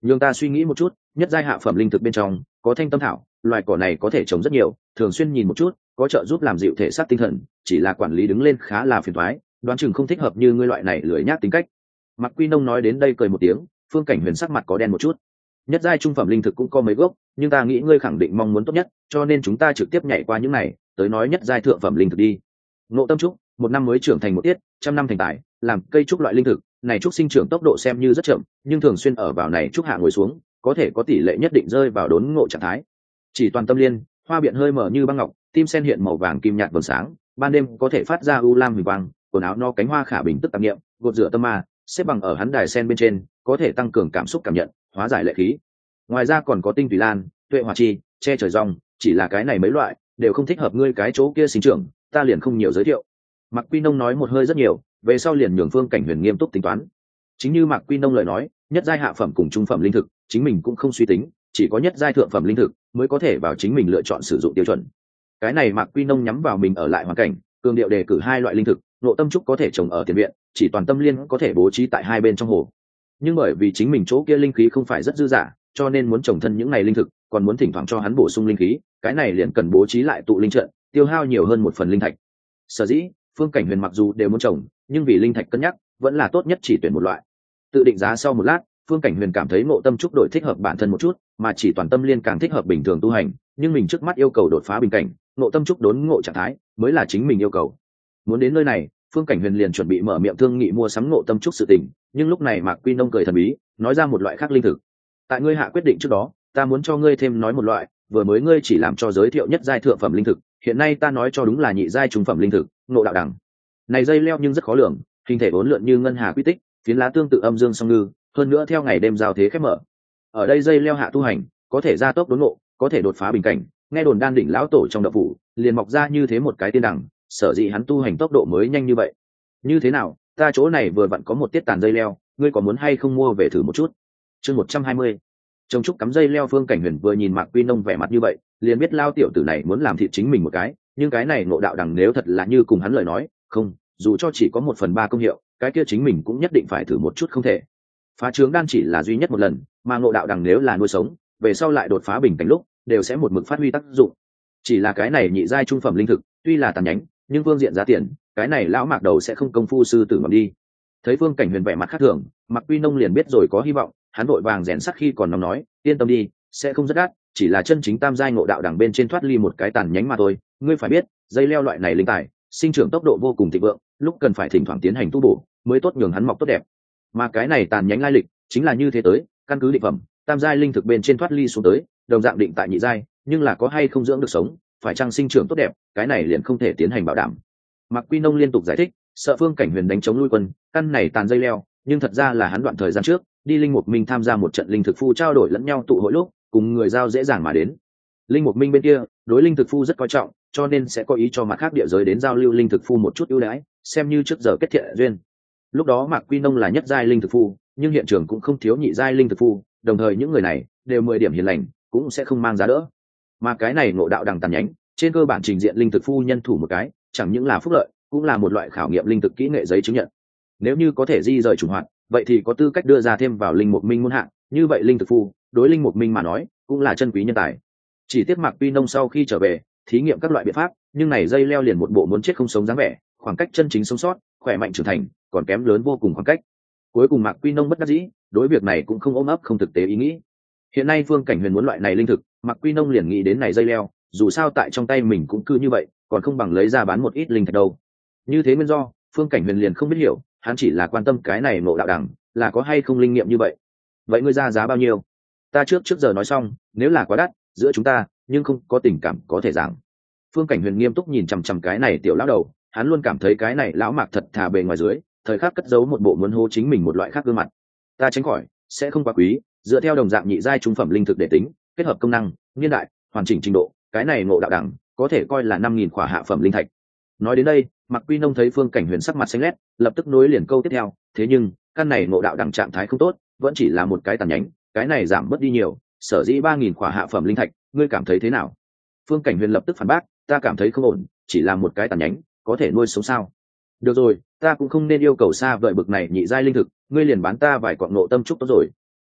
Nhưng ta suy nghĩ một chút, nhất giai hạ phẩm linh thực bên trong có thanh tâm thảo, loài cỏ này có thể trồng rất nhiều, thường xuyên nhìn một chút có trợ giúp làm dịu thể xác tinh thần, chỉ là quản lý đứng lên khá là phiền toái, đoán chừng không thích hợp như ngươi loại này lười nhác tính cách. Mạc Quy Nông nói đến đây cười một tiếng, Phương Cảnh Huyền sắc mặt có đen một chút. Nhất giai trung phẩm linh thực cũng có mấy gốc, nhưng ta nghĩ ngươi khẳng định mong muốn tốt nhất, cho nên chúng ta trực tiếp nhảy qua những này, tới nói nhất giai thượng phẩm linh thực đi. Ngộ Tâm trúc, một năm mới trưởng thành một tiết, trăm năm thành tài, làm cây trúc loại linh thực, này trúc sinh trưởng tốc độ xem như rất chậm, nhưng thường xuyên ở vào này trúc hạ ngồi xuống, có thể có tỷ lệ nhất định rơi vào đốn ngộ trạng thái. Chỉ toàn tâm liên, hoa biện hơi mở như băng ngọc, tim sen hiện màu vàng kim nhạt vầng sáng, ban đêm có thể phát ra u lam huỳnh quang, quần áo no cánh hoa khả bình tức tạp niệm, gột rửa tâm ma, xếp bằng ở hắn đài sen bên trên, có thể tăng cường cảm xúc cảm nhận, hóa giải lệ khí. Ngoài ra còn có tinh thủy lan, tuệ hỏa chi, che trời rong, chỉ là cái này mấy loại đều không thích hợp ngươi cái chỗ kia sinh trưởng, ta liền không nhiều giới thiệu. Mạc Quy Nông nói một hơi rất nhiều, về sau liền nhường Phương Cảnh Huyền nghiêm túc tính toán. Chính như Mạc Quy Nông lời nói, nhất giai hạ phẩm cùng trung phẩm linh thực, chính mình cũng không suy tính, chỉ có nhất giai thượng phẩm linh thực mới có thể vào chính mình lựa chọn sử dụng tiêu chuẩn. Cái này Mạc Quy Nông nhắm vào mình ở lại hoàn cảnh, cường điệu đề cử hai loại linh thực, Ngộ Tâm trúc có thể trồng ở tiền viện, chỉ toàn tâm liên có thể bố trí tại hai bên trong hồ. Nhưng bởi vì chính mình chỗ kia linh khí không phải rất dư dả, cho nên muốn trồng thân những này linh thực, còn muốn thỉnh thoảng cho hắn bổ sung linh khí, cái này liền cần bố trí lại tụ linh trận, tiêu hao nhiều hơn một phần linh thạch. Sở dĩ, Phương Cảnh Huyền mặc dù đều muốn trồng, nhưng vì linh thạch cân nhắc, vẫn là tốt nhất chỉ tuyển một loại. Tự định giá sau một lát, Phương Cảnh Huyền cảm thấy Ngộ Tâm trúc đổi thích hợp bản thân một chút, mà chỉ toàn tâm liên càng thích hợp bình thường tu hành, nhưng mình trước mắt yêu cầu đột phá bình cảnh, Ngộ Tâm trúc đốn ngộ trạng thái mới là chính mình yêu cầu. Muốn đến nơi này, Phương Cảnh Huyền liền chuẩn bị mở miệng thương nghị mua sắm Ngộ Tâm trúc sự tình, nhưng lúc này Mạc Quy Nông cười thần bí, nói ra một loại khác linh thực. Tại ngươi hạ quyết định trước đó, ta muốn cho ngươi thêm nói một loại, vừa mới ngươi chỉ làm cho giới thiệu nhất giai thượng phẩm linh thực, hiện nay ta nói cho đúng là nhị giai trung phẩm linh thực, Ngộ Đạo Đằng. Này dây leo nhưng rất khó lường, hình thể uốn lượn như ngân hà quy tích, phiến lá tương tự âm dương song ngư, hơn nữa theo ngày đêm giao thế khép mở. Ở đây dây leo hạ tu hành, có thể gia tốc đốn ngộ, có thể đột phá bình cảnh, nghe đồn đan đỉnh lão tổ trong đạo phủ, liền mọc ra như thế một cái tiên đằng, sở dĩ hắn tu hành tốc độ mới nhanh như vậy. Như thế nào, ta chỗ này vừa vặn có một tiết tàn dây leo, ngươi có muốn hay không mua về thử một chút? Chương một trăm hai mươi. Trông trúc cắm dây leo. Phương Cảnh Huyền vừa nhìn Mạc Quy Nông vẻ mặt như vậy, liền biết lao tiểu tử này muốn làm thịt chính mình một cái, nhưng cái này Ngộ Đạo Đằng nếu thật là như cùng hắn lời nói, không, dù cho chỉ có một phần ba công hiệu, cái kia chính mình cũng nhất định phải thử một chút không thể. Phá trướng đan chỉ là duy nhất một lần, mà Ngộ Đạo Đằng nếu là nuôi sống, về sau lại đột phá bình cảnh lúc, đều sẽ một mực phát huy tác dụng. Chỉ là cái này nhị giai trung phẩm linh thực, tuy là tàn nhánh, nhưng phương diện giá tiền, cái này lão Mạc đầu sẽ không công phu sư tử ngọn đi. Thấy Phương Cảnh Huyền vẻ mặt khác thường, Mạc Quy Nông liền biết rồi có hy vọng, hắn vội vàng rèn sắc khi còn nóng nói, yên tâm đi, sẽ không rất đắt, chỉ là chân chính tam giai Ngộ Đạo Đằng bên trên thoát ly một cái tàn nhánh mà thôi. Ngươi phải biết, dây leo loại này linh tài, sinh trưởng tốc độ vô cùng thịnh vượng, lúc cần phải thỉnh thoảng tiến hành tu bổ, mới tốt nhường hắn mọc tốt đẹp. Mà cái này tàn nhánh lai lịch, chính là như thế tới, căn cứ định phẩm, tam giai linh thực bên trên thoát ly xuống tới, đồng dạng định tại nhị giai, nhưng là có hay không dưỡng được sống, phải chăng sinh trưởng tốt đẹp, cái này liền không thể tiến hành bảo đảm. Mạc Quy Nông liên tục giải thích, sợ Phương Cảnh Huyền đánh chống lui quân, căn này tàn dây leo, nhưng thật ra là hắn đoạn thời gian trước, đi Linh Mục Minh tham gia một trận linh thực phu trao đổi lẫn nhau tụ hội lúc, cùng người giao dễ dàng mà đến. Linh Mục Minh bên kia, đối linh thực phu rất coi trọng, cho nên sẽ có ý cho mặt khác địa giới đến giao lưu linh thực phu một chút ưu đãi, xem như trước giờ kết thiện duyên. Lúc đó Mạc Quy Nông là nhất giai linh thực phu, nhưng hiện trường cũng không thiếu nhị giai linh thực phu, đồng thời những người này đều mười điểm hiền lành, cũng sẽ không mang giá đỡ. Mà cái này Ngộ Đạo Đằng tàn nhánh, trên cơ bản trình diện linh thực phu nhân thủ một cái, chẳng những là phúc lợi, cũng là một loại khảo nghiệm linh thực kỹ nghệ giấy chứng nhận. Nếu như có thể di rời chủng hoạt, vậy thì có tư cách đưa ra thêm vào linh mục minh môn hạng, như vậy linh thực phu, đối linh mục minh mà nói, cũng là chân quý nhân tài. Chỉ tiếc Mạc Quy Nông sau khi trở về, thí nghiệm các loại biện pháp, nhưng này dây leo liền một bộ muốn chết không sống dáng vẻ, khoảng cách chân chính sống sót, khỏe mạnh trưởng thành, còn kém lớn vô cùng khoảng cách. Cuối cùng Mạc Quy Nông bất đắc dĩ, đối việc này cũng không ôm ấp không thực tế ý nghĩ. Hiện nay Phương Cảnh Huyền muốn loại này linh thực, Mạc Quy Nông liền nghĩ đến này dây leo, dù sao tại trong tay mình cũng cứ như vậy, còn không bằng lấy ra bán một ít linh thạch đâu. Như thế nguyên do, Phương Cảnh Huyền liền không biết hiểu, hắn chỉ là quan tâm cái này Ngộ Đạo Đằng là có hay không linh nghiệm như vậy. Vậy ngươi ra giá bao nhiêu? Ta trước trước giờ nói xong, nếu là quá đắt, giữa chúng ta, nhưng không có tình cảm có thể giảng. Phương Cảnh Huyền nghiêm túc nhìn chằm chằm cái này tiểu lão đầu, hắn luôn cảm thấy cái này lão Mạc thật thà bề ngoài dưới, thời khắc cất giấu một bộ muốn hô chính mình một loại khác gương mặt. Ta tránh khỏi, sẽ không quá quý, dựa theo đồng dạng nhị giai trung phẩm linh thực để tính, kết hợp công năng, niên đại, hoàn chỉnh trình độ, cái này Ngộ Đạo Đằng có thể coi là năm nghìn khỏa hạ phẩm linh thạch. Nói đến đây, Mạc Quy Nông thấy Phương Cảnh Huyền sắc mặt xanh lét, lập tức nối liền câu tiếp theo, thế nhưng, căn này Ngộ Đạo Đằng trạng thái không tốt, vẫn chỉ là một cái tàn nhánh, cái này giảm bớt đi nhiều, sở dĩ ba nghìn khỏa hạ phẩm linh thạch, ngươi cảm thấy thế nào? Phương Cảnh Huyền lập tức phản bác, ta cảm thấy không ổn, chỉ là một cái tàn nhánh, có thể nuôi sống sao? Được rồi, ta cũng không nên yêu cầu xa vời bực này nhị giai linh thực, ngươi liền bán ta vài quặng Ngộ Tâm trúc tốt rồi. Ai,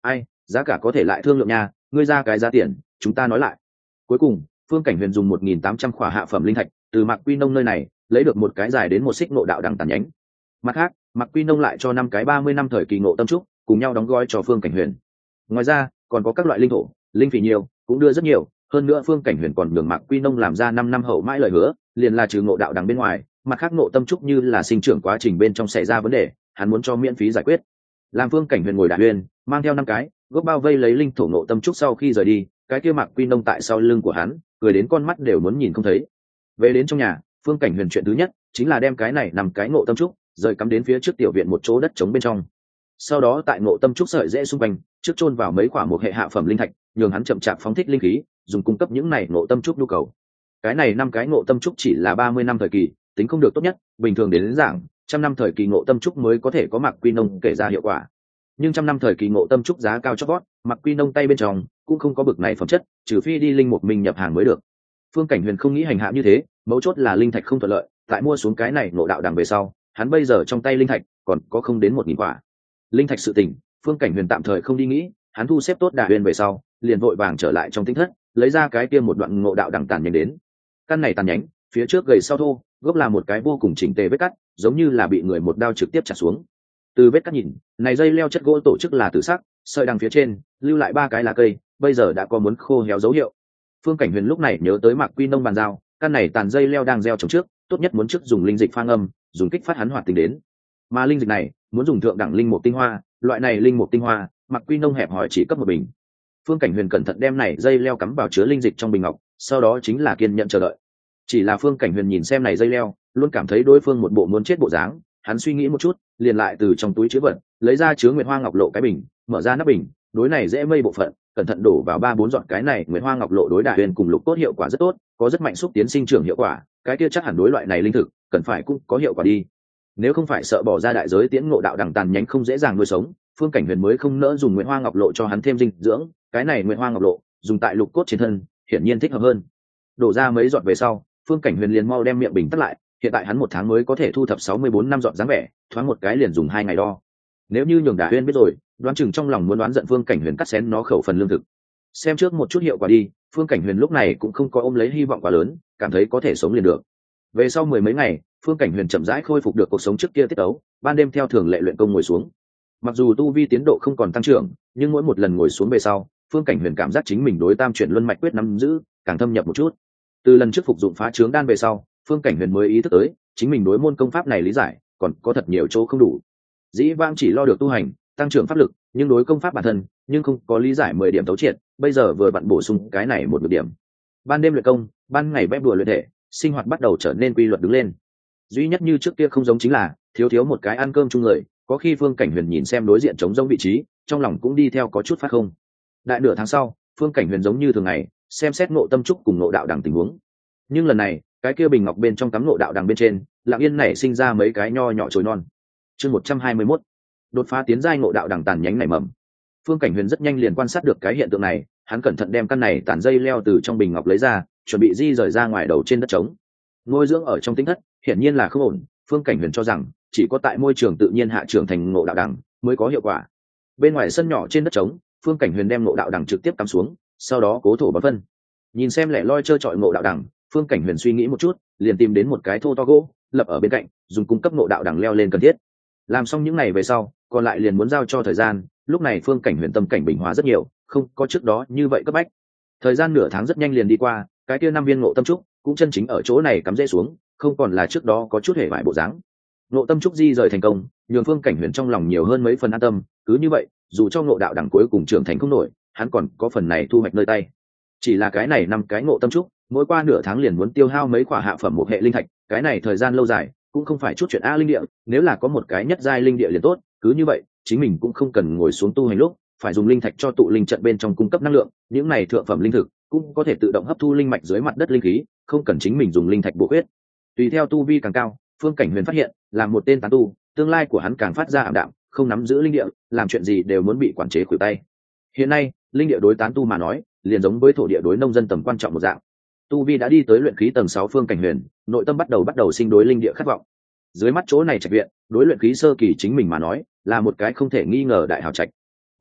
giá cả có thể lại thương lượng nha, ngươi ra cái giá tiền chúng ta nói lại. Cuối cùng Phương Cảnh Huyền dùng một nghìn tám trăm khỏa hạ phẩm linh thạch từ Mạc Quy Nông nơi này lấy được một cái dài đến một xích ngộ đạo đằng tàn nhánh. Mặt khác Mạc Quy Nông lại cho năm cái ba mươi năm thời kỳ ngộ tâm trúc cùng nhau đóng gói cho Phương Cảnh Huyền. Ngoài ra còn có các loại linh thổ linh phỉ nhiều cũng đưa rất nhiều, hơn nữa Phương Cảnh Huyền còn nhường Mạc Quy Nông làm ra năm năm hậu mãi lời hứa, liền là trừ ngộ đạo đằng bên ngoài, mặt khác ngộ tâm trúc như là sinh trưởng quá trình bên trong xảy ra vấn đề, hắn muốn cho miễn phí giải quyết. Làm Phương Cảnh Huyền ngồi đại huyền mang theo năm cái gốc bao vây lấy linh thổ ngộ tâm trúc sau khi rời đi, cái kia Mạc Quy Nông tại sau lưng của hắn cười đến con mắt đều muốn nhìn không thấy. Về đến trong nhà, Phương Cảnh Huyền chuyện thứ nhất chính là đem cái này nằm cái ngộ tâm trúc rời cắm đến phía trước tiểu viện một chỗ đất trống bên trong. Sau đó tại ngộ tâm trúc sợi rễ xung quanh trước chôn vào mấy quả một hệ hạ phẩm linh thạch, nhường hắn chậm chạp phóng thích linh khí, dùng cung cấp những này ngộ tâm trúc nhu cầu. Cái này năm cái ngộ tâm trúc chỉ là ba mươi năm thời kỳ, tính không được tốt nhất, bình thường đến, đến giảng trăm năm thời kỳ ngộ tâm trúc mới có thể có Mạc Quy Nông kể ra hiệu quả. Nhưng trăm năm thời kỳ ngộ tâm trúc giá cao chót vót, Mạc Quy Nông tay bên trong cũng không có bực này phẩm chất, trừ phi đi linh một mình nhập hàng mới được. Phương Cảnh Huyền không nghĩ hành hạ như thế, mấu chốt là linh thạch không thuận lợi, tại mua xuống cái này ngộ đạo đằng về sau, hắn bây giờ trong tay linh thạch còn có không đến một nghìn quả. Linh thạch sự tình, Phương Cảnh Huyền tạm thời không đi nghĩ, hắn thu xếp tốt đà huyền về sau, liền vội vàng trở lại trong tinh thất, lấy ra cái kia một đoạn ngộ đạo đằng tàn nhánh đến. Căn này tàn nhánh, phía trước gầy sau thô, gốc là một cái vô cùng chỉnh tề vết cắt, giống như là bị người một đao trực tiếp chặt xuống. Từ vết cắt nhìn, này dây leo chất gỗ tổ chức là tử sắc, sợi đằng phía trên lưu lại ba cái lá cây, bây giờ đã có muốn khô héo dấu hiệu. Phương Cảnh Huyền lúc này nhớ tới Mạc Quy Nông bàn giao, căn này tàn dây leo đang gieo trồng trước, tốt nhất muốn trước dùng linh dịch pha ngâm, dùng kích phát hắn hoạt tính đến. Mà linh dịch này, muốn dùng thượng đẳng linh mục tinh hoa, loại này linh mục tinh hoa, Mạc Quy Nông hẹp hỏi chỉ cấp một bình. Phương Cảnh Huyền cẩn thận đem này dây leo cắm vào chứa linh dịch trong bình ngọc, sau đó chính là kiên nhẫn chờ đợi. Chỉ là Phương Cảnh Huyền nhìn xem này dây leo, luôn cảm thấy đối phương một bộ muốn chết bộ dáng, hắn suy nghĩ một chút, liền lại từ trong túi chứa vật lấy ra chứa nguyệt hoa ngọc lộ cái bình, mở ra nắp bình, đối này dễ mây bộ phận, cẩn thận đổ vào ba bốn giọt cái này nguyệt hoa ngọc lộ đối đà huyền cùng lục tốt hiệu quả rất tốt, có rất mạnh xúc tiến sinh trưởng hiệu quả, cái kia chắc hẳn đối loại này linh thực cần phải cũng có hiệu quả đi. Nếu không phải sợ bỏ ra đại giới tiễn ngộ đạo đằng tàn nhánh không dễ dàng nuôi sống, Phương Cảnh Huyền mới không nỡ dùng nguyệt hoa ngọc lộ cho hắn thêm dinh dưỡng, cái này nguyệt hoa ngọc lộ dùng tại lục cốt trên thân hiển nhiên thích hợp hơn. Đổ ra mấy giọt về sau, Phương Cảnh Huyền liền mau đem miệng bình tắt lại, hiện tại hắn một tháng mới có thể thu thập sáu mươi bốn năm giọt dáng vẻ, thoáng một cái liền dùng hai ngày đo. Nếu như nhường Đả Huyên biết rồi, đoán chừng trong lòng muốn đoán giận Phương Cảnh Huyền cắt xén nó khẩu phần lương thực. Xem trước một chút hiệu quả đi, Phương Cảnh Huyền lúc này cũng không có ôm lấy hy vọng quá lớn, cảm thấy có thể sống liền được. Về sau mười mấy ngày, Phương Cảnh Huyền chậm rãi khôi phục được cuộc sống trước kia tiết tấu, ban đêm theo thường lệ luyện công ngồi xuống. Mặc dù tu vi tiến độ không còn tăng trưởng, nhưng mỗi một lần ngồi xuống về sau, Phương Cảnh Huyền cảm giác chính mình đối tam chuyển luân mạch quyết nắm giữ càng thâm nhập một chút. Từ lần trước phục dụng phá trướng đan về sau, Phương Cảnh Huyền mới ý thức tới chính mình đối môn công pháp này lý giải còn có thật nhiều chỗ không đủ. Dĩ vãng chỉ lo được tu hành tăng trưởng pháp lực, nhưng đối công pháp bản thân nhưng không có lý giải mười điểm thấu triệt, bây giờ vừa vặn bổ sung cái này một được điểm. Ban đêm luyện công, ban ngày bếp đùa luyện thể, sinh hoạt bắt đầu trở nên quy luật đứng lên. Duy nhất như trước kia không giống chính là thiếu thiếu một cái ăn cơm chung người, có khi Phương Cảnh Huyền nhìn xem đối diện trống rỗng vị trí, trong lòng cũng đi theo có chút phát không. Đại nửa tháng sau, Phương Cảnh Huyền giống như thường ngày xem xét ngộ tâm trúc cùng ngộ đạo đằng tình huống, nhưng lần này cái kia bình ngọc bên trong cắm ngộ đạo đằng bên trên lặng yên nảy sinh ra mấy cái nho nhỏ chồi non. Chương một trăm hai mươi mốt, đột phá tiến giai ngộ đạo đằng tàn nhánh nảy mầm. Phương Cảnh Huyền rất nhanh liền quan sát được cái hiện tượng này, hắn cẩn thận đem căn này tàn dây leo từ trong bình ngọc lấy ra, chuẩn bị di rời ra ngoài đầu trên đất trống. Nuôi dưỡng ở trong tinh thất hiển nhiên là không ổn, Phương Cảnh Huyền cho rằng chỉ có tại môi trường tự nhiên hạ trưởng thành ngộ đạo đằng mới có hiệu quả. Bên ngoài sân nhỏ trên đất trống, Phương Cảnh Huyền đem ngộ đạo đằng trực tiếp cắm xuống, sau đó cố thổ bón phân. Nhìn xem lẻ loi trơ trọi ngộ đạo đằng, Phương Cảnh Huyền suy nghĩ một chút, liền tìm đến một cái thô to gỗ lập ở bên cạnh, dùng cung cấp ngộ đạo đằng leo lên cần thiết. Làm xong những ngày về sau, còn lại liền muốn giao cho thời gian. Lúc này Phương Cảnh Huyền tâm cảnh bình hòa rất nhiều, không có trước đó như vậy cấp bách. Thời gian nửa tháng rất nhanh liền đi qua, cái kia năm viên ngộ tâm trúc cũng chân chính ở chỗ này cắm rễ xuống, không còn là trước đó có chút hề bại bộ dáng. Ngộ tâm trúc di rời thành công, nhường Phương Cảnh Huyền trong lòng nhiều hơn mấy phần an tâm. Cứ như vậy, dù cho ngộ đạo đằng cuối cùng trưởng thành không nổi, hắn còn có phần này thu hoạch nơi tay. Chỉ là cái này năm cái ngộ tâm trúc, mỗi qua nửa tháng liền muốn tiêu hao mấy quả hạ phẩm một hệ linh thạch, cái này thời gian lâu dài cũng không phải chút chuyện a linh địa, nếu là có một cái nhất giai linh địa liền tốt, cứ như vậy chính mình cũng không cần ngồi xuống tu hành lúc phải dùng linh thạch cho tụ linh trận bên trong cung cấp năng lượng, những này thượng phẩm linh thực cũng có thể tự động hấp thu linh mạch dưới mặt đất linh khí, không cần chính mình dùng linh thạch bổ huyết. Tùy theo tu vi càng cao, Phương Cảnh Huyền phát hiện là một tên tán tu, tương lai của hắn càng phát ra ảm đạm, không nắm giữ linh địa, làm chuyện gì đều muốn bị quản chế khuỷu tay. Hiện nay linh địa đối tán tu mà nói liền giống với thổ địa đối nông dân tầm quan trọng một dạng. Tu vi đã đi tới luyện khí tầng sáu, Phương Cảnh Huyền nội tâm bắt đầu bắt đầu sinh đối linh địa khát vọng. Dưới mắt chỗ này trạch viện, đối luyện khí sơ kỳ chính mình mà nói là một cái không thể nghi ngờ đại hào trạch.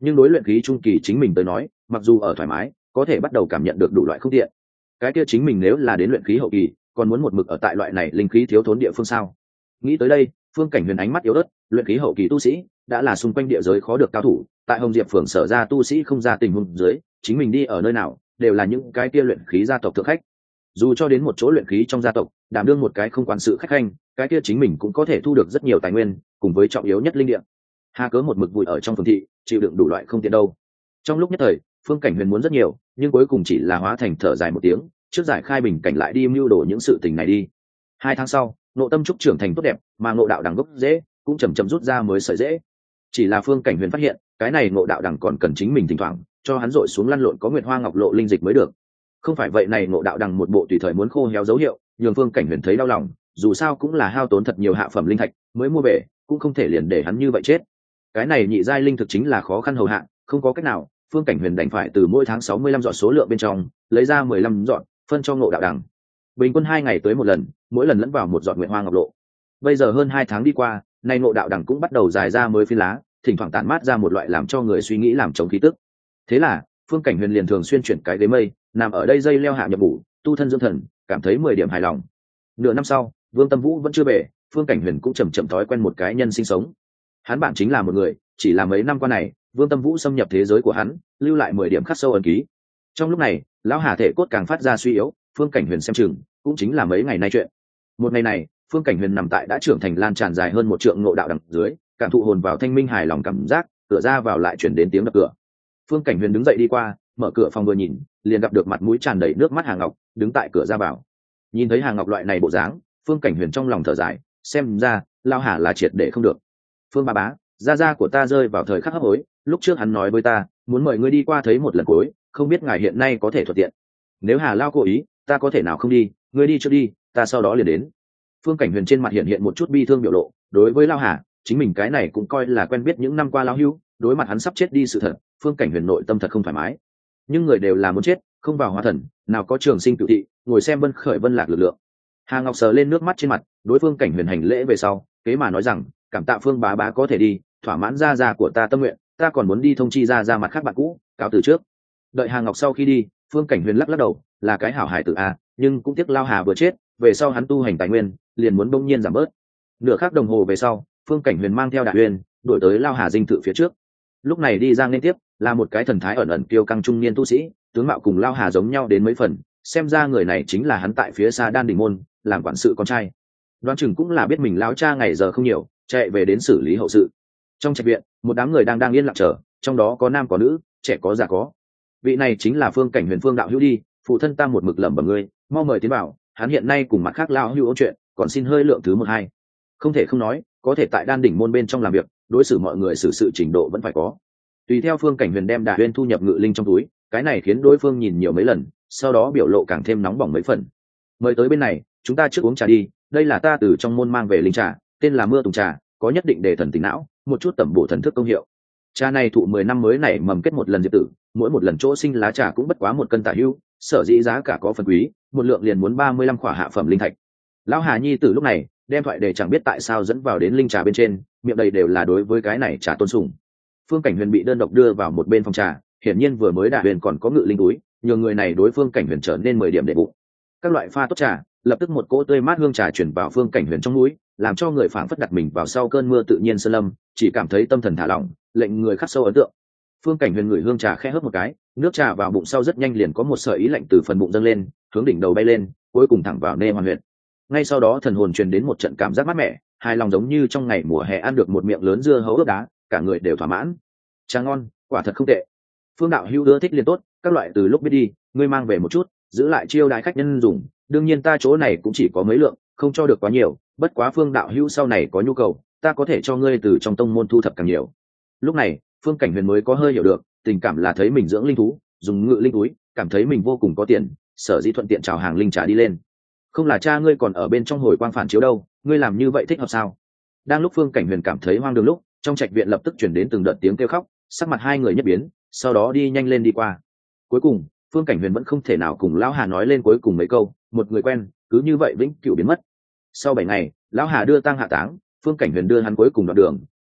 nhưng đối luyện khí trung kỳ chính mình tới nói mặc dù ở thoải mái có thể bắt đầu cảm nhận được đủ loại không tiện. Cái kia chính mình nếu là đến luyện khí hậu kỳ còn muốn một mực ở tại loại này linh khí thiếu thốn địa phương sao? Nghĩ tới đây, Phương Cảnh Huyền ánh mắt yếu ớt, luyện khí hậu kỳ tu sĩ đã là xung quanh địa giới khó được cao thủ, tại Hồng Diệp phường sở ra tu sĩ không ra tình huống dưới, chính mình đi ở nơi nào đều là những cái kia luyện khí gia tộc thượng khách. Dù cho đến một chỗ luyện khí trong gia tộc, đảm đương một cái không quản sự khách khanh, cái kia chính mình cũng có thể thu được rất nhiều tài nguyên, cùng với trọng yếu nhất linh địa. Hà cớ một mực vùi ở trong phường thị, chịu đựng đủ loại không tiện đâu. Trong lúc nhất thời, Phương Cảnh Huyền muốn rất nhiều, nhưng cuối cùng chỉ là hóa thành thở dài một tiếng, trước giải khai bình cảnh lại đi mưu đồ những sự tình này đi. Hai tháng sau, Ngộ Tâm trúc trưởng thành tốt đẹp, mà Ngộ Đạo đằng gốc dễ cũng chậm chậm rút ra mới sợi dễ. Chỉ là Phương Cảnh Huyền phát hiện, cái này Ngộ Đạo đằng còn cần chính mình thỉnh thoảng cho hắn dội xuống lăn lộn có Nguyệt Hoa Ngọc Lộ linh dịch mới được. Không phải vậy này Ngộ Đạo đằng một bộ tùy thời muốn khô héo dấu hiệu, nhường Phương Cảnh Huyền thấy đau lòng, dù sao cũng là hao tốn thật nhiều hạ phẩm linh thạch mới mua về, cũng không thể liền để hắn như vậy chết. Cái này nhị giai linh thực chính là khó khăn hầu hạ, không có cách nào, Phương Cảnh Huyền đành phải từ mỗi tháng sáu mươi lăm dọn số lượng bên trong lấy ra mười lăm dọn phân cho Ngộ Đạo đằng. Bình quân hai ngày tới một lần, mỗi lần lẫn vào một giọt Nguyệt Hoa Ngọc Lộ. Bây giờ hơn hai tháng đi qua, nay Ngộ Đạo đằng cũng bắt đầu dài ra mới phi lá, thỉnh thoảng tản mát ra một loại làm cho người suy nghĩ làm chống khí tức. Thế là Phương Cảnh Huyền liền thường xuyên chuyển cái ghế mây, nằm ở đây dây leo hạ nhập ngủ, tu thân dưỡng thần, cảm thấy mười điểm hài lòng. Nửa năm sau, Vương Tâm Vũ vẫn chưa về, Phương Cảnh Huyền cũng chậm chậm thói quen một cái nhân sinh sống. Hắn bạn chính là một người, chỉ là mấy năm qua này, Vương Tâm Vũ xâm nhập thế giới của hắn, lưu lại mười điểm khắc sâu ấn ký. Trong lúc này, lão Hà thể cốt càng phát ra suy yếu, Phương Cảnh Huyền xem chừng cũng chính là mấy ngày nay chuyện. Một ngày này, Phương Cảnh Huyền nằm tại đã trưởng thành lan tràn dài hơn một trượng Ngộ Đạo đằng dưới, cảm thụ hồn vào thanh minh hài lòng cảm giác, cửa ra vào lại chuyển đến tiếng đập cửa. Phương Cảnh Huyền đứng dậy đi qua, mở cửa phòng vừa nhìn, liền gặp được mặt mũi tràn đầy nước mắt Hà Ngọc đứng tại cửa ra vào. Nhìn thấy Hà Ngọc loại này bộ dáng, Phương Cảnh Huyền trong lòng thở dài, xem ra lao Hà là triệt để không được. Phương ba bá, gia gia của ta rơi vào thời khắc hấp hối, lúc trước hắn nói với ta muốn mời ngươi đi qua thấy một lần cuối, không biết ngài hiện nay có thể thuận tiện. Nếu Hà lao cố ý, ta có thể nào không đi, ngươi đi trước đi, ta sau đó liền đến. Phương Cảnh Huyền trên mặt hiện hiện một chút bi thương biểu lộ, đối với lao Hà, chính mình cái này cũng coi là quen biết những năm qua lao hưu, đối mặt hắn sắp chết đi sự thật, Phương Cảnh Huyền nội tâm thật không thoải mái. Nhưng người đều là muốn chết, không vào hóa thần, nào có trường sinh cửu thị, ngồi xem vân khởi vân lạc lực lượng. Hà Ngọc sờ lên nước mắt trên mặt, đối Phương Cảnh Huyền hành lễ về sau, kế mà nói rằng, cảm tạ Phương bá bá có thể đi, thỏa mãn gia gia của ta tâm nguyện, ta còn muốn đi thông chi gia gia mặt khác bạn cũ, cáo từ trước. Đợi Hà Ngọc sau khi đi, Phương Cảnh Huyền lắc lắc đầu, là cái hảo hài tử a, nhưng cũng tiếc lao Hà vừa chết, về sau hắn tu hành tài nguyên, liền muốn bỗng nhiên giảm bớt. Nửa khắc đồng hồ về sau, Phương Cảnh Huyền mang theo Đại Huyền, đuổi tới lao Hà dinh thự phía trước. Lúc này đi ra liên tiếp, là một cái thần thái ẩn ẩn kiêu căng trung niên tu sĩ, tướng mạo cùng lao Hà giống nhau đến mấy phần, xem ra người này chính là hắn tại phía xa Đan Đỉnh môn làm quản sự con trai. Đoán chừng cũng là biết mình lão cha ngày giờ không nhiều, chạy về đến xử lý hậu sự. Trong trạch viện, một đám người đang đang yên lặng chờ, trong đó có nam có nữ, trẻ có già có. Vị này chính là Phương Cảnh Huyền Phương đạo hữu đi, phụ thân ta một mực lẩm bẩm ngươi, mau mời tiến vào, hắn hiện nay cùng mặt khác lão hữu ôn chuyện, còn xin hơi lượng thứ một hai. Không thể không nói, có thể tại Đan Đỉnh môn bên trong làm việc, đối xử mọi người xử sự trình độ vẫn phải có. Tùy theo Phương Cảnh Huyền đem Đà Huyền thu nhập ngự linh trong túi, cái này khiến đối phương nhìn nhiều mấy lần, sau đó biểu lộ càng thêm nóng bỏng mấy phần. Mời tới bên này, chúng ta trước uống trà đi, đây là ta từ trong môn mang về linh trà, tên là Mưa Tùng trà, có nhất định để thần tỉnh não, một chút tẩm bổ thần thức công hiệu. Trà này thụ mười năm mới nảy mầm kết một lần diệp tử, mỗi một lần chỗ sinh lá trà cũng bất quá một cân tả hữu, sở dĩ giá cả có phần quý, một lượng liền muốn ba mươi lăm khỏa hạ phẩm linh thạch. Lão Hà nhi tử lúc này đem thoại đề chẳng biết tại sao dẫn vào đến linh trà bên trên, miệng đầy đều là đối với cái này trà tôn sùng. Phương Cảnh Huyền bị đơn độc đưa vào một bên phòng trà, hiển nhiên vừa mới Đại Huyền còn có ngự linh túi, nhường người này đối Phương Cảnh Huyền trở nên mười điểm đệ bụng. Các loại pha tốt trà, lập tức một cỗ tươi mát hương trà chuyển vào Phương Cảnh Huyền trong mũi, làm cho người phảng phất đặt mình vào sau cơn mưa tự nhiên sơn lâm, chỉ cảm thấy tâm thần thả lỏng, lệnh người khắc sâu ấn tượng. Phương Cảnh Huyền ngửi hương trà khẽ hớp một cái, nước trà vào bụng sau rất nhanh liền có một sợi ý lạnh từ phần bụng dâng lên, hướng đỉnh đầu bay lên, cuối cùng thẳng vào nê hoàn huyệt. Ngay sau đó thần hồn truyền đến một trận cảm giác mát mẻ, hài lòng giống như trong ngày mùa hè ăn được một miệng lớn dưa hấu ướp đá, cả người đều thỏa mãn. Trà ngon, quả thật không tệ. Phương đạo hữu ưa thích liền tốt, các loại từ lúc biết đi, ngươi mang về một chút, giữ lại chiêu đãi khách nhân dùng, đương nhiên ta chỗ này cũng chỉ có mấy lượng, không cho được quá nhiều, bất quá Phương đạo hữu sau này có nhu cầu, ta có thể cho ngươi từ trong tông môn thu thập càng nhiều. Lúc này, Phương Cảnh Huyền mới có hơi hiểu được, tình cảm là thấy mình dưỡng linh thú, dùng ngự linh túi, cảm thấy mình vô cùng có tiền, sở dĩ thuận tiện chào hàng linh trà đi lên. Không là cha ngươi còn ở bên trong hồi quang phản chiếu đâu, ngươi làm như vậy thích hợp sao? Đang lúc Phương Cảnh Huyền cảm thấy hoang đường lúc, trong trạch viện lập tức chuyển đến từng đợt tiếng kêu khóc, sắc mặt hai người nhất biến, sau đó đi nhanh lên đi qua. Cuối cùng, Phương Cảnh Huyền vẫn không thể nào cùng lão Hà nói lên cuối cùng mấy câu, một người quen, cứ như vậy vĩnh cửu biến mất. Sau bảy ngày, lão Hà đưa tang hạ táng, Phương Cảnh Huyền đưa hắn cuối cùng đoạn đường,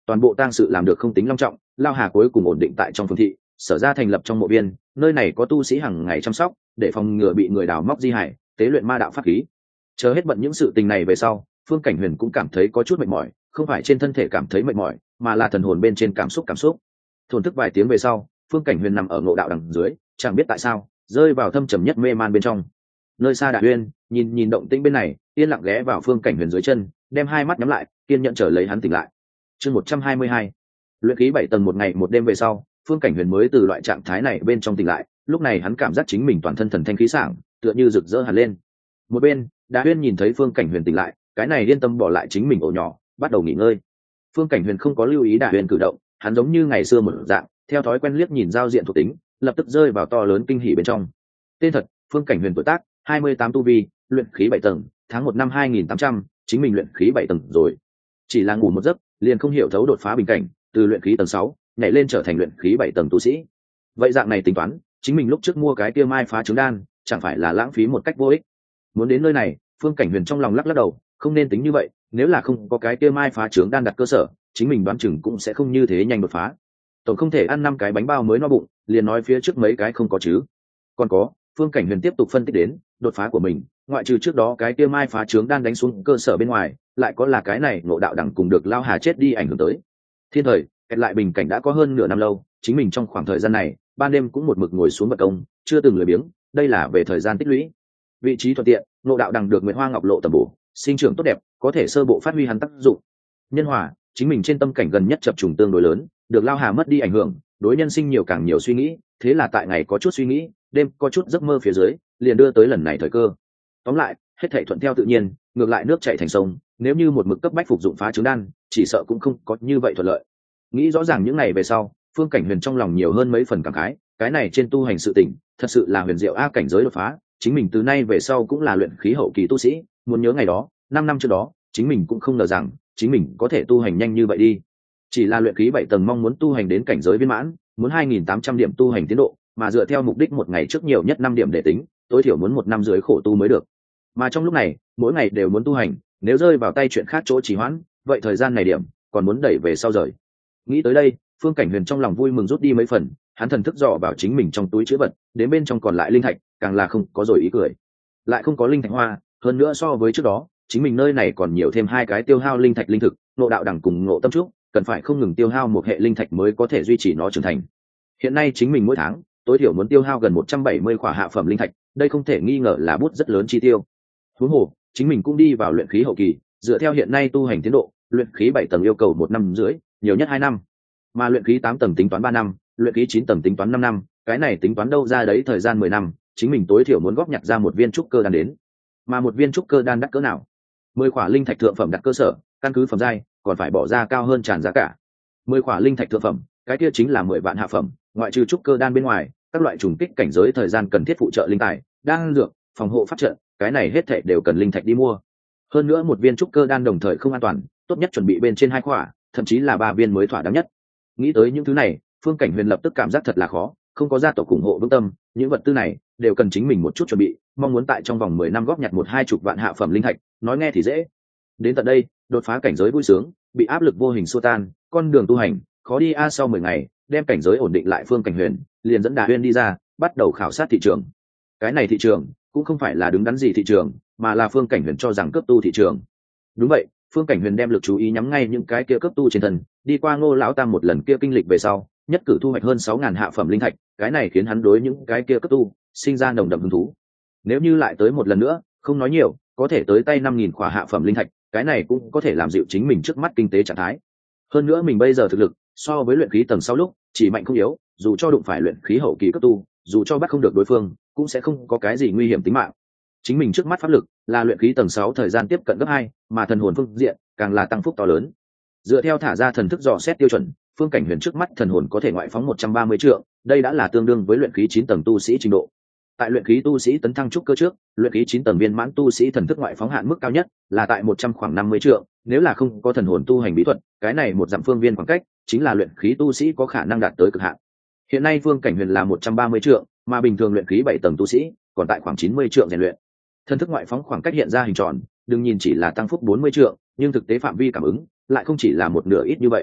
toàn bộ tang sự làm được không tính long trọng, Lao Hà cuối cùng ổn định tại trong phường thị, sở ra thành lập trong mộ viên, nơi này có tu sĩ hàng ngày chăm sóc để phòng ngừa bị người đào móc di hải, tế luyện ma đạo pháp khí. Chờ hết bận những sự tình này về sau, Phương Cảnh Huyền cũng cảm thấy có chút mệt mỏi, không phải trên thân thể cảm thấy mệt mỏi, mà là thần hồn bên trên cảm xúc cảm xúc. Thổn thức vài tiếng về sau, Phương Cảnh Huyền nằm ở ngộ đạo đằng dưới, chẳng biết tại sao, rơi vào thâm trầm nhất mê man bên trong. Nơi xa Đại Uyên, nhìn nhìn động tĩnh bên này, yên lặng ghé vào Phương Cảnh Huyền dưới chân, đem hai mắt nhắm lại, kiên nhẫn chờ lấy hắn tỉnh lại. Chương một trăm hai mươi hai, luyện khí bảy tầng một ngày một đêm về sau, Phương Cảnh Huyền mới từ loại trạng thái này bên trong tỉnh lại, lúc này hắn cảm giác chính mình toàn thân thần thanh khí sảng, tựa như rực rỡ hẳn lên. Một bên, Đa Huyên nhìn thấy Phương Cảnh Huyền tỉnh lại, cái này yên tâm bỏ lại chính mình ổ nhỏ, bắt đầu nghỉ ngơi. Phương Cảnh Huyền không có lưu ý Đa Huyên cử động, hắn giống như ngày xưa một dạng, theo thói quen liếc nhìn giao diện thuộc tính, lập tức rơi vào to lớn kinh hỉ bên trong. Tên thật: Phương Cảnh Huyền, tuổi tác hai mươi tám, tu vi luyện khí bảy tầng, tháng một năm hai nghìn tám trăm, chính mình luyện khí bảy tầng rồi. Chỉ là ngủ một giấc, liền không hiểu thấu đột phá bình cảnh, từ luyện khí tầng sáu nhảy lên trở thành luyện khí bảy tầng tu sĩ. Vậy dạng này tính toán, chính mình lúc trước mua cái kia mai phá trứng đan, chẳng phải là lãng phí một cách vô ích. Muốn đến nơi này, Phương Cảnh Huyền trong lòng lắc lắc đầu, không nên tính như vậy, nếu là không có cái kia mai phá trứng đan đặt cơ sở, chính mình đoán chừng cũng sẽ không như thế nhanh đột phá. Tổng không thể ăn năm cái bánh bao mới no bụng, liền nói phía trước mấy cái không có chứ. Còn có, Phương Cảnh Huyền tiếp tục phân tích đến đột phá của mình, ngoại trừ trước đó cái kia mai phá trứng đan đánh xuống cơ sở bên ngoài, lại có là cái này ngộ đạo đẳng cùng được Lao Hà chết đi ảnh hưởng tới. Thiên thời kẹt lại bình cảnh đã có hơn nửa năm lâu, chính mình trong khoảng thời gian này ban đêm cũng một mực ngồi xuống vật công, chưa từng lười biếng, đây là về thời gian tích lũy. Vị trí thuận tiện, ngộ đạo đằng được Nguyệt Hoa Ngọc lộ tầm bổ, sinh trưởng tốt đẹp, có thể sơ bộ phát huy hắn tác dụng. Nhân hòa, chính mình trên tâm cảnh gần nhất chập trùng tương đối lớn, được Lao Hà mất đi ảnh hưởng, đối nhân sinh nhiều càng nhiều suy nghĩ, thế là tại ngày có chút suy nghĩ, đêm có chút giấc mơ phía dưới, liền đưa tới lần này thời cơ. Tóm lại, hết thảy thuận theo tự nhiên, ngược lại nước chảy thành sông, nếu như một mực cấp bách phục dụng phá trứng đan, chỉ sợ cũng không có như vậy thuận lợi. Nghĩ rõ ràng những ngày về sau, Phương Cảnh Huyền trong lòng nhiều hơn mấy phần cảm khái, cái này trên tu hành sự tình, thật sự là huyền diệu a, cảnh giới đột phá, chính mình từ nay về sau cũng là luyện khí hậu kỳ tu sĩ, muốn nhớ ngày đó, năm năm trước đó, chính mình cũng không ngờ rằng chính mình có thể tu hành nhanh như vậy đi. Chỉ là luyện khí bảy tầng mong muốn tu hành đến cảnh giới viên mãn, muốn hai nghìn tám trăm điểm tu hành tiến độ, mà dựa theo mục đích một ngày trước nhiều nhất năm điểm để tính, tối thiểu muốn một năm dưới khổ tu mới được. Mà trong lúc này, mỗi ngày đều muốn tu hành, nếu rơi vào tay chuyện khác chỗ trì hoãn, vậy thời gian này điểm còn muốn đẩy về sau rời. Nghĩ tới đây, Phương Cảnh Huyền trong lòng vui mừng rút đi mấy phần, hắn thần thức dò vào chính mình trong túi chữ vật, đến bên trong còn lại linh thạch, càng là không có rồi ý cười. Lại không có linh thạch hoa, hơn nữa so với trước đó, chính mình nơi này còn nhiều thêm hai cái tiêu hao linh thạch linh thực, ngộ đạo đẳng cùng ngộ tâm trúc, cần phải không ngừng tiêu hao một hệ linh thạch mới có thể duy trì nó trưởng thành. Hiện nay chính mình mỗi tháng tối thiểu muốn tiêu hao gần một trăm bảy mươi khỏa hạ phẩm linh thạch, đây không thể nghi ngờ là bút rất lớn chi tiêu. Huống hồ, chính mình cũng đi vào luyện khí hậu kỳ, dựa theo hiện nay tu hành tiến độ, luyện khí bảy tầng yêu cầu một năm rưỡi, nhiều nhất hai năm. Mà luyện khí tám tầng tính toán ba năm, luyện khí chín tầng tính toán năm năm, cái này tính toán đâu ra đấy thời gian mười năm, chính mình tối thiểu muốn góp nhặt ra một viên trúc cơ đan đến. Mà một viên trúc cơ đan đắt cỡ nào? mười khỏa linh thạch thượng phẩm đặt cơ sở, căn cứ phẩm giai, còn phải bỏ ra cao hơn tràn giá cả. mười khỏa linh thạch thượng phẩm, cái kia chính là mười vạn hạ phẩm, ngoại trừ trúc cơ đan bên ngoài, các loại trùng kích cảnh giới thời gian cần thiết phụ trợ linh tài, đan dược, phòng hộ pháp trận, cái này hết thảy đều cần linh thạch đi mua. Hơn nữa một viên trúc cơ đan đồng thời không an toàn, tốt nhất chuẩn bị bên trên hai khỏa, thậm chí là ba viên mới thỏa đáng nhất. Nghĩ tới những thứ này, Phương Cảnh Huyền lập tức cảm giác thật là khó, không có gia tộc ủng hộ vững tâm, những vật tư này đều cần chính mình một chút chuẩn bị, mong muốn tại trong vòng mười năm góp nhặt một hai chục vạn hạ phẩm linh thạch, nói nghe thì dễ. Đến tận đây, đột phá cảnh giới vui sướng, bị áp lực vô hình xua tan, con đường tu hành khó đi a. Sau mười ngày, đem cảnh giới ổn định lại, Phương Cảnh Huyền liền dẫn Đà Huyên đi ra, bắt đầu khảo sát thị trường. Cái này thị trường cũng không phải là đứng đắn gì thị trường, mà là Phương Cảnh Huyền cho rằng cấp tu thị trường. Đúng vậy, Phương Cảnh Huyền đem lực chú ý nhắm ngay những cái kia cấp tu trên thân, đi qua Ngô lão tam một lần kia kinh lịch về sau, nhất cử thu hoạch hơn sáu ngàn hạ phẩm linh thạch, cái này khiến hắn đối những cái kia cấp tu sinh ra nồng đậm hứng thú. Nếu như lại tới một lần nữa, không nói nhiều, có thể tới tay năm nghìn khỏa hạ phẩm linh thạch, cái này cũng có thể làm dịu chính mình trước mắt kinh tế trạng thái. Hơn nữa mình bây giờ thực lực so với luyện khí tầng sau lúc chỉ mạnh không yếu, dù cho đụng phải luyện khí hậu kỳ cấp tu, dù cho bắt không được đối phương, cũng sẽ không có cái gì nguy hiểm tính mạng. Chính mình trước mắt pháp lực là luyện khí tầng sáu thời gian tiếp cận gấp hai, mà thần hồn phương diện càng là tăng phúc to lớn. Dựa theo thả ra thần thức dò xét tiêu chuẩn, Phương Cảnh Huyền trước mắt thần hồn có thể ngoại phóng một trăm ba mươi trượng, đây đã là tương đương với luyện khí chín tầng tu sĩ trình độ. Tại luyện khí tu sĩ tấn thăng trúc cơ trước, luyện khí chín tầng viên mãn tu sĩ thần thức ngoại phóng hạn mức cao nhất là tại một trăm khoảng năm mươi trượng, nếu là không có thần hồn tu hành bí thuật, cái này một dặm phương viên khoảng cách chính là luyện khí tu sĩ có khả năng đạt tới cực hạn. Hiện nay Phương Cảnh Huyền là một trăm ba mươi trượng, mà bình thường luyện khí bảy tầng tu sĩ còn tại khoảng chín mươi trượng rèn luyện. Thần thức ngoại phóng khoảng cách hiện ra hình tròn, đừng nhìn chỉ là tăng phúc bốn mươi trượng, nhưng thực tế phạm vi cảm ứng lại không chỉ là một nửa ít như vậy.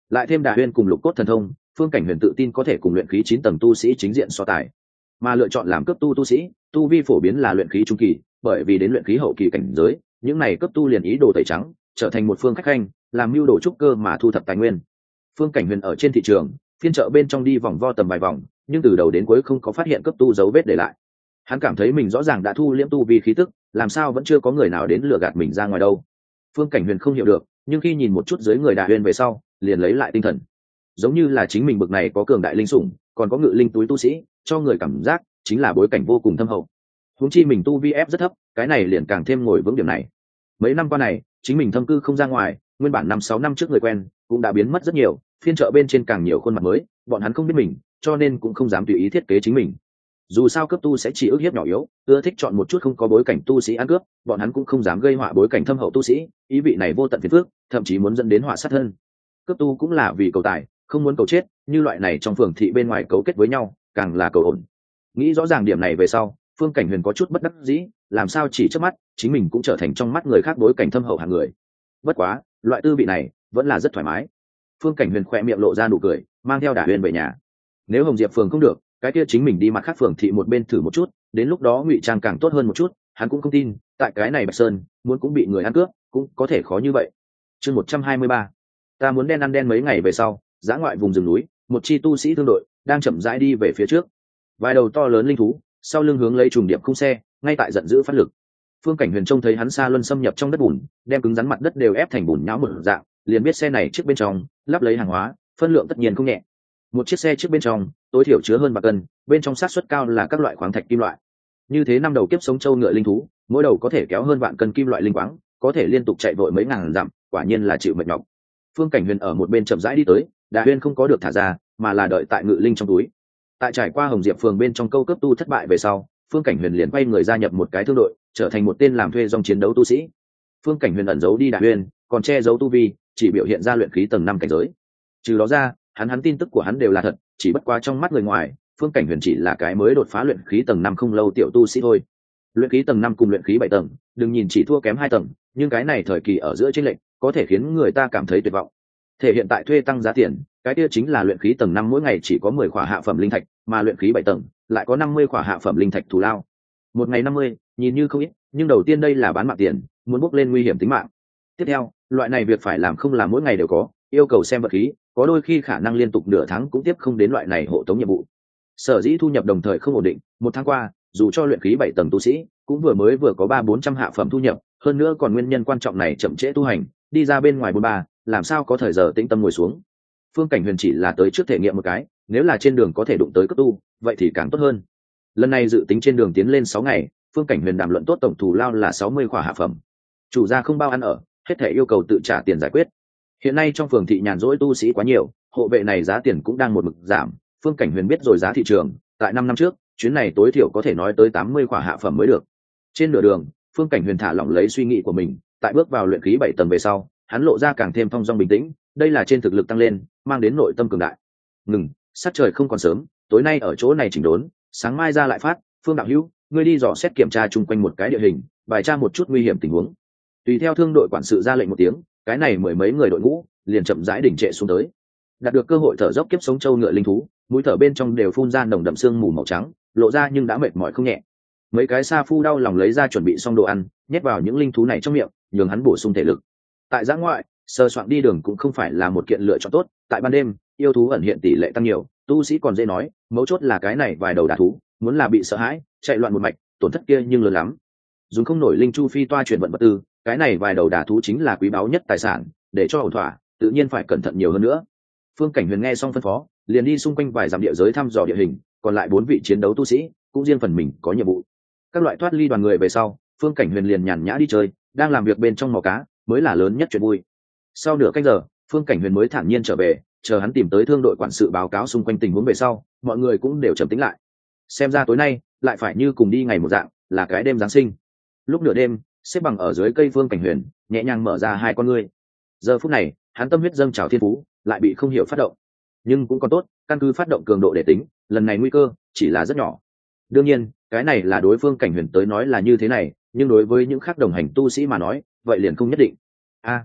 lại thêm Đà Huyên cùng lục cốt thần thông, Phương Cảnh Huyền tự tin có thể cùng luyện khí chín tầng tu sĩ chính diện so tài. Mà lựa chọn làm cấp tu tu sĩ, tu vi phổ biến là luyện khí trung kỳ, bởi vì đến luyện khí hậu kỳ cảnh giới, những này cấp tu liền ý đồ tẩy trắng, trở thành một phương khách khanh, làm mưu đồ trúc cơ mà thu thập tài nguyên. Phương Cảnh Huyền ở trên thị trường, phiên chợ bên trong đi vòng vo tầm vài vòng, nhưng từ đầu đến cuối không có phát hiện cấp tu dấu vết để lại. Hắn cảm thấy mình rõ ràng đã thu liễm tu vi khí tức, làm sao vẫn chưa có người nào đến lừa gạt mình ra ngoài đâu. Phương Cảnh Huyền không hiểu được, nhưng khi nhìn một chút dưới người Đà Huyền về sau, liền lấy lại tinh thần. Giống như là chính mình bực này có cường đại linh sủng, còn có ngự linh túi tu sĩ, cho người cảm giác chính là bối cảnh vô cùng thâm hậu. Huống chi mình tu vi ép rất thấp, cái này liền càng thêm ngồi vững điểm này. Mấy năm qua này, chính mình thâm cư không ra ngoài, nguyên bản năm sáu năm trước người quen cũng đã biến mất rất nhiều, phiên chợ bên trên càng nhiều khuôn mặt mới, bọn hắn không biết mình, cho nên cũng không dám tùy ý thiết kế chính mình. Dù sao cấp tu sẽ chỉ ức hiếp nhỏ yếu, ưa thích chọn một chút không có bối cảnh tu sĩ ăn cướp, bọn hắn cũng không dám gây họa bối cảnh thâm hậu tu sĩ, ý vị này vô tận phiền phức, thậm chí muốn dẫn đến họa sát thân. Cấp tu cũng là vì cầu tài, không muốn cầu chết, như loại này trong phường thị bên ngoài cấu kết với nhau, càng là cầu ổn. Nghĩ rõ ràng điểm này về sau, Phương Cảnh Huyền có chút bất đắc dĩ, làm sao chỉ trước mắt, chính mình cũng trở thành trong mắt người khác bối cảnh thâm hậu hạng người. Bất quá, loại tư vị này vẫn là rất thoải mái. Phương Cảnh Huyền khỏe miệng lộ ra nụ cười, mang theo Đả Huyền về nhà. Nếu Hồng Diệp phường không được, cái kia chính mình đi mặt khác phường thị một bên thử một chút, đến lúc đó ngụy trang càng tốt hơn một chút, hắn cũng không tin, tại cái này Bạch Sơn, muốn cũng bị người ăn cướp, cũng có thể khó như vậy. Chương một trăm hai mươi ba, ta muốn đen ăn đen mấy ngày về sau, dã ngoại vùng rừng núi, một chi tu sĩ thương đội đang chậm rãi đi về phía trước. Vài đầu to lớn linh thú, sau lưng hướng lấy trùng điệp khung xe, ngay tại giận dữ phát lực. Phương Cảnh Huyền trông thấy hắn xa luân xâm nhập trong đất bùn, đem cứng rắn mặt đất đều ép thành bùn nhão một dạng, liền biết xe này trước bên trong lắp lấy hàng hóa, phân lượng tất nhiên không nhẹ. Một chiếc xe trước bên trong, tối thiểu chứa hơn bạc cân, bên trong xác suất cao là các loại khoáng thạch kim loại. Như thế năm đầu kiếp sống châu ngựa linh thú, mỗi đầu có thể kéo hơn vạn cân kim loại linh quáng, có thể liên tục chạy vội mấy ngàn dặm, quả nhiên là chịu mệt nhọc. Phương Cảnh Huyền ở một bên chậm rãi đi tới, Đà Huyền không có được thả ra, mà là đợi tại ngự linh trong túi. Tại trải qua Hồng Diệp phường bên trong câu cấp tu thất bại về sau, Phương Cảnh Huyền liền quay người gia nhập một cái thương đội, trở thành một tên làm thuê dòng chiến đấu tu sĩ. Phương Cảnh Huyền ẩn giấu đi Đà Huyền, còn che giấu tu vi, chỉ biểu hiện ra luyện khí tầng năm cảnh giới. Trừ đó ra, hắn hắn tin tức của hắn đều là thật, chỉ bất quá trong mắt người ngoài, Phương Cảnh Huyền chỉ là cái mới đột phá luyện khí tầng năm không lâu tiểu tu sĩ thôi. Luyện khí tầng năm cùng luyện khí bảy tầng, đừng nhìn chỉ thua kém hai tầng, nhưng cái này thời kỳ ở giữa chênh lệch, có thể khiến người ta cảm thấy tuyệt vọng. Thể hiện tại thuê tăng giá tiền, cái kia chính là luyện khí tầng năm mỗi ngày chỉ có mười khỏa hạ phẩm linh thạch, mà luyện khí bảy tầng lại có năm mươi khỏa hạ phẩm linh thạch thù lao. Một ngày năm mươi, nhìn như không ít, nhưng đầu tiên đây là bán mạng tiền, muốn bốc lên nguy hiểm tính mạng. Tiếp theo, loại này việc phải làm không làm mỗi ngày đều có, yêu cầu xem vật khí, có đôi khi khả năng liên tục nửa tháng cũng tiếp không đến loại này hộ tống nhiệm vụ. Sở dĩ thu nhập đồng thời không ổn định, một tháng qua, dù cho luyện khí bảy tầng tu sĩ, cũng vừa mới vừa có ba bốn trăm hạ phẩm thu nhập, hơn nữa còn nguyên nhân quan trọng này chậm trễ tu hành, đi ra bên ngoài bốn ba, làm sao có thời giờ tĩnh tâm ngồi xuống. Phương Cảnh Huyền chỉ là tới trước thể nghiệm một cái, nếu là trên đường có thể đụng tới cấp tu, vậy thì càng tốt hơn. Lần này dự tính trên đường tiến lên sáu ngày, Phương Cảnh Huyền đàm luận tốt tổng thù lao là sáu mươi khỏa hạ phẩm. Chủ gia không bao ăn ở, hết thể yêu cầu tự trả tiền giải quyết. Hiện nay trong phường thị nhàn rỗi tu sĩ quá nhiều, hộ vệ này giá tiền cũng đang một mực giảm. Phương Cảnh Huyền biết rồi giá thị trường, tại năm năm trước, chuyến này tối thiểu có thể nói tới tám mươi khỏa hạ phẩm mới được. Trên nửa đường, Phương Cảnh Huyền thả lỏng lấy suy nghĩ của mình, tại bước vào luyện khí bảy tầng về sau, hắn lộ ra càng thêm thong dong bình tĩnh, đây là trên thực lực tăng lên, mang đến nội tâm cường đại. Ngừng, sát trời không còn sớm, tối nay ở chỗ này chỉnh đốn, sáng mai ra lại phát. Phương đạo hữu, ngươi đi dò xét kiểm tra chung quanh một cái địa hình, bài tra một chút nguy hiểm tình huống. Tùy theo thương đội quản sự ra lệnh một tiếng, cái này mười mấy người đội ngũ liền chậm rãi đỉnh trệ xuống tới. Đạt được cơ hội thở dốc kiếp sống châu ngựa linh thú, mũi thở bên trong đều phun ra nồng đậm sương mù màu trắng, lộ ra nhưng đã mệt mỏi không nhẹ. Mấy cái sa phu đau lòng lấy ra chuẩn bị xong đồ ăn, nhét vào những linh thú này trong miệng, nhường hắn bổ sung thể lực. Tại giã ngoại, sơ soạn đi đường cũng không phải là một kiện lựa chọn tốt. Tại ban đêm, yêu thú ẩn hiện tỷ lệ tăng nhiều, tu sĩ còn dễ nói, mấu chốt là cái này vài đầu đả thú, muốn là bị sợ hãi, chạy loạn một mạch, tổn thất kia nhưng lớn lắm. Dùng không nổi linh chu phi toa chuyển vận vật tư, cái này vài đầu đả thú chính là quý báu nhất tài sản, để cho ổn thỏa, tự nhiên phải cẩn thận nhiều hơn nữa. Phương Cảnh Huyền nghe xong phân phó, liền đi xung quanh vài dặm địa giới thăm dò địa hình, còn lại bốn vị chiến đấu tu sĩ cũng riêng phần mình có nhiệm vụ. Các loại thoát ly đoàn người về sau, Phương Cảnh Huyền liền nhàn nhã đi chơi, đang làm việc bên trong mò cá mới là lớn nhất chuyện vui. Sau nửa canh giờ, Phương Cảnh Huyền mới thản nhiên trở về, chờ hắn tìm tới thương đội quản sự báo cáo xung quanh tình huống về sau, mọi người cũng đều trầm tĩnh lại. Xem ra tối nay lại phải như cùng đi ngày một dạng, là cái đêm giáng sinh. Lúc nửa đêm, xếp bằng ở dưới cây Phương Cảnh Huyền nhẹ nhàng mở ra hai con ngươi. Giờ phút này, hắn tâm huyết dâng trào thiên phú lại bị không hiểu phát động, nhưng cũng còn tốt, căn cứ phát động cường độ để tính, lần này nguy cơ chỉ là rất nhỏ. Đương nhiên, cái này là đối Phương Cảnh Huyền tới nói là như thế này, nhưng đối với những khác đồng hành tu sĩ mà nói, vậy liền không nhất định. A,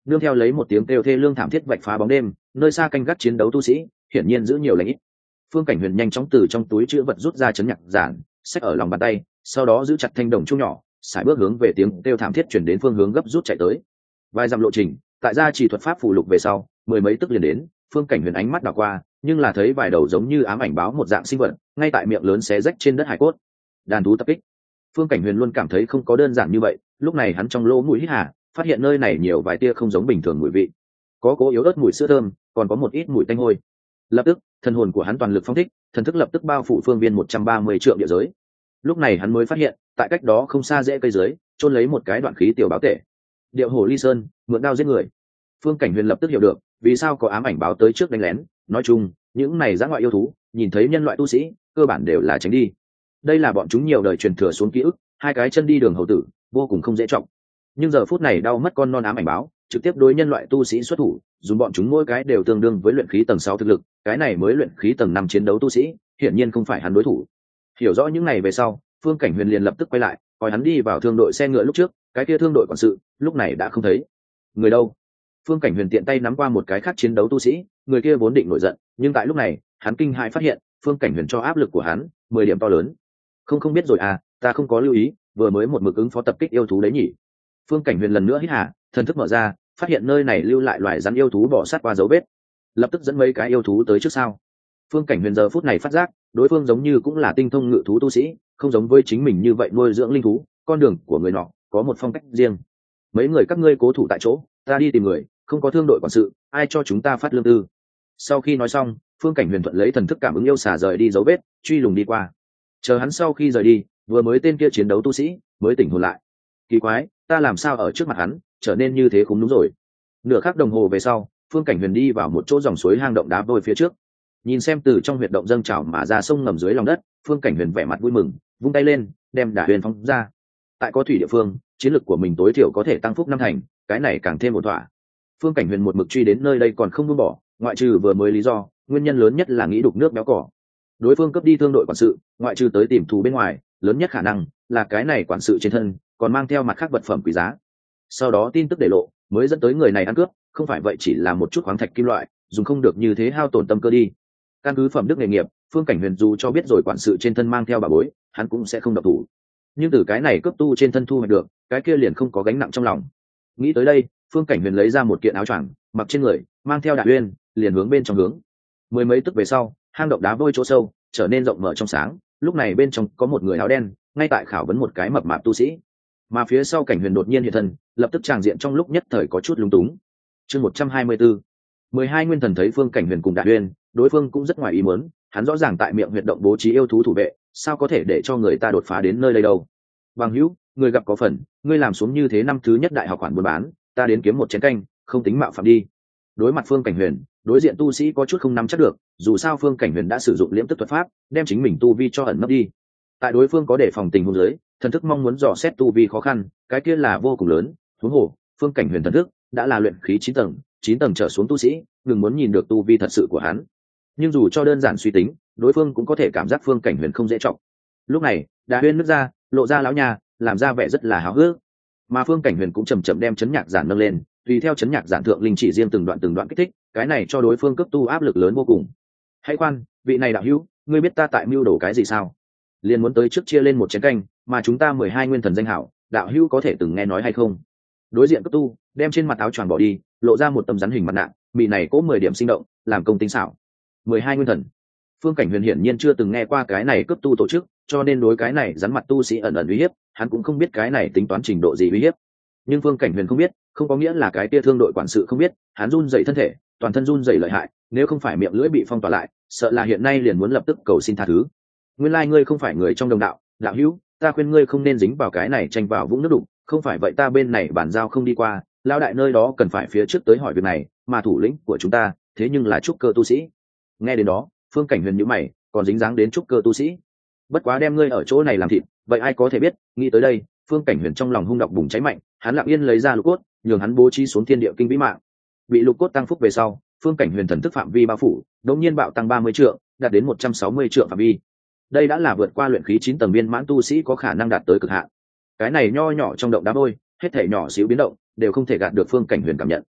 nương theo lấy một tiếng kêu thê lương thảm thiết vạch phá bóng đêm, nơi xa canh gác chiến đấu tu sĩ hiển nhiên giữ nhiều lãnh ít. Phương Cảnh Huyền nhanh chóng từ trong túi chữ vật rút ra chấn nhạc giản, xách ở lòng bàn tay, sau đó giữ chặt thanh đồng chung nhỏ, sải bước hướng về tiếng kêu thảm thiết chuyển đến phương hướng gấp rút chạy tới. Vài dặm lộ trình, tại gia chỉ thuật pháp phù lục về sau, mười mấy tức liền đến. Phương Cảnh Huyền ánh mắt đảo qua, nhưng là thấy vài đầu giống như ám ảnh báo một dạng sinh vật ngay tại miệng lớn xé rách trên đất hải cốt. Đàn thú tập kích. Phương Cảnh Huyền luôn cảm thấy không có đơn giản như vậy, lúc này hắn trong lỗ mũi hít hà, phát hiện nơi này nhiều vài tia không giống bình thường mùi vị, có cố yếu ớt mùi sữa thơm, còn có một ít mùi tanh hôi. Lập tức, thần hồn của hắn toàn lực phong thích, thần thức lập tức bao phủ phương viên một trăm ba mươi trượng địa giới. Lúc này hắn mới phát hiện, tại cách đó không xa rễ cây dưới, chôn lấy một cái đoạn khí tiểu báo tể. Điệu hổ ly sơn, mượn đao giết người. Phương Cảnh Huyền lập tức hiểu được, vì sao có ám ảnh báo tới trước đánh lén. Nói chung, những này dã ngoại yêu thú, nhìn thấy nhân loại tu sĩ, cơ bản đều là tránh đi. Đây là bọn chúng nhiều đời truyền thừa xuống ký ức, hai cái chân đi đường hầu tử, vô cùng không dễ trọng. Nhưng giờ phút này đau mất con non ám ảnh báo, trực tiếp đối nhân loại tu sĩ xuất thủ, dùng bọn chúng mỗi cái đều tương đương với luyện khí tầng sáu thực lực, cái này mới luyện khí tầng năm chiến đấu tu sĩ, hiển nhiên không phải hắn đối thủ. Hiểu rõ những này về sau, Phương Cảnh Huyền liền lập tức quay lại, coi hắn đi vào thương đội xe ngựa lúc trước, cái kia thương đội quản sự, lúc này đã không thấy. Người đâu? Phương Cảnh Huyền tiện tay nắm qua một cái khác chiến đấu tu sĩ, người kia vốn định nổi giận, nhưng tại lúc này, hắn kinh hãi phát hiện, Phương Cảnh Huyền cho áp lực của hắn, mười điểm to lớn. Không không biết rồi à, ta không có lưu ý, vừa mới một mực ứng phó tập kích yêu thú đấy nhỉ? Phương Cảnh Huyền lần nữa hít hà, thần thức mở ra, phát hiện nơi này lưu lại loài rắn yêu thú bỏ sát qua dấu vết, lập tức dẫn mấy cái yêu thú tới trước sau. Phương Cảnh Huyền giờ phút này phát giác, đối phương giống như cũng là tinh thông ngự thú tu sĩ, không giống với chính mình như vậy nuôi dưỡng linh thú, con đường của người nọ có một phong cách riêng. Mấy người các ngươi cố thủ tại chỗ, ta đi tìm người, không có thương đội quản sự, ai cho chúng ta phát lương tư. Sau khi nói xong, Phương Cảnh Huyền thuận lấy thần thức cảm ứng yêu xà rời đi dấu vết, truy lùng đi qua. Chờ hắn sau khi rời đi, vừa mới tên kia chiến đấu tu sĩ mới tỉnh hồn lại. Kỳ quái, ta làm sao ở trước mặt hắn trở nên như thế cũng đúng rồi. Nửa khắc đồng hồ về sau, Phương Cảnh Huyền đi vào một chỗ dòng suối hang động đá vôi phía trước, nhìn xem từ trong huyệt động dâng trào mà ra sông ngầm dưới lòng đất. Phương Cảnh Huyền vẻ mặt vui mừng, vung tay lên, đem Đả Huyền phóng ra. Tại có thủy địa phương, chiến lực của mình tối thiểu có thể tăng phúc năm thành, cái này càng thêm một thỏa. Phương Cảnh Huyền một mực truy đến nơi đây còn không buông bỏ, ngoại trừ vừa mới lý do, nguyên nhân lớn nhất là nghĩ đục nước béo cỏ. Đối phương cướp đi thương đội quản sự, ngoại trừ tới tìm thù bên ngoài, lớn nhất khả năng là cái này quản sự trên thân còn mang theo mặt khác vật phẩm quý giá. Sau đó tin tức để lộ, mới dẫn tới người này ăn cướp, không phải vậy chỉ là một chút khoáng thạch kim loại, dùng không được như thế hao tổn tâm cơ đi. Căn cứ phẩm đức nghề nghiệp, Phương Cảnh Huyền dù cho biết rồi quản sự trên thân mang theo bảo bối, hắn cũng sẽ không động thủ. Nhưng từ cái này cướp tu trên thân thu hoạch được, cái kia liền không có gánh nặng trong lòng. Nghĩ tới đây, Phương Cảnh Huyền lấy ra một kiện áo choàng, mặc trên người, mang theo Đả Uyên, liền hướng bên trong hướng. Mười mấy tức về sau, hang động đá vôi chỗ sâu trở nên rộng mở trong sáng, lúc này bên trong có một người áo đen, ngay tại khảo vấn một cái mập mạp tu sĩ. Mà phía sau Cảnh Huyền đột nhiên hiện thân, lập tức tràng diện trong lúc nhất thời có chút lúng túng. Chương một trăm hai mươi tư, mười hai nguyên thần thấy Phương Cảnh Huyền cùng Đả Uyên, đối phương cũng rất ngoài ý muốn, hắn rõ ràng tại miệng huyệt động bố trí yêu thú thủ vệ, sao có thể để cho người ta đột phá đến nơi đây đâu. Bằng hữu, người gặp có phần, ngươi làm xuống như thế năm thứ nhất đại học khoản buôn bán, ta đến kiếm một chén canh, không tính mạo phạm đi. Đối mặt Phương Cảnh Huyền, đối diện tu sĩ có chút không nắm chắc được, dù sao Phương Cảnh Huyền đã sử dụng liễm tức thuật pháp, đem chính mình tu vi cho ẩn nấp đi. Tại đối phương có để phòng tình huống dưới, thần thức mong muốn dò xét tu vi khó khăn, cái kia là vô cùng lớn. Huống hồ, Phương Cảnh Huyền thần thức đã là luyện khí chín tầng, chín tầng trở xuống tu sĩ, ngừng muốn nhìn được tu vi thật sự của hắn. Nhưng dù cho đơn giản suy tính, đối phương cũng có thể cảm giác Phương Cảnh Huyền không dễ trọng. Lúc này, Đả Uyên nứt ra, lộ ra lão nhà, làm ra vẻ rất là háo hức. Mà Phương Cảnh Huyền cũng chậm chậm đem chấn nhạc giản nâng lên, tùy theo chấn nhạc giản thượng linh chỉ riêng từng đoạn từng đoạn kích thích, cái này cho đối phương cấp tu áp lực lớn vô cùng. Hãy khoan, vị này đạo hữu, ngươi biết ta tại mưu đồ cái gì sao? Liền muốn tới trước chia lên một chén canh, mà chúng ta mười hai nguyên thần danh hảo, đạo hữu có thể từng nghe nói hay không? Đối diện cấp tu đem trên mặt áo choàng bỏ đi, lộ ra một tấm rắn hình mặt nạ, mị này có mười điểm sinh động, làm công tinh xảo. mười hai nguyên thần. Phương Cảnh Huyền hiển nhiên chưa từng nghe qua cái này cấp tu tổ chức, cho nên đối cái này rắn mặt tu sĩ ẩn ẩn uy hiếp, hắn cũng không biết cái này tính toán trình độ gì uy hiếp. Nhưng Phương Cảnh Huyền không biết, không có nghĩa là cái kia thương đội quản sự không biết, hắn run rẩy thân thể, toàn thân run rẩy lợi hại, nếu không phải miệng lưỡi bị phong tỏa lại, sợ là hiện nay liền muốn lập tức cầu xin tha thứ. Nguyên lai like ngươi không phải người trong đồng đạo, đạo hữu, ta khuyên ngươi không nên dính vào cái này tranh vào vũng nước đục, không phải vậy ta bên này bàn giao không đi qua, lão đại nơi đó cần phải phía trước tới hỏi việc này, mà thủ lĩnh của chúng ta, thế nhưng là trúc cơ tu sĩ. Nghe đến đó, Phương Cảnh Huyền nhíu mày, còn dính dáng đến trúc cơ tu sĩ. Bất quá đem ngươi ở chỗ này làm thịt, vậy ai có thể biết, nghĩ tới đây, Phương Cảnh Huyền trong lòng hung độc bùng cháy mạnh, hắn lặng yên lấy ra lục cốt, nhường hắn bố trí xuống thiên địa kinh vĩ mạng. Bị lục cốt tăng phúc về sau, Phương Cảnh Huyền thần thức phạm vi bao phủ, đột nhiên bạo tăng ba mươi trượng, đạt đến một trăm sáu mươi trượng phạm vi. Đây đã là vượt qua luyện khí chín tầng viên mãn tu sĩ có khả năng đạt tới cực hạn. Cái này nho nhỏ trong động đá vôi, hết thảy nhỏ xíu biến động, đều không thể gạt được Phương Cảnh Huyền cảm nhận.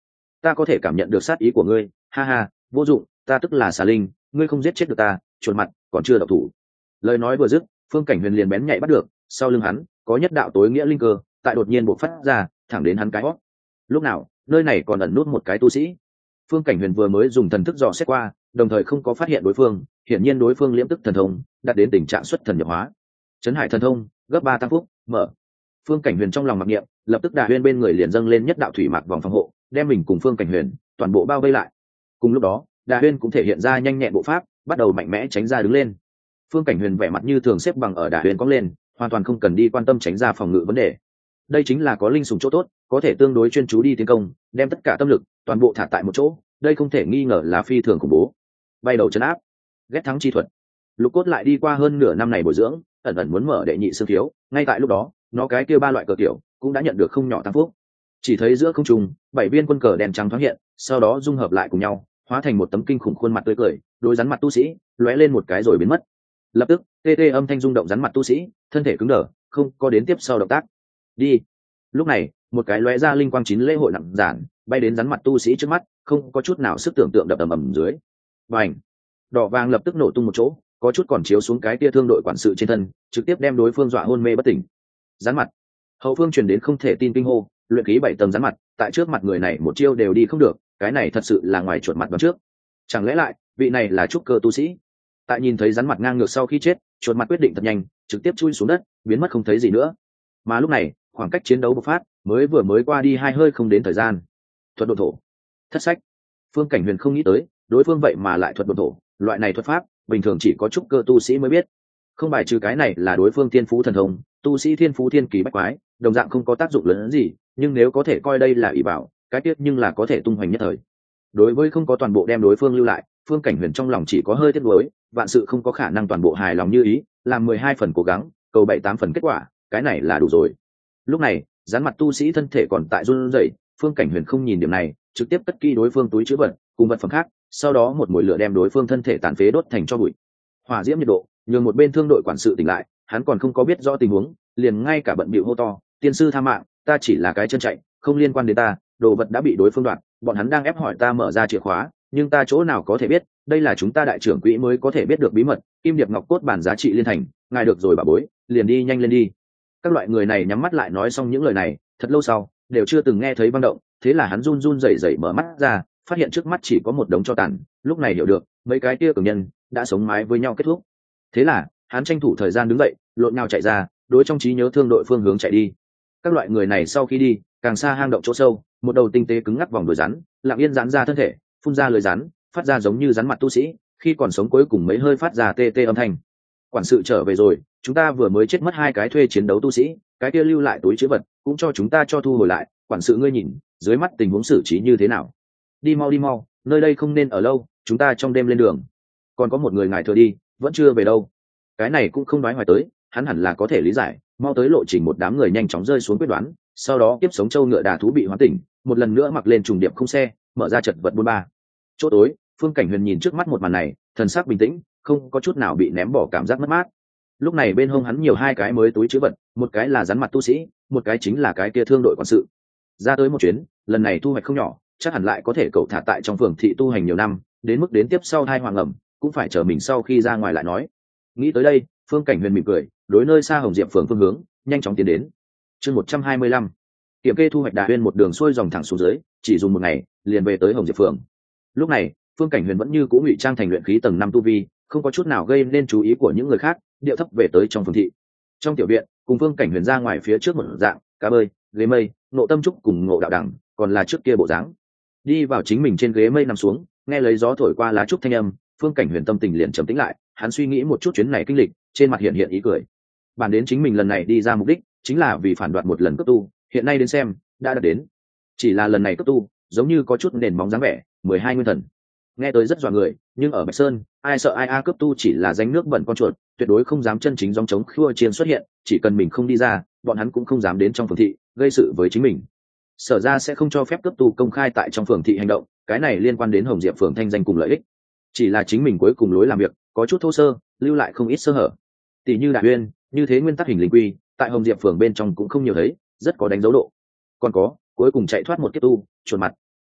ta có thể cảm nhận được sát ý của ngươi, ha ha, vô dụng, ta tức là xà linh, ngươi không giết chết được ta, chuột mặt còn chưa độc thủ. Lời nói vừa dứt, Phương Cảnh Huyền liền bén nhạy bắt được sau lưng hắn có nhất đạo tối nghĩa linh cơ tại đột nhiên bộc phát ra thẳng đến hắn cái hót. Lúc nào nơi này còn ẩn nút một cái tu sĩ. Phương Cảnh Huyền vừa mới dùng thần thức dò xét qua, đồng thời không có phát hiện đối phương, hiển nhiên đối phương liễm tức thần thông đạt đến tình trạng xuất thần nhập hóa. Chấn hải thần thông gấp ba tăng phúc mở. Phương Cảnh Huyền trong lòng mặc niệm, lập tức Đà Huyên bên người liền dâng lên nhất đạo thủy mạc vòng phòng hộ, đem mình cùng Phương Cảnh Huyền toàn bộ bao vây lại. Cùng lúc đó, Đà Huyên cũng thể hiện ra nhanh nhẹn bộ pháp, bắt đầu mạnh mẽ tránh ra đứng lên. Phương Cảnh Huyền vẻ mặt như thường xếp bằng ở Đà Huyên cong lên, hoàn toàn không cần đi quan tâm tránh ra phòng ngự vấn đề. Đây chính là có linh sủng chỗ tốt, có thể tương đối chuyên chú đi tiến công, đem tất cả tâm lực toàn bộ thả tại một chỗ, đây không thể nghi ngờ là phi thường khủng bố. Bay đầu chấn áp, ghét thắng chi thuật. Lục Cốt lại đi qua hơn nửa năm này bồi dưỡng, ẩn ẩn muốn mở đệ nhị xương thiếu, ngay tại lúc đó, nó cái kia ba loại cờ kiểu cũng đã nhận được không nhỏ tăng phúc. Chỉ thấy giữa không trung, bảy viên quân cờ đèn trắng thoáng hiện, sau đó dung hợp lại cùng nhau, hóa thành một tấm kinh khủng khuôn mặt tươi cười, đối rắn mặt tu sĩ, lóe lên một cái rồi biến mất. Lập tức, tê tê âm thanh rung động rắn mặt tu sĩ, thân thể cứng đờ, không có đến tiếp sau động tác. Đi. Lúc này, một cái lóe ra linh quang chín lễ hội nặng giản, bay đến rắn mặt tu sĩ trước mắt, không có chút nào sức tưởng tượng đập ầm ầm dưới. Bành. Đỏ vàng lập tức nổ tung một chỗ, có chút còn chiếu xuống cái tia thương đội quản sự trên thân, trực tiếp đem đối phương dọa hôn mê bất tỉnh. Rắn mặt. Hậu phương truyền đến không thể tin kinh hô, luyện khí bảy tầng rắn mặt, tại trước mặt người này một chiêu đều đi không được, cái này thật sự là ngoài chuột mặt đoán trước. Chẳng lẽ lại, vị này là trúc cơ tu sĩ? Tại nhìn thấy rắn mặt ngang ngược sau khi chết, chuột mặt quyết định thật nhanh, trực tiếp chui xuống đất, biến mất không thấy gì nữa. Mà lúc này, khoảng cách chiến đấu bộc phát, mới vừa mới qua đi hai hơi không đến thời gian. Thuật độ thổ. Thất sách. Phương Cảnh Huyền không nghĩ tới, đối phương vậy mà lại thuật độ thổ, loại này thuật pháp, bình thường chỉ có trúc cơ tu sĩ mới biết. Không bài trừ cái này là đối phương thiên phú thần thông, tu sĩ thiên phú thiên kỳ bách quái, đồng dạng không có tác dụng lớn hơn gì, nhưng nếu có thể coi đây là ỷ bảo, cái tiết nhưng là có thể tung hoành nhất thời. Đối với không có toàn bộ đem đối phương lưu lại, Phương Cảnh Huyền trong lòng chỉ có hơi tiếc nuối, vạn sự không có khả năng toàn bộ hài lòng như ý, làm mười hai phần cố gắng, cầu bảy tám phần kết quả, cái này là đủ rồi. Lúc này, rắn mặt tu sĩ thân thể còn tại run rẩy, Phương Cảnh Huyền không nhìn điểm này, trực tiếp cất kỹ đối phương túi trữ vật cùng vật phẩm khác, sau đó một mùi lửa đem đối phương thân thể tàn phế đốt thành tro bụi. Hỏa diễm nhiệt độ, nhường một bên thương đội quản sự tỉnh lại, hắn còn không có biết rõ tình huống, liền ngay cả bận bịu hô to, tiên sư tha mạng, ta chỉ là cái chân chạy, không liên quan đến ta, đồ vật đã bị đối phương đoạt, bọn hắn đang ép hỏi ta mở ra chìa khóa, nhưng ta chỗ nào có thể biết, đây là chúng ta đại trưởng quỹ mới có thể biết được bí mật, kim điệp ngọc cốt bản giá trị liên thành, ngài được rồi bà bối, liền đi nhanh lên đi. Các loại người này nhắm mắt lại nói xong những lời này, thật lâu sau, đều chưa từng nghe thấy vang động, thế là hắn run run rẩy rẩy mở mắt ra, phát hiện trước mắt chỉ có một đống tro tàn, lúc này hiểu được, mấy cái kia cường nhân đã sống mái với nhau kết thúc. Thế là, hắn tranh thủ thời gian đứng dậy, lộn nhào chạy ra, đối trong trí nhớ thương đội phương hướng chạy đi. Các loại người này sau khi đi, càng xa hang động chỗ sâu, một đầu tinh tế cứng ngắc vòng đuôi rắn, lặng yên giãn ra thân thể, phun ra lưỡi rắn, phát ra giống như rắn mặt tu sĩ, khi còn sống cuối cùng mấy hơi phát ra tê tê âm thanh. Quản sự trở về rồi, chúng ta vừa mới chết mất hai cái thuê chiến đấu tu sĩ, cái kia lưu lại túi chứa vật, cũng cho chúng ta cho thu hồi lại, quản sự ngươi nhìn, dưới mắt tình huống xử trí như thế nào? Đi mau đi mau, nơi đây không nên ở lâu, chúng ta trong đêm lên đường. Còn có một người ngài thừa đi, vẫn chưa về đâu. Cái này cũng không nói hoài tới, hắn hẳn là có thể lý giải, mau tới lộ trình một đám người nhanh chóng rơi xuống quyết đoán, sau đó tiếp sống châu ngựa đà thú bị hoán tỉnh, một lần nữa mặc lên trùng điệp không xe, mở ra chật vật buôn ba. Chỗ tối, Phương Cảnh Huyền nhìn trước mắt một màn này, thần sắc bình tĩnh, không có chút nào bị ném bỏ cảm giác mất mát. Lúc này bên hông hắn nhiều hai cái mới túi trữ vật, một cái là rắn mặt tu sĩ, một cái chính là cái kia thương đội quản sự. Ra tới một chuyến, lần này thu hoạch không nhỏ, chắc hẳn lại có thể cậu thả tại trong phường thị tu hành nhiều năm, đến mức đến tiếp sau hai hoàng ẩm, cũng phải chờ mình sau khi ra ngoài lại nói. Nghĩ tới đây, Phương Cảnh Huyền mỉm cười, đối nơi xa Hồng Diệp phường phương hướng, nhanh chóng tiến đến. Chương một trăm hai mươi lăm, kiểm kê thu hoạch Đà Huyên một đường xuôi dòng thẳng xuống dưới, chỉ dùng một ngày, liền về tới Hồng Diệp phường. Lúc này, Phương Cảnh Huyền vẫn như cũ ngụy trang thành luyện khí tầng năm tu vi, không có chút nào gây nên chú ý của những người khác, điệu thấp về tới trong phường thị. Trong tiểu viện, cùng Phương Cảnh Huyền ra ngoài phía trước một dạng, cá bơi, ghế mây, nộ tâm trúc cùng ngộ đạo đẳng, còn là trước kia bộ dáng. Đi vào chính mình trên ghế mây nằm xuống, nghe lấy gió thổi qua lá trúc thanh âm, Phương Cảnh Huyền tâm tình liền trầm tĩnh lại, hắn suy nghĩ một chút chuyến này kinh lịch, trên mặt hiện hiện ý cười. Bản đến chính mình lần này đi ra mục đích, chính là vì phản đoạt một lần cấp tu, hiện nay đến xem, đã đạt đến. Chỉ là lần này cấp tu, giống như có chút nền móng dáng vẻ, mười hai nguyên thần. Nghe tới rất dọa người, nhưng ở Bạch Sơn, ai sợ ai a cấp tu chỉ là danh nước bẩn con chuột, tuyệt đối không dám chân chính gióng chống khua chiên xuất hiện, chỉ cần mình không đi ra, bọn hắn cũng không dám đến trong phường thị, gây sự với chính mình. Sở ra sẽ không cho phép cấp tu công khai tại trong phường thị hành động, cái này liên quan đến Hồng Diệp phường thanh danh cùng lợi ích. Chỉ là chính mình cuối cùng lối làm việc, có chút thô sơ, lưu lại không ít sơ hở. Tỷ như Đại Uyên, như thế nguyên tắc hình linh quy, tại Hồng Diệp phường bên trong cũng không nhiều thấy, rất có đánh dấu độ. Còn có, cuối cùng chạy thoát một kiếp tu, chuột mặt.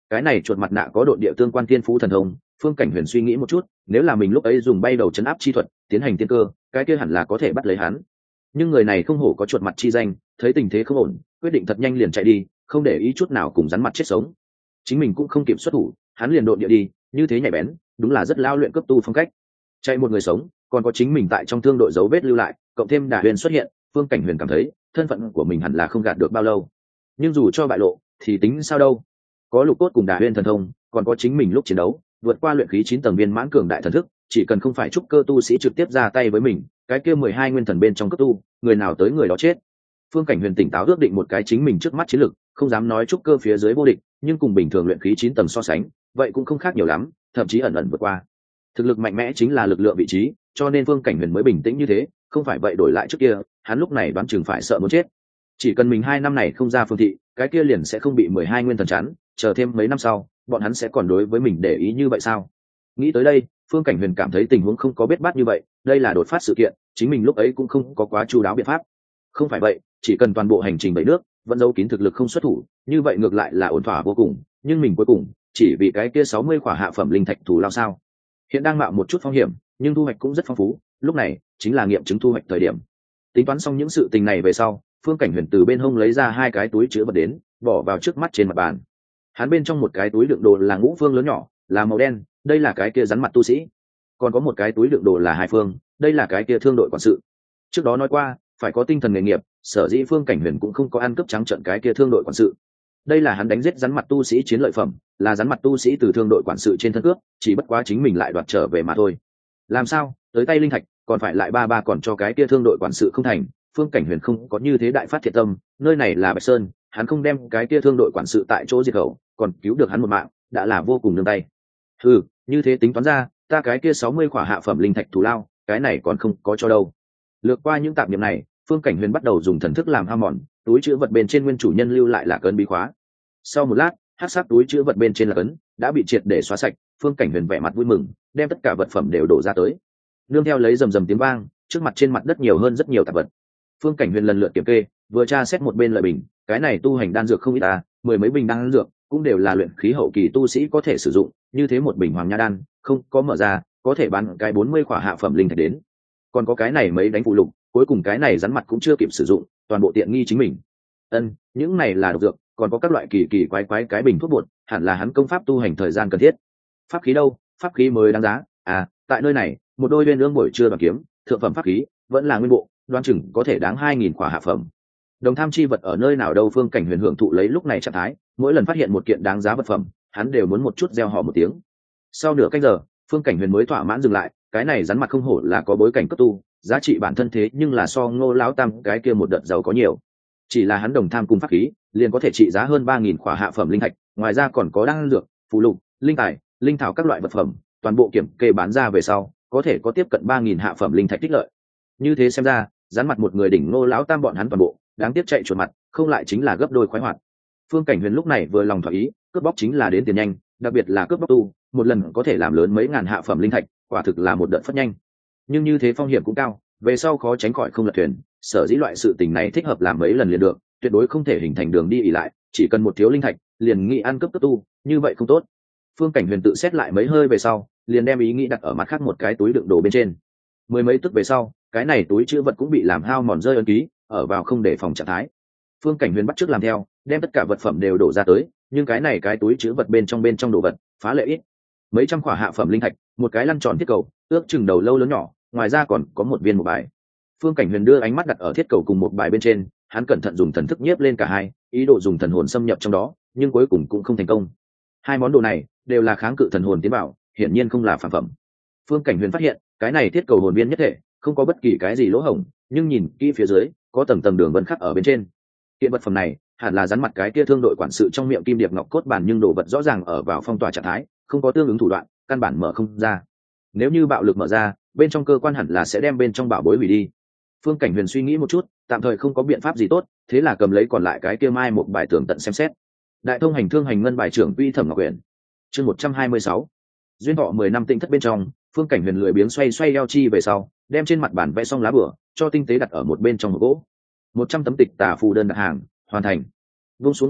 cái này chuột mặt nạ có độ địa tương quan thiên phú thần thông. Phương Cảnh Huyền suy nghĩ một chút, nếu là mình lúc ấy dùng bay đầu chấn áp chi thuật tiến hành tiên cơ, cái kia hẳn là có thể bắt lấy hắn. Nhưng người này không hổ có chuột mặt chi danh, thấy tình thế không ổn, quyết định thật nhanh liền chạy đi, không để ý chút nào cùng rắn mặt chết sống. Chính mình cũng không kịp xuất thủ, hắn liền độn địa đi, như thế nhạy bén, đúng là rất lao luyện cấp tu phong cách. Chạy một người sống, còn có chính mình tại trong thương đội dấu vết lưu lại, cộng thêm Đả Huyền xuất hiện, Phương Cảnh Huyền cảm thấy thân phận của mình hẳn là không gạt được bao lâu. Nhưng dù cho bại lộ, thì tính sao đâu? Có Lục Cốt cùng Đả Huyền thần thông, còn có chính mình lúc chiến đấu, vượt qua luyện khí chín tầng viên mãn cường đại thần thức, chỉ cần không phải trúc cơ tu sĩ trực tiếp ra tay với mình, cái kia mười hai nguyên thần bên trong cấp tu, người nào tới người đó chết. Phương Cảnh Huyền tỉnh táo ước định một cái chính mình trước mắt chiến lực, không dám nói trúc cơ phía dưới vô địch, nhưng cùng bình thường luyện khí chín tầng so sánh, vậy cũng không khác nhiều lắm, thậm chí ẩn ẩn vượt qua. Thực lực mạnh mẽ chính là lực lượng vị trí, cho nên Phương Cảnh Huyền mới bình tĩnh như thế, không phải vậy đổi lại trước kia, hắn lúc này đoán chừng phải sợ muốn chết. Chỉ cần mình hai năm này không ra phương thị, cái kia liền sẽ không bị mười hai nguyên thần chắn, chờ thêm mấy năm sau, bọn hắn sẽ còn đối với mình để ý như vậy sao? Nghĩ tới đây, Phương Cảnh Huyền cảm thấy tình huống không có biết bát như vậy, đây là đột phát sự kiện, chính mình lúc ấy cũng không có quá chu đáo biện pháp. Không phải vậy, chỉ cần toàn bộ hành trình bảy nước vẫn giấu kín thực lực không xuất thủ, như vậy ngược lại là ổn thỏa vô cùng, nhưng mình cuối cùng chỉ vì cái kia sáu mươi khỏa hạ phẩm linh thạch thủ lao sao? Hiện đang mạo một chút phong hiểm, nhưng thu hoạch cũng rất phong phú, lúc này chính là nghiệm chứng thu hoạch thời điểm. Tính toán xong những sự tình này về sau, Phương Cảnh Huyền từ bên hông lấy ra hai cái túi chứa vật đến, bỏ vào trước mắt trên mặt bàn. Hắn bên trong một cái túi đựng đồ là ngũ phương lớn nhỏ, là màu đen, đây là cái kia rắn mặt tu sĩ. Còn có một cái túi đựng đồ là hai phương, đây là cái kia thương đội quản sự. Trước đó nói qua, phải có tinh thần nghề nghiệp, sở dĩ Phương Cảnh Huyền cũng không có ăn cướp trắng trợn cái kia thương đội quản sự. Đây là hắn đánh giết rắn mặt tu sĩ chiến lợi phẩm, là rắn mặt tu sĩ từ thương đội quản sự trên thân cướp, chỉ bất quá chính mình lại đoạt trở về mà thôi. Làm sao, tới tay linh thạch, còn phải lại ba ba còn cho cái kia thương đội quản sự không thành. Phương Cảnh Huyền không có như thế đại phát thiện tâm, nơi này là Bạch Sơn, hắn không đem cái kia thương đội quản sự tại chỗ diệt khẩu, còn cứu được hắn một mạng, đã là vô cùng nương tay. Ừ, như thế tính toán ra, ta cái kia sáu mươi khỏa hạ phẩm linh thạch thù lao, cái này còn không có cho đâu. Lược qua những tạp niệm này, Phương Cảnh Huyền bắt đầu dùng thần thức làm hao mòn, túi chứa vật bên trên nguyên chủ nhân lưu lại là cấn bí khóa. Sau một lát, hắc sắc túi chứa vật bên trên là cấn đã bị triệt để xóa sạch, Phương Cảnh Huyền vẻ mặt vui mừng, đem tất cả vật phẩm đều đổ ra tới. Nương theo lấy rầm rầm tiếng vang, trước mặt trên mặt đất nhiều hơn rất nhiều tạp vật. Phương Cảnh Huyền lần lượt kiểm kê, vừa tra xét một bên lợi bình, cái này tu hành đan dược không ít à, mười mấy bình đan dược, cũng đều là luyện khí hậu kỳ tu sĩ có thể sử dụng, như thế một bình hoàng nha đan, không có mở ra, có thể bán cái bốn mươi khỏa hạ phẩm linh thạch đến. Còn có cái này mấy đánh phụ lục, cuối cùng cái này rắn mặt cũng chưa kịp sử dụng, toàn bộ tiện nghi chính mình. Ân, những này là độc dược, còn có các loại kỳ kỳ quái quái cái bình thuốc bột, hẳn là hắn công pháp tu hành thời gian cần thiết. Pháp khí đâu? Pháp khí mới đáng giá. À, tại nơi này, một đôi uyên ương buổi trưa bằng kiếm, thượng phẩm pháp khí, vẫn là nguyên bộ, đoan chừng có thể đáng hai nghìn khỏa hạ phẩm. Đồng tham chi vật ở nơi nào đâu? Phương Cảnh Huyền hưởng thụ lấy lúc này trạng thái, mỗi lần phát hiện một kiện đáng giá vật phẩm, hắn đều muốn một chút gieo họ một tiếng. Sau nửa canh giờ, Phương Cảnh Huyền mới thỏa mãn dừng lại, cái này rắn mặt không hổ là có bối cảnh cấp tu, giá trị bản thân thế nhưng là so Ngô lão tam cái kia một đợt giàu có nhiều. Chỉ là hắn đồng tham cùng pháp khí, liền có thể trị giá hơn ba nghìn khỏa hạ phẩm linh thạch, ngoài ra còn có đan dược, phù lục, linh tài, linh thảo các loại vật phẩm, toàn bộ kiểm kê bán ra về sau, có thể có tiếp cận ba nghìn hạ phẩm linh thạch tích lợi. Như thế xem ra, rắn mặt một người đỉnh Ngô lão tam bọn hắn toàn bộ, đáng tiếc chạy chuột mặt, không lại chính là gấp đôi khoái hoạt. Phương Cảnh Huyền lúc này vừa lòng thỏa ý, cướp bóc chính là đến tiền nhanh, đặc biệt là cướp bóc tu, một lần có thể làm lớn mấy ngàn hạ phẩm linh thạch, quả thực là một đợt phất nhanh. Nhưng như thế phong hiểm cũng cao, về sau khó tránh khỏi không lật thuyền, sở dĩ loại sự tình này thích hợp làm mấy lần liền được, tuyệt đối không thể hình thành đường đi ỉ lại, chỉ cần một thiếu linh thạch, liền nghĩ ăn cướp cấp tu, như vậy không tốt. Phương Cảnh Huyền tự xét lại mấy hơi về sau, liền đem ý nghĩ đặt ở mặt khác một cái túi đựng đồ bên trên. Mười mấy tức về sau, cái này túi chứa vật cũng bị làm hao mòn rơi ấn ký, ở vào không để phòng trạng thái. Phương Cảnh Huyền bắt chước làm theo, đem tất cả vật phẩm đều đổ ra tới, nhưng cái này cái túi chứa vật bên trong bên trong đồ vật phá lệ ít, mấy trăm khỏa hạ phẩm linh thạch, một cái lăn tròn thiết cầu, ước chừng đầu lâu lớn nhỏ, ngoài ra còn có một viên một bài. Phương Cảnh Huyền đưa ánh mắt đặt ở thiết cầu cùng một bài bên trên, hắn cẩn thận dùng thần thức nhiếp lên cả hai, ý đồ dùng thần hồn xâm nhập trong đó, nhưng cuối cùng cũng không thành công. Hai món đồ này đều là kháng cự thần hồn tiến bảo, hiển nhiên không là phản phẩm. Phương Cảnh Huyền phát hiện, cái này thiết cầu hồn viên nhất thể, không có bất kỳ cái gì lỗ hổng, nhưng nhìn kỹ phía dưới, có tầng tầng đường vân khắc ở bên trên. Kiện vật phẩm này, hẳn là rắn mặt cái kia thương đội quản sự trong miệng kim điệp ngọc cốt bản, nhưng đồ vật rõ ràng ở vào phong tỏa trạng thái, không có tương ứng thủ đoạn, căn bản mở không ra. Nếu như bạo lực mở ra, bên trong cơ quan hẳn là sẽ đem bên trong bảo bối hủy đi. Phương Cảnh Huyền suy nghĩ một chút, tạm thời không có biện pháp gì tốt, thế là cầm lấy còn lại cái kia mai một bài tường tận xem xét. Đại thông hành thương hành ngân bài trưởng uy thẩm ngọc huyền, chương một trăm hai mươi sáu. Duyên thọ mười năm tinh thất bên trong, Phương Cảnh Huyền lười biếng xoay xoay eo chi về sau, đem trên mặt bản vẽ xong lá bửa, cho tinh tế đặt ở một bên trong một gỗ. Một trăm tấm tịch tả phù đơn đặt hàng, hoàn thành. Vung xuống phù bút,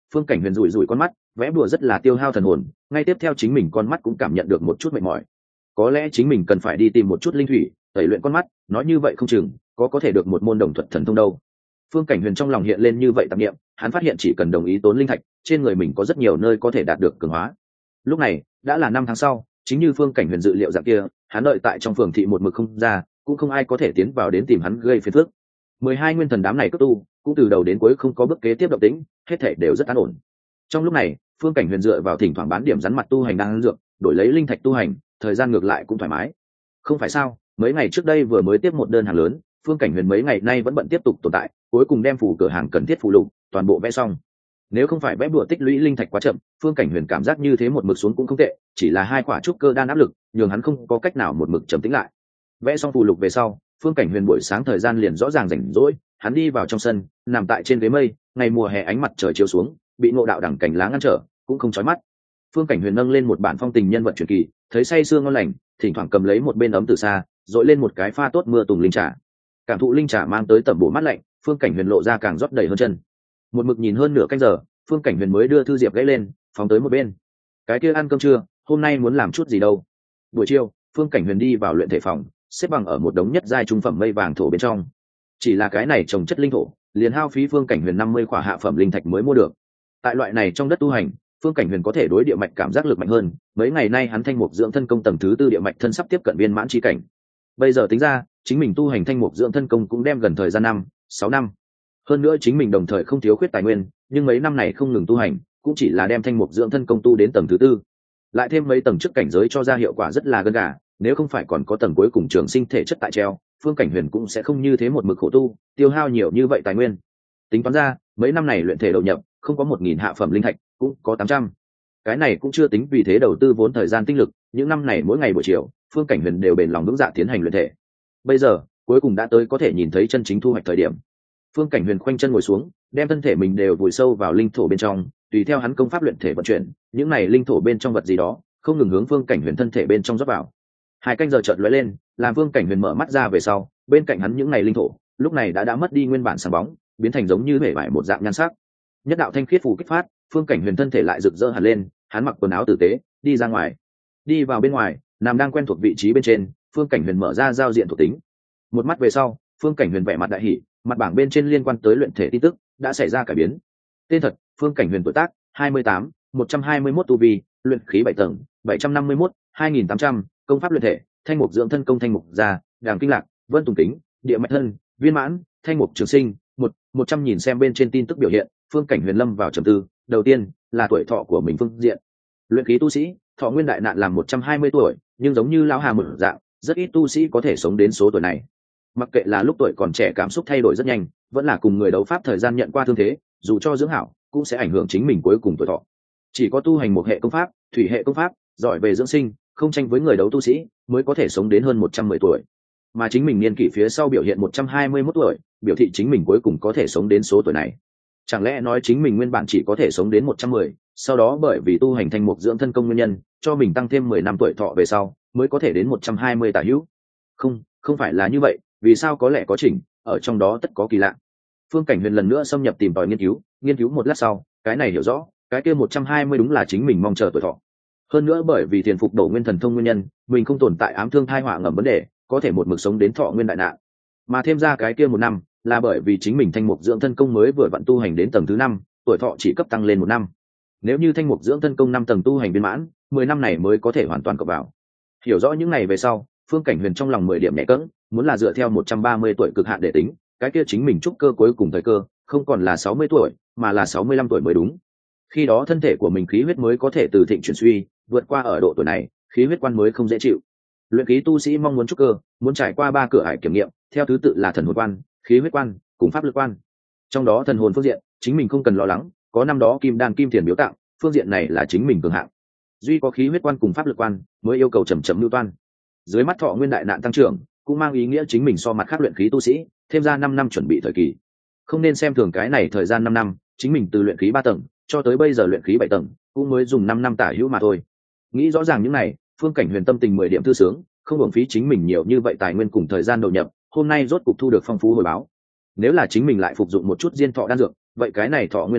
Phương Cảnh Huyền rủi rủi con mắt, vẽ bùa rất là tiêu hao thần hồn, ngay tiếp theo chính mình con mắt cũng cảm nhận được một chút mệt mỏi. Có lẽ chính mình cần phải đi tìm một chút linh thủy, tẩy luyện con mắt, nói như vậy không chừng có có thể được một môn đồng thuật thần thông đâu. Phương Cảnh Huyền trong lòng hiện lên như vậy tạp niệm, hắn phát hiện chỉ cần đồng ý tốn linh thạch, trên người mình có rất nhiều nơi có thể đạt được cường hóa. Lúc này đã là năm tháng sau, chính như Phương Cảnh Huyền dự liệu dạng kia, hắn đợi tại trong phường thị một mực không ra, cũng không ai có thể tiến vào đến tìm hắn gây phiền phức. Mười hai nguyên thần đám này cấp tu, cũng từ đầu đến cuối không có bước kế tiếp động tĩnh, hết thảy đều rất an ổn. Trong lúc này, Phương Cảnh Huyền dựa vào thỉnh thoảng bán điểm rắn mặt tu hành đang dược, đổi lấy linh thạch tu hành, thời gian ngược lại cũng thoải mái. Không phải sao? Mấy ngày trước đây vừa mới tiếp một đơn hàng lớn, Phương Cảnh Huyền mấy ngày nay vẫn bận tiếp tục tồn tại, cuối cùng đem phủ cửa hàng cần thiết phụ lục toàn bộ vẽ xong. Nếu không phải vẽ bùa tích lũy linh thạch quá chậm, Phương Cảnh Huyền cảm giác như thế một mực xuống cũng không tệ, chỉ là hai quả trúc cơ đan áp lực, nhường hắn không có cách nào một mực trầm tĩnh lại. Vẽ xong phụ lục về sau, Phương Cảnh Huyền buổi sáng thời gian liền rõ ràng rảnh rỗi, hắn đi vào trong sân, nằm tại trên ghế mây, ngày mùa hè ánh mặt trời chiếu xuống, bị Ngộ Đạo đẳng cảnh lá ngăn trở, cũng không chói mắt. Phương Cảnh Huyền nâng lên một bản phong tình nhân vật truyền kỳ, thấy say sưa ngon lành, thỉnh thoảng cầm lấy một bên ấm từ xa, dội lên một cái pha tốt mưa tùng linh trà. Cảm thụ linh trà mang tới tẩm bổ mát lạnh, Phương Cảnh Huyền lộ ra càng rót đầy hơn chân. Một mực nhìn hơn nửa canh giờ, Phương Cảnh Huyền mới đưa thư diệp gãy lên, phóng tới một bên. Cái kia ăn cơm trưa, hôm nay muốn làm chút gì đâu? Buổi chiều, Phương Cảnh Huyền đi vào luyện thể phòng, xếp bằng ở một đống nhất giai trung phẩm mây vàng thổ bên trong. Chỉ là cái này trồng chất linh thổ, liền hao phí Phương Cảnh Huyền năm mươi khỏa hạ phẩm linh thạch mới mua được. Tại loại này trong đất tu hành, Phương Cảnh Huyền có thể đối địa mạch cảm giác lực mạnh hơn, mấy ngày nay hắn thanh mục dưỡng thân công tầng thứ tư địa mạch thân sắp tiếp cận viên mãn chi cảnh. Bây giờ tính ra, chính mình tu hành thanh mục dưỡng thân công cũng đem gần thời gian năm, sáu năm. Hơn nữa chính mình đồng thời không thiếu khuyết tài nguyên, nhưng mấy năm này không ngừng tu hành, cũng chỉ là đem thanh mục dưỡng thân công tu đến tầng thứ tư. Lại thêm mấy tầng trước cảnh giới cho ra hiệu quả rất là gần gà, nếu không phải còn có tầng cuối cùng trường sinh thể chất tại treo, Phương Cảnh Huyền cũng sẽ không như thế một mực khổ tu, tiêu hao nhiều như vậy tài nguyên. Tính toán ra, mấy năm này luyện thể đầu nhập, không có một nghìn hạ phẩm linh thạch, cũng có tám trăm. Cái này cũng chưa tính vì thế đầu tư vốn thời gian tinh lực, những năm này mỗi ngày buổi chiều, Phương Cảnh Huyền đều bền lòng vững dạ tiến hành luyện thể. Bây giờ, cuối cùng đã tới có thể nhìn thấy chân chính thu hoạch thời điểm. Phương Cảnh Huyền khoanh chân ngồi xuống, đem thân thể mình đều vùi sâu vào linh thổ bên trong, tùy theo hắn công pháp luyện thể vận chuyển, những này linh thổ bên trong vật gì đó, không ngừng hướng Phương Cảnh Huyền thân thể bên trong rót vào. Hai canh giờ chợt lóe lên, làm Phương Cảnh Huyền mở mắt ra về sau, bên cạnh hắn những này linh thổ, lúc này đã đã mất đi nguyên bản sáng bóng, biến thành giống như bể vải một dạng nhan sắc. Nhất đạo thanh khiết phù kích phát, Phương Cảnh Huyền thân thể lại rực rỡ hẳn lên, hắn mặc quần áo tử tế, đi ra ngoài. Đi vào bên ngoài, nằm đang quen thuộc vị trí bên trên, Phương Cảnh Huyền mở ra giao diện thuộc tính. Một mắt về sau, Phương Cảnh Huyền vẻ mặt đại hỉ, mặt bảng bên trên liên quan tới luyện thể tin tức đã xảy ra cải biến. Tên thật: Phương Cảnh Huyền, tuổi tác hai mươi tám, một trăm hai mươi mốt tu vi, luyện khí bảy tầng, bảy trăm năm mươi mốt, hai nghìn tám trăm, công pháp luyện thể, thanh mục dưỡng thân công thanh mục gia, đàng kinh lạc, vân tùng tính, địa mạch thân, viên mãn, thanh mục trường sinh, một, một trăm nhìn xem bên trên tin tức biểu hiện, Phương Cảnh Huyền lâm vào trầm tư. Đầu tiên là tuổi thọ của mình phương diện. Luyện khí tu sĩ, thọ nguyên đại nạn làm một trăm hai mươi tuổi, nhưng giống như lão hà một dạng, rất ít tu sĩ có thể sống đến số tuổi này. Mặc kệ là lúc tuổi còn trẻ cảm xúc thay đổi rất nhanh, vẫn là cùng người đấu pháp thời gian nhận qua thương thế, dù cho dưỡng hảo, cũng sẽ ảnh hưởng chính mình cuối cùng tuổi thọ. Chỉ có tu hành một hệ công pháp, thủy hệ công pháp, giỏi về dưỡng sinh, không tranh với người đấu tu sĩ, mới có thể sống đến hơn một trăm mười tuổi. Mà chính mình niên kỷ phía sau biểu hiện một trăm hai mươi mốt tuổi, biểu thị chính mình cuối cùng có thể sống đến số tuổi này. Chẳng lẽ nói chính mình nguyên bản chỉ có thể sống đến một trăm mười, sau đó bởi vì tu hành thanh mục dưỡng thân công nguyên nhân, cho mình tăng thêm mười năm tuổi thọ về sau, mới có thể đến một trăm hai mươi tả hữu? Không, không phải là như vậy, vì sao có lẽ có chỉnh, ở trong đó tất có kỳ lạ. Phương Cảnh Huyền lần nữa xâm nhập tìm tòi nghiên cứu, nghiên cứu một lát sau, cái này hiểu rõ, cái kia một trăm hai mươi đúng là chính mình mong chờ tuổi thọ. Hơn nữa bởi vì tiền phục đổ nguyên thần thông nguyên nhân, mình không tồn tại ám thương thai họa ngầm vấn đề, có thể một mực sống đến thọ nguyên đại nạn. Mà thêm ra cái kia một năm, là bởi vì chính mình thanh mục dưỡng thân công mới vừa vặn tu hành đến tầng thứ năm, tuổi thọ chỉ cấp tăng lên một năm. Nếu như thanh mục dưỡng thân công năm tầng tu hành viên mãn, mười năm này mới có thể hoàn toàn cập vào. Hiểu rõ những này về sau, Phương Cảnh Huyền trong lòng mười điểm nhẹ cẫng, muốn là dựa theo một trăm ba mươi tuổi cực hạn để tính, cái kia chính mình trúc cơ cuối cùng thời cơ, không còn là sáu mươi tuổi, mà là sáu mươi lăm tuổi mới đúng. Khi đó thân thể của mình khí huyết mới có thể từ thịnh chuyển suy, vượt qua ở độ tuổi này, khí huyết quan mới không dễ chịu. Luyện khí tu sĩ mong muốn trúc cơ, muốn trải qua ba cửa ải kiểm nghiệm, theo thứ tự là thần hồn quan, khí huyết quan, cùng pháp lực quan. Trong đó thần hồn phương diện, chính mình không cần lo lắng, có năm đó kim đan kim tiền biếu tặng, phương diện này là chính mình cường hạng. Duy có khí huyết quan cùng pháp lực quan mới yêu cầu chậm chậm lưu toan. Dưới mắt thọ nguyên đại nạn tăng trưởng, cũng mang ý nghĩa chính mình so mặt khác luyện khí tu sĩ, thêm ra năm năm chuẩn bị thời kỳ. Không nên xem thường cái này thời gian năm năm, chính mình từ luyện khí ba tầng cho tới bây giờ luyện khí bảy tầng, cũng mới dùng năm năm tả hữu mà thôi. Nghĩ rõ ràng những này, Phương Cảnh Huyền tâm tình mười điểm thư sướng, không uổng phí chính mình nhiều như vậy tài nguyên cùng thời gian đầu nhập, hôm nay rốt cục thu được phong phú hồi báo. Nếu là chính mình lại phục dụng một chút diên thọ đan dược, vậy cái này thọ nguyên đại nạn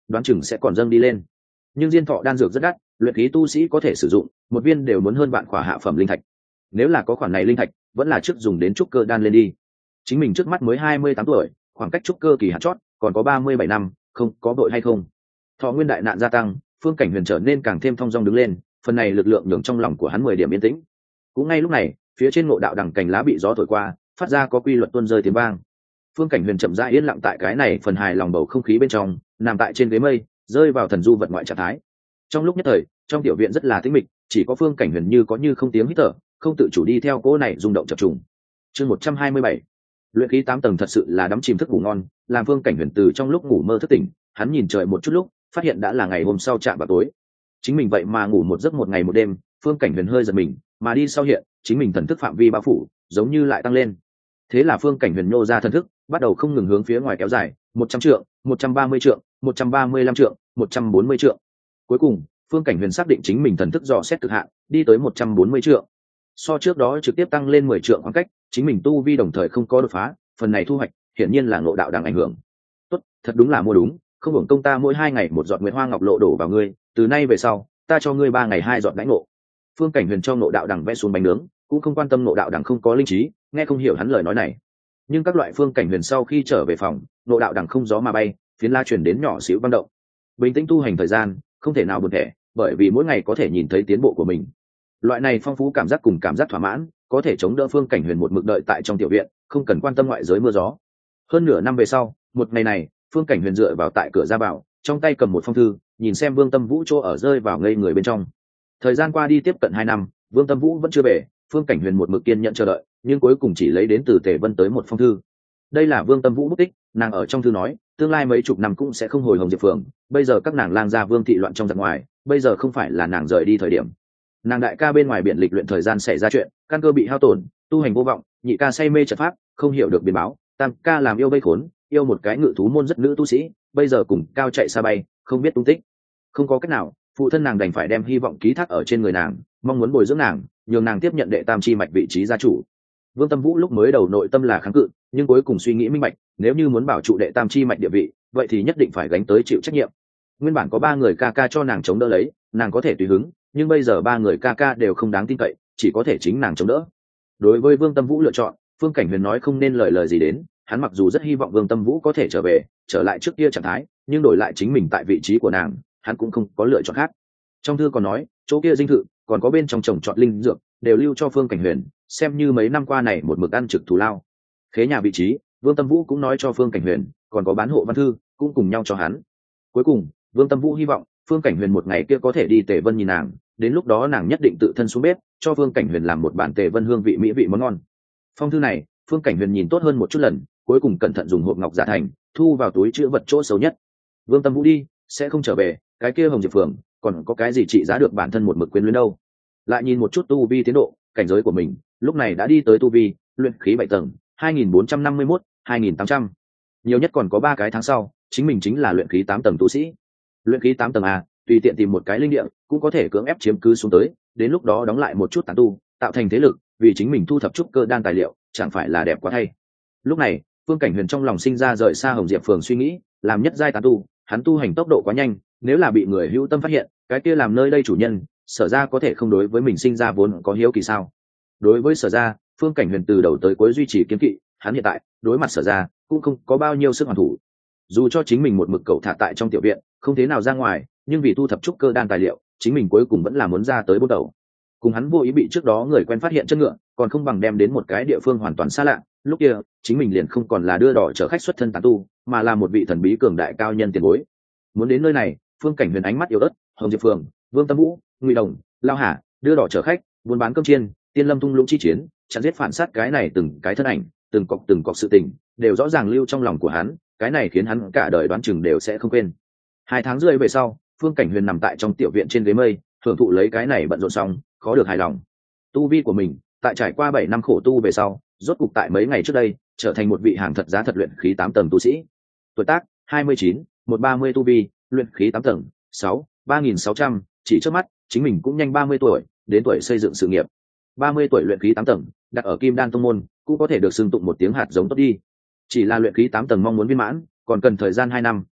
đoán chừng sẽ còn dâng đi lên. Nhưng diên thọ đan dược rất đắt, luyện khí tu sĩ có thể sử dụng một viên đều muốn hơn vạn khỏa hạ phẩm linh thạch. Nếu là có khoản này linh thạch, vẫn là trước dùng đến trúc cơ đan lên đi. Chính mình trước mắt mới hai mươi tám tuổi, khoảng cách trúc cơ kỳ hạn chót còn có ba mươi bảy năm, không có vội hay không. Thọ nguyên đại nạn gia tăng, Phương Cảnh Huyền trở nên càng thêm thong dong đứng lên, phần này lực lượng nhường trong lòng của hắn mười điểm yên tĩnh. Cũng ngay lúc này, phía trên ngộ đạo đằng cành lá bị gió thổi qua, phát ra có quy luật tuôn rơi tiếng vang. Phương Cảnh Huyền chậm rãi yên lặng tại cái này phần hài lòng bầu không khí bên trong, nằm tại trên ghế mây, rơi vào thần du vật ngoại trạng thái. Trong lúc nhất thời, trong tiểu viện rất là tĩnh mịch, chỉ có Phương Cảnh Huyền như có như không tiếng hít thở, không tự chủ đi theo cỗ này rung động chập trùng. Chương một trăm hai mươi bảy, luyện khí tám tầng thật sự là đắm chìm thức ngủ ngon, làm Phương Cảnh Huyền từ trong lúc ngủ mơ thức tỉnh, hắn nhìn trời một chút lúc, phát hiện đã là ngày hôm sau chạm vào tối. Chính mình vậy mà ngủ một giấc một ngày một đêm, Phương Cảnh Huyền hơi giật mình, mà đi sau hiện, chính mình thần thức phạm vi bao phủ, giống như lại tăng lên. Thế là Phương Cảnh Huyền nhô ra thần thức, bắt đầu không ngừng hướng phía ngoài kéo dài, một trăm trượng, một trăm ba mươi trượng, một trăm ba mươi lăm trượng, một trăm bốn mươi trượng. Cuối cùng, Phương Cảnh Huyền xác định chính mình thần thức dò xét cực hạn, đi tới một trăm bốn mươi trượng. So trước đó trực tiếp tăng lên mười trượng khoảng cách, chính mình tu vi đồng thời không có đột phá, phần này thu hoạch, hiển nhiên là ngộ đạo đang ảnh hưởng. Tốt, thật đúng là mua đúng, không hưởng công ta mỗi hai ngày một giọt nguyệt hoa ngọc lộ đổ vào ngươi, từ nay về sau, ta cho ngươi ba ngày hai giọt đãi ngộ. Phương Cảnh Huyền cho ngộ đạo đằng vẽ xuống bánh nướng, cũng không quan tâm ngộ đạo đằng không có linh trí, nghe không hiểu hắn lời nói này. Nhưng các loại Phương Cảnh Huyền sau khi trở về phòng, ngộ đạo đằng không gió mà bay, phiến la truyền đến nhỏ xíu băng động. Bình tĩnh tu hành thời gian, không thể nào buồn thẻ, bởi vì mỗi ngày có thể nhìn thấy tiến bộ của mình. Loại này phong phú cảm giác cùng cảm giác thỏa mãn, có thể chống đỡ Phương Cảnh Huyền một mực đợi tại trong tiểu viện, không cần quan tâm ngoại giới mưa gió. Hơn nửa năm về sau, một ngày này, Phương Cảnh Huyền dựa vào tại cửa ra vào, trong tay cầm một phong thư, nhìn xem Vương Tâm Vũ chỗ ở rơi vào ngây người bên trong. Thời gian qua đi tiếp cận hai năm, Vương Tâm Vũ vẫn chưa về, Phương Cảnh Huyền một mực kiên nhẫn chờ đợi, nhưng cuối cùng chỉ lấy đến từ Tề Vân tới một phong thư. Đây là Vương Tâm Vũ bút tích, nàng ở trong thư nói, tương lai mấy chục năm cũng sẽ không hồi Hồng Diệp Phường, bây giờ các nàng lang gia Vương thị loạn trong giặc ngoài, bây giờ không phải là nàng rời đi thời điểm. Nàng đại ca bên ngoài biển lịch luyện thời gian xảy ra chuyện, căn cơ bị hao tổn, tu hành vô vọng, nhị ca say mê trận pháp, không hiểu được biến báo, tam ca làm yêu vây khốn, yêu một cái ngự thú môn rất nữ tu sĩ, bây giờ cùng cao chạy xa bay, không biết tung tích. Không có cách nào, phụ thân nàng đành phải đem hy vọng ký thác ở trên người nàng, mong muốn bồi dưỡng nàng, nhường nàng tiếp nhận đệ tam chi mạch vị trí gia chủ. Vương Tâm Vũ lúc mới đầu nội tâm là kháng cự, nhưng cuối cùng suy nghĩ minh bạch, nếu như muốn bảo trụ đệ tam chi mạch địa vị, vậy thì nhất định phải gánh tới chịu trách nhiệm. Nguyên bản có ba người ca ca cho nàng chống đỡ lấy, nàng có thể tùy hứng, nhưng bây giờ ba người ca ca đều không đáng tin cậy, chỉ có thể chính nàng chống đỡ. Đối với Vương Tâm Vũ lựa chọn, Phương Cảnh Huyền nói không nên lời lời gì đến, hắn mặc dù rất hy vọng Vương Tâm Vũ có thể trở về, trở lại trước kia trạng thái, nhưng đổi lại chính mình tại vị trí của nàng, hắn cũng không có lựa chọn khác. Trong thư còn nói, chỗ kia dinh thự, còn có bên trong trồng trọt linh dược, đều lưu cho Phương Cảnh Huyền, xem như mấy năm qua này một mực ăn trực thù lao. Khế nhà vị trí, Vương Tâm Vũ cũng nói cho Phương Cảnh Huyền, còn có bán hộ văn thư, cũng cùng nhau cho hắn. Cuối cùng, Vương Tâm Vũ hy vọng Phương Cảnh Huyền một ngày kia có thể đi Tề Vân nhìn nàng, đến lúc đó nàng nhất định tự thân xuống bếp, cho Phương Cảnh Huyền làm một bản Tề Vân hương vị mỹ vị món ngon. Phong thư này, Phương Cảnh Huyền nhìn tốt hơn một chút lần, cuối cùng cẩn thận dùng hộp ngọc giả thành, thu vào túi chứa vật chỗ xấu nhất. Vương Tâm Vũ đi, sẽ không trở về, cái kia Hồng Diệp Phường, còn có cái gì trị giá được bản thân một mực quyến luyến đâu. Lại nhìn một chút tu vi tiến độ, cảnh giới của mình, lúc này đã đi tới tu vi luyện khí bảy tầng, hai nghìn bốn trăm năm mươi mốt, hai nghìn tám trăm. Nhiều nhất còn có ba cái tháng sau, chính mình chính là luyện khí tám tầng tu sĩ. Luyện khí tám tầng a, tùy tiện tìm một cái linh địa, cũng có thể cưỡng ép chiếm cứ xuống tới, đến lúc đó đóng lại một chút tán tu, tạo thành thế lực, vì chính mình thu thập trúc cơ đan tài liệu, chẳng phải là đẹp quá thay. Lúc này, Phương Cảnh Huyền trong lòng sinh ra rời xa Hồng Diệp Phường suy nghĩ, làm nhất giai tán tu, hắn tu hành tốc độ quá nhanh, nếu là bị người hữu tâm phát hiện, cái kia làm nơi đây chủ nhân, Sở Gia có thể không đối với mình sinh ra vốn có hiếu kỳ sao? Đối với Sở Gia, Phương Cảnh Huyền từ đầu tới cuối duy trì kiên kỵ, hắn hiện tại, đối mặt Sở Gia, cũng không có bao nhiêu sức hoàn thủ. Dù cho chính mình một mực cậu thả tại trong tiểu viện, không thế nào ra ngoài, nhưng vì thu thập trúc cơ đan tài liệu, chính mình cuối cùng vẫn là muốn ra tới bốn đầu. Cùng hắn vô ý bị trước đó người quen phát hiện chân ngựa, còn không bằng đem đến một cái địa phương hoàn toàn xa lạ, lúc kia, chính mình liền không còn là đưa đỏ chở khách xuất thân tán tu, mà là một vị thần bí cường đại cao nhân tiền bối. Muốn đến nơi này, Phương Cảnh Huyền ánh mắt yếu ớt, Hồng Diệp Phường, Vương Tâm Vũ, Ngụy Đồng, Lao Hà, đưa đỏ chở khách, buôn bán cơm chiên, Tiên Lâm Tung Lũng chi chiến, chặn giết phản sát cái này từng cái thân ảnh, từng cọc từng cọc sự tình, đều rõ ràng lưu trong lòng của hắn, cái này khiến hắn cả đời đoán chừng đều sẽ không quên. Hai tháng rưỡi về sau, Phương Cảnh Huyền nằm tại trong tiểu viện trên ghế mây, thưởng thụ lấy cái này bận rộn xong, khó được hài lòng. Tu vi của mình, tại trải qua bảy năm khổ tu về sau, rốt cục tại mấy ngày trước đây, trở thành một vị hàng thật giá thật luyện khí tám tầng tu sĩ. Tuổi tác hai mươi chín, một ba mươi tu vi, luyện khí tám tầng, sáu, ba nghìn sáu trăm, chỉ trước mắt, chính mình cũng nhanh ba mươi tuổi, đến tuổi xây dựng sự nghiệp. ba mươi tuổi luyện khí tám tầng, đặt ở Kim Đan tông môn, cũng có thể được xưng tụng một tiếng hạt giống tốt đi. Chỉ là luyện khí tám tầng mong muốn viên mãn, còn cần thời gian hai năm,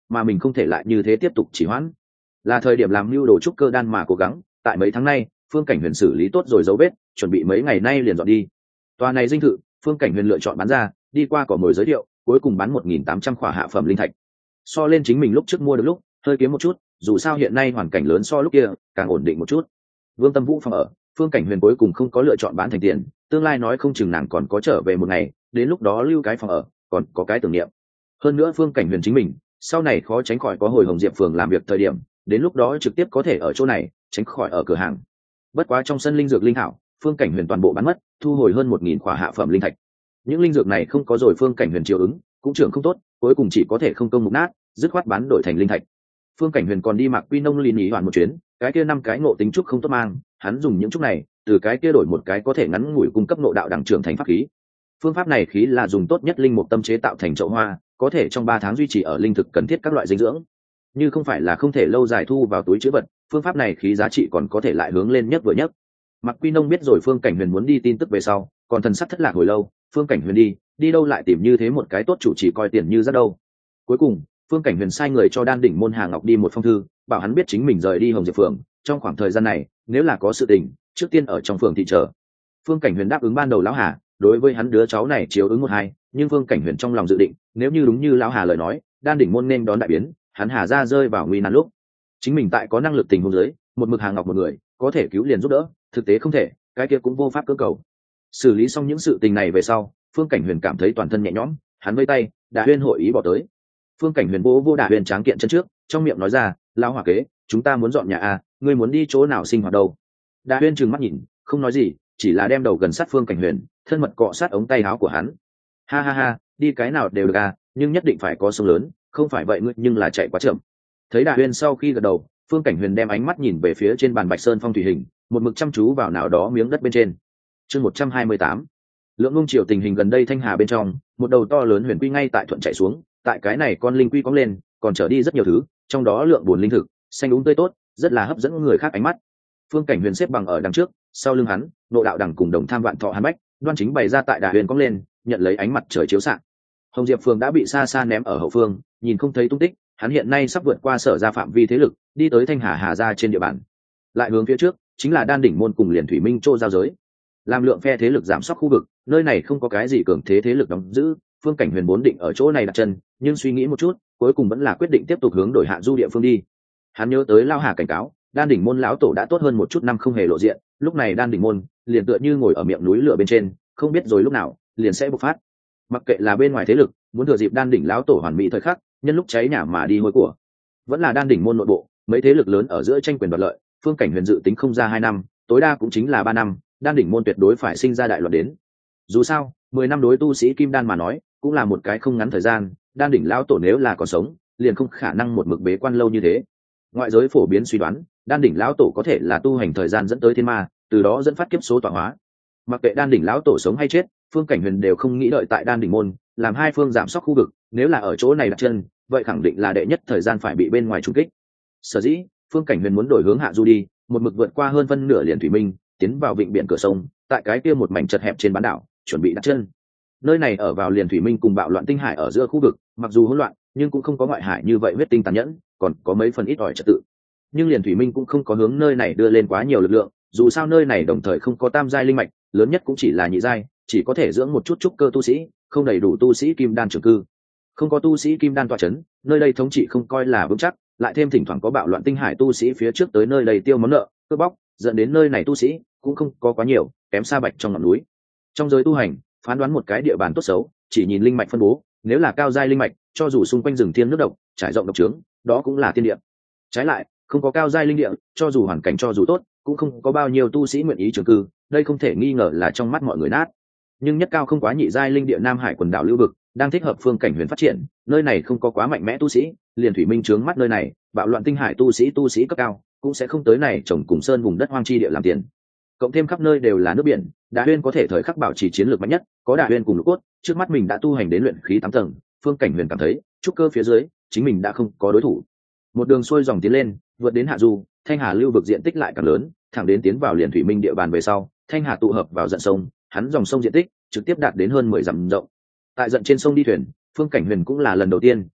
mà mình không thể lại như thế tiếp tục chỉ hoãn. Là thời điểm làm mưu đồ trúc cơ đan mà cố gắng, tại mấy tháng nay Phương Cảnh Huyền xử lý tốt rồi dấu vết, chuẩn bị mấy ngày nay liền dọn đi. Tòa này dinh thự, Phương Cảnh Huyền lựa chọn bán ra, đi qua cỏ mồi giới thiệu, cuối cùng bán một nghìn tám trăm khỏa hạ phẩm linh thạch. So lên chính mình lúc trước mua được lúc, hơi kiếm một chút, dù sao hiện nay hoàn cảnh lớn so lúc kia càng ổn định một chút. Vương Tâm Vũ phòng ở, Phương Cảnh Huyền cuối cùng không có lựa chọn bán thành tiền, tương lai nói không chừng nàng còn có trở về một ngày, đến lúc đó lưu cái phòng ở, còn có cái tưởng niệm. Hơn nữa Phương Cảnh Huyền chính mình, sau này khó tránh khỏi có hồi Hồng Diệp phường làm việc thời điểm, đến lúc đó trực tiếp có thể ở chỗ này, tránh khỏi ở cửa hàng. Bất quá trong sân linh dược linh hảo, Phương Cảnh Huyền toàn bộ bán mất, thu hồi hơn một nghìn khỏa hạ phẩm linh thạch. Những linh dược này không có rồi Phương Cảnh Huyền chiều ứng, cũng trưởng không tốt, cuối cùng chỉ có thể không công mục nát, dứt khoát bán đổi thành linh thạch. Phương Cảnh Huyền còn đi Mạc Quy Nông liên ý hoàn một chuyến, cái kia năm cái ngộ tính trúc không tốt mang, hắn dùng những trúc này, từ cái kia đổi một cái có thể ngắn ngủi cung cấp ngộ đạo đẳng trưởng thành pháp khí. Phương pháp này khí là dùng tốt nhất linh mục tâm chế tạo thành chậu hoa, có thể trong ba tháng duy trì ở linh thực cần thiết các loại dinh dưỡng. Như không phải là không thể lâu dài thu vào túi trữ vật, phương pháp này khí giá trị còn có thể lại hướng lên nhất vừa nhất. Mạc Quy Nông biết rồi Phương Cảnh Huyền muốn đi tin tức về sau, còn thần sắc thất lạc hồi lâu, Phương Cảnh Huyền đi, đi đâu lại tìm như thế một cái tốt chủ chỉ coi tiền như rất đâu. Cuối cùng, Phương Cảnh Huyền sai người cho Đan đỉnh môn Hà Ngọc đi một phong thư, bảo hắn biết chính mình rời đi Hồng Diệp phường, trong khoảng thời gian này, nếu là có sự tình, trước tiên ở trong phường thị chờ. Phương Cảnh Huyền đáp ứng ban đầu lão Hà, đối với hắn đứa cháu này chiếu ứng một hai, nhưng Phương Cảnh Huyền trong lòng dự định, nếu như đúng như lão Hà lời nói, Đan đỉnh môn nên đón đại biến, hắn Hà ra rơi vào nguy nan lúc, chính mình tại có năng lực tình huống dưới, một mực Hà Ngọc một người, có thể cứu liền giúp đỡ, thực tế không thể, cái kia cũng vô pháp cưỡng cầu. Xử lý xong những sự tình này về sau, Phương Cảnh Huyền cảm thấy toàn thân nhẹ nhõm, hắn vây tay, Đả Huyên hội ý bỏ tới. Phương Cảnh Huyền vô vô Đả Huyên tráng kiện chân trước, trong miệng nói ra, lão Hòa kế, chúng ta muốn dọn nhà à, ngươi muốn đi chỗ nào sinh hoạt đâu? Đả Huyên trừng mắt nhìn, không nói gì, chỉ là đem đầu gần sát Phương Cảnh Huyền, thân mật cọ sát ống tay áo của hắn. Ha ha ha, đi cái nào đều được à, nhưng nhất định phải có sông lớn, không phải vậy ngươi nhưng là chạy quá chậm. Thấy Đả Huyên sau khi gật đầu, Phương Cảnh Huyền đem ánh mắt nhìn về phía trên bàn Bạch Sơn phong thủy hình, một mực chăm chú vào nào đó miếng đất bên trên. Chương một trăm hai mươi tám. Lượng Ngông Triều tình hình gần đây Thanh Hà bên trong, một đầu to lớn huyền quy ngay tại thuận chạy xuống, tại cái này con linh quy cong lên, còn chở đi rất nhiều thứ, trong đó lượng buồn linh thực, xanh úng tươi tốt, rất là hấp dẫn người khác ánh mắt. Phương Cảnh Huyền xếp bằng ở đằng trước, sau lưng hắn, Nộ đạo đẳng cùng Đồng Tham Vạn Thọ Hàn Bách, đoan chính bày ra tại Đà Huyền cong lên, nhận lấy ánh mặt trời chiếu xạ. Hồng Diệp Phường đã bị xa xa ném ở hậu phương, nhìn không thấy tung tích, hắn hiện nay sắp vượt qua sở ra phạm vi thế lực, đi tới Thanh Hà Hà gia trên địa bàn. Lại hướng phía trước, chính là Đan đỉnh môn cùng Liền Thủy Minh Trô giao giới. Làm lượng phe thế lực giảm sóc khu vực, nơi này không có cái gì cường thế thế lực đóng giữ, Phương Cảnh Huyền vốn định ở chỗ này đặt chân, nhưng suy nghĩ một chút, cuối cùng vẫn là quyết định tiếp tục hướng đổi hạ du địa phương đi. Hắn nhớ tới Lao Hà cảnh cáo, Đan đỉnh môn lão tổ đã tốt hơn một chút năm không hề lộ diện, lúc này Đan đỉnh môn liền tựa như ngồi ở miệng núi lửa bên trên, không biết rồi lúc nào liền sẽ bộc phát. Mặc kệ là bên ngoài thế lực muốn thừa dịp Đan đỉnh lão tổ hoàn mỹ thời khắc, nhân lúc cháy nhà mà đi hôi của, vẫn là Đan đỉnh môn nội bộ, mấy thế lực lớn ở giữa tranh quyền đoạt lợi, Phương Cảnh Huyền dự tính không ra hai năm, tối đa cũng chính là ba năm, Đan đỉnh môn tuyệt đối phải sinh ra đại loạn đến. Dù sao, mười năm đối tu sĩ kim đan mà nói, cũng là một cái không ngắn thời gian, Đan đỉnh lão tổ nếu là còn sống, liền không khả năng một mực bế quan lâu như thế. Ngoại giới phổ biến suy đoán, Đan đỉnh lão tổ có thể là tu hành thời gian dẫn tới thiên ma, từ đó dẫn phát kiếp số tọa hóa. Mặc kệ Đan đỉnh lão tổ sống hay chết, Phương Cảnh Huyền đều không nghĩ đợi tại Đan đỉnh môn, làm hai phương giảm sóc khu vực, nếu là ở chỗ này đặt chân, vậy khẳng định là đệ nhất thời gian phải bị bên ngoài trùng kích. Sở dĩ, Phương Cảnh Huyền muốn đổi hướng hạ du đi, một mực vượt qua hơn phân nửa Liền Thủy Minh, tiến vào vịnh biển cửa sông, tại cái kia một mảnh chật hẹp trên bán đảo, chuẩn bị đặt chân. Nơi này ở vào Liền Thủy Minh cùng bạo loạn tinh hải ở giữa khu vực, mặc dù hỗn loạn, nhưng cũng không có ngoại hải như vậy huyết tinh tàn nhẫn, còn có mấy phần ít ỏi trật tự. Nhưng Liền Thủy Minh cũng không có hướng nơi này đưa lên quá nhiều lực lượng, dù sao nơi này đồng thời không có tam giai linh mạch, lớn nhất cũng chỉ là nhị giai, chỉ có thể dưỡng một chút trúc cơ tu sĩ, không đầy đủ tu sĩ kim đan trưởng cư. Không có tu sĩ kim đan tọa chấn, nơi đây thống trị không coi là vững chắc, lại thêm thỉnh thoảng có bạo loạn tinh hải tu sĩ phía trước tới nơi đây tiêu món nợ, cướp bóc, dẫn đến nơi này tu sĩ cũng không có quá nhiều, kém xa bạch trong ngọn núi. Trong giới tu hành, phán đoán một cái địa bàn tốt xấu, chỉ nhìn linh mạch phân bố, nếu là cao giai linh mạch, cho dù xung quanh rừng thiên nước độc, trải rộng độc trướng, đó cũng là thiên địa. Trái lại, không có cao giai linh địa, cho dù hoàn cảnh cho dù tốt, cũng không có bao nhiêu tu sĩ nguyện ý trường cư, đây không thể nghi ngờ là trong mắt mọi người nát. Nhưng nhất cao không quá nhị giai linh địa Nam Hải quần đảo lưu vực, đang thích hợp Phương Cảnh Huyền phát triển, nơi này không có quá mạnh mẽ tu sĩ, Liền Thủy Minh trướng mắt nơi này, bạo loạn tinh hải tu sĩ tu sĩ cấp cao, cũng sẽ không tới này trồng cùng sơn vùng đất hoang chi địa làm tiền. Cộng thêm khắp nơi đều là nước biển, Đả Huyên có thể thời khắc bảo trì chiến lược mạnh nhất, có Đả Huyên cùng lục cốt, trước mắt mình đã tu hành đến luyện khí tám tầng, Phương Cảnh Huyền cảm thấy, trúc cơ phía dưới, chính mình đã không có đối thủ. Một đường xuôi dòng tiến lên, vượt đến hạ du, Thanh Hà lưu vực diện tích lại càng lớn, thẳng đến tiến vào Liền Thủy Minh địa bàn về sau, Thanh Hà tụ hợp vào dận sông, hắn dòng sông diện tích trực tiếp đạt đến hơn mười dặm rộng. Tại dận trên sông đi thuyền, Phương Cảnh Huyền cũng là lần đầu tiên,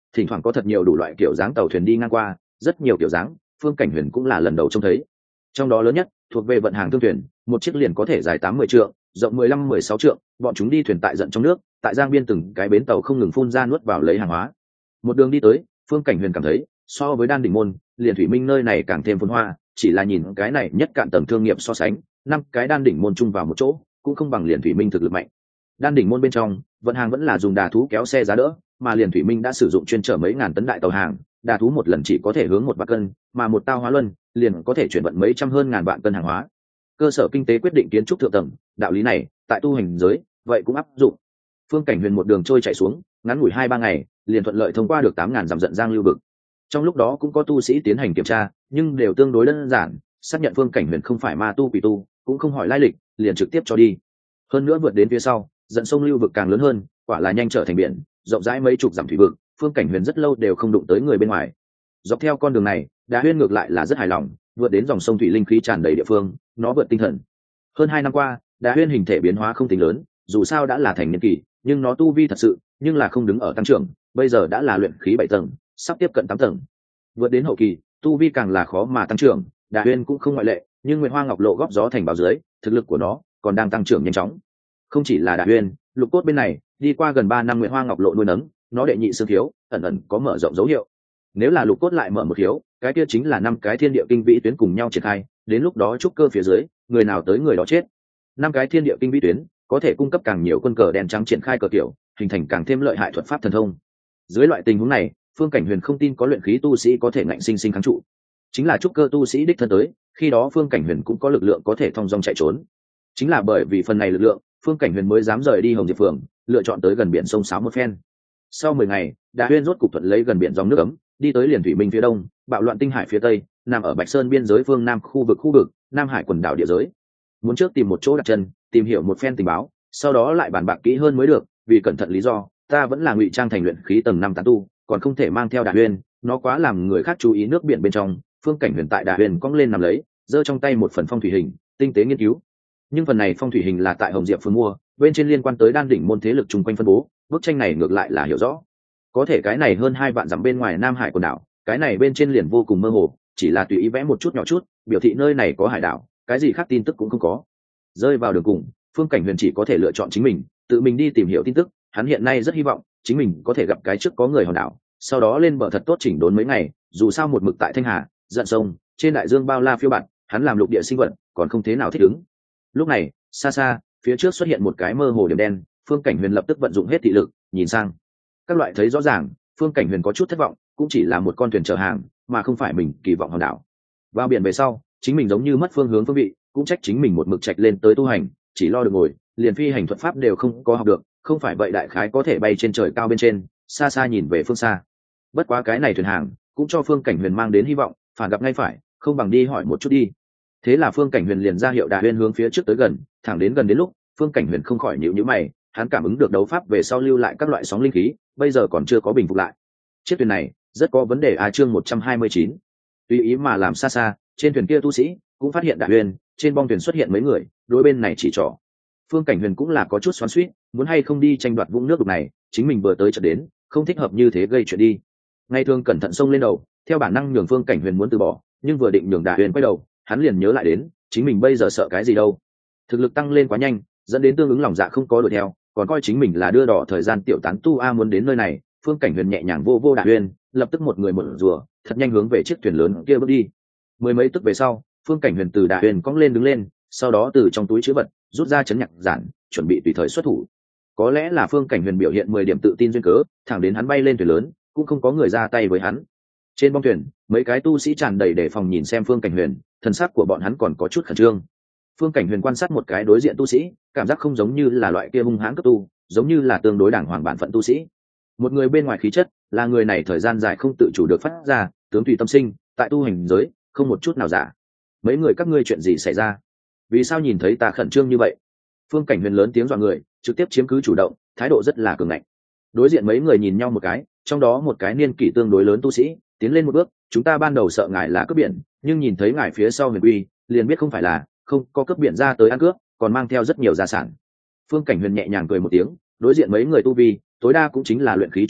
thỉnh thoảng có thật nhiều đủ loại kiểu dáng tàu thuyền đi ngang qua, rất nhiều kiểu dáng Phương Cảnh Huyền cũng là lần đầu trông thấy. Trong đó lớn nhất thuộc về vận hàng thương thuyền, một chiếc liền có thể dài tám mươi trượng, rộng mười lăm mười sáu trượng, bọn chúng đi thuyền tại giận trong nước, tại giang biên từng cái bến tàu không ngừng phun ra nuốt vào lấy hàng hóa. Một đường đi tới, Phương Cảnh Huyền cảm thấy so với Đan Đỉnh Môn, liền thủy minh nơi này càng thêm phồn hoa, chỉ là nhìn cái này nhất cạn tầng thương nghiệp so sánh, năm cái Đan Đỉnh Môn chung vào một chỗ, cũng không bằng liền thủy minh thực lực mạnh. Đan Đỉnh Môn bên trong, vận hàng vẫn là dùng đà thú kéo xe giá đỡ, mà liền thủy minh đã sử dụng chuyên chở mấy ngàn tấn đại tàu hàng, đà thú một lần chỉ có thể hướng một vạn cân, mà một tao hóa luân liền có thể chuyển vận mấy trăm hơn ngàn vạn cân hàng hóa. Cơ sở kinh tế quyết định kiến trúc thượng tầng, đạo lý này tại tu hành giới vậy cũng áp dụng. Phương Cảnh Huyền một đường trôi chạy xuống, ngắn ngủi hai ba ngày liền thuận lợi thông qua được tám ngàn dặm giận giang lưu vực. Trong lúc đó cũng có tu sĩ tiến hành kiểm tra, nhưng đều tương đối đơn giản, xác nhận Phương Cảnh Huyền không phải ma tu quỷ tu, cũng không hỏi lai lịch, liền trực tiếp cho đi. Hơn nữa vượt đến phía sau, dẫn sông lưu vực càng lớn hơn, quả là nhanh trở thành biển, rộng rãi mấy chục dặm thủy vực, Phương Cảnh Huyền rất lâu đều không đụng tới người bên ngoài. Dọc theo con đường này, Đà Huyên ngược lại là rất hài lòng, vượt đến dòng sông thủy linh khí tràn đầy địa phương, nó vượt tinh thần. Hơn hai năm qua, Đà Huyên hình thể biến hóa không tính lớn, dù sao đã là thành niên kỳ, nhưng nó tu vi thật sự, nhưng là không đứng ở tăng trưởng, bây giờ đã là luyện khí bảy tầng, sắp tiếp cận tám tầng. Vượt đến hậu kỳ, tu vi càng là khó mà tăng trưởng, Đà Huyên cũng không ngoại lệ, nhưng Nguyệt Hoa Ngọc Lộ góp gió thành báo dưới, thực lực của nó còn đang tăng trưởng nhanh chóng. Không chỉ là Đà Huyên, Lục Cốt bên này, đi qua gần ba năm Nguyệt Hoa Ngọc Lộ nuôi nấng, nó đệ nhị xương thiếu, ẩn ẩn có mở rộng dấu hiệu. Nếu là Lục Cốt lại mở một thiếu, cái kia chính là năm cái thiên địa kinh vĩ tuyến cùng nhau triển khai, đến lúc đó trúc cơ phía dưới, người nào tới người đó chết. Năm cái thiên địa kinh vĩ tuyến có thể cung cấp càng nhiều quân cờ đen trắng triển khai cờ kiểu, hình thành càng thêm lợi hại thuật pháp thần thông. Dưới loại tình huống này, Phương Cảnh Huyền không tin có luyện khí tu sĩ có thể ngạnh sinh sinh kháng trụ. Chính là trúc cơ tu sĩ đích thân tới, khi đó Phương Cảnh Huyền cũng có lực lượng có thể thong dong chạy trốn. Chính là bởi vì phần này lực lượng, Phương Cảnh Huyền mới dám rời đi Hồng Diệp Phường, lựa chọn tới gần biển sông Sáo một phen. Sau mười ngày, Đà Huyên rốt cục thuận lấy gần biển dòng nước ấm, đi tới liền thủy minh phía đông, bạo loạn tinh hải phía tây, nằm ở Bạch Sơn biên giới phương nam khu vực khu vực Nam Hải quần đảo địa giới. Muốn trước tìm một chỗ đặt chân, tìm hiểu một phen tình báo, sau đó lại bàn bạc kỹ hơn mới được, vì cẩn thận lý do, ta vẫn là ngụy trang thành luyện khí tầng năm tán tu, còn không thể mang theo Đà Huyên, nó quá làm người khác chú ý nước biển bên trong. Phương Cảnh Huyền tại Đà Huyên cong lên nằm lấy, giơ trong tay một phần phong thủy hình, tinh tế nghiên cứu. Nhưng phần này phong thủy hình là tại Hồng Diệp Phường mua, bên trên liên quan tới Đan Đỉnh Môn thế lực chung quanh phân bố, bức tranh này ngược lại là hiểu rõ. Có thể cái này hơn hai vạn dặm bên ngoài Nam Hải quần đảo, cái này bên trên liền vô cùng mơ hồ, chỉ là tùy ý vẽ một chút nhỏ chút, biểu thị nơi này có hải đảo, cái gì khác tin tức cũng không có. Rơi vào đường cùng, Phương Cảnh Huyền chỉ có thể lựa chọn chính mình, tự mình đi tìm hiểu tin tức. Hắn hiện nay rất hy vọng chính mình có thể gặp cái trước có người hòn đảo, sau đó lên bờ thật tốt chỉnh đốn mấy ngày. Dù sao một mực tại Thanh Hà, Dận Sông, trên đại dương bao la phiêu bạt, hắn làm lục địa sinh vật, còn không thế nào thích ứng. Lúc này, xa xa, phía trước xuất hiện một cái mơ hồ điểm đen. Phương Cảnh Huyền lập tức vận dụng hết thị lực, nhìn sang. Các loại thấy rõ ràng, Phương Cảnh Huyền có chút thất vọng, cũng chỉ là một con thuyền chở hàng, mà không phải mình kỳ vọng hòn đảo. Vào biển về sau, chính mình giống như mất phương hướng phương vị, cũng trách chính mình một mực trạch lên tới tu hành, chỉ lo được ngồi, liền phi hành thuật pháp đều không có học được, không phải vậy đại khái có thể bay trên trời cao bên trên, xa xa nhìn về phương xa. Bất quá cái này thuyền hàng cũng cho Phương Cảnh Huyền mang đến hy vọng, phản gặp ngay phải, không bằng đi hỏi một chút đi. Thế là Phương Cảnh Huyền liền ra hiệu Đà Huyên hướng phía trước tới gần, thẳng đến gần đến lúc, Phương Cảnh Huyền không khỏi nhíu nhíu mày, hắn cảm ứng được đấu pháp về sau lưu lại các loại sóng linh khí, bây giờ còn chưa có bình phục lại. Chiếc thuyền này rất có vấn đề à. Chương một trăm hai mươi chín, tùy ý mà làm xa xa, trên thuyền kia tu sĩ cũng phát hiện Đà Huyên, trên bong thuyền xuất hiện mấy người, đối bên này chỉ trỏ. Phương Cảnh Huyền cũng là có chút xoắn xuýt, muốn hay không đi tranh đoạt vũng nước đục này, chính mình vừa tới chợt đến, không thích hợp như thế gây chuyện đi. Ngày thường cẩn thận xông lên đầu, theo bản năng nhường Phương Cảnh Huyền muốn từ bỏ, nhưng vừa định nhường Đà Huyên quay đầu, hắn liền nhớ lại đến, chính mình bây giờ sợ cái gì đâu. Thực lực tăng lên quá nhanh, dẫn đến tương ứng lòng dạ không có đuổi theo, còn coi chính mình là đưa đỏ thời gian tiểu tán tu a. Muốn đến nơi này, Phương Cảnh Huyền nhẹ nhàng vô vô Đà Huyên, lập tức một người một rùa, thật nhanh hướng về chiếc thuyền lớn kia bước đi. Mười mấy tức về sau, Phương Cảnh Huyền từ Đà Huyên cong lên đứng lên, sau đó từ trong túi trữ vật rút ra chấn nhạc giản, chuẩn bị tùy thời xuất thủ. Có lẽ là Phương Cảnh Huyền biểu hiện mười điểm tự tin duyên cớ, thẳng đến hắn bay lên thuyền lớn, cũng không có người ra tay với hắn. Trên bong thuyền, mấy cái tu sĩ tràn đầy đề phòng nhìn xem Phương Cảnh Huyền, thần sắc của bọn hắn còn có chút khẩn trương. Phương Cảnh Huyền quan sát một cái đối diện tu sĩ, cảm giác không giống như là loại kia hung hãn cấp tu, giống như là tương đối đàng hoàng bản phận tu sĩ. Một người bên ngoài khí chất, là người này thời gian dài không tự chủ được phát ra, tướng tùy tâm sinh, tại tu hành giới, không một chút nào giả. Mấy người các ngươi chuyện gì xảy ra? Vì sao nhìn thấy ta khẩn trương như vậy? Phương Cảnh Huyền lớn tiếng dọa người, trực tiếp chiếm cứ chủ động, thái độ rất là cường ngạnh. Đối diện mấy người nhìn nhau một cái, trong đó một cái niên kỷ tương đối lớn tu sĩ tiến lên một bước, chúng ta ban đầu sợ ngài là cướp biển, nhưng nhìn thấy ngài phía sau Huyền Uy, liền biết không phải là, không có cướp biển ra tới ăn cướp, còn mang theo rất nhiều gia sản. Phương Cảnh Huyền nhẹ nhàng cười một tiếng, đối diện mấy người tu vi tối đa cũng chính là luyện khí trung kỳ,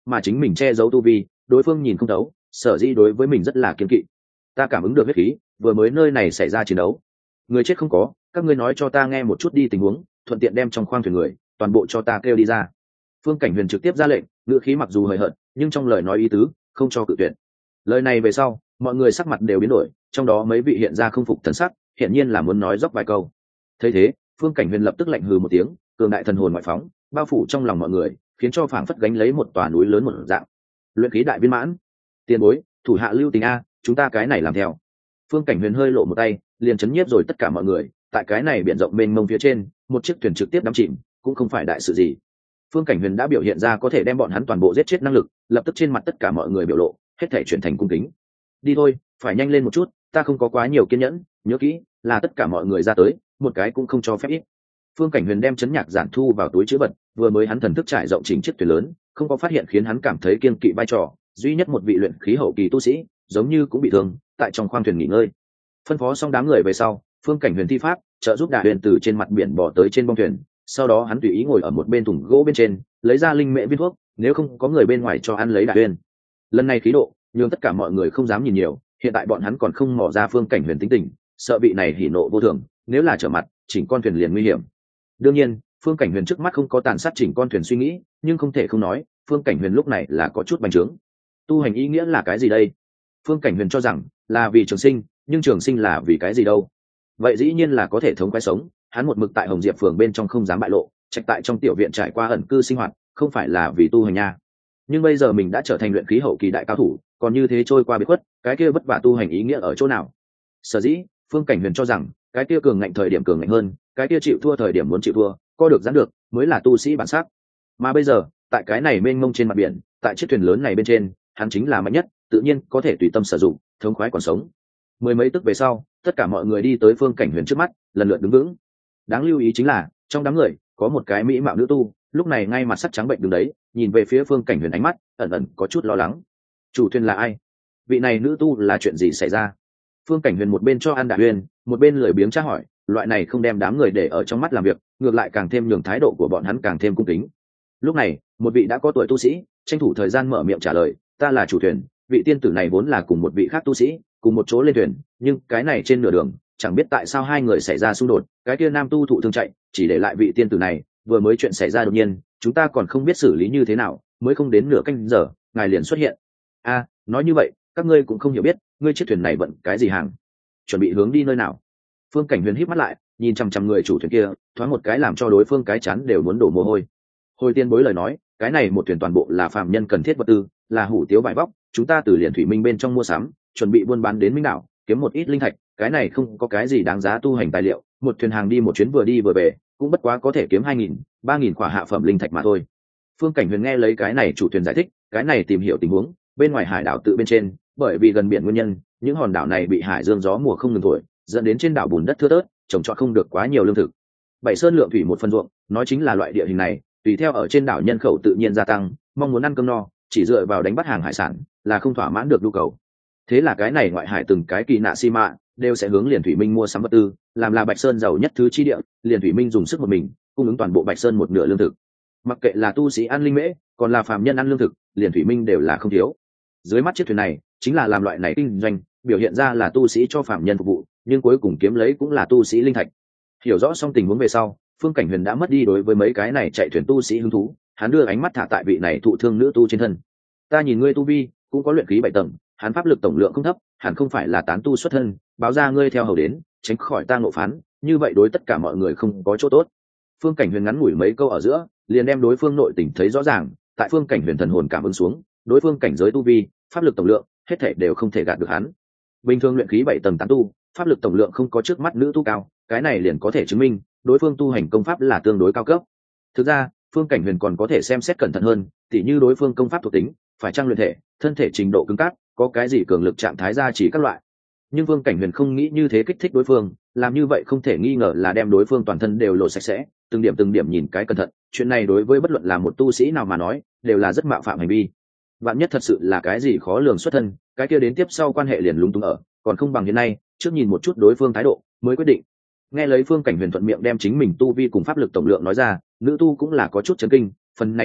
mà chính mình che giấu tu vi, đối phương nhìn không thấu, sở dĩ đối với mình rất là kiêng kỵ. Ta cảm ứng được huyết khí, vừa mới nơi này xảy ra chiến đấu, người chết không có, các ngươi nói cho ta nghe một chút đi tình huống, thuận tiện đem trong khoang thuyền người toàn bộ cho ta kêu đi ra. Phương Cảnh Huyền trực tiếp ra lệnh, ngữ khí mặc dù hời hợt nhưng trong lời nói ý tứ không cho cự tuyệt. Lời này về sau mọi người sắc mặt đều biến đổi, trong đó mấy vị hiện ra không phục thần sắc, hiện nhiên là muốn nói dốc vài câu. Thấy thế, Phương Cảnh Huyền lập tức lạnh hừ một tiếng, cường đại thần hồn ngoại phóng, bao phủ trong lòng mọi người, khiến cho phảng phất gánh lấy một tòa núi lớn một dạng. Luyện khí đại viên mãn, tiền bối, thủ hạ lưu tình a, chúng ta cái này làm theo. Phương Cảnh Huyền hơi lộ một tay, liền chấn nhiếp rồi tất cả mọi người. Tại cái này biển rộng mênh mông phía trên, một chiếc thuyền trực tiếp đắm chìm, cũng không phải đại sự gì. Phương Cảnh Huyền đã biểu hiện ra có thể đem bọn hắn toàn bộ giết chết năng lực, lập tức trên mặt tất cả mọi người biểu lộ, hết thảy chuyển thành cung kính. Đi thôi, phải nhanh lên một chút, ta không có quá nhiều kiên nhẫn, nhớ kỹ, là tất cả mọi người ra tới, một cái cũng không cho phép ít. Phương Cảnh Huyền đem chấn nhạc giản thu vào túi trữ vật, vừa mới hắn thần thức trải rộng chỉnh chiếc thuyền lớn, không có phát hiện khiến hắn cảm thấy kiên kỵ vai trò, duy nhất một vị luyện khí hậu kỳ tu sĩ, giống như cũng bị thương, tại trong khoang thuyền nghỉ ngơi. Phân phó xong đám người về sau, Phương Cảnh Huyền thi pháp, trợ giúp Đà Huyền từ trên mặt biển bò tới trên bong thuyền, sau đó hắn tùy ý ngồi ở một bên thùng gỗ bên trên, lấy ra linh mễ viên thuốc, nếu không có người bên ngoài cho ăn lấy Đà Huyền. Lần này khí độ, nhưng tất cả mọi người không dám nhìn nhiều, hiện tại bọn hắn còn không mò ra Phương Cảnh Huyền tính tình, sợ bị này hỉ nộ vô thường, nếu là trở mặt, chỉnh con thuyền liền nguy hiểm. Đương nhiên, Phương Cảnh Huyền trước mắt không có tàn sát chỉnh con thuyền suy nghĩ, nhưng không thể không nói, Phương Cảnh Huyền lúc này là có chút bành trướng. Tu hành ý nghĩa là cái gì đây? Phương Cảnh Huyền cho rằng là vì trường sinh, nhưng trường sinh là vì cái gì đâu? Vậy dĩ nhiên là có thể thống quái sống, hắn một mực tại Hồng Diệp phường bên trong không dám bại lộ, trạch tại trong tiểu viện trải qua ẩn cư sinh hoạt, không phải là vì tu hành nha. Nhưng bây giờ mình đã trở thành luyện khí hậu kỳ đại cao thủ, còn như thế trôi qua biệt khuất, cái kia vất vả tu hành ý nghĩa ở chỗ nào? Sở dĩ, Phương Cảnh Huyền cho rằng, cái kia cường ngạnh thời điểm cường ngạnh hơn, cái kia chịu thua thời điểm muốn chịu thua, co được giãn được, mới là tu sĩ bản sắc. Mà bây giờ, tại cái này mênh mông trên mặt biển, tại chiếc thuyền lớn này bên trên, hắn chính là mạnh nhất, tự nhiên có thể tùy tâm sử dụng, thống khoái còn sống. Mười mấy tức về sau, tất cả mọi người đi tới Phương Cảnh Huyền trước mắt, lần lượt đứng vững. Đáng lưu ý chính là, trong đám người có một cái mỹ mạo nữ tu, lúc này ngay mặt sắc trắng bệnh đứng đấy, nhìn về phía Phương Cảnh Huyền ánh mắt ẩn ẩn có chút lo lắng. Chủ thuyền là ai? Vị này nữ tu là chuyện gì xảy ra? Phương Cảnh Huyền một bên cho ăn Đà Huyền, một bên lười biếng tra hỏi, loại này không đem đám người để ở trong mắt làm việc, ngược lại càng thêm nhường thái độ của bọn hắn càng thêm cung kính. Lúc này, một vị đã có tuổi tu sĩ tranh thủ thời gian mở miệng trả lời, ta là chủ thuyền, vị tiên tử này vốn là cùng một vị khác tu sĩ cùng một chỗ lên thuyền, nhưng cái này trên nửa đường chẳng biết tại sao hai người xảy ra xung đột, cái kia nam tu thụ thương chạy, chỉ để lại vị tiên tử này, vừa mới chuyện xảy ra đột nhiên, chúng ta còn không biết xử lý như thế nào, mới không đến nửa canh giờ ngài liền xuất hiện. A, nói như vậy các ngươi cũng không hiểu biết, ngươi chiếc thuyền này vận cái gì hàng, chuẩn bị hướng đi nơi nào? Phương Cảnh Huyền híp mắt lại, nhìn chằm chằm người chủ thuyền kia, thoáng một cái làm cho đối phương cái chán đều muốn đổ mồ hôi. Hồi tiên bối lời nói, cái này một thuyền toàn bộ là phàm nhân cần thiết vật tư, là hủ tiếu vải vóc, chúng ta từ liền thủy minh bên trong mua sắm, chuẩn bị buôn bán đến minh đảo, kiếm một ít linh thạch, cái này không có cái gì đáng giá tu hành tài liệu, một thuyền hàng đi một chuyến vừa đi vừa về, cũng bất quá có thể kiếm hai nghìn, ba nghìn khỏa hạ phẩm linh thạch mà thôi. Phương Cảnh Huyền nghe lấy cái này chủ thuyền giải thích, cái này tìm hiểu tình huống, bên ngoài hải đảo tự bên trên, bởi vì gần biển nguyên nhân, những hòn đảo này bị hải dương gió mùa không ngừng thổi, dẫn đến trên đảo bùn đất thưa thớt, trồng trọt không được quá nhiều lương thực. Bảy sơn lượng thủy một phần ruộng, nói chính là loại địa hình này, tùy theo ở trên đảo nhân khẩu tự nhiên gia tăng, mong muốn ăn cơm no, chỉ dựa vào đánh bắt hàng hải sản là không thỏa mãn được nhu cầu. Thế là cái này ngoại hải từng cái kỳ nạ si mạ đều sẽ hướng liền thủy minh mua sắm vật tư, làm là Bạch Sơn giàu nhất thứ chi địa, liền thủy minh dùng sức một mình cung ứng toàn bộ Bạch Sơn một nửa lương thực. Mặc kệ là tu sĩ ăn linh mễ, còn là phàm nhân ăn lương thực, liền thủy minh đều là không thiếu. Dưới mắt chiếc thuyền này chính là làm loại này kinh doanh, biểu hiện ra là tu sĩ cho phàm nhân phục vụ, nhưng cuối cùng kiếm lấy cũng là tu sĩ linh thạch. Hiểu rõ xong tình huống về sau, Phương Cảnh Huyền đã mất đi đối với mấy cái này chạy thuyền tu sĩ hứng thú, hắn đưa ánh mắt thả tại vị này thụ thương nữ tu trên thân. Ta nhìn ngươi tu vi cũng có luyện khí bảy tầng, hắn pháp lực tổng lượng không thấp, hẳn không phải là tán tu xuất thân, báo ra ngươi theo hầu đến, tránh khỏi ta ngộ phán, như vậy đối tất cả mọi người không có chỗ tốt. Phương Cảnh Huyền ngắn ngủi mấy câu ở giữa, liền đem đối phương nội tình thấy rõ ràng, tại Phương Cảnh Huyền thần hồn cảm ứng xuống, đối phương cảnh giới tu vi, pháp lực tổng lượng, hết thảy đều không thể gạt được hắn. Bình thường luyện khí bảy tầng tán tu, pháp lực tổng lượng không có trước mắt nữ tu cao, cái này liền có thể chứng minh đối phương tu hành công pháp là tương đối cao cấp. Thực ra, Phương Cảnh Huyền còn có thể xem xét cẩn thận hơn, tỉ như đối phương công pháp thuộc tính, phải trang luyện thể, thân thể trình độ cứng cáp, có cái gì cường lực trạng thái gia chỉ các loại. Nhưng Phương Cảnh Huyền không nghĩ như thế kích thích đối phương, làm như vậy không thể nghi ngờ là đem đối phương toàn thân đều lộ sạch sẽ, từng điểm từng điểm nhìn cái cẩn thận, chuyện này đối với bất luận là một tu sĩ nào mà nói, đều là rất mạo phạm hành vi. Vạn nhất thật sự là cái gì khó lường xuất thân, cái kia đến tiếp sau quan hệ liền lúng túng ở, còn không bằng hiện nay, trước nhìn một chút đối phương thái độ, mới quyết định. Nghe lấy Phương Cảnh Huyền thuận miệng đem chính mình tu vi cùng pháp lực tổng lượng nói ra, nữ tu cũng là có chút chấn kinh, phần này nhãn lực,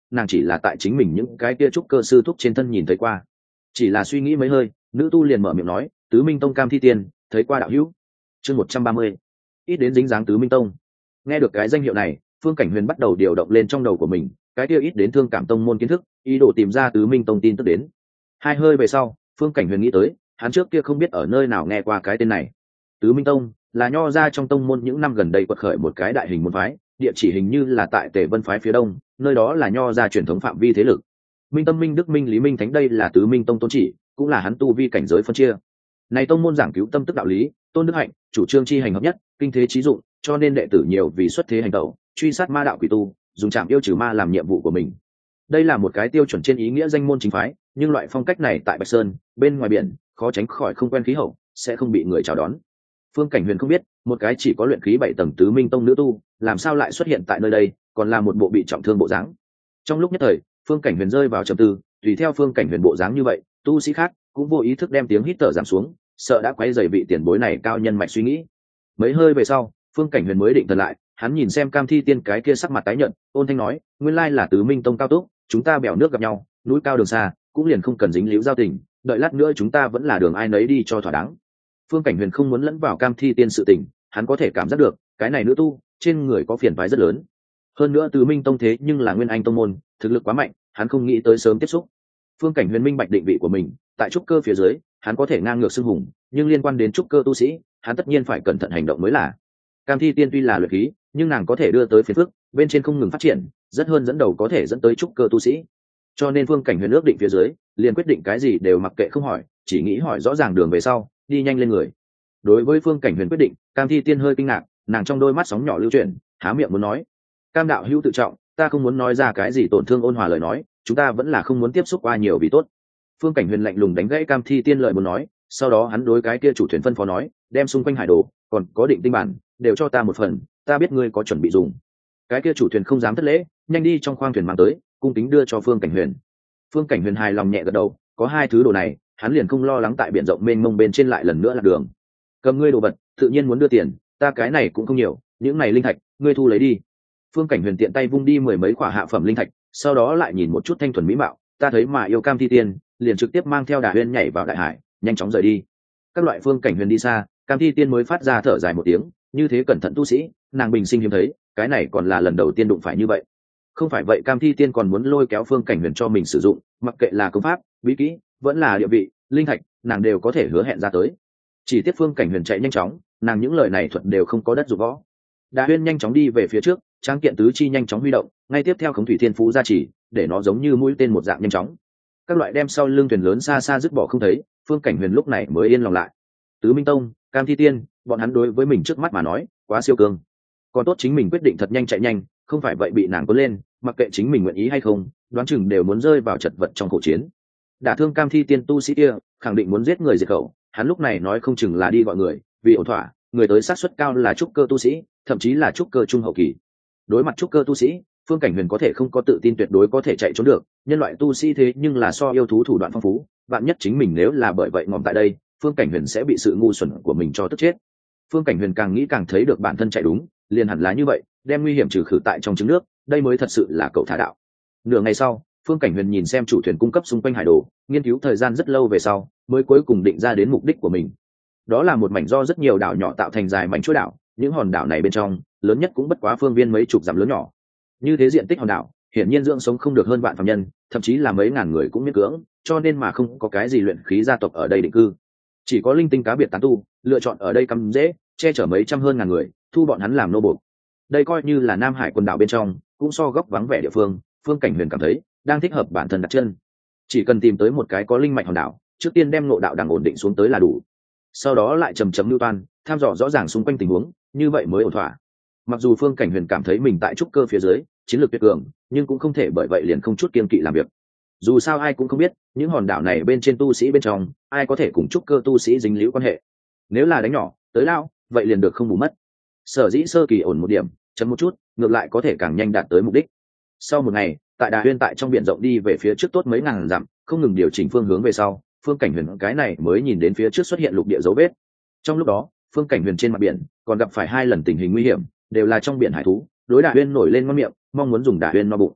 nàng chỉ là tại chính mình những cái kia trúc cơ sư thúc trên thân nhìn thấy qua. Chỉ là suy nghĩ mấy hơi, nữ tu liền mở miệng nói, tứ minh tông Cam Thi Tiên thấy qua đạo hữu. Chương một trăm ba mươi, ít đến dính dáng tứ minh tông. Nghe được cái danh hiệu này, Phương Cảnh Huyền bắt đầu điều động lên trong đầu của mình cái kia ít đến thương cảm tông môn kiến thức, ý đồ tìm ra tứ minh tông tin tức đến. Hai hơi về sau, Phương Cảnh Huyền nghĩ tới, hắn trước kia không biết ở nơi nào nghe qua cái tên này. Tứ minh tông là nho ra trong tông môn những năm gần đây quật khởi một cái đại hình môn phái, địa chỉ hình như là tại Tề Vân phái phía đông, nơi đó là nho ra truyền thống phạm vi thế lực. Minh Tâm, Minh Đức, Minh Lý, Minh Thánh đây là tứ minh tông tôn chỉ, cũng là hắn tu vi cảnh giới phân chia. Này tông môn giảng cứu tâm tức đạo lý, tôn đức hạnh, chủ trương chi hành hợp nhất, kinh thế chí dụng, cho nên đệ tử nhiều vì xuất thế hành tẩu, truy sát ma đạo quỷ tu, dùng trảm yêu trừ ma làm nhiệm vụ của mình. Đây là một cái tiêu chuẩn trên ý nghĩa danh môn chính phái, nhưng loại phong cách này tại Bạch Sơn, bên ngoài biển, khó tránh khỏi không quen khí hậu, sẽ không bị người chào đón. Phương Cảnh Huyền không biết, một cái chỉ có luyện khí bảy tầng tứ minh tông nữ tu, làm sao lại xuất hiện tại nơi đây, còn là một bộ bị trọng thương bộ dáng. Trong lúc nhất thời, Phương Cảnh Huyền rơi vào trầm tư, tùy theo Phương Cảnh Huyền bộ dáng như vậy, tu sĩ khác cũng vô ý thức đem tiếng hít thở giảm xuống, sợ đã quấy rầy vị tiền bối này cao nhân mạch suy nghĩ. Mấy hơi về sau, Phương Cảnh Huyền mới định thần lại, hắn nhìn xem Cam Thi Tiên cái kia sắc mặt tái nhợt, ôn thanh nói, nguyên lai là tứ minh tông cao túc, chúng ta bèo nước gặp nhau, núi cao đường xa, cũng liền không cần dính líu giao tình, đợi lát nữa chúng ta vẫn là đường ai nấy đi cho thỏa đáng. Phương Cảnh Huyền không muốn lẫn vào Cam Thi Tiên sự tình, hắn có thể cảm giác được, cái này nữ tu, trên người có phiền toái rất lớn. Hơn nữa tứ minh tông thế nhưng là nguyên anh tông môn, thực lực quá mạnh, hắn không nghĩ tới sớm tiếp xúc. Phương Cảnh Huyền minh bạch định vị của mình, tại trúc cơ phía dưới, hắn có thể ngang ngược xưng hùng, nhưng liên quan đến trúc cơ tu sĩ, hắn tất nhiên phải cẩn thận hành động mới là. Cam Thi Tiên tuy là luyện khí, nhưng nàng có thể đưa tới phiền phức, bên trên không ngừng phát triển, rất hơn dẫn đầu có thể dẫn tới trúc cơ tu sĩ. Cho nên Phương Cảnh Huyền ước định phía dưới, liền quyết định cái gì đều mặc kệ không hỏi, chỉ nghĩ hỏi rõ ràng đường về sau, đi nhanh lên người. Đối với Phương Cảnh Huyền quyết định, Cam Thi Tiên hơi kinh ngạc, nàng trong đôi mắt sóng nhỏ lưu chuyển, há miệng muốn nói, Cam đạo hữu tự trọng, ta không muốn nói ra cái gì tổn thương ôn hòa lời nói, chúng ta vẫn là không muốn tiếp xúc qua nhiều vì tốt. Phương Cảnh Huyền lạnh lùng đánh gãy Cam Thi Tiên lời muốn nói, sau đó hắn đối cái kia chủ thuyền phân phó nói, đem xung quanh hải đồ, còn có định tinh bản, đều cho ta một phần, ta biết ngươi có chuẩn bị dùng. Cái kia chủ thuyền không dám thất lễ, nhanh đi trong khoang thuyền mang tới, cung kính đưa cho Phương Cảnh Huyền. Phương Cảnh Huyền hài lòng nhẹ gật đầu, có hai thứ đồ này, hắn liền không lo lắng tại biển rộng mênh mông bên trên lại lần nữa lạc đường. Cầm ngươi đồ vật, tự nhiên muốn đưa tiền, ta cái này cũng không nhiều, những này linh thạch, ngươi thu lấy đi. Phương Cảnh Huyền tiện tay vung đi mười mấy quả hạ phẩm linh thạch, sau đó lại nhìn một chút thanh thuần mỹ mạo, ta thấy mà yêu Cam Thi Tiên, liền trực tiếp mang theo Đà Huyên nhảy vào đại hải, nhanh chóng rời đi. Các loại Phương Cảnh Huyền đi xa, Cam Thi Tiên mới phát ra thở dài một tiếng, như thế cẩn thận tu sĩ, nàng bình sinh hiếm thấy, cái này còn là lần đầu tiên đụng phải như vậy. Không phải vậy Cam Thi Tiên còn muốn lôi kéo Phương Cảnh Huyền cho mình sử dụng, mặc kệ là công pháp, bí kỹ, vẫn là địa vị, linh thạch, nàng đều có thể hứa hẹn ra tới. Chỉ tiếc Phương Cảnh Huyền chạy nhanh chóng, nàng những lời này thuật đều không có đất dụng võ. Đà Huyên nhanh chóng đi về phía trước, Trang Kiện tứ chi nhanh chóng huy động, ngay tiếp theo Khống Thủy Thiên Phú gia trì, để nó giống như mũi tên một dạng nhanh chóng. Các loại đem sau lưng thuyền lớn xa xa dứt bỏ không thấy, Phương Cảnh Huyền lúc này mới yên lòng lại. Tứ Minh Tông, Cam Thi Tiên, bọn hắn đối với mình trước mắt mà nói, quá siêu cường. Còn tốt chính mình quyết định thật nhanh chạy nhanh, không phải vậy bị nàng cuốn lên, mặc kệ chính mình nguyện ý hay không, đoán chừng đều muốn rơi vào chật vật trong khổ chiến. Đả thương Cam Thi Tiên tu sĩ kia, khẳng định muốn giết người diệt khẩu, hắn lúc này nói không chừng là đi gọi người, vì ổn thỏa, người tới sát suất cao là trúc cơ tu sĩ, thậm chí là trúc cơ trung hậu kỳ. Đối mặt trúc cơ tu sĩ, Phương Cảnh Huyền có thể không có tự tin tuyệt đối có thể chạy trốn được, nhân loại tu sĩ thế nhưng là so yêu thú thủ đoạn phong phú, vạn nhất chính mình nếu là bởi vậy ngòm tại đây, Phương Cảnh Huyền sẽ bị sự ngu xuẩn của mình cho tức chết. Phương Cảnh Huyền càng nghĩ càng thấy được bản thân chạy đúng, liền hẳn là như vậy, đem nguy hiểm trừ khử tại trong trứng nước, đây mới thật sự là cậu thả đạo. Nửa ngày sau, Phương Cảnh Huyền nhìn xem chủ thuyền cung cấp xung quanh hải đồ, nghiên cứu thời gian rất lâu về sau, mới cuối cùng định ra đến mục đích của mình. Đó là một mảnh do rất nhiều đảo nhỏ tạo thành dài mảnh chuỗi đảo, những hòn đảo này bên trong, lớn nhất cũng bất quá phương viên mấy chục dặm lớn nhỏ. Như thế diện tích hòn đảo, hiển nhiên dưỡng sống không được hơn vạn phàm nhân, thậm chí là mấy ngàn người cũng miễn cưỡng, cho nên mà không có cái gì luyện khí gia tộc ở đây định cư. Chỉ có linh tinh cá biệt tán tu, lựa chọn ở đây cắm dễ, che chở mấy trăm hơn ngàn người, thu bọn hắn làm nô bộc. Đây coi như là Nam Hải quần đảo bên trong, cũng so góc vắng vẻ địa phương, Phương Cảnh Huyền cảm thấy đang thích hợp bản thân đặt chân. Chỉ cần tìm tới một cái có linh mạch hòn đảo, trước tiên đem ngộ đạo đằng ổn định xuống tới là đủ. Sau đó lại chầm chấm lưu toan, tham dò rõ ràng xung quanh tình huống, như vậy mới ổn thỏa. Mặc dù Phương Cảnh Huyền cảm thấy mình tại trúc cơ phía dưới, chiến lược tuyệt cường, nhưng cũng không thể bởi vậy liền không chút kiên kỵ làm việc. Dù sao ai cũng không biết, những hòn đảo này bên trên tu sĩ bên trong, ai có thể cùng trúc cơ tu sĩ dính líu quan hệ. Nếu là đánh nhỏ, tới lao, vậy liền được không bù mất. Sở dĩ sơ kỳ ổn một điểm, chấm một chút, ngược lại có thể càng nhanh đạt tới mục đích. Sau một ngày, tại Đà Huyên tại trong biển rộng đi về phía trước tốt mấy ngàn dặm, không ngừng điều chỉnh phương hướng về sau, Phương Cảnh Huyền cái này mới nhìn đến phía trước xuất hiện lục địa dấu vết. Trong lúc đó, Phương Cảnh Huyền trên mặt biển còn gặp phải hai lần tình hình nguy hiểm, đều là trong biển hải thú, đối Đà Huyên nổi lên ngon miệng, mong muốn dùng Đà Huyên no bụng.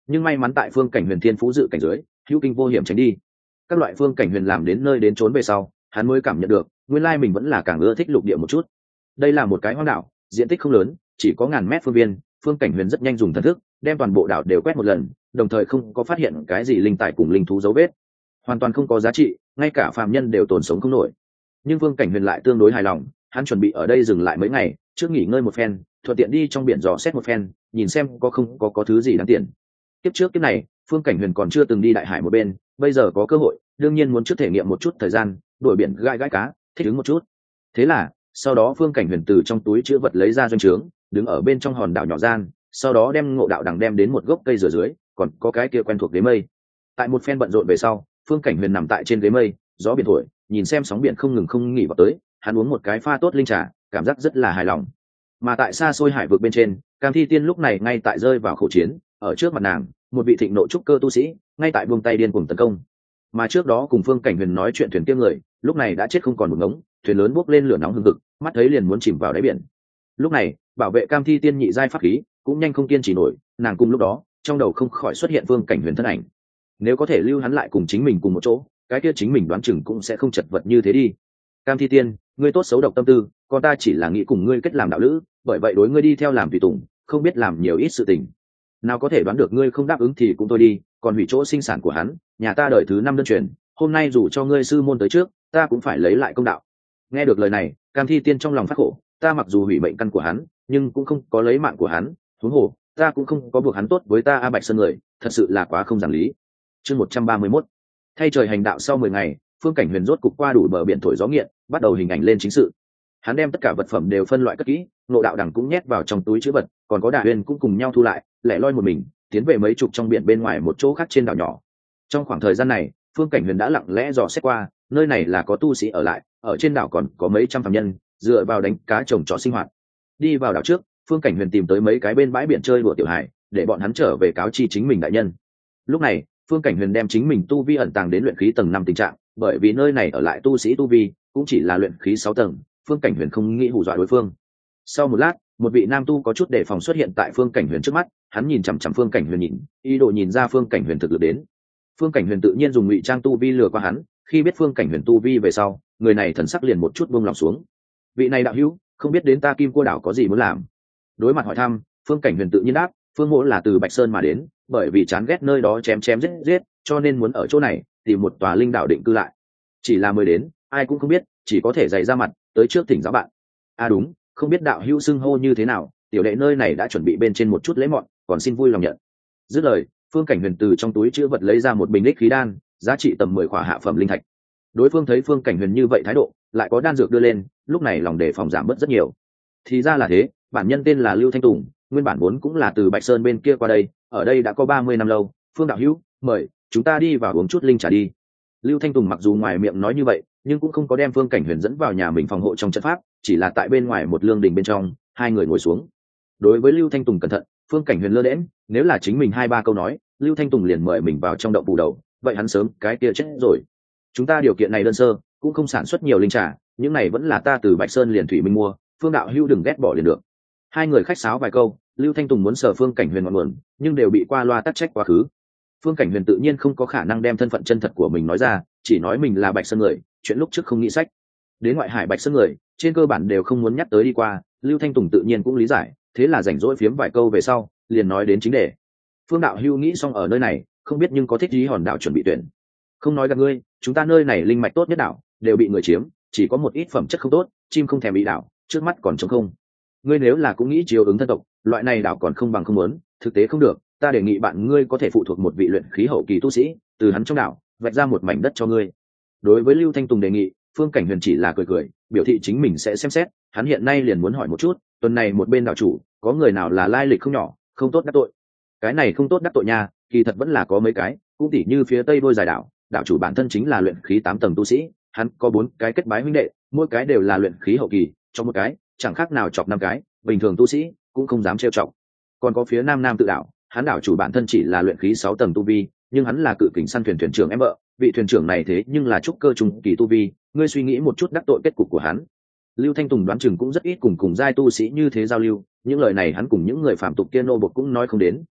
nhưng may mắn tại phương cảnh huyền thiên phú dự cảnh dưới hữu kinh vô hiểm tránh đi. Các loại phương cảnh huyền làm đến nơi đến trốn về sau, hắn mới cảm nhận được nguyên lai mình vẫn là càng ưa thích lục địa một chút. Đây là một cái hoang đảo, diện tích không lớn, chỉ có ngàn mét phương viên. Phương cảnh huyền rất nhanh dùng thần thức đem toàn bộ đảo đều quét một lần, đồng thời không có phát hiện cái gì linh tài cùng linh thú dấu vết, hoàn toàn không có giá trị, ngay cả phàm nhân đều tồn sống không nổi. Nhưng phương cảnh huyền lại tương đối hài lòng, hắn chuẩn bị ở đây dừng lại mấy ngày, trước nghỉ ngơi một phen, thuận tiện đi trong biển dò xét một phen, nhìn xem có không có có thứ gì đáng tiền. Tiếp trước kiếp này phương cảnh huyền còn chưa từng đi đại hải một bên, bây giờ có cơ hội đương nhiên muốn trước thể nghiệm một chút thời gian đổi biển gai gãi cá, thích ứng một chút. Thế là sau đó phương cảnh huyền từ trong túi chữ vật lấy ra doanh trướng, đứng ở bên trong hòn đảo nhỏ gian, sau đó đem Ngộ Đạo Đằng đem đến một gốc cây rửa dưới, còn có cái kia quen thuộc ghế mây. Tại một phen bận rộn về sau, phương cảnh huyền nằm tại trên ghế mây, gió biển thổi, nhìn xem sóng biển không ngừng không nghỉ vào tới, hắn uống một cái pha tốt linh trà, cảm giác rất là hài lòng. Mà tại xa xôi hải vực bên trên, Cam Thi Tiên lúc này ngay tại rơi vào khẩu chiến, ở trước mặt nàng một vị thịnh nộ trúc cơ tu sĩ ngay tại buông tay điên cuồng tấn công. Mà trước đó cùng phương cảnh huyền nói chuyện thuyền kia người lúc này đã chết không còn một ngống, thuyền lớn bốc lên lửa nóng hừng hực, mắt thấy liền muốn chìm vào đáy biển. Lúc này bảo vệ Cam Thi Tiên nhị giai pháp khí cũng nhanh không kiên trì nổi, nàng cùng lúc đó trong đầu không khỏi xuất hiện phương cảnh huyền thân ảnh. Nếu có thể lưu hắn lại cùng chính mình cùng một chỗ, cái kia chính mình đoán chừng cũng sẽ không chật vật như thế đi. Cam Thi Tiên, ngươi tốt xấu độc tâm tư, con ta chỉ là nghĩ cùng ngươi kết làm đạo lữ, bởi vậy đối ngươi đi theo làm tùy tùng, không biết làm nhiều ít sự tình. Nào có thể đoán được ngươi không đáp ứng thì cũng thôi đi, còn hủy chỗ sinh sản của hắn, nhà ta đợi thứ năm đơn truyền, hôm nay dù cho ngươi sư môn tới trước, ta cũng phải lấy lại công đạo. Nghe được lời này, Cam Thi Tiên trong lòng phát khổ, ta mặc dù hủy mệnh căn của hắn, nhưng cũng không có lấy mạng của hắn, huống hồ ta cũng không có buộc hắn tốt với ta. A Bạch Sơn người thật sự là quá không giảng lý. Chương một trăm ba mươi mốt, thay trời hành đạo. Sau mười ngày, phương cảnh huyền rốt cục qua đủ bờ biển thổi gió nghiện, bắt đầu hình ảnh lên chính sự. Hắn đem tất cả vật phẩm đều phân loại cất kỹ, Ngộ Đạo Đằng cũng nhét vào trong túi chữ vật, còn có Đả Huyền cũng cùng nhau thu lại, lẻ loi một mình tiến về mấy chục trong biển bên ngoài một chỗ khác trên đảo nhỏ. Trong khoảng thời gian này, phương cảnh huyền đã lặng lẽ dò xét qua, nơi này là có tu sĩ ở lại, ở trên đảo còn có mấy trăm phàm nhân dựa vào đánh cá trồng trọt sinh hoạt. Đi vào đảo trước, phương cảnh huyền tìm tới mấy cái bên bãi biển chơi đùa tiểu hài, để bọn hắn trở về cáo chi chính mình đại nhân. Lúc này phương cảnh huyền đem chính mình tu vi ẩn tàng đến luyện khí tầng năm tình trạng, bởi vì nơi này ở lại tu sĩ tu vi cũng chỉ là luyện khí sáu tầng, phương cảnh huyền không nghĩ hù dọa đối phương. Sau một lát, một vị nam tu có chút đề phòng xuất hiện tại phương cảnh huyền trước mắt, hắn nhìn chằm chằm phương cảnh huyền nhìn, ý đồ nhìn ra phương cảnh huyền thực lực đến. Phương cảnh huyền tự nhiên dùng ngụy trang tu vi lừa qua hắn, khi biết phương cảnh huyền tu vi về sau, người này thần sắc liền một chút buông lòng xuống. Vị này đạo hữu, không biết đến ta Kim Cô đảo có gì muốn làm? Đối mặt hỏi thăm, phương cảnh huyền tự nhiên đáp, phương mỗ là từ Bạch Sơn mà đến, bởi vì chán ghét nơi đó chém chém giết giết, cho nên muốn ở chỗ này tìm một tòa linh đảo định cư lại. Chỉ là mới đến, ai cũng không biết, chỉ có thể dày ra mặt tới trước thỉnh giáo bạn. À đúng, không biết đạo hữu xưng hô như thế nào, tiểu đệ nơi này đã chuẩn bị bên trên một chút lễ mọn, còn xin vui lòng nhận. Dứt lời, phương cảnh huyền từ trong túi chữ vật lấy ra một bình đích khí đan, giá trị tầm mười khỏa hạ phẩm linh thạch. Đối phương thấy phương cảnh huyền như vậy thái độ, lại có đan dược đưa lên, lúc này lòng đề phòng giảm bớt rất nhiều. Thì ra là thế, bản nhân tên là Lưu Thanh Tùng, nguyên bản vốn cũng là từ Bạch Sơn bên kia qua đây, ở đây đã có ba mươi năm lâu. Phương đạo hữu, mời chúng ta đi vào uống chút linh trà đi. Lưu Thanh Tùng mặc dù ngoài miệng nói như vậy, nhưng cũng không có đem phương cảnh huyền dẫn vào nhà mình phòng hộ trong trận pháp, chỉ là tại bên ngoài một lương đình bên trong, hai người ngồi xuống. Đối với Lưu Thanh Tùng cẩn thận, phương cảnh huyền lơ đễnh, nếu là chính mình hai ba câu nói, Lưu Thanh Tùng liền mời mình vào trong động phủ đầu, vậy hắn sớm cái kia chết rồi. Chúng ta điều kiện này đơn sơ, cũng không sản xuất nhiều linh trà, những này vẫn là ta từ Bạch Sơn liền thủy minh mua, phương đạo hữu đừng ghét bỏ liền được. Hai người khách sáo vài câu, Lưu Thanh Tùng muốn sờ phương cảnh huyền ngọn nguồn, nhưng đều bị qua loa tắc trách quá khứ. Phương cảnh huyền tự nhiên không có khả năng đem thân phận chân thật của mình nói ra, chỉ nói mình là Bạch Sơn người, chuyện lúc trước không nghĩ sách. Đến ngoại hải Bạch Sơn người, trên cơ bản đều không muốn nhắc tới đi qua, Lưu Thanh Tùng tự nhiên cũng lý giải, thế là rảnh rỗi phiếm vài câu về sau, liền nói đến chính đề. Phương đạo hữu nghĩ xong ở nơi này, không biết nhưng có thích ý hòn đảo chuẩn bị tuyển. Không nói gặp ngươi, chúng ta nơi này linh mạch tốt nhất đảo, đều bị người chiếm, chỉ có một ít phẩm chất không tốt, chim không thèm bị đảo, trước mắt còn trống không. Ngươi nếu là cũng nghĩ chiếu ứng thân tộc, loại này đảo còn không bằng không muốn, thực tế không được, ta đề nghị bạn ngươi có thể phụ thuộc một vị luyện khí hậu kỳ tu sĩ, từ hắn trong đảo vạch ra một mảnh đất cho ngươi. Đối với Lưu Thanh Tùng đề nghị, phương cảnh huyền chỉ là cười cười, biểu thị chính mình sẽ xem xét. Hắn hiện nay liền muốn hỏi một chút, tuần này một bên đảo chủ có người nào là lai lịch không nhỏ, không tốt đắc tội. Cái này không tốt đắc tội nha, kỳ thật vẫn là có mấy cái, cũng tỉ như phía tây đôi dài đảo, đảo chủ bản thân chính là luyện khí tám tầng tu sĩ, hắn có bốn cái kết bái huynh đệ, mỗi cái đều là luyện khí hậu kỳ, cho một cái chẳng khác nào chọc năm cái, bình thường tu sĩ cũng không dám trêu chọc. Còn có phía nam nam tự đảo, hắn đảo chủ bản thân chỉ là luyện khí sáu tầng tu vi, nhưng hắn là cự kình săn thuyền thuyền trưởng em vợ, vị thuyền trưởng này thế nhưng là trúc cơ trung kỳ tu vi, ngươi suy nghĩ một chút đắc tội kết cục của hắn. Lưu Thanh Tùng đoán chừng cũng rất ít cùng cùng giai tu sĩ như thế giao lưu, những lời này hắn cùng những người phạm tục kia nô bộc cũng nói không đến,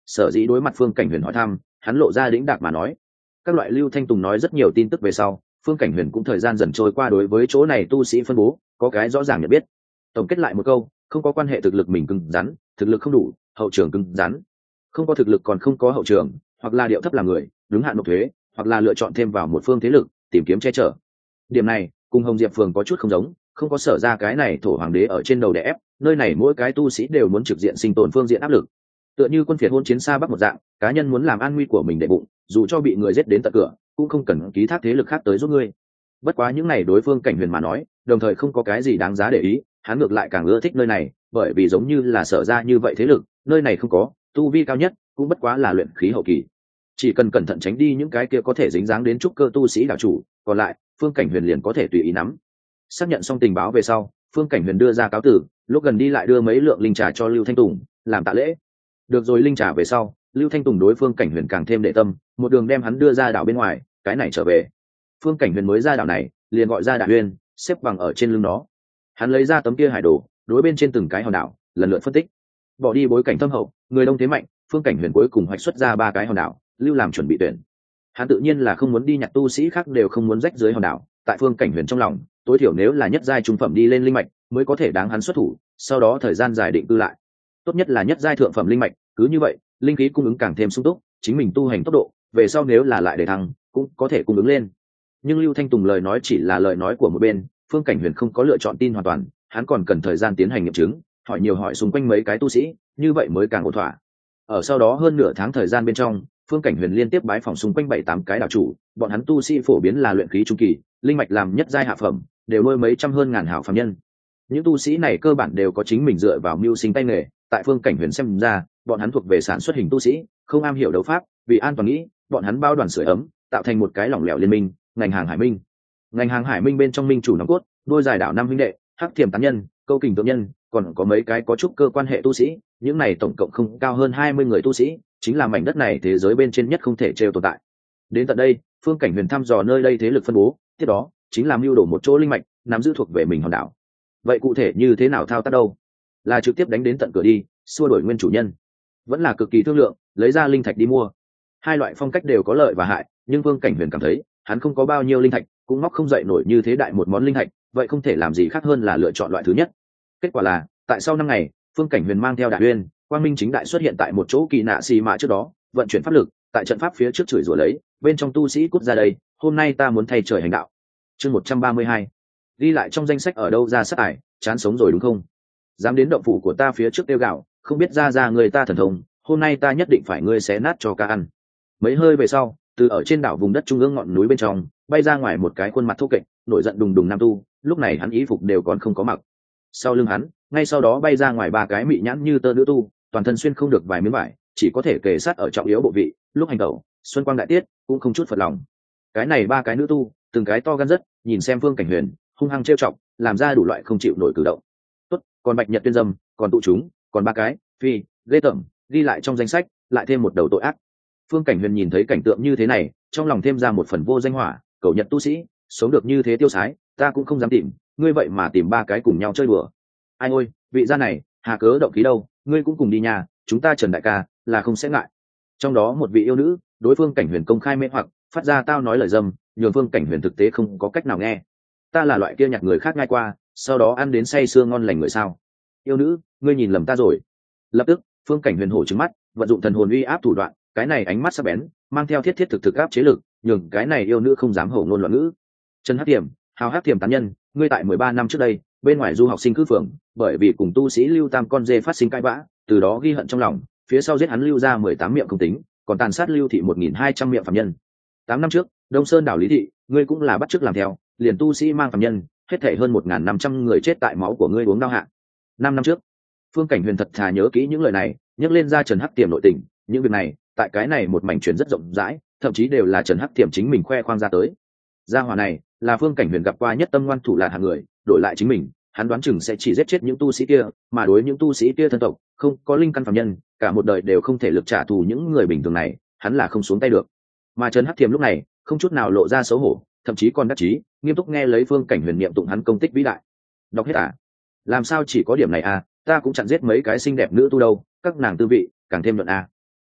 sở dĩ đối mặt Phương Cảnh Huyền hỏi thăm, hắn lộ ra đĩnh đạc mà nói. Các loại Lưu Thanh Tùng nói rất nhiều tin tức về sau, Phương Cảnh Huyền cũng thời gian dần trôi qua đối với chỗ này tu sĩ phân bố có cái rõ ràng nhận biết. Tổng kết lại một câu, không có quan hệ thực lực mình cứng rắn, thực lực không đủ, hậu trường cứng rắn. Không có thực lực còn không có hậu trường, hoặc là điệu thấp làm người, đúng hạn nộp thuế, hoặc là lựa chọn thêm vào một phương thế lực, tìm kiếm che chở. Điểm này, cùng Hồng Diệp phường có chút không giống, không có sở ra cái này thổ hoàng đế ở trên đầu đè ép, nơi này mỗi cái tu sĩ đều muốn trực diện sinh tồn phương diện áp lực. Tựa như quân phiệt hôn chiến xa bắc một dạng, cá nhân muốn làm an nguy của mình để bụng, dù cho bị người giết đến tận cửa, cũng không cần ký thác thế lực khác tới giúp ngươi. Bất quá những này đối phương Cảnh Huyền mà nói, đồng thời không có cái gì đáng giá để ý, hắn ngược lại càng ưa thích nơi này, bởi vì giống như là sở ra như vậy thế lực, nơi này không có, tu vi cao nhất cũng bất quá là luyện khí hậu kỳ. Chỉ cần cẩn thận tránh đi những cái kia có thể dính dáng đến trúc cơ tu sĩ đạo chủ, còn lại, Phương Cảnh Huyền liền có thể tùy ý nắm. Xác nhận xong tình báo về sau, Phương Cảnh Huyền đưa ra cáo tử, lúc gần đi lại đưa mấy lượng linh trà cho Lưu Thanh Tùng, làm tạ lễ. Được rồi linh trà về sau, Lưu Thanh Tùng đối Phương Cảnh Huyền càng thêm đệ tâm, một đường đem hắn đưa ra đảo bên ngoài, cái này trở về. Phương Cảnh Huyền mới ra đảo này, liền gọi ra Đại Uyên, xếp bằng ở trên lưng nó. Hắn lấy ra tấm kia hải đồ, đối bên trên từng cái hòn đảo, lần lượt phân tích. Bỏ đi bối cảnh thâm hậu, người đông thế mạnh, Phương Cảnh Huyền cuối cùng hoạch xuất ra ba cái hòn đảo, lưu làm chuẩn bị tuyển. Hắn tự nhiên là không muốn đi nhặt tu sĩ khác đều không muốn rách dưới hòn đảo, tại Phương Cảnh Huyền trong lòng, tối thiểu nếu là nhất giai trung phẩm đi lên linh mạch, mới có thể đáng hắn xuất thủ, sau đó thời gian dài định cư lại. Tốt nhất là nhất giai thượng phẩm linh mạch, cứ như vậy, linh khí cung ứng càng thêm sung túc, chính mình tu hành tốc độ, về sau nếu là lại để thăng, cũng có thể cung ứng lên. Nhưng Lưu Thanh Tùng lời nói chỉ là lời nói của một bên, Phương Cảnh Huyền không có lựa chọn tin hoàn toàn, hắn còn cần thời gian tiến hành nghiệm chứng, hỏi nhiều hỏi xung quanh mấy cái tu sĩ, như vậy mới càng ổn thỏa. Ở sau đó hơn nửa tháng thời gian bên trong, Phương Cảnh Huyền liên tiếp bái phỏng xung quanh bảy tám cái đảo chủ, bọn hắn tu sĩ phổ biến là luyện khí trung kỳ, linh mạch làm nhất giai hạ phẩm, đều nuôi mấy trăm hơn ngàn hảo phàm nhân. Những tu sĩ này cơ bản đều có chính mình dựa vào mưu sinh tay nghề, tại Phương Cảnh Huyền xem ra, bọn hắn thuộc về sản xuất hình tu sĩ, không am hiểu đấu pháp, vì an toàn nghĩ, bọn hắn bao đoàn sưởi ấm, tạo thành một cái lỏng lẻo liên minh, ngành hàng Hải Minh. Ngành hàng Hải Minh bên trong minh chủ nòng cốt, đôi giải đảo năm huynh đệ, Hắc Thiềm tán nhân, Câu Kình tượng nhân, còn có mấy cái có chút cơ quan hệ tu sĩ, những này tổng cộng không cao hơn hai mươi người tu sĩ, chính là mảnh đất này thế giới bên trên nhất không thể trêu tồn tại. Đến tận đây, Phương Cảnh Huyền thăm dò nơi đây thế lực phân bố, tiếp đó chính là mưu đồ một chỗ linh mạch, nắm giữ thuộc về mình hòn đảo. Vậy cụ thể như thế nào thao tác đâu? Là trực tiếp đánh đến tận cửa đi, xua đuổi nguyên chủ nhân, vẫn là cực kỳ thương lượng, lấy ra linh thạch đi mua. Hai loại phong cách đều có lợi và hại, nhưng Phương Cảnh Huyền cảm thấy, hắn không có bao nhiêu linh thạch, cũng móc không dậy nổi như thế đại một món linh thạch, vậy không thể làm gì khác hơn là lựa chọn loại thứ nhất. Kết quả là, tại sau năm ngày, Phương Cảnh Huyền mang theo Đại Uyên, Quang Minh chính đại xuất hiện tại một chỗ kỳ nạ xì mã trước đó, vận chuyển pháp lực, tại trận pháp phía trước chửi rủa lấy, bên trong tu sĩ cút ra đây, hôm nay ta muốn thay trời hành đạo. Chương một trăm ba mươi hai. Ghi lại trong danh sách ở đâu ra sát ải, chán sống rồi đúng không? Dám đến động phủ của ta phía trước tiêu gạo, không biết ra ra người ta thần thông, hôm nay ta nhất định phải ngươi xé nát cho ca ăn. Mấy hơi về sau, từ ở trên đảo vùng đất trung ương ngọn núi bên trong, bay ra ngoài một cái khuôn mặt thô kệch, nổi giận đùng đùng nam tu, lúc này hắn ý phục đều còn không có mặc. Sau lưng hắn, ngay sau đó bay ra ngoài ba cái mị nhãn như tơ nữ tu, toàn thân xuyên không được vài miếng vải, chỉ có thể kề sát ở trọng yếu bộ vị, lúc hành tẩu, xuân quang đại tiết, cũng không chút phật lòng. Cái này ba cái nữ tu, từng cái to gan rất, nhìn xem Phương Cảnh Huyền, hung hăng trêu chọc, làm ra đủ loại không chịu nổi cử động. Tốt, còn Bạch Nhật Tuyên Dâm, còn tụ chúng, còn ba cái, phi, ghê tởm, ghi lại trong danh sách, lại thêm một đầu tội ác. Phương Cảnh Huyền nhìn thấy cảnh tượng như thế này, trong lòng thêm ra một phần vô danh hỏa, cầu Nhật tu sĩ, sống được như thế tiêu sái, ta cũng không dám tìm, ngươi vậy mà tìm ba cái cùng nhau chơi đùa. Ai ôi, vị gia này, hà cớ động khí đâu, ngươi cũng cùng đi nhà, chúng ta Trần đại ca, là không sẽ ngại. Trong đó một vị yêu nữ, đối Phương Cảnh Huyền công khai mê hoặc, phát ra tao nói lời dâm, nhường Phương Cảnh Huyền thực tế không có cách nào nghe. Ta là loại kia nhặt người khác ngay qua, sau đó ăn đến say sưa ngon lành người sao? Yêu nữ, ngươi nhìn lầm ta rồi. Lập tức, Phương Cảnh Huyền hổ trừng mắt, vận dụng thần hồn uy áp thủ đoạn, cái này ánh mắt sắc bén, mang theo thiết thiết thực thực áp chế lực, nhường cái này yêu nữ không dám hổ ngôn loạn ngữ. Trần Hắc Tiềm, Hào Hắc Tiềm tán nhân, ngươi tại mười ba năm trước đây, bên ngoài du học sinh cư phường, bởi vì cùng tu sĩ Lưu Tam con dê phát sinh cãi vã, từ đó ghi hận trong lòng, phía sau giết hắn Lưu ra mười tám miệng không tính, còn tàn sát Lưu thị một nghìn hai trăm miệng phạm nhân. Tám năm trước, Đông Sơn đảo Lý thị, ngươi cũng là bắt chước làm theo, liền tu sĩ mang phạm nhân, hết thảy hơn một nghìn năm trăm người chết tại máu của ngươi uống đau hạ. Năm năm trước, Phương Cảnh Huyền thật thà nhớ kỹ những lời này, nhắc lên ra Trần Hắc Tiềm nội tình, những việc này, tại cái này một mảnh truyền rất rộng rãi, thậm chí đều là Trần Hắc Tiềm chính mình khoe khoang ra tới. Gia hỏa này, là Phương Cảnh Huyền gặp qua nhất tâm ngoan thủ là hạng người, đổi lại chính mình, hắn đoán chừng sẽ chỉ giết chết những tu sĩ kia, mà đối những tu sĩ kia thân tộc, không có linh căn phàm nhân, cả một đời đều không thể lực trả thù những người bình thường này, hắn là không xuống tay được. Mà Trần Hắc Tiềm lúc này, không chút nào lộ ra xấu hổ, thậm chí còn đắc chí, nghiêm túc nghe lấy Phương Cảnh Huyền niệm tụng hắn công tích vĩ đại. Đọc hết à? Làm sao chỉ có điểm này à, ta cũng chặn giết mấy cái xinh đẹp nữ tu đâu, các nàng tư vị càng thêm luận à.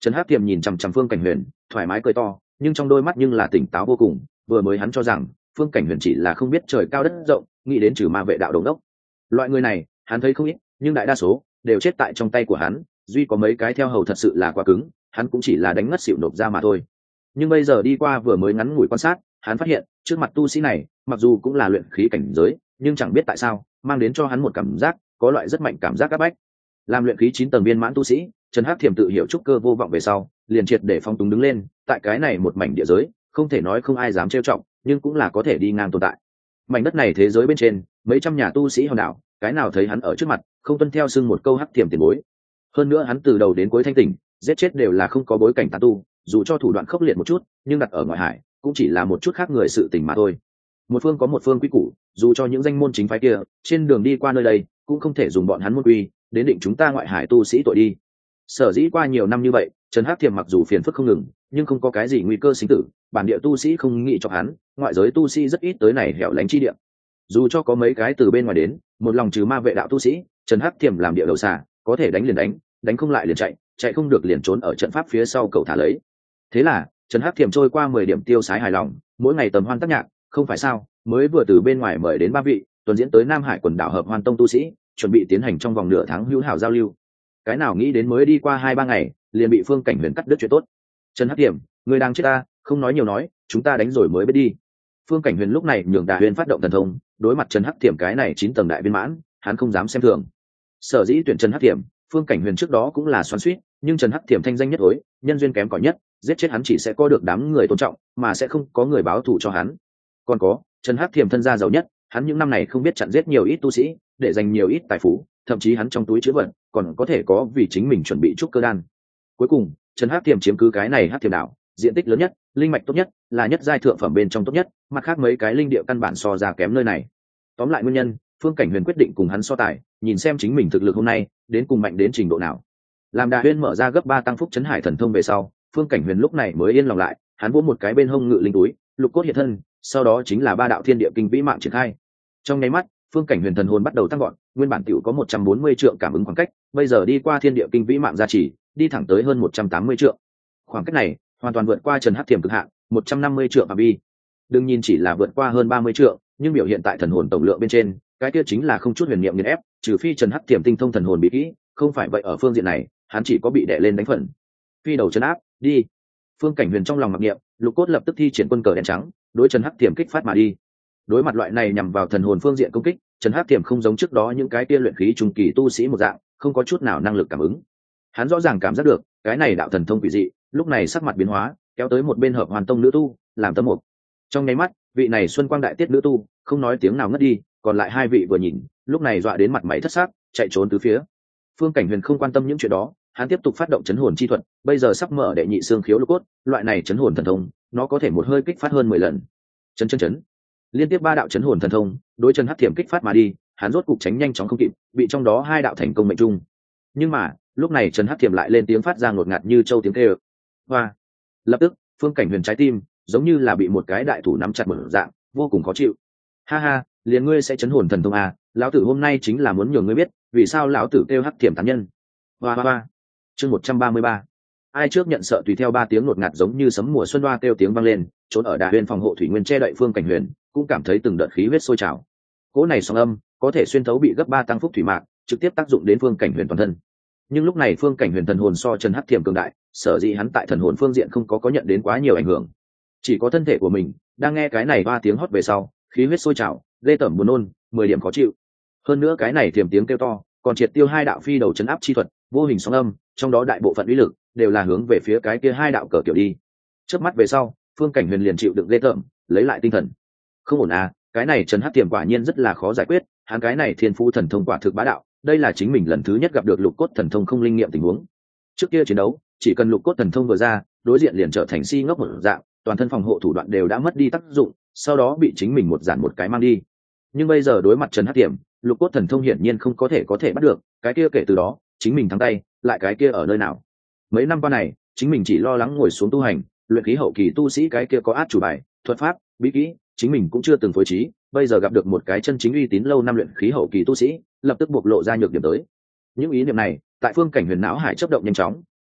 Trần Hắc Tiềm nhìn chằm chằm Phương Cảnh Huyền, thoải mái cười to, nhưng trong đôi mắt nhưng là tỉnh táo vô cùng. Vừa mới hắn cho rằng Phương Cảnh Huyền chỉ là không biết trời cao đất rộng, nghĩ đến trừ ma vệ đạo đồng đốc. Loại người này, hắn thấy không ít, nhưng đại đa số đều chết tại trong tay của hắn, duy có mấy cái theo hầu thật sự là quá cứng, hắn cũng chỉ là đánh ngất xỉu nộp ra mà thôi. Nhưng bây giờ đi qua vừa mới ngắn ngủi quan sát, hắn phát hiện trước mặt tu sĩ này, mặc dù cũng là luyện khí cảnh giới, nhưng chẳng biết tại sao, mang đến cho hắn một cảm giác, có loại rất mạnh cảm giác áp bách. Làm luyện khí chín tầng viên mãn tu sĩ, Trần Hắc Thiềm tự hiểu trúc cơ vô vọng về sau, liền triệt để phong túng đứng lên, tại cái này một mảnh địa giới, không thể nói không ai dám trêu trọng, nhưng cũng là có thể đi ngang tồn tại. Mảnh đất này thế giới bên trên, mấy trăm nhà tu sĩ hòn đảo, cái nào thấy hắn ở trước mặt, không tuân theo xưng một câu Hắc Thiềm tiền bối. Hơn nữa hắn từ đầu đến cuối thanh tỉnh, giết chết đều là không có bối cảnh tán tu, dù cho thủ đoạn khốc liệt một chút, nhưng đặt ở ngoại hải, cũng chỉ là một chút khác người sự tình mà thôi. Một phương có một phương quy củ, dù cho những danh môn chính phái kia, trên đường đi qua nơi đây, cũng không thể dùng bọn hắn môn quy, đến định chúng ta ngoại hải tu sĩ tội đi. Sở dĩ qua nhiều năm như vậy, Trần Hắc Thiềm mặc dù phiền phức không ngừng, nhưng không có cái gì nguy cơ sinh tử, bản địa tu sĩ không nghĩ cho hắn, ngoại giới tu sĩ rất ít tới này hẻo lánh chi địa. Dù cho có mấy cái từ bên ngoài đến, một lòng trừ ma vệ đạo tu sĩ, Trần Hắc Thiềm làm địa đầu xà, có thể đánh liền đánh, đánh không lại liền chạy, chạy không được liền trốn ở trận pháp phía sau cầu thả lấy. Thế là, Trần Hắc Thiềm trôi qua mười điểm tiêu sái hài lòng, mỗi ngày tầm hoan tác nhạc, không phải sao, mới vừa từ bên ngoài mời đến ba vị, tuần diễn tới Nam Hải quần đảo hợp hoan tông tu sĩ, chuẩn bị tiến hành trong vòng nửa tháng hữu hảo giao lưu. Cái nào nghĩ đến mới đi qua hai ba ngày, liền bị Phương Cảnh Huyền cắt đứt chuyện tốt. Trần Hắc Thiềm, người đang chết ta, không nói nhiều nói, chúng ta đánh rồi mới biết đi. Phương Cảnh Huyền lúc này nhường Đà Huyền phát động thần thông, đối mặt Trần Hắc Thiềm cái này chín tầng đại viên mãn, hắn không dám xem thường. Sở dĩ tuyển Trần Hắc Thiềm, Phương Cảnh Huyền trước đó cũng là xoắn xuýt, nhưng Trần Hắc Thiềm thanh danh nhất ối, nhân duyên kém cỏi nhất, giết chết hắn chỉ sẽ có được đám người tôn trọng, mà sẽ không có người báo thù cho hắn. Còn có, Trần Hắc Thiềm thân gia giàu nhất, hắn những năm này không biết chặn giết nhiều ít tu sĩ, để dành nhiều ít tài phú, thậm chí hắn trong túi chứa vật còn có thể có vì chính mình chuẩn bị trúc cơ đan. Cuối cùng, Trần Hắc Thiềm chiếm cứ cái này Hắc Thiềm đảo, diện tích lớn nhất, linh mạch tốt nhất, là nhất giai thượng phẩm bên trong tốt nhất, mặt khác mấy cái linh địa căn bản so ra kém nơi này. Tóm lại nguyên nhân, Phương Cảnh Huyền quyết định cùng hắn so tài, nhìn xem chính mình thực lực hôm nay đến cùng mạnh đến trình độ nào. Làm Đà Huyền mở ra gấp ba tăng phúc chấn hải thần thông về sau, Phương Cảnh Huyền lúc này mới yên lòng lại, hắn vỗ một cái bên hông ngự linh túi, lục cốt hiện thân, sau đó chính là ba đạo thiên địa kinh vĩ mạng triển khai. Trong nháy mắt, Phương Cảnh Huyền thần hồn bắt đầu tăng gọn, nguyên bản tiểu có một trăm bốn mươi trượng cảm ứng khoảng cách, bây giờ đi qua thiên địa kinh vĩ mạng gia trì, đi thẳng tới hơn một trăm tám mươi trượng. Khoảng cách này, hoàn toàn vượt qua Trần Hắc Thiềm cực hạn, một trăm năm mươi trượng phạm vi. Đương nhiên chỉ là vượt qua hơn ba mươi trượng, nhưng biểu hiện tại thần hồn tổng lượng bên trên, cái kia chính là không chút huyền niệm nghiền ép, trừ phi Trần Hắc Thiềm tinh thông thần hồn bí kỹ, không phải vậy ở phương diện này, hắn chỉ có bị đè lên đánh phần. Phi đầu trấn áp, đi. Phương Cảnh Huyền trong lòng mặc niệm, lục cốt lập tức thi triển quân cờ đen trắng, đối Trần Hắc Thiềm kích phát mà đi. Đối mặt loại này nhằm vào thần hồn phương diện công kích, Trần Hắc Thiềm không giống trước đó những cái kia luyện khí trung kỳ tu sĩ một dạng, không có chút nào năng lực cảm ứng. Hắn rõ ràng cảm giác được, cái này đạo thần thông quỷ dị, lúc này sắc mặt biến hóa, kéo tới một bên hợp hoàn tông nữ tu, làm tấm mục. Trong nháy mắt, vị này xuân quang đại tiết nữ tu, không nói tiếng nào ngất đi, còn lại hai vị vừa nhìn, lúc này dọa đến mặt mày thất sắc, chạy trốn tứ phía. Phương Cảnh Huyền không quan tâm những chuyện đó, hắn tiếp tục phát động chấn hồn chi thuật, bây giờ sắp mở đệ nhị xương khiếu lục cốt, loại này chấn hồn thần thông, nó có thể một hơi kích phát hơn mười lần. Chấn chấn chấn. Liên tiếp ba đạo chấn hồn thần thông, đối Trần Hắc Thiềm kích phát mà đi, hắn rốt cục tránh nhanh chóng không kịp, bị trong đó hai đạo thành công mệnh trung. Nhưng mà, lúc này Trần Hắc Thiềm lại lên tiếng phát ra ngột ngạt như châu tiếng kêu. Hoa! Lập tức, Phương Cảnh Huyền trái tim giống như là bị một cái đại thủ nắm chặt một dạng, vô cùng khó chịu. Ha ha, liền ngươi sẽ chấn hồn thần thông à, lão tử hôm nay chính là muốn nhường ngươi biết, vì sao lão tử kêu Hắc Thiềm tán nhân. Hoa hoa hoa. Chương một trăm ba mươi ba. Ai trước nhận sợ tùy theo ba tiếng ngột ngạt giống như sấm mùa xuân hoa kêu tiếng vang lên, trốn ở Đà Huyền phòng hộ thủy nguyên che đậy Phương Cảnh Huyền, cũng cảm thấy từng đợt khí huyết sôi trào. Cỗ này sóng âm có thể xuyên thấu bị gấp ba tăng phúc thủy mạc, trực tiếp tác dụng đến Phương Cảnh Huyền toàn thân. Nhưng lúc này Phương Cảnh Huyền thần hồn so Trần Hắc Thiềm cường đại, sở dĩ hắn tại thần hồn phương diện không có có nhận đến quá nhiều ảnh hưởng. Chỉ có thân thể của mình đang nghe cái này ba tiếng hót về sau, khí huyết sôi trào, ghê tởm buồn nôn, mười điểm khó chịu. Hơn nữa cái này Thiềm tiếng kêu to, còn triệt tiêu hai đạo phi đầu chấn áp chi thuật, vô hình sóng âm, trong đó đại bộ phận uy lực đều là hướng về phía cái kia hai đạo cờ kiểu đi. Chớp mắt về sau, Phương Cảnh Huyền liền chịu đựng ghê tởm, lấy lại tinh thần. Không ổn à, cái này Trần Hắc Thiềm quả nhiên rất là khó giải quyết, hắn cái này thiên phú thần thông quả thực bá đạo, đây là chính mình lần thứ nhất gặp được lục cốt thần thông không linh nghiệm tình huống. Trước kia chiến đấu, chỉ cần lục cốt thần thông vừa ra, đối diện liền trở thành si ngốc một dạng, toàn thân phòng hộ thủ đoạn đều đã mất đi tác dụng, sau đó bị chính mình một giản một cái mang đi. Nhưng bây giờ đối mặt Trần Hắc Thiềm, lục cốt thần thông hiển nhiên không có thể có thể bắt được, cái kia kể từ đó, chính mình thắng tay, lại cái kia ở nơi nào? Mấy năm qua này, chính mình chỉ lo lắng ngồi xuống tu hành, luyện khí hậu kỳ tu sĩ cái kia có át chủ bài, thuật pháp, bí kỹ, chính mình cũng chưa từng phối trí, bây giờ gặp được một cái chân chính uy tín lâu năm luyện khí hậu kỳ tu sĩ, lập tức bộc lộ ra nhược điểm tới. Những ý niệm này, tại Phương Cảnh Huyền não hải chớp động nhanh chóng,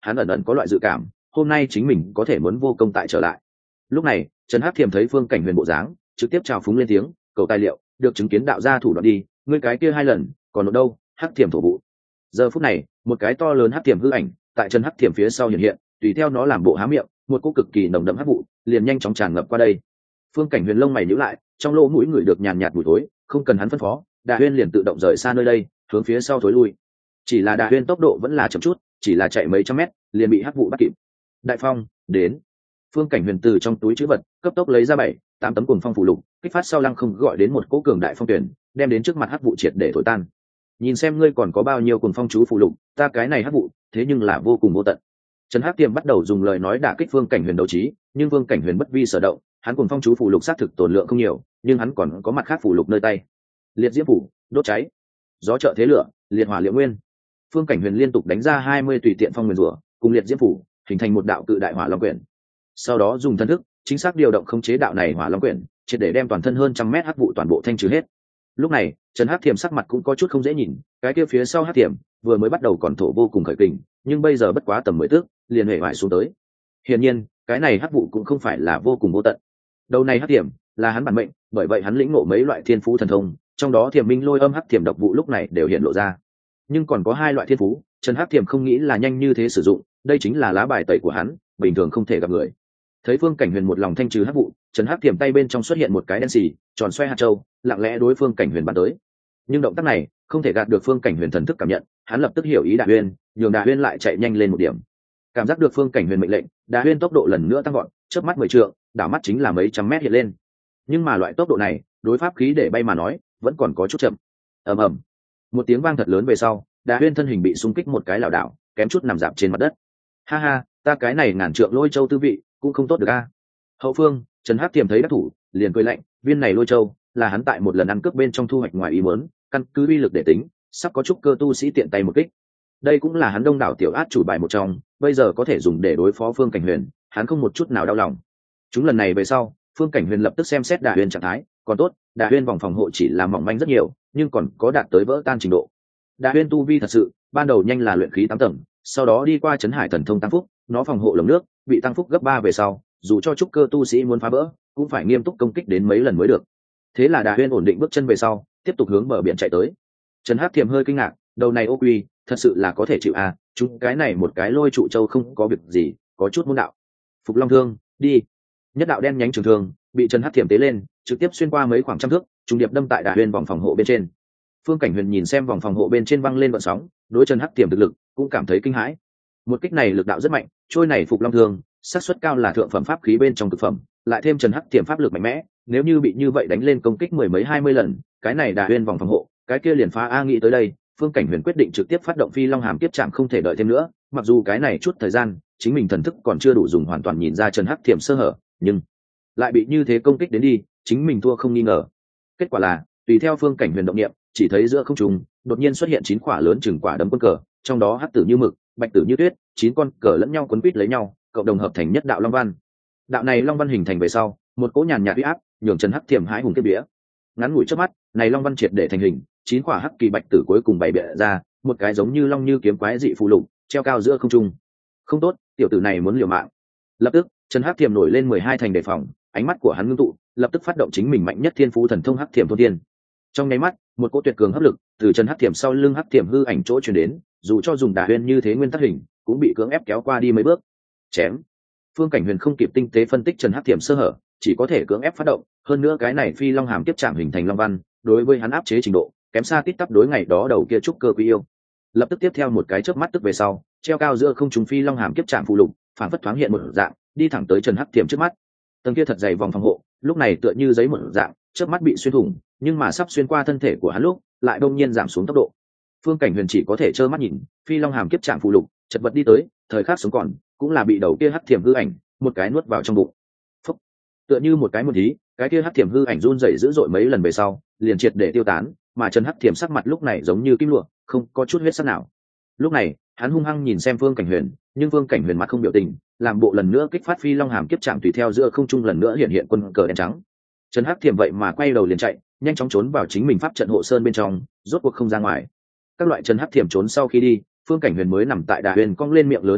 hắn ẩn ẩn có loại dự cảm hôm nay chính mình có thể muốn vô công tại trở lại. Lúc này trần hắc thiềm thấy phương cảnh huyền bộ dáng trực tiếp chào phúng lên tiếng cầu tài liệu được chứng kiến đạo gia thủ đoạn đi ngươi cái kia hai lần còn ở đâu hắc thiềm thổ vụ. Giờ phút này một cái to lớn hắc thiềm hư ảnh tại trần hắc thiềm phía sau hiện hiện tùy theo nó làm bộ há miệng một cỗ cực kỳ nồng đậm hắc vụ liền nhanh chóng tràn ngập qua đây. Phương cảnh huyền lông mày nhíu lại trong lỗ mũi người được nhàn nhạt mùi tối không cần hắn phân phó đà huyên liền tự động rời xa nơi đây hướng phía sau thối lui. Chỉ là đà huyên tốc độ vẫn là chậm chút chỉ là chạy mấy trăm mét liền bị hắc vụ bắt kịp. Đại phong đến. Phương cảnh huyền từ trong túi trữ vật cấp tốc lấy ra bảy tám tấm cuồng phong phù lục kích phát sau lăng không gọi đến một cỗ cường đại phong tuyển đem đến trước mặt hắc vụ triệt để thổi tan. Nhìn xem ngươi còn có bao nhiêu cuồng phong chú phù lục ta cái này hắc vụ thế nhưng là vô cùng vô tận. Trần Hắc Tiềm bắt đầu dùng lời nói đả kích Phương Cảnh Huyền đấu trí, nhưng Phương Cảnh Huyền bất vi sở động, hắn cuồng phong chú phù lục sát thực tổn lượng không nhiều, nhưng hắn còn có mặt khác phù lục nơi tay. Liệt diễm phủ, đốt cháy, gió trợ thế lửa, liệt hỏa liệu nguyên. Phương Cảnh Huyền liên tục đánh ra hai mươi tùy tiện phong nguyên rủa, cùng liệt diễm phủ, hình thành một đạo cự đại hỏa long quyển. Sau đó dùng thân thức, chính xác điều động khống chế đạo này hỏa long quyển, triệt để đem toàn thân hơn trăm mét hắc vụ toàn bộ thanh trừ hết. Lúc này, Trần Hắc Tiềm sắc mặt cũng có chút không dễ nhìn, cái kia phía sau Hắc Tiềm vừa mới bắt đầu còn thổ vô cùng khởi kình, nhưng bây giờ bất quá tầm mười thước, liền hề vải xuống tới. Hiển nhiên, cái này hắc vụ cũng không phải là vô cùng vô tận. Đầu này Hắc Tiềm là hắn bản mệnh, bởi vậy hắn lĩnh ngộ mấy loại thiên phú thần thông, trong đó Thiềm Minh Lôi Âm Hắc Tiềm độc vụ lúc này đều hiện lộ ra. Nhưng còn có hai loại thiên phú, Trần Hắc Tiềm không nghĩ là nhanh như thế sử dụng, đây chính là lá bài tẩy của hắn, bình thường không thể gặp người. Thấy Phương Cảnh Huyền một lòng thanh trừ hắc vụ, Trần Hắc Tiềm tay bên trong xuất hiện một cái đen xì, tròn xoe hạt châu, lặng lẽ đối Phương Cảnh Huyền bắn tới. Nhưng động tác này không thể gạt được Phương Cảnh Huyền thần thức cảm nhận, hắn lập tức hiểu ý Đà Huyên, nhường Đà Huyên lại chạy nhanh lên một điểm. Cảm giác được Phương Cảnh Huyền mệnh lệnh, Đà Huyên tốc độ lần nữa tăng gọn, chớp mắt mười trượng, đảo mắt chính là mấy trăm mét hiện lên. Nhưng mà loại tốc độ này, đối pháp khí để bay mà nói, vẫn còn có chút chậm. Ầm ầm, một tiếng vang thật lớn về sau, Đà Huyên thân hình bị xung kích một cái lảo đảo, kém chút nằm dạp trên mặt đất. Ha ha, ta cái này ngàn trượng lôi châu tư vị, cũng không tốt được a. Hậu phương, Trần Hắc Tiềm thấy đắc thủ, liền cười lạnh, viên này lôi châu là hắn tại một lần ăn cướp bên trong thu hoạch ngoài ý muốn, căn cứ uy lực để tính, sắp có chút cơ tu sĩ tiện tay một kích. Đây cũng là hắn đông đảo tiểu át chủ bài một trong, bây giờ có thể dùng để đối phó Phương Cảnh Huyền, hắn không một chút nào đau lòng. Chúng lần này về sau, Phương Cảnh Huyền lập tức xem xét Đà Huyên trạng thái, còn tốt, Đà Huyên vòng phòng hộ chỉ là mỏng manh rất nhiều, nhưng còn có đạt tới vỡ tan trình độ. Đà Huyên tu vi thật sự, ban đầu nhanh là luyện khí tám tầng, sau đó đi qua chấn hải thần thông tăng phúc, nó phòng hộ lồng nước, bị tăng phúc gấp ba về sau, dù cho trúc cơ tu sĩ muốn phá vỡ, cũng phải nghiêm túc công kích đến mấy lần mới được. Thế là Đà Huyên ổn định bước chân về sau, tiếp tục hướng bờ biển chạy tới. Trần Hắc Tiềm hơi kinh ngạc, đầu này ô quy, thật sự là có thể chịu à, chúng cái này một cái lôi trụ châu không có việc gì, có chút môn đạo. Phục Long Thương, đi. Nhất đạo đen nhánh trường thương, bị Trần Hắc Tiềm tế lên, trực tiếp xuyên qua mấy khoảng trăm thước, trùng điệp đâm tại Đà Huyên vòng phòng hộ bên trên. Phương Cảnh Huyền nhìn xem vòng phòng hộ bên trên văng lên vận sóng, đối Trần Hắc Tiềm thực lực, cũng cảm thấy kinh hãi. Một kích này lực đạo rất mạnh, trôi này Phục Long Thương, xác suất cao là thượng phẩm pháp khí bên trong thực phẩm, lại thêm Trần Hắc Tiềm pháp lực mạnh mẽ, nếu như bị như vậy đánh lên công kích mười mấy hai mươi lần, cái này Đà Huyên vòng phòng hộ, cái kia liền phá a. Nghĩ tới đây, Phương Cảnh Huyền quyết định trực tiếp phát động Phi Long Hàm Kiếp Trảm, không thể đợi thêm nữa, mặc dù cái này chút thời gian, chính mình thần thức còn chưa đủ dùng hoàn toàn nhìn ra Trần Hắc Tiềm sơ hở, nhưng lại bị như thế công kích đến đi, chính mình thua không nghi ngờ. Kết quả là, tùy theo Phương Cảnh Huyền động niệm, chỉ thấy giữa không trung đột nhiên xuất hiện chín quả lớn chừng quả đấm quân cờ, trong đó hắc tử như mực, bạch tử như tuyết, chín con cờ lẫn nhau quấn quýt lấy nhau, cộng đồng hợp thành nhất đạo long văn. Đạo này long văn hình thành về sau, một cỗ nhàn nhạt uy áp, nhường Trần Hắc Tiềm hãi hùng kiếp vía. Ngắn ngủi chớp mắt, này long văn triệt để thành hình, chín quả hắc kỳ bạch tử cuối cùng bày biện ra, một cái giống như long như kiếm quái dị phù lục, treo cao giữa không trung. Không tốt, tiểu tử này muốn liều mạng. Lập tức, Trần Hắc Tiềm nổi lên mười hai thành đề phòng, ánh mắt của hắn ngưng tụ, lập tức phát động chính mình mạnh nhất thiên phú thần thông Hắc Tiềm thôn tiên. Trong nháy mắt, một cỗ tuyệt cường hấp lực từ Trần Hắc Tiềm sau lưng Hắc Tiềm hư ảnh chỗ truyền đến, dù cho dùng Đà Huyên như thế nguyên tắc hình, cũng bị cưỡng ép kéo qua đi mấy bước. Chém. Phương Cảnh Huyền không kịp tinh tế phân tích Trần Hắc Tiềm sơ hở, chỉ có thể cưỡng ép phát động, hơn nữa cái này Phi Long Hàm Kiếp Trảm hình thành long văn, đối với hắn áp chế trình độ, kém xa tít tắp đối ngày đó đầu kia trúc cơ quý yêu. Lập tức tiếp theo một cái chớp mắt tức về sau, treo cao giữa không trung Phi Long Hàm Kiếp Trảm phù lục, phản phất thoáng hiện một dạng, đi thẳng tới Trần Hắc Tiềm trước mắt. Tầng kia thật dày vòng phòng hộ, lúc này tựa như giấy một dạng, chớp mắt bị xuyên thủng, nhưng mà sắp xuyên qua thân thể của hắn lúc, lại đột nhiên giảm xuống tốc độ. Phương Cảnh Huyền chỉ có thể trơ mắt nhìn, Phi Long Hàm Kiếp Trảm phù lục, chật vật đi tới, thời khắc sống còn, cũng là bị đầu kia Hắc Tiềm hư ảnh, một cái nuốt vào trong bụng. Phúc. Tựa như một cái một tí, cái kia Hắc Tiềm hư ảnh run rẩy dữ dội mấy lần về sau, liền triệt để tiêu tán, mà Trần Hắc Tiềm sắc mặt lúc này giống như kim lụa, không có chút huyết sắc nào. Lúc này, hắn hung hăng nhìn xem Phương Cảnh Huyền, nhưng Phương Cảnh Huyền mặt không biểu tình, làm bộ lần nữa kích phát Phi Long Hàm Kiếp Trảm tùy theo giữa không trung lần nữa hiện hiện quân cờ đen trắng. Trần Hắc Tiềm vậy mà quay đầu liền chạy, nhanh chóng trốn vào chính mình pháp trận hộ sơn bên trong, rốt cuộc không ra ngoài. Các loại Trần Hắc Tiềm trốn sau khi đi, Phương Cảnh Huyền mới nằm tại Đà Huyền cong lên miệng lớn thở dốc,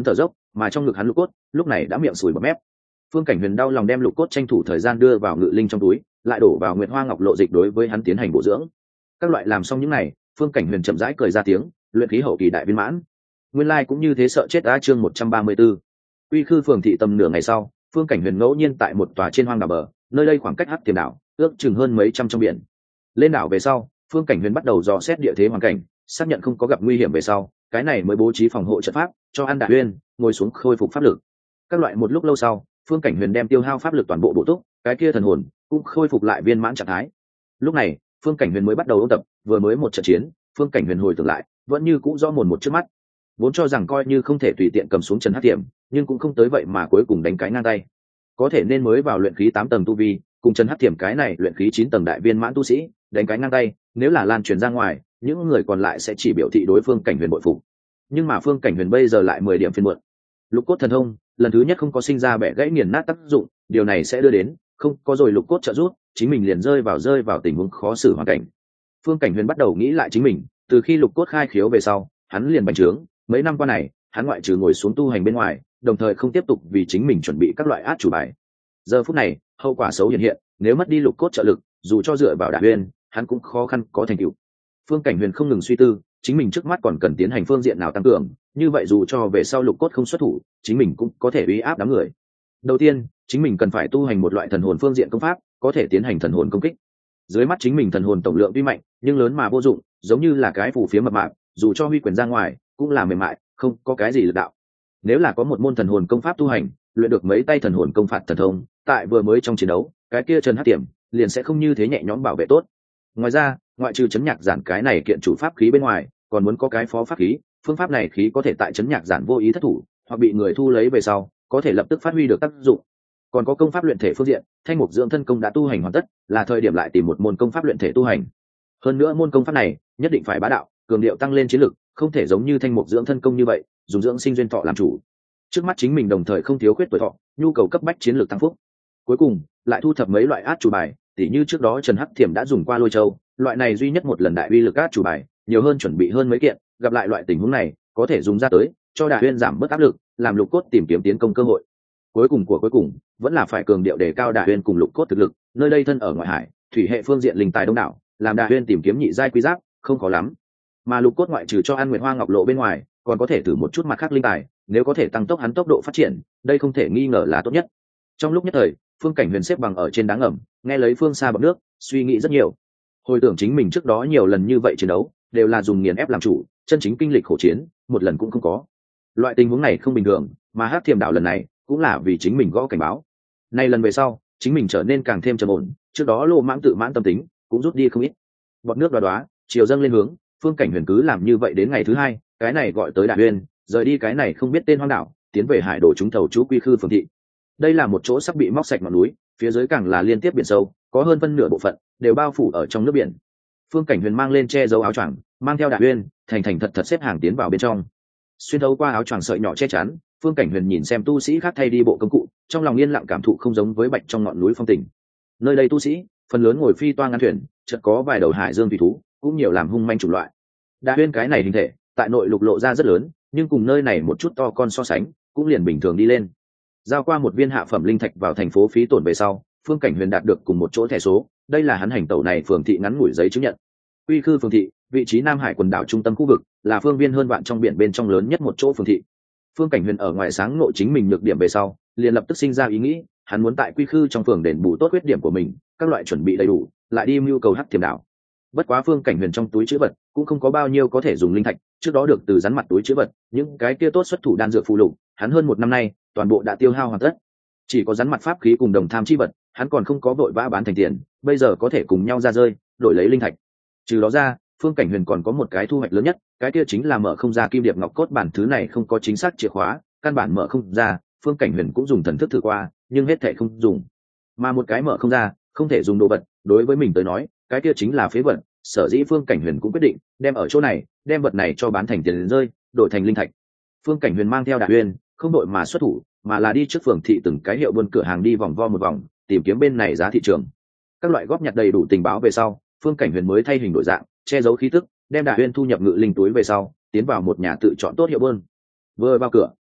mà trong ngực hắn lục cốt lúc này đã miệng sùi bọt mép. Phương Cảnh Huyền đau lòng đem lục cốt tranh thủ thời gian đưa vào ngự linh trong túi, lại đổ vào Nguyệt Hoa Ngọc lộ dịch đối với hắn tiến hành bổ dưỡng. Các loại làm xong những này, Phương Cảnh Huyền chậm rãi cười ra tiếng, luyện khí hậu kỳ đại viên mãn. Nguyên lai like cũng như thế, sợ chết á. Chương một trăm ba mươi 134. Quy Khư phường thị tầm nửa ngày sau, Phương Cảnh Huyền ngẫu nhiên tại một tòa trên hoang đảo bờ, nơi đây khoảng cách Hắc Tiềm đảo ước chừng hơn mấy trăm trong biển. Lên đảo về sau, Phương Cảnh Huyền bắt đầu dò xét địa thế hoàn cảnh, xác nhận không có gặp nguy hiểm về sau, cái này mới bố trí phòng hộ trận pháp cho An Đại Uyên ngồi xuống khôi phục pháp lực. Các loại một lúc lâu sau, Phương Cảnh Huyền đem tiêu hao pháp lực toàn bộ bổ túc, cái kia thần hồn cũng khôi phục lại viên mãn trạng thái. Lúc này, Phương Cảnh Huyền mới bắt đầu ôn tập, vừa mới một trận chiến, Phương Cảnh Huyền hồi tưởng lại, vẫn như cũ rõ mồn một trước mắt. Vốn cho rằng coi như không thể tùy tiện cầm xuống Trần Hắc Tiệm, nhưng cũng không tới vậy mà cuối cùng đánh cái ngang tay. Có thể nên mới vào luyện khí tám tầng tu vi, cùng Trần Hắc Tiệm cái này luyện khí chín tầng đại viên mãn tu sĩ, đánh cái ngang tay, nếu là lan truyền ra ngoài, những người còn lại sẽ chỉ biểu thị đối Phương Cảnh Huyền bội phục. Nhưng mà Phương Cảnh Huyền bây giờ lại mười điểm phiền muộn. Lục cốt thần thông, lần thứ nhất không có sinh ra bẻ gãy nghiền nát tác dụng, điều này sẽ đưa đến không có rồi lục cốt trợ giúp, chính mình liền rơi vào rơi vào tình huống khó xử hoàn cảnh. Phương Cảnh Huyền bắt đầu nghĩ lại chính mình, từ khi lục cốt khai khiếu về sau, hắn liền bành trướng, mấy năm qua này, hắn ngoại trừ ngồi xuống tu hành bên ngoài, đồng thời không tiếp tục vì chính mình chuẩn bị các loại át chủ bài. Giờ phút này, hậu quả xấu hiện hiện, nếu mất đi lục cốt trợ lực, dù cho dựa vào Đại Uyên, hắn cũng khó khăn có thành tựu. Phương Cảnh Huyền không ngừng suy tư, chính mình trước mắt còn cần tiến hành phương diện nào tăng cường, như vậy dù cho về sau lục cốt không xuất thủ, chính mình cũng có thể uy áp đám người. Đầu tiên, chính mình cần phải tu hành một loại thần hồn phương diện công pháp, có thể tiến hành thần hồn công kích. Dưới mắt chính mình thần hồn tổng lượng tuy mạnh, nhưng lớn mà vô dụng, giống như là cái phù phiếm mập mạp, dù cho huy quyền ra ngoài, cũng là mềm mại, không có cái gì lực đạo. Nếu là có một môn thần hồn công pháp tu hành, luyện được mấy tay thần hồn công phạt thần thông, tại vừa mới trong chiến đấu, cái kia Trần Hắc Tiệm liền sẽ không như thế nhẹ nhõm bảo vệ tốt. Ngoài ra, ngoại trừ chấn nhạc giản cái này kiện chủ pháp khí bên ngoài, còn muốn có cái phó pháp khí, phương pháp này khí có thể tại chấn nhạc giản vô ý thất thủ, hoặc bị người thu lấy về sau, có thể lập tức phát huy được tác dụng. Còn có công pháp luyện thể phương diện, Thanh Mục Dưỡng Thân công đã tu hành hoàn tất, là thời điểm lại tìm một môn công pháp luyện thể tu hành. Hơn nữa môn công pháp này nhất định phải bá đạo, cường điệu tăng lên chiến lực, không thể giống như Thanh Mục Dưỡng Thân công như vậy, dùng dưỡng sinh duyên thọ làm chủ. Trước mắt chính mình đồng thời không thiếu khuyết tuổi thọ, nhu cầu cấp bách chiến lược tăng phúc. Cuối cùng, lại thu thập mấy loại át chủ bài, tỉ như trước đó Trần Hắc Tiệm đã dùng qua Lôi Châu, loại này duy nhất một lần đại uy lực át chủ bài, nhiều hơn chuẩn bị hơn mấy kiện, gặp lại loại tình huống này, có thể dùng ra tới, cho Đại Uyên giảm bớt áp lực, làm lục cốt tìm kiếm tiến công cơ hội. Cuối cùng của cuối cùng, vẫn là phải cường điệu đề cao Đại Uyên cùng lục cốt thực lực, nơi đây thân ở ngoại hải, thủy hệ phương diện linh tài đông đảo, làm Đại Uyên tìm kiếm nhị giai quý giáp, không khó lắm. Mà lục cốt ngoại trừ cho An Nguyệt Hoa Ngọc lộ bên ngoài, còn có thể thử một chút mặt khác linh tài, nếu có thể tăng tốc hắn tốc độ phát triển, đây không thể nghi ngờ là tốt nhất. Trong lúc nhất thời, Phương Cảnh Huyền xếp bằng ở trên đá ngầm, nghe lấy phương xa bọt nước, suy nghĩ rất nhiều. Hồi tưởng chính mình trước đó nhiều lần như vậy chiến đấu, đều là dùng nghiền ép làm chủ, chân chính kinh lịch khổ chiến, một lần cũng không có. Loại tình huống này không bình thường, mà Hắc Thiềm đảo lần này cũng là vì chính mình gõ cảnh báo. Nay lần về sau, chính mình trở nên càng thêm trầm ổn, trước đó lô mãng tự mãn tâm tính cũng rút đi không ít. Bọt nước đoá đoá, chiều dâng lên hướng, Phương Cảnh Huyền cứ làm như vậy đến ngày thứ hai, cái này gọi tới Đại Uyên, rời đi cái này không biết tên hoang đảo, tiến về hải đồ chúng thầu chú Quy Khư phường thị. Đây là một chỗ sắp bị móc sạch ngọn núi, phía dưới càng là liên tiếp biển sâu, có hơn phân nửa bộ phận đều bao phủ ở trong nước biển. Phương Cảnh Huyền mang lên che giấu áo choàng, mang theo Đại Uyên, thành thành thật thật xếp hàng tiến vào bên trong. Xuyên thấu qua áo choàng sợi nhỏ che chắn, Phương Cảnh Huyền nhìn xem tu sĩ khác thay đi bộ công cụ, trong lòng yên lặng cảm thụ không giống với bạch trong ngọn núi phong tình. Nơi đây tu sĩ phần lớn ngồi phi toa ngăn thuyền, chợt có vài đầu hải dương thủy thú, cũng nhiều làm hung manh chủng loại. Đại Uyên cái này hình thể, tại nội lục lộ ra rất lớn, nhưng cùng nơi này một chút to con so sánh, cũng liền bình thường đi lên. Giao qua một viên hạ phẩm linh thạch vào thành phố phí tổn về sau, Phương Cảnh Huyền đạt được cùng một chỗ thẻ số, đây là hắn hành tẩu này phường thị ngắn ngủi giấy chứng nhận. Quy Khư phường thị, vị trí Nam Hải quần đảo trung tâm khu vực, là phương viên hơn vạn trong biển bên trong lớn nhất một chỗ phường thị. Phương Cảnh Huyền ở ngoài sáng ngộ chính mình nhược điểm về sau, liền lập tức sinh ra ý nghĩ, hắn muốn tại Quy Khư trong phường đền bù tốt khuyết điểm của mình, các loại chuẩn bị đầy đủ, lại đi mưu cầu Hắc Thiềm đảo. Bất quá Phương Cảnh Huyền trong túi trữ vật cũng không có bao nhiêu có thể dùng linh thạch, trước đó được từ rắn mặt túi trữ vật, những cái kia tốt xuất thủ đan dược phụ lục, hắn hơn một năm nay, toàn bộ đã tiêu hao hoàn tất. Chỉ có rắn mặt pháp khí cùng đồng tham chi vật, hắn còn không có vội vã bán thành tiền, bây giờ có thể cùng nhau ra rơi, đổi lấy linh thạch. Trừ đó ra, Phương Cảnh Huyền còn có một cái thu hoạch lớn nhất, cái kia chính là mở không ra kim điệp ngọc cốt bản, thứ này không có chính xác chìa khóa, căn bản mở không ra, Phương Cảnh Huyền cũng dùng thần thức thử qua, nhưng hết thảy không dùng. Mà một cái mở không ra, không thể dùng đồ vật, đối với mình tới nói, cái kia chính là phế vật, sở dĩ Phương Cảnh Huyền cũng quyết định đem ở chỗ này, đem vật này cho bán thành tiền rơi, đổi thành linh thạch. Phương Cảnh Huyền mang theo Đại Uyên, không đội mà xuất thủ, mà là đi trước phường thị từng cái hiệu buôn cửa hàng đi vòng vo một vòng, tìm kiếm bên này giá thị trường. Các loại góp nhặt đầy đủ tình báo về sau, Phương Cảnh Huyền mới thay hình đổi dạng, che giấu khí tức, đem Đại Uyên thu nhập ngự linh túi về sau, tiến vào một nhà tự chọn tốt hiệu buôn. Vừa vào cửa,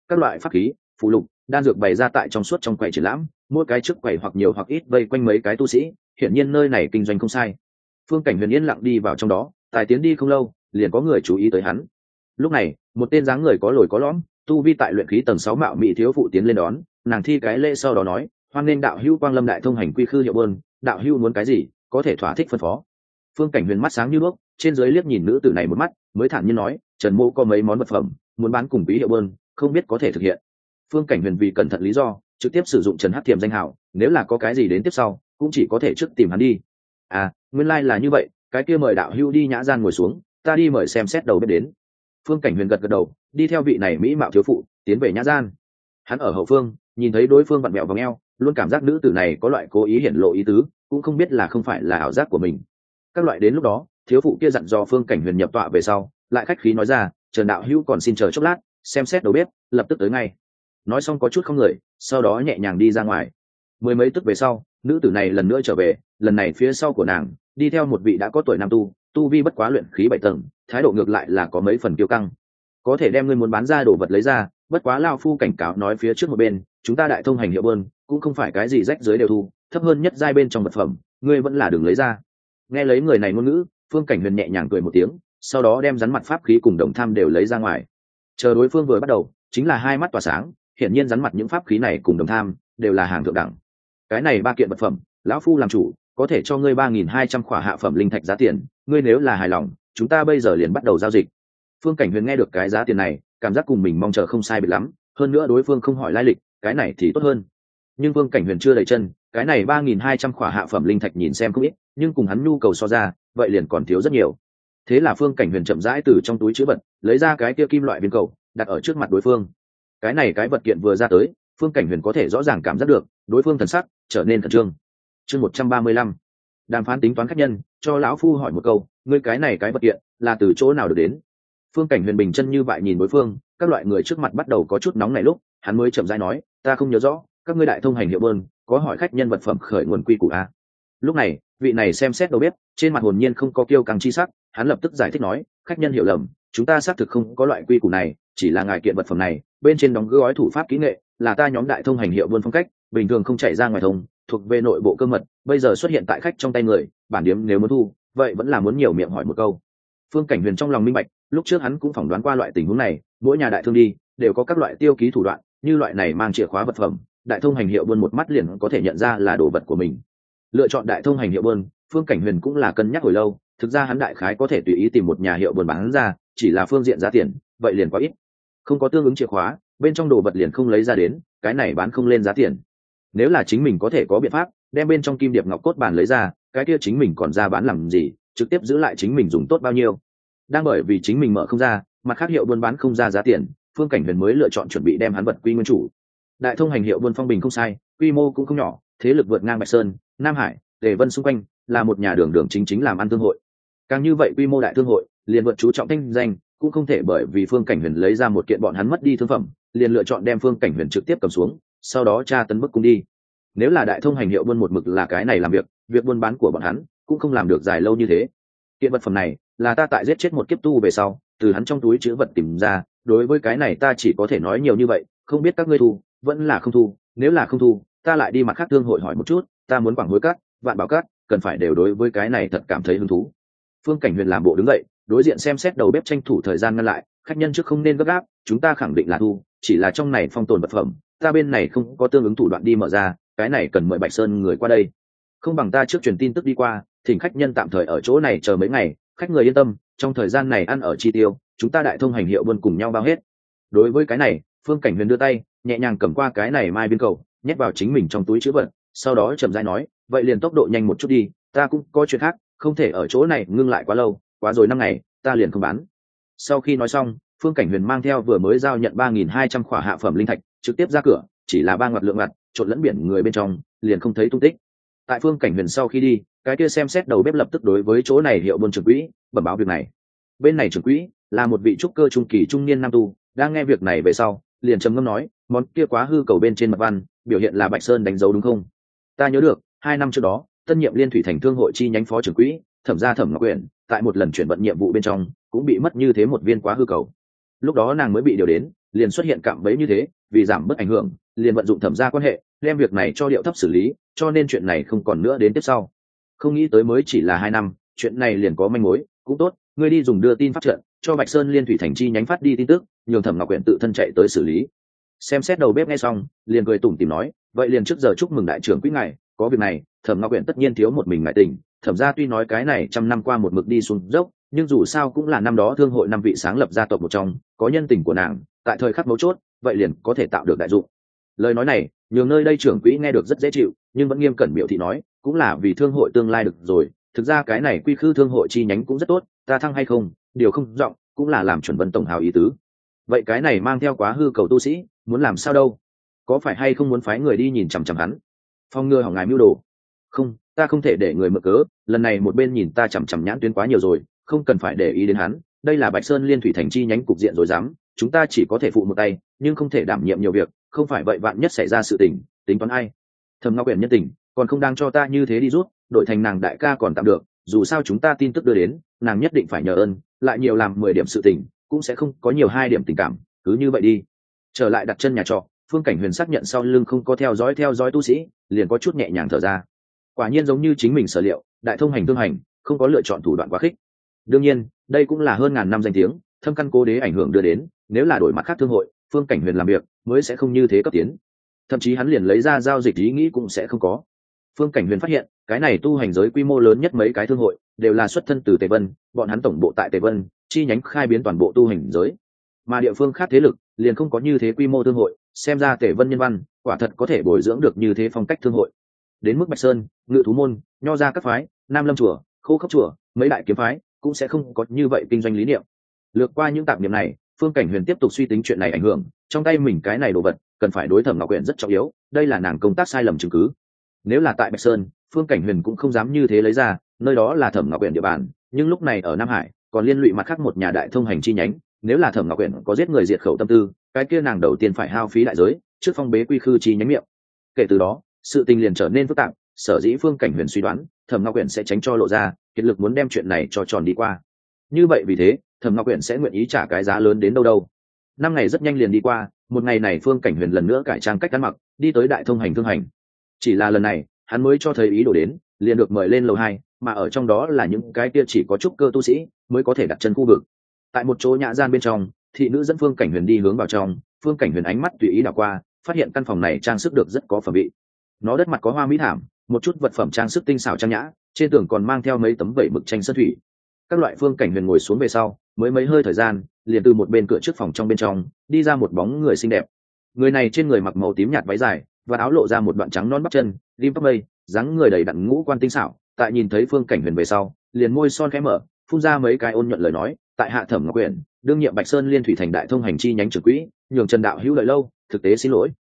các loại pháp khí, phụ lục, đan dược bày ra tại trong suốt trong quầy triển lãm, mỗi cái trước quầy hoặc nhiều hoặc ít vây quanh mấy cái tu sĩ, hiển nhiên nơi này kinh doanh không sai. Phương Cảnh Huyền yên lặng đi vào trong đó, tài tiến đi không lâu, liền có người chú ý tới hắn. Lúc này, một tên dáng người có lồi có lõm, tu vi tại luyện khí tầng sáu mạo mỹ thiếu phụ tiến lên đón, nàng thi cái lễ sau đó nói, hoan nghênh đạo hữu quang lâm đại thông hành quy khư hiệu bơn, đạo hữu muốn cái gì, có thể thỏa thích phân phó. Phương Cảnh Huyền mắt sáng như đuốc, trên dưới liếc nhìn nữ tử này một mắt, mới thản nhiên nói, Trần Mô có mấy món vật phẩm, muốn bán cùng quý hiệu bơn, không biết có thể thực hiện. Phương Cảnh Huyền vì cẩn thận lý do, trực tiếp sử dụng Trần Hắc Tiềm danh hảo, nếu là có cái gì đến tiếp sau, cũng chỉ có thể trước tìm hắn đi. À, nguyên lai like là như vậy, cái kia mời đạo hữu đi nhã gian ngồi xuống, ta đi mời xem xét đầu bếp đến. Phương Cảnh Huyền gật gật đầu, đi theo vị này mỹ mạo thiếu phụ tiến về nhã gian. Hắn ở hậu phương nhìn thấy đối phương vặn mẹo vòng eo, luôn cảm giác nữ tử này có loại cố ý hiển lộ ý tứ, cũng không biết là không phải là ảo giác của mình. Các loại đến lúc đó, thiếu phụ kia dặn dò Phương Cảnh Huyền nhập tọa về sau, lại khách khí nói ra, Trần đạo hữu còn xin chờ chốc lát, xem xét đầu bếp, lập tức tới ngay. Nói xong có chút không người, sau đó nhẹ nhàng đi ra ngoài. Mười mấy tức về sau, nữ tử này lần nữa trở về, lần này phía sau của nàng đi theo một vị đã có tuổi nam tu, tu vi bất quá luyện khí bảy tầng, thái độ ngược lại là có mấy phần kiêu căng. Có thể đem ngươi muốn bán ra đồ vật lấy ra, bất quá lao phu cảnh cáo nói phía trước một bên, chúng ta đại thông hành hiệu bơn, cũng không phải cái gì rách dưới đều thu, thấp hơn nhất giai bên trong vật phẩm, ngươi vẫn là đừng lấy ra. Nghe lấy người này ngôn ngữ, Phương Cảnh Huyền nhẹ nhàng cười một tiếng, sau đó đem rắn mặt pháp khí cùng đồng tham đều lấy ra ngoài. Chờ đối phương vừa bắt đầu, chính là hai mắt tỏa sáng, hiển nhiên rắn mặt những pháp khí này cùng đồng tham đều là hàng thượng đẳng. Cái này ba kiện vật phẩm, lão phu làm chủ, có thể cho ngươi ba nghìn hai trăm khỏa hạ phẩm linh thạch giá tiền, ngươi nếu là hài lòng, chúng ta bây giờ liền bắt đầu giao dịch. Phương Cảnh Huyền nghe được cái giá tiền này, cảm giác cùng mình mong chờ không sai biệt lắm, hơn nữa đối phương không hỏi lai lịch, cái này thì tốt hơn. Nhưng Phương Cảnh Huyền chưa đầy chân, cái này ba nghìn hai trăm khỏa hạ phẩm linh thạch nhìn xem không ít, nhưng cùng hắn nhu cầu so ra, vậy liền còn thiếu rất nhiều. Thế là Phương Cảnh Huyền chậm rãi từ trong túi trữ vật, lấy ra cái kia kim loại viên cầu, đặt ở trước mặt đối phương. Cái này cái vật kiện vừa ra tới, Phương Cảnh Huyền có thể rõ ràng cảm giác được, đối phương thần sắc trở nên khẩn trương. Chương một trăm ba mươi lăm, đàm phán tính toán khách nhân, cho lão phu hỏi một câu, ngươi cái này cái vật kiện là từ chỗ nào được đến? Phương Cảnh Huyền bình chân như vậy nhìn đối phương, các loại người trước mặt bắt đầu có chút nóng này lúc, hắn mới chậm rãi nói, ta không nhớ rõ, các ngươi đại thông hành hiệu bơn, có hỏi khách nhân vật phẩm khởi nguồn quy củ a? Lúc này, vị này xem xét đầu bếp, trên mặt hồn nhiên không có kiêu căng chi sắc, hắn lập tức giải thích nói, khách nhân hiểu lầm, chúng ta xác thực không có loại quy củ này, chỉ là ngài kiện vật phẩm này, bên trên đóng gói thủ pháp kỹ nghệ, là ta nhóm đại thông hành hiệu buôn phong cách, bình thường không chạy ra ngoài thông, thuộc về nội bộ cơ mật, bây giờ xuất hiện tại khách trong tay người, bản điếm nếu muốn thu, vậy vẫn là muốn nhiều miệng hỏi một câu. Phương Cảnh Huyền trong lòng minh bạch, lúc trước hắn cũng phỏng đoán qua loại tình huống này, mỗi nhà đại thương đi đều có các loại tiêu ký thủ đoạn, như loại này mang chìa khóa vật phẩm, đại thông hành hiệu buôn một mắt liền có thể nhận ra là đồ vật của mình. Lựa chọn đại thông hành hiệu buôn, Phương Cảnh Huyền cũng là cân nhắc hồi lâu, thực ra hắn đại khái có thể tùy ý tìm một nhà hiệu buôn bán ra, chỉ là phương diện giá tiền, vậy liền quá ít. Không có tương ứng chìa khóa, bên trong đồ vật liền không lấy ra đến, cái này bán không lên giá tiền. Nếu là chính mình có thể có biện pháp đem bên trong kim điệp ngọc cốt bàn lấy ra, cái kia chính mình còn ra bán làm gì, trực tiếp giữ lại chính mình dùng tốt bao nhiêu. Đang bởi vì chính mình mở không ra, mặt khác hiệu buôn bán không ra giá tiền, Phương Cảnh Huyền mới lựa chọn chuẩn bị đem hắn vật quy nguyên chủ. Đại thông hành hiệu buôn phong bình không sai, quy mô cũng không nhỏ, thế lực vượt ngang Bạch Sơn, Nam Hải, Tề Vân xung quanh, là một nhà đường đường chính chính làm ăn thương hội. Càng như vậy quy mô đại thương hội, liền vượt chú trọng thanh danh, cũng không thể bởi vì Phương Cảnh Huyền lấy ra một kiện bọn hắn mất đi thương phẩm, liền lựa chọn đem Phương Cảnh Huyền trực tiếp cầm xuống, sau đó tra tấn bức cung đi. Nếu là đại thông hành hiệu buôn một mực là cái này làm việc, việc buôn bán của bọn hắn cũng không làm được dài lâu như thế. Kiện vật phẩm này là ta tại giết chết một kiếp tu về sau, từ hắn trong túi trữ vật tìm ra, đối với cái này ta chỉ có thể nói nhiều như vậy, không biết các ngươi thu, vẫn là không thu, nếu là không thu, ta lại đi mặt khác thương hội hỏi một chút, ta muốn quảng hối cát, vạn bảo cát, cần phải đều đối với cái này thật cảm thấy hứng thú. Phương Cảnh Huyền làm bộ đứng dậy, đối diện xem xét đầu bếp tranh thủ thời gian ngăn lại, khách nhân trước không nên gấp gáp, chúng ta khẳng định là thu, chỉ là trong này phong tồn vật phẩm, ta bên này không có tương ứng thủ đoạn đi mở ra, cái này cần mời Bạch Sơn người qua đây. Không bằng ta trước truyền tin tức đi qua, thỉnh khách nhân tạm thời ở chỗ này chờ mấy ngày, khách người yên tâm, trong thời gian này ăn ở chi tiêu, chúng ta đại thông hành hiệu buôn cùng nhau bao hết. Đối với cái này, Phương Cảnh Huyền đưa tay, nhẹ nhàng cầm qua cái này mai biên cầu, nhét vào chính mình trong túi trữ vật, sau đó chậm rãi nói, vậy liền tốc độ nhanh một chút đi, ta cũng có chuyện khác, không thể ở chỗ này ngưng lại quá lâu, quá rồi năm ngày, ta liền không bán. Sau khi nói xong, Phương Cảnh Huyền mang theo vừa mới giao nhận ba nghìn hai trăm khỏa hạ phẩm linh thạch, trực tiếp ra cửa, chỉ là ba ngoặt lượng ngặt, trộn lẫn biển người bên trong, liền không thấy tung tích. Tại Phương Cảnh Huyền sau khi đi, cái kia xem xét đầu bếp lập tức đối với chỗ này hiệu buôn trưởng quỹ bẩm báo việc này. Bên này trưởng quỹ là một vị trúc cơ trung kỳ trung niên nam tu, đang nghe việc này về sau, liền trầm ngâm nói, món kia quá hư cầu bên trên mật văn, biểu hiện là Bạch Sơn đánh dấu đúng không? Ta nhớ được, hai năm trước đó, tân nhiệm Liên Thủy Thành thương hội chi nhánh phó trưởng quỹ, Thẩm gia Thẩm Ngọc Quyển, tại một lần chuyển vận nhiệm vụ bên trong, cũng bị mất như thế một viên quá hư cầu. lúc đó nàng mới bị điều đến, liền xuất hiện cạm bẫy như thế, vì giảm bớt ảnh hưởng liền vận dụng thẩm gia quan hệ đem việc này cho điệu thấp xử lý, cho nên chuyện này không còn nữa đến tiếp sau. Không nghĩ tới mới chỉ là hai năm chuyện này liền có manh mối. Cũng tốt, ngươi đi dùng đưa tin phát trận cho Bạch Sơn Liên Thủy Thành chi nhánh phát đi tin tức, nhường Thẩm Ngọc Uyển tự thân chạy tới xử lý. Xem xét đầu bếp nghe xong liền cười tủm tỉm nói, vậy liền trước giờ chúc mừng đại trưởng quỹ ngài, có việc này Thẩm Ngọc Uyển tất nhiên thiếu một mình ngại tình. Thẩm gia tuy nói cái này trăm năm qua một mực đi xuống dốc, nhưng dù sao cũng là năm đó thương hội năm vị sáng lập gia tộc một trong, có nhân tình của nàng tại thời khắc mấu chốt vậy liền có thể tạo được đại dụng. Lời nói này nhường nơi đây trưởng quỹ nghe được rất dễ chịu, nhưng vẫn nghiêm cẩn biểu thị nói, cũng là vì thương hội tương lai được rồi, thực ra cái này quy khư thương hội chi nhánh cũng rất tốt, ta thăng hay không điều không rộng, cũng là làm chuẩn Vân tổng hào ý tứ. Vậy cái này mang theo quá hư cầu tu sĩ muốn làm sao đâu, có phải hay không muốn phái người đi nhìn chằm chằm hắn, phong ngừa hỏng ngài mưu đồ? Không, ta không thể để người mượn cớ, lần này một bên nhìn ta chằm chằm nhãn tuyến quá nhiều rồi, không cần phải để ý đến hắn. Đây là Bạch Sơn Liên Thủy Thành chi nhánh cục diện rồi dám, chúng ta chỉ có thể phụ một tay nhưng không thể đảm nhiệm nhiều việc, không phải vậy vạn nhất xảy ra sự tình tính toán ai? Thẩm Ngọc Uyển nhân tình còn không đang cho ta như thế đi rút, đổi thành nàng đại ca còn tạm được, dù sao chúng ta tin tức đưa đến nàng nhất định phải nhờ ơn, lại nhiều làm mười điểm sự tình cũng sẽ không có nhiều hai điểm tình cảm, cứ như vậy đi. Trở lại đặt chân nhà trọ, Phương Cảnh Huyền xác nhận sau lưng không có theo dõi theo dõi tu sĩ, liền có chút nhẹ nhàng thở ra. Quả nhiên giống như chính mình sở liệu, đại thông hành thương hành không có lựa chọn thủ đoạn quá khích. Đương nhiên đây cũng là hơn ngàn năm danh tiếng thâm căn cố đế ảnh hưởng đưa đến, nếu là đổi mặt khác thương hội, Phương Cảnh Huyền làm việc mới sẽ không như thế cấp tiến, thậm chí hắn liền lấy ra giao dịch ý nghĩ cũng sẽ không có. Phương Cảnh Huyền phát hiện cái này tu hành giới quy mô lớn nhất mấy cái thương hội đều là xuất thân từ Tề Vân, bọn hắn tổng bộ tại Tề Vân, chi nhánh khai biến toàn bộ tu hành giới, mà địa phương khác thế lực liền không có như thế quy mô thương hội, xem ra Tề Vân nhân văn quả thật có thể bồi dưỡng được như thế phong cách thương hội. Đến mức Bạch Sơn, Ngự Thú môn, Nho gia các phái, Nam Lâm chùa, Khô Khốc chùa, mấy đại kiếm phái cũng sẽ không có như vậy kinh doanh lý niệm. Lược qua những tạp niệm này, Phương Cảnh Huyền tiếp tục suy tính chuyện này ảnh hưởng trong tay mình cái này đồ vật cần phải đối Thẩm Ngọc Uyển rất trọng yếu, đây là nàng công tác sai lầm chứng cứ. Nếu là tại Bạch Sơn, Phương Cảnh Huyền cũng không dám như thế lấy ra, nơi đó là Thẩm Ngọc Uyển địa bàn, nhưng lúc này ở Nam Hải còn liên lụy mặt khác một nhà đại thông hành chi nhánh, nếu là Thẩm Ngọc Uyển có giết người diệt khẩu tâm tư, cái kia nàng đầu tiên phải hao phí đại giới trước phong bế quy khư chi nhánh miệng. Kể từ đó sự tình liền trở nên phức tạp, sở dĩ Phương Cảnh Huyền suy đoán Thẩm Ngọc Uyển sẽ tránh cho lộ ra, kiệt lực muốn đem chuyện này cho tròn đi qua. Như vậy vì thế Thẩm Ngọc Uyển sẽ nguyện ý trả cái giá lớn đến đâu đâu. Năm ngày rất nhanh liền đi qua, một ngày này Phương Cảnh Huyền lần nữa cải trang cách ăn mặc đi tới đại thông hành thương hành. Chỉ là lần này hắn mới cho thấy ý đồ đến, liền được mời lên lầu hai, mà ở trong đó là những cái kia chỉ có trúc cơ tu sĩ mới có thể đặt chân khu vực. Tại một chỗ nhã gian bên trong, thị nữ dẫn Phương Cảnh Huyền đi hướng vào trong. Phương Cảnh Huyền ánh mắt tùy ý đảo qua, phát hiện căn phòng này trang sức được rất có phẩm vị. Nó đất mặt có hoa mỹ thảm, một chút vật phẩm trang sức tinh xảo trang nhã, trên tường còn mang theo mấy tấm vẩy mực tranh sơn thủy. Các loại Phương Cảnh Huyền ngồi xuống về sau, mới mấy hơi thời gian, liền từ một bên cửa trước phòng trong bên trong đi ra một bóng người xinh đẹp. Người này trên người mặc màu tím nhạt váy dài và áo lộ ra một đoạn trắng non bắp chân, rim tóc mây, dáng người đầy đặn ngũ quan tinh xảo. Tại nhìn thấy Phương Cảnh Huyền về sau, liền môi son khẽ mở, phun ra mấy cái ôn nhuận lời nói, tại hạ Thẩm Ngọc Uyển, đương nhiệm Bạch Sơn Liên Thủy Thành đại thông hành chi nhánh trưởng quỹ, nhường Trần đạo hữu đợi lâu, thực tế xin lỗi.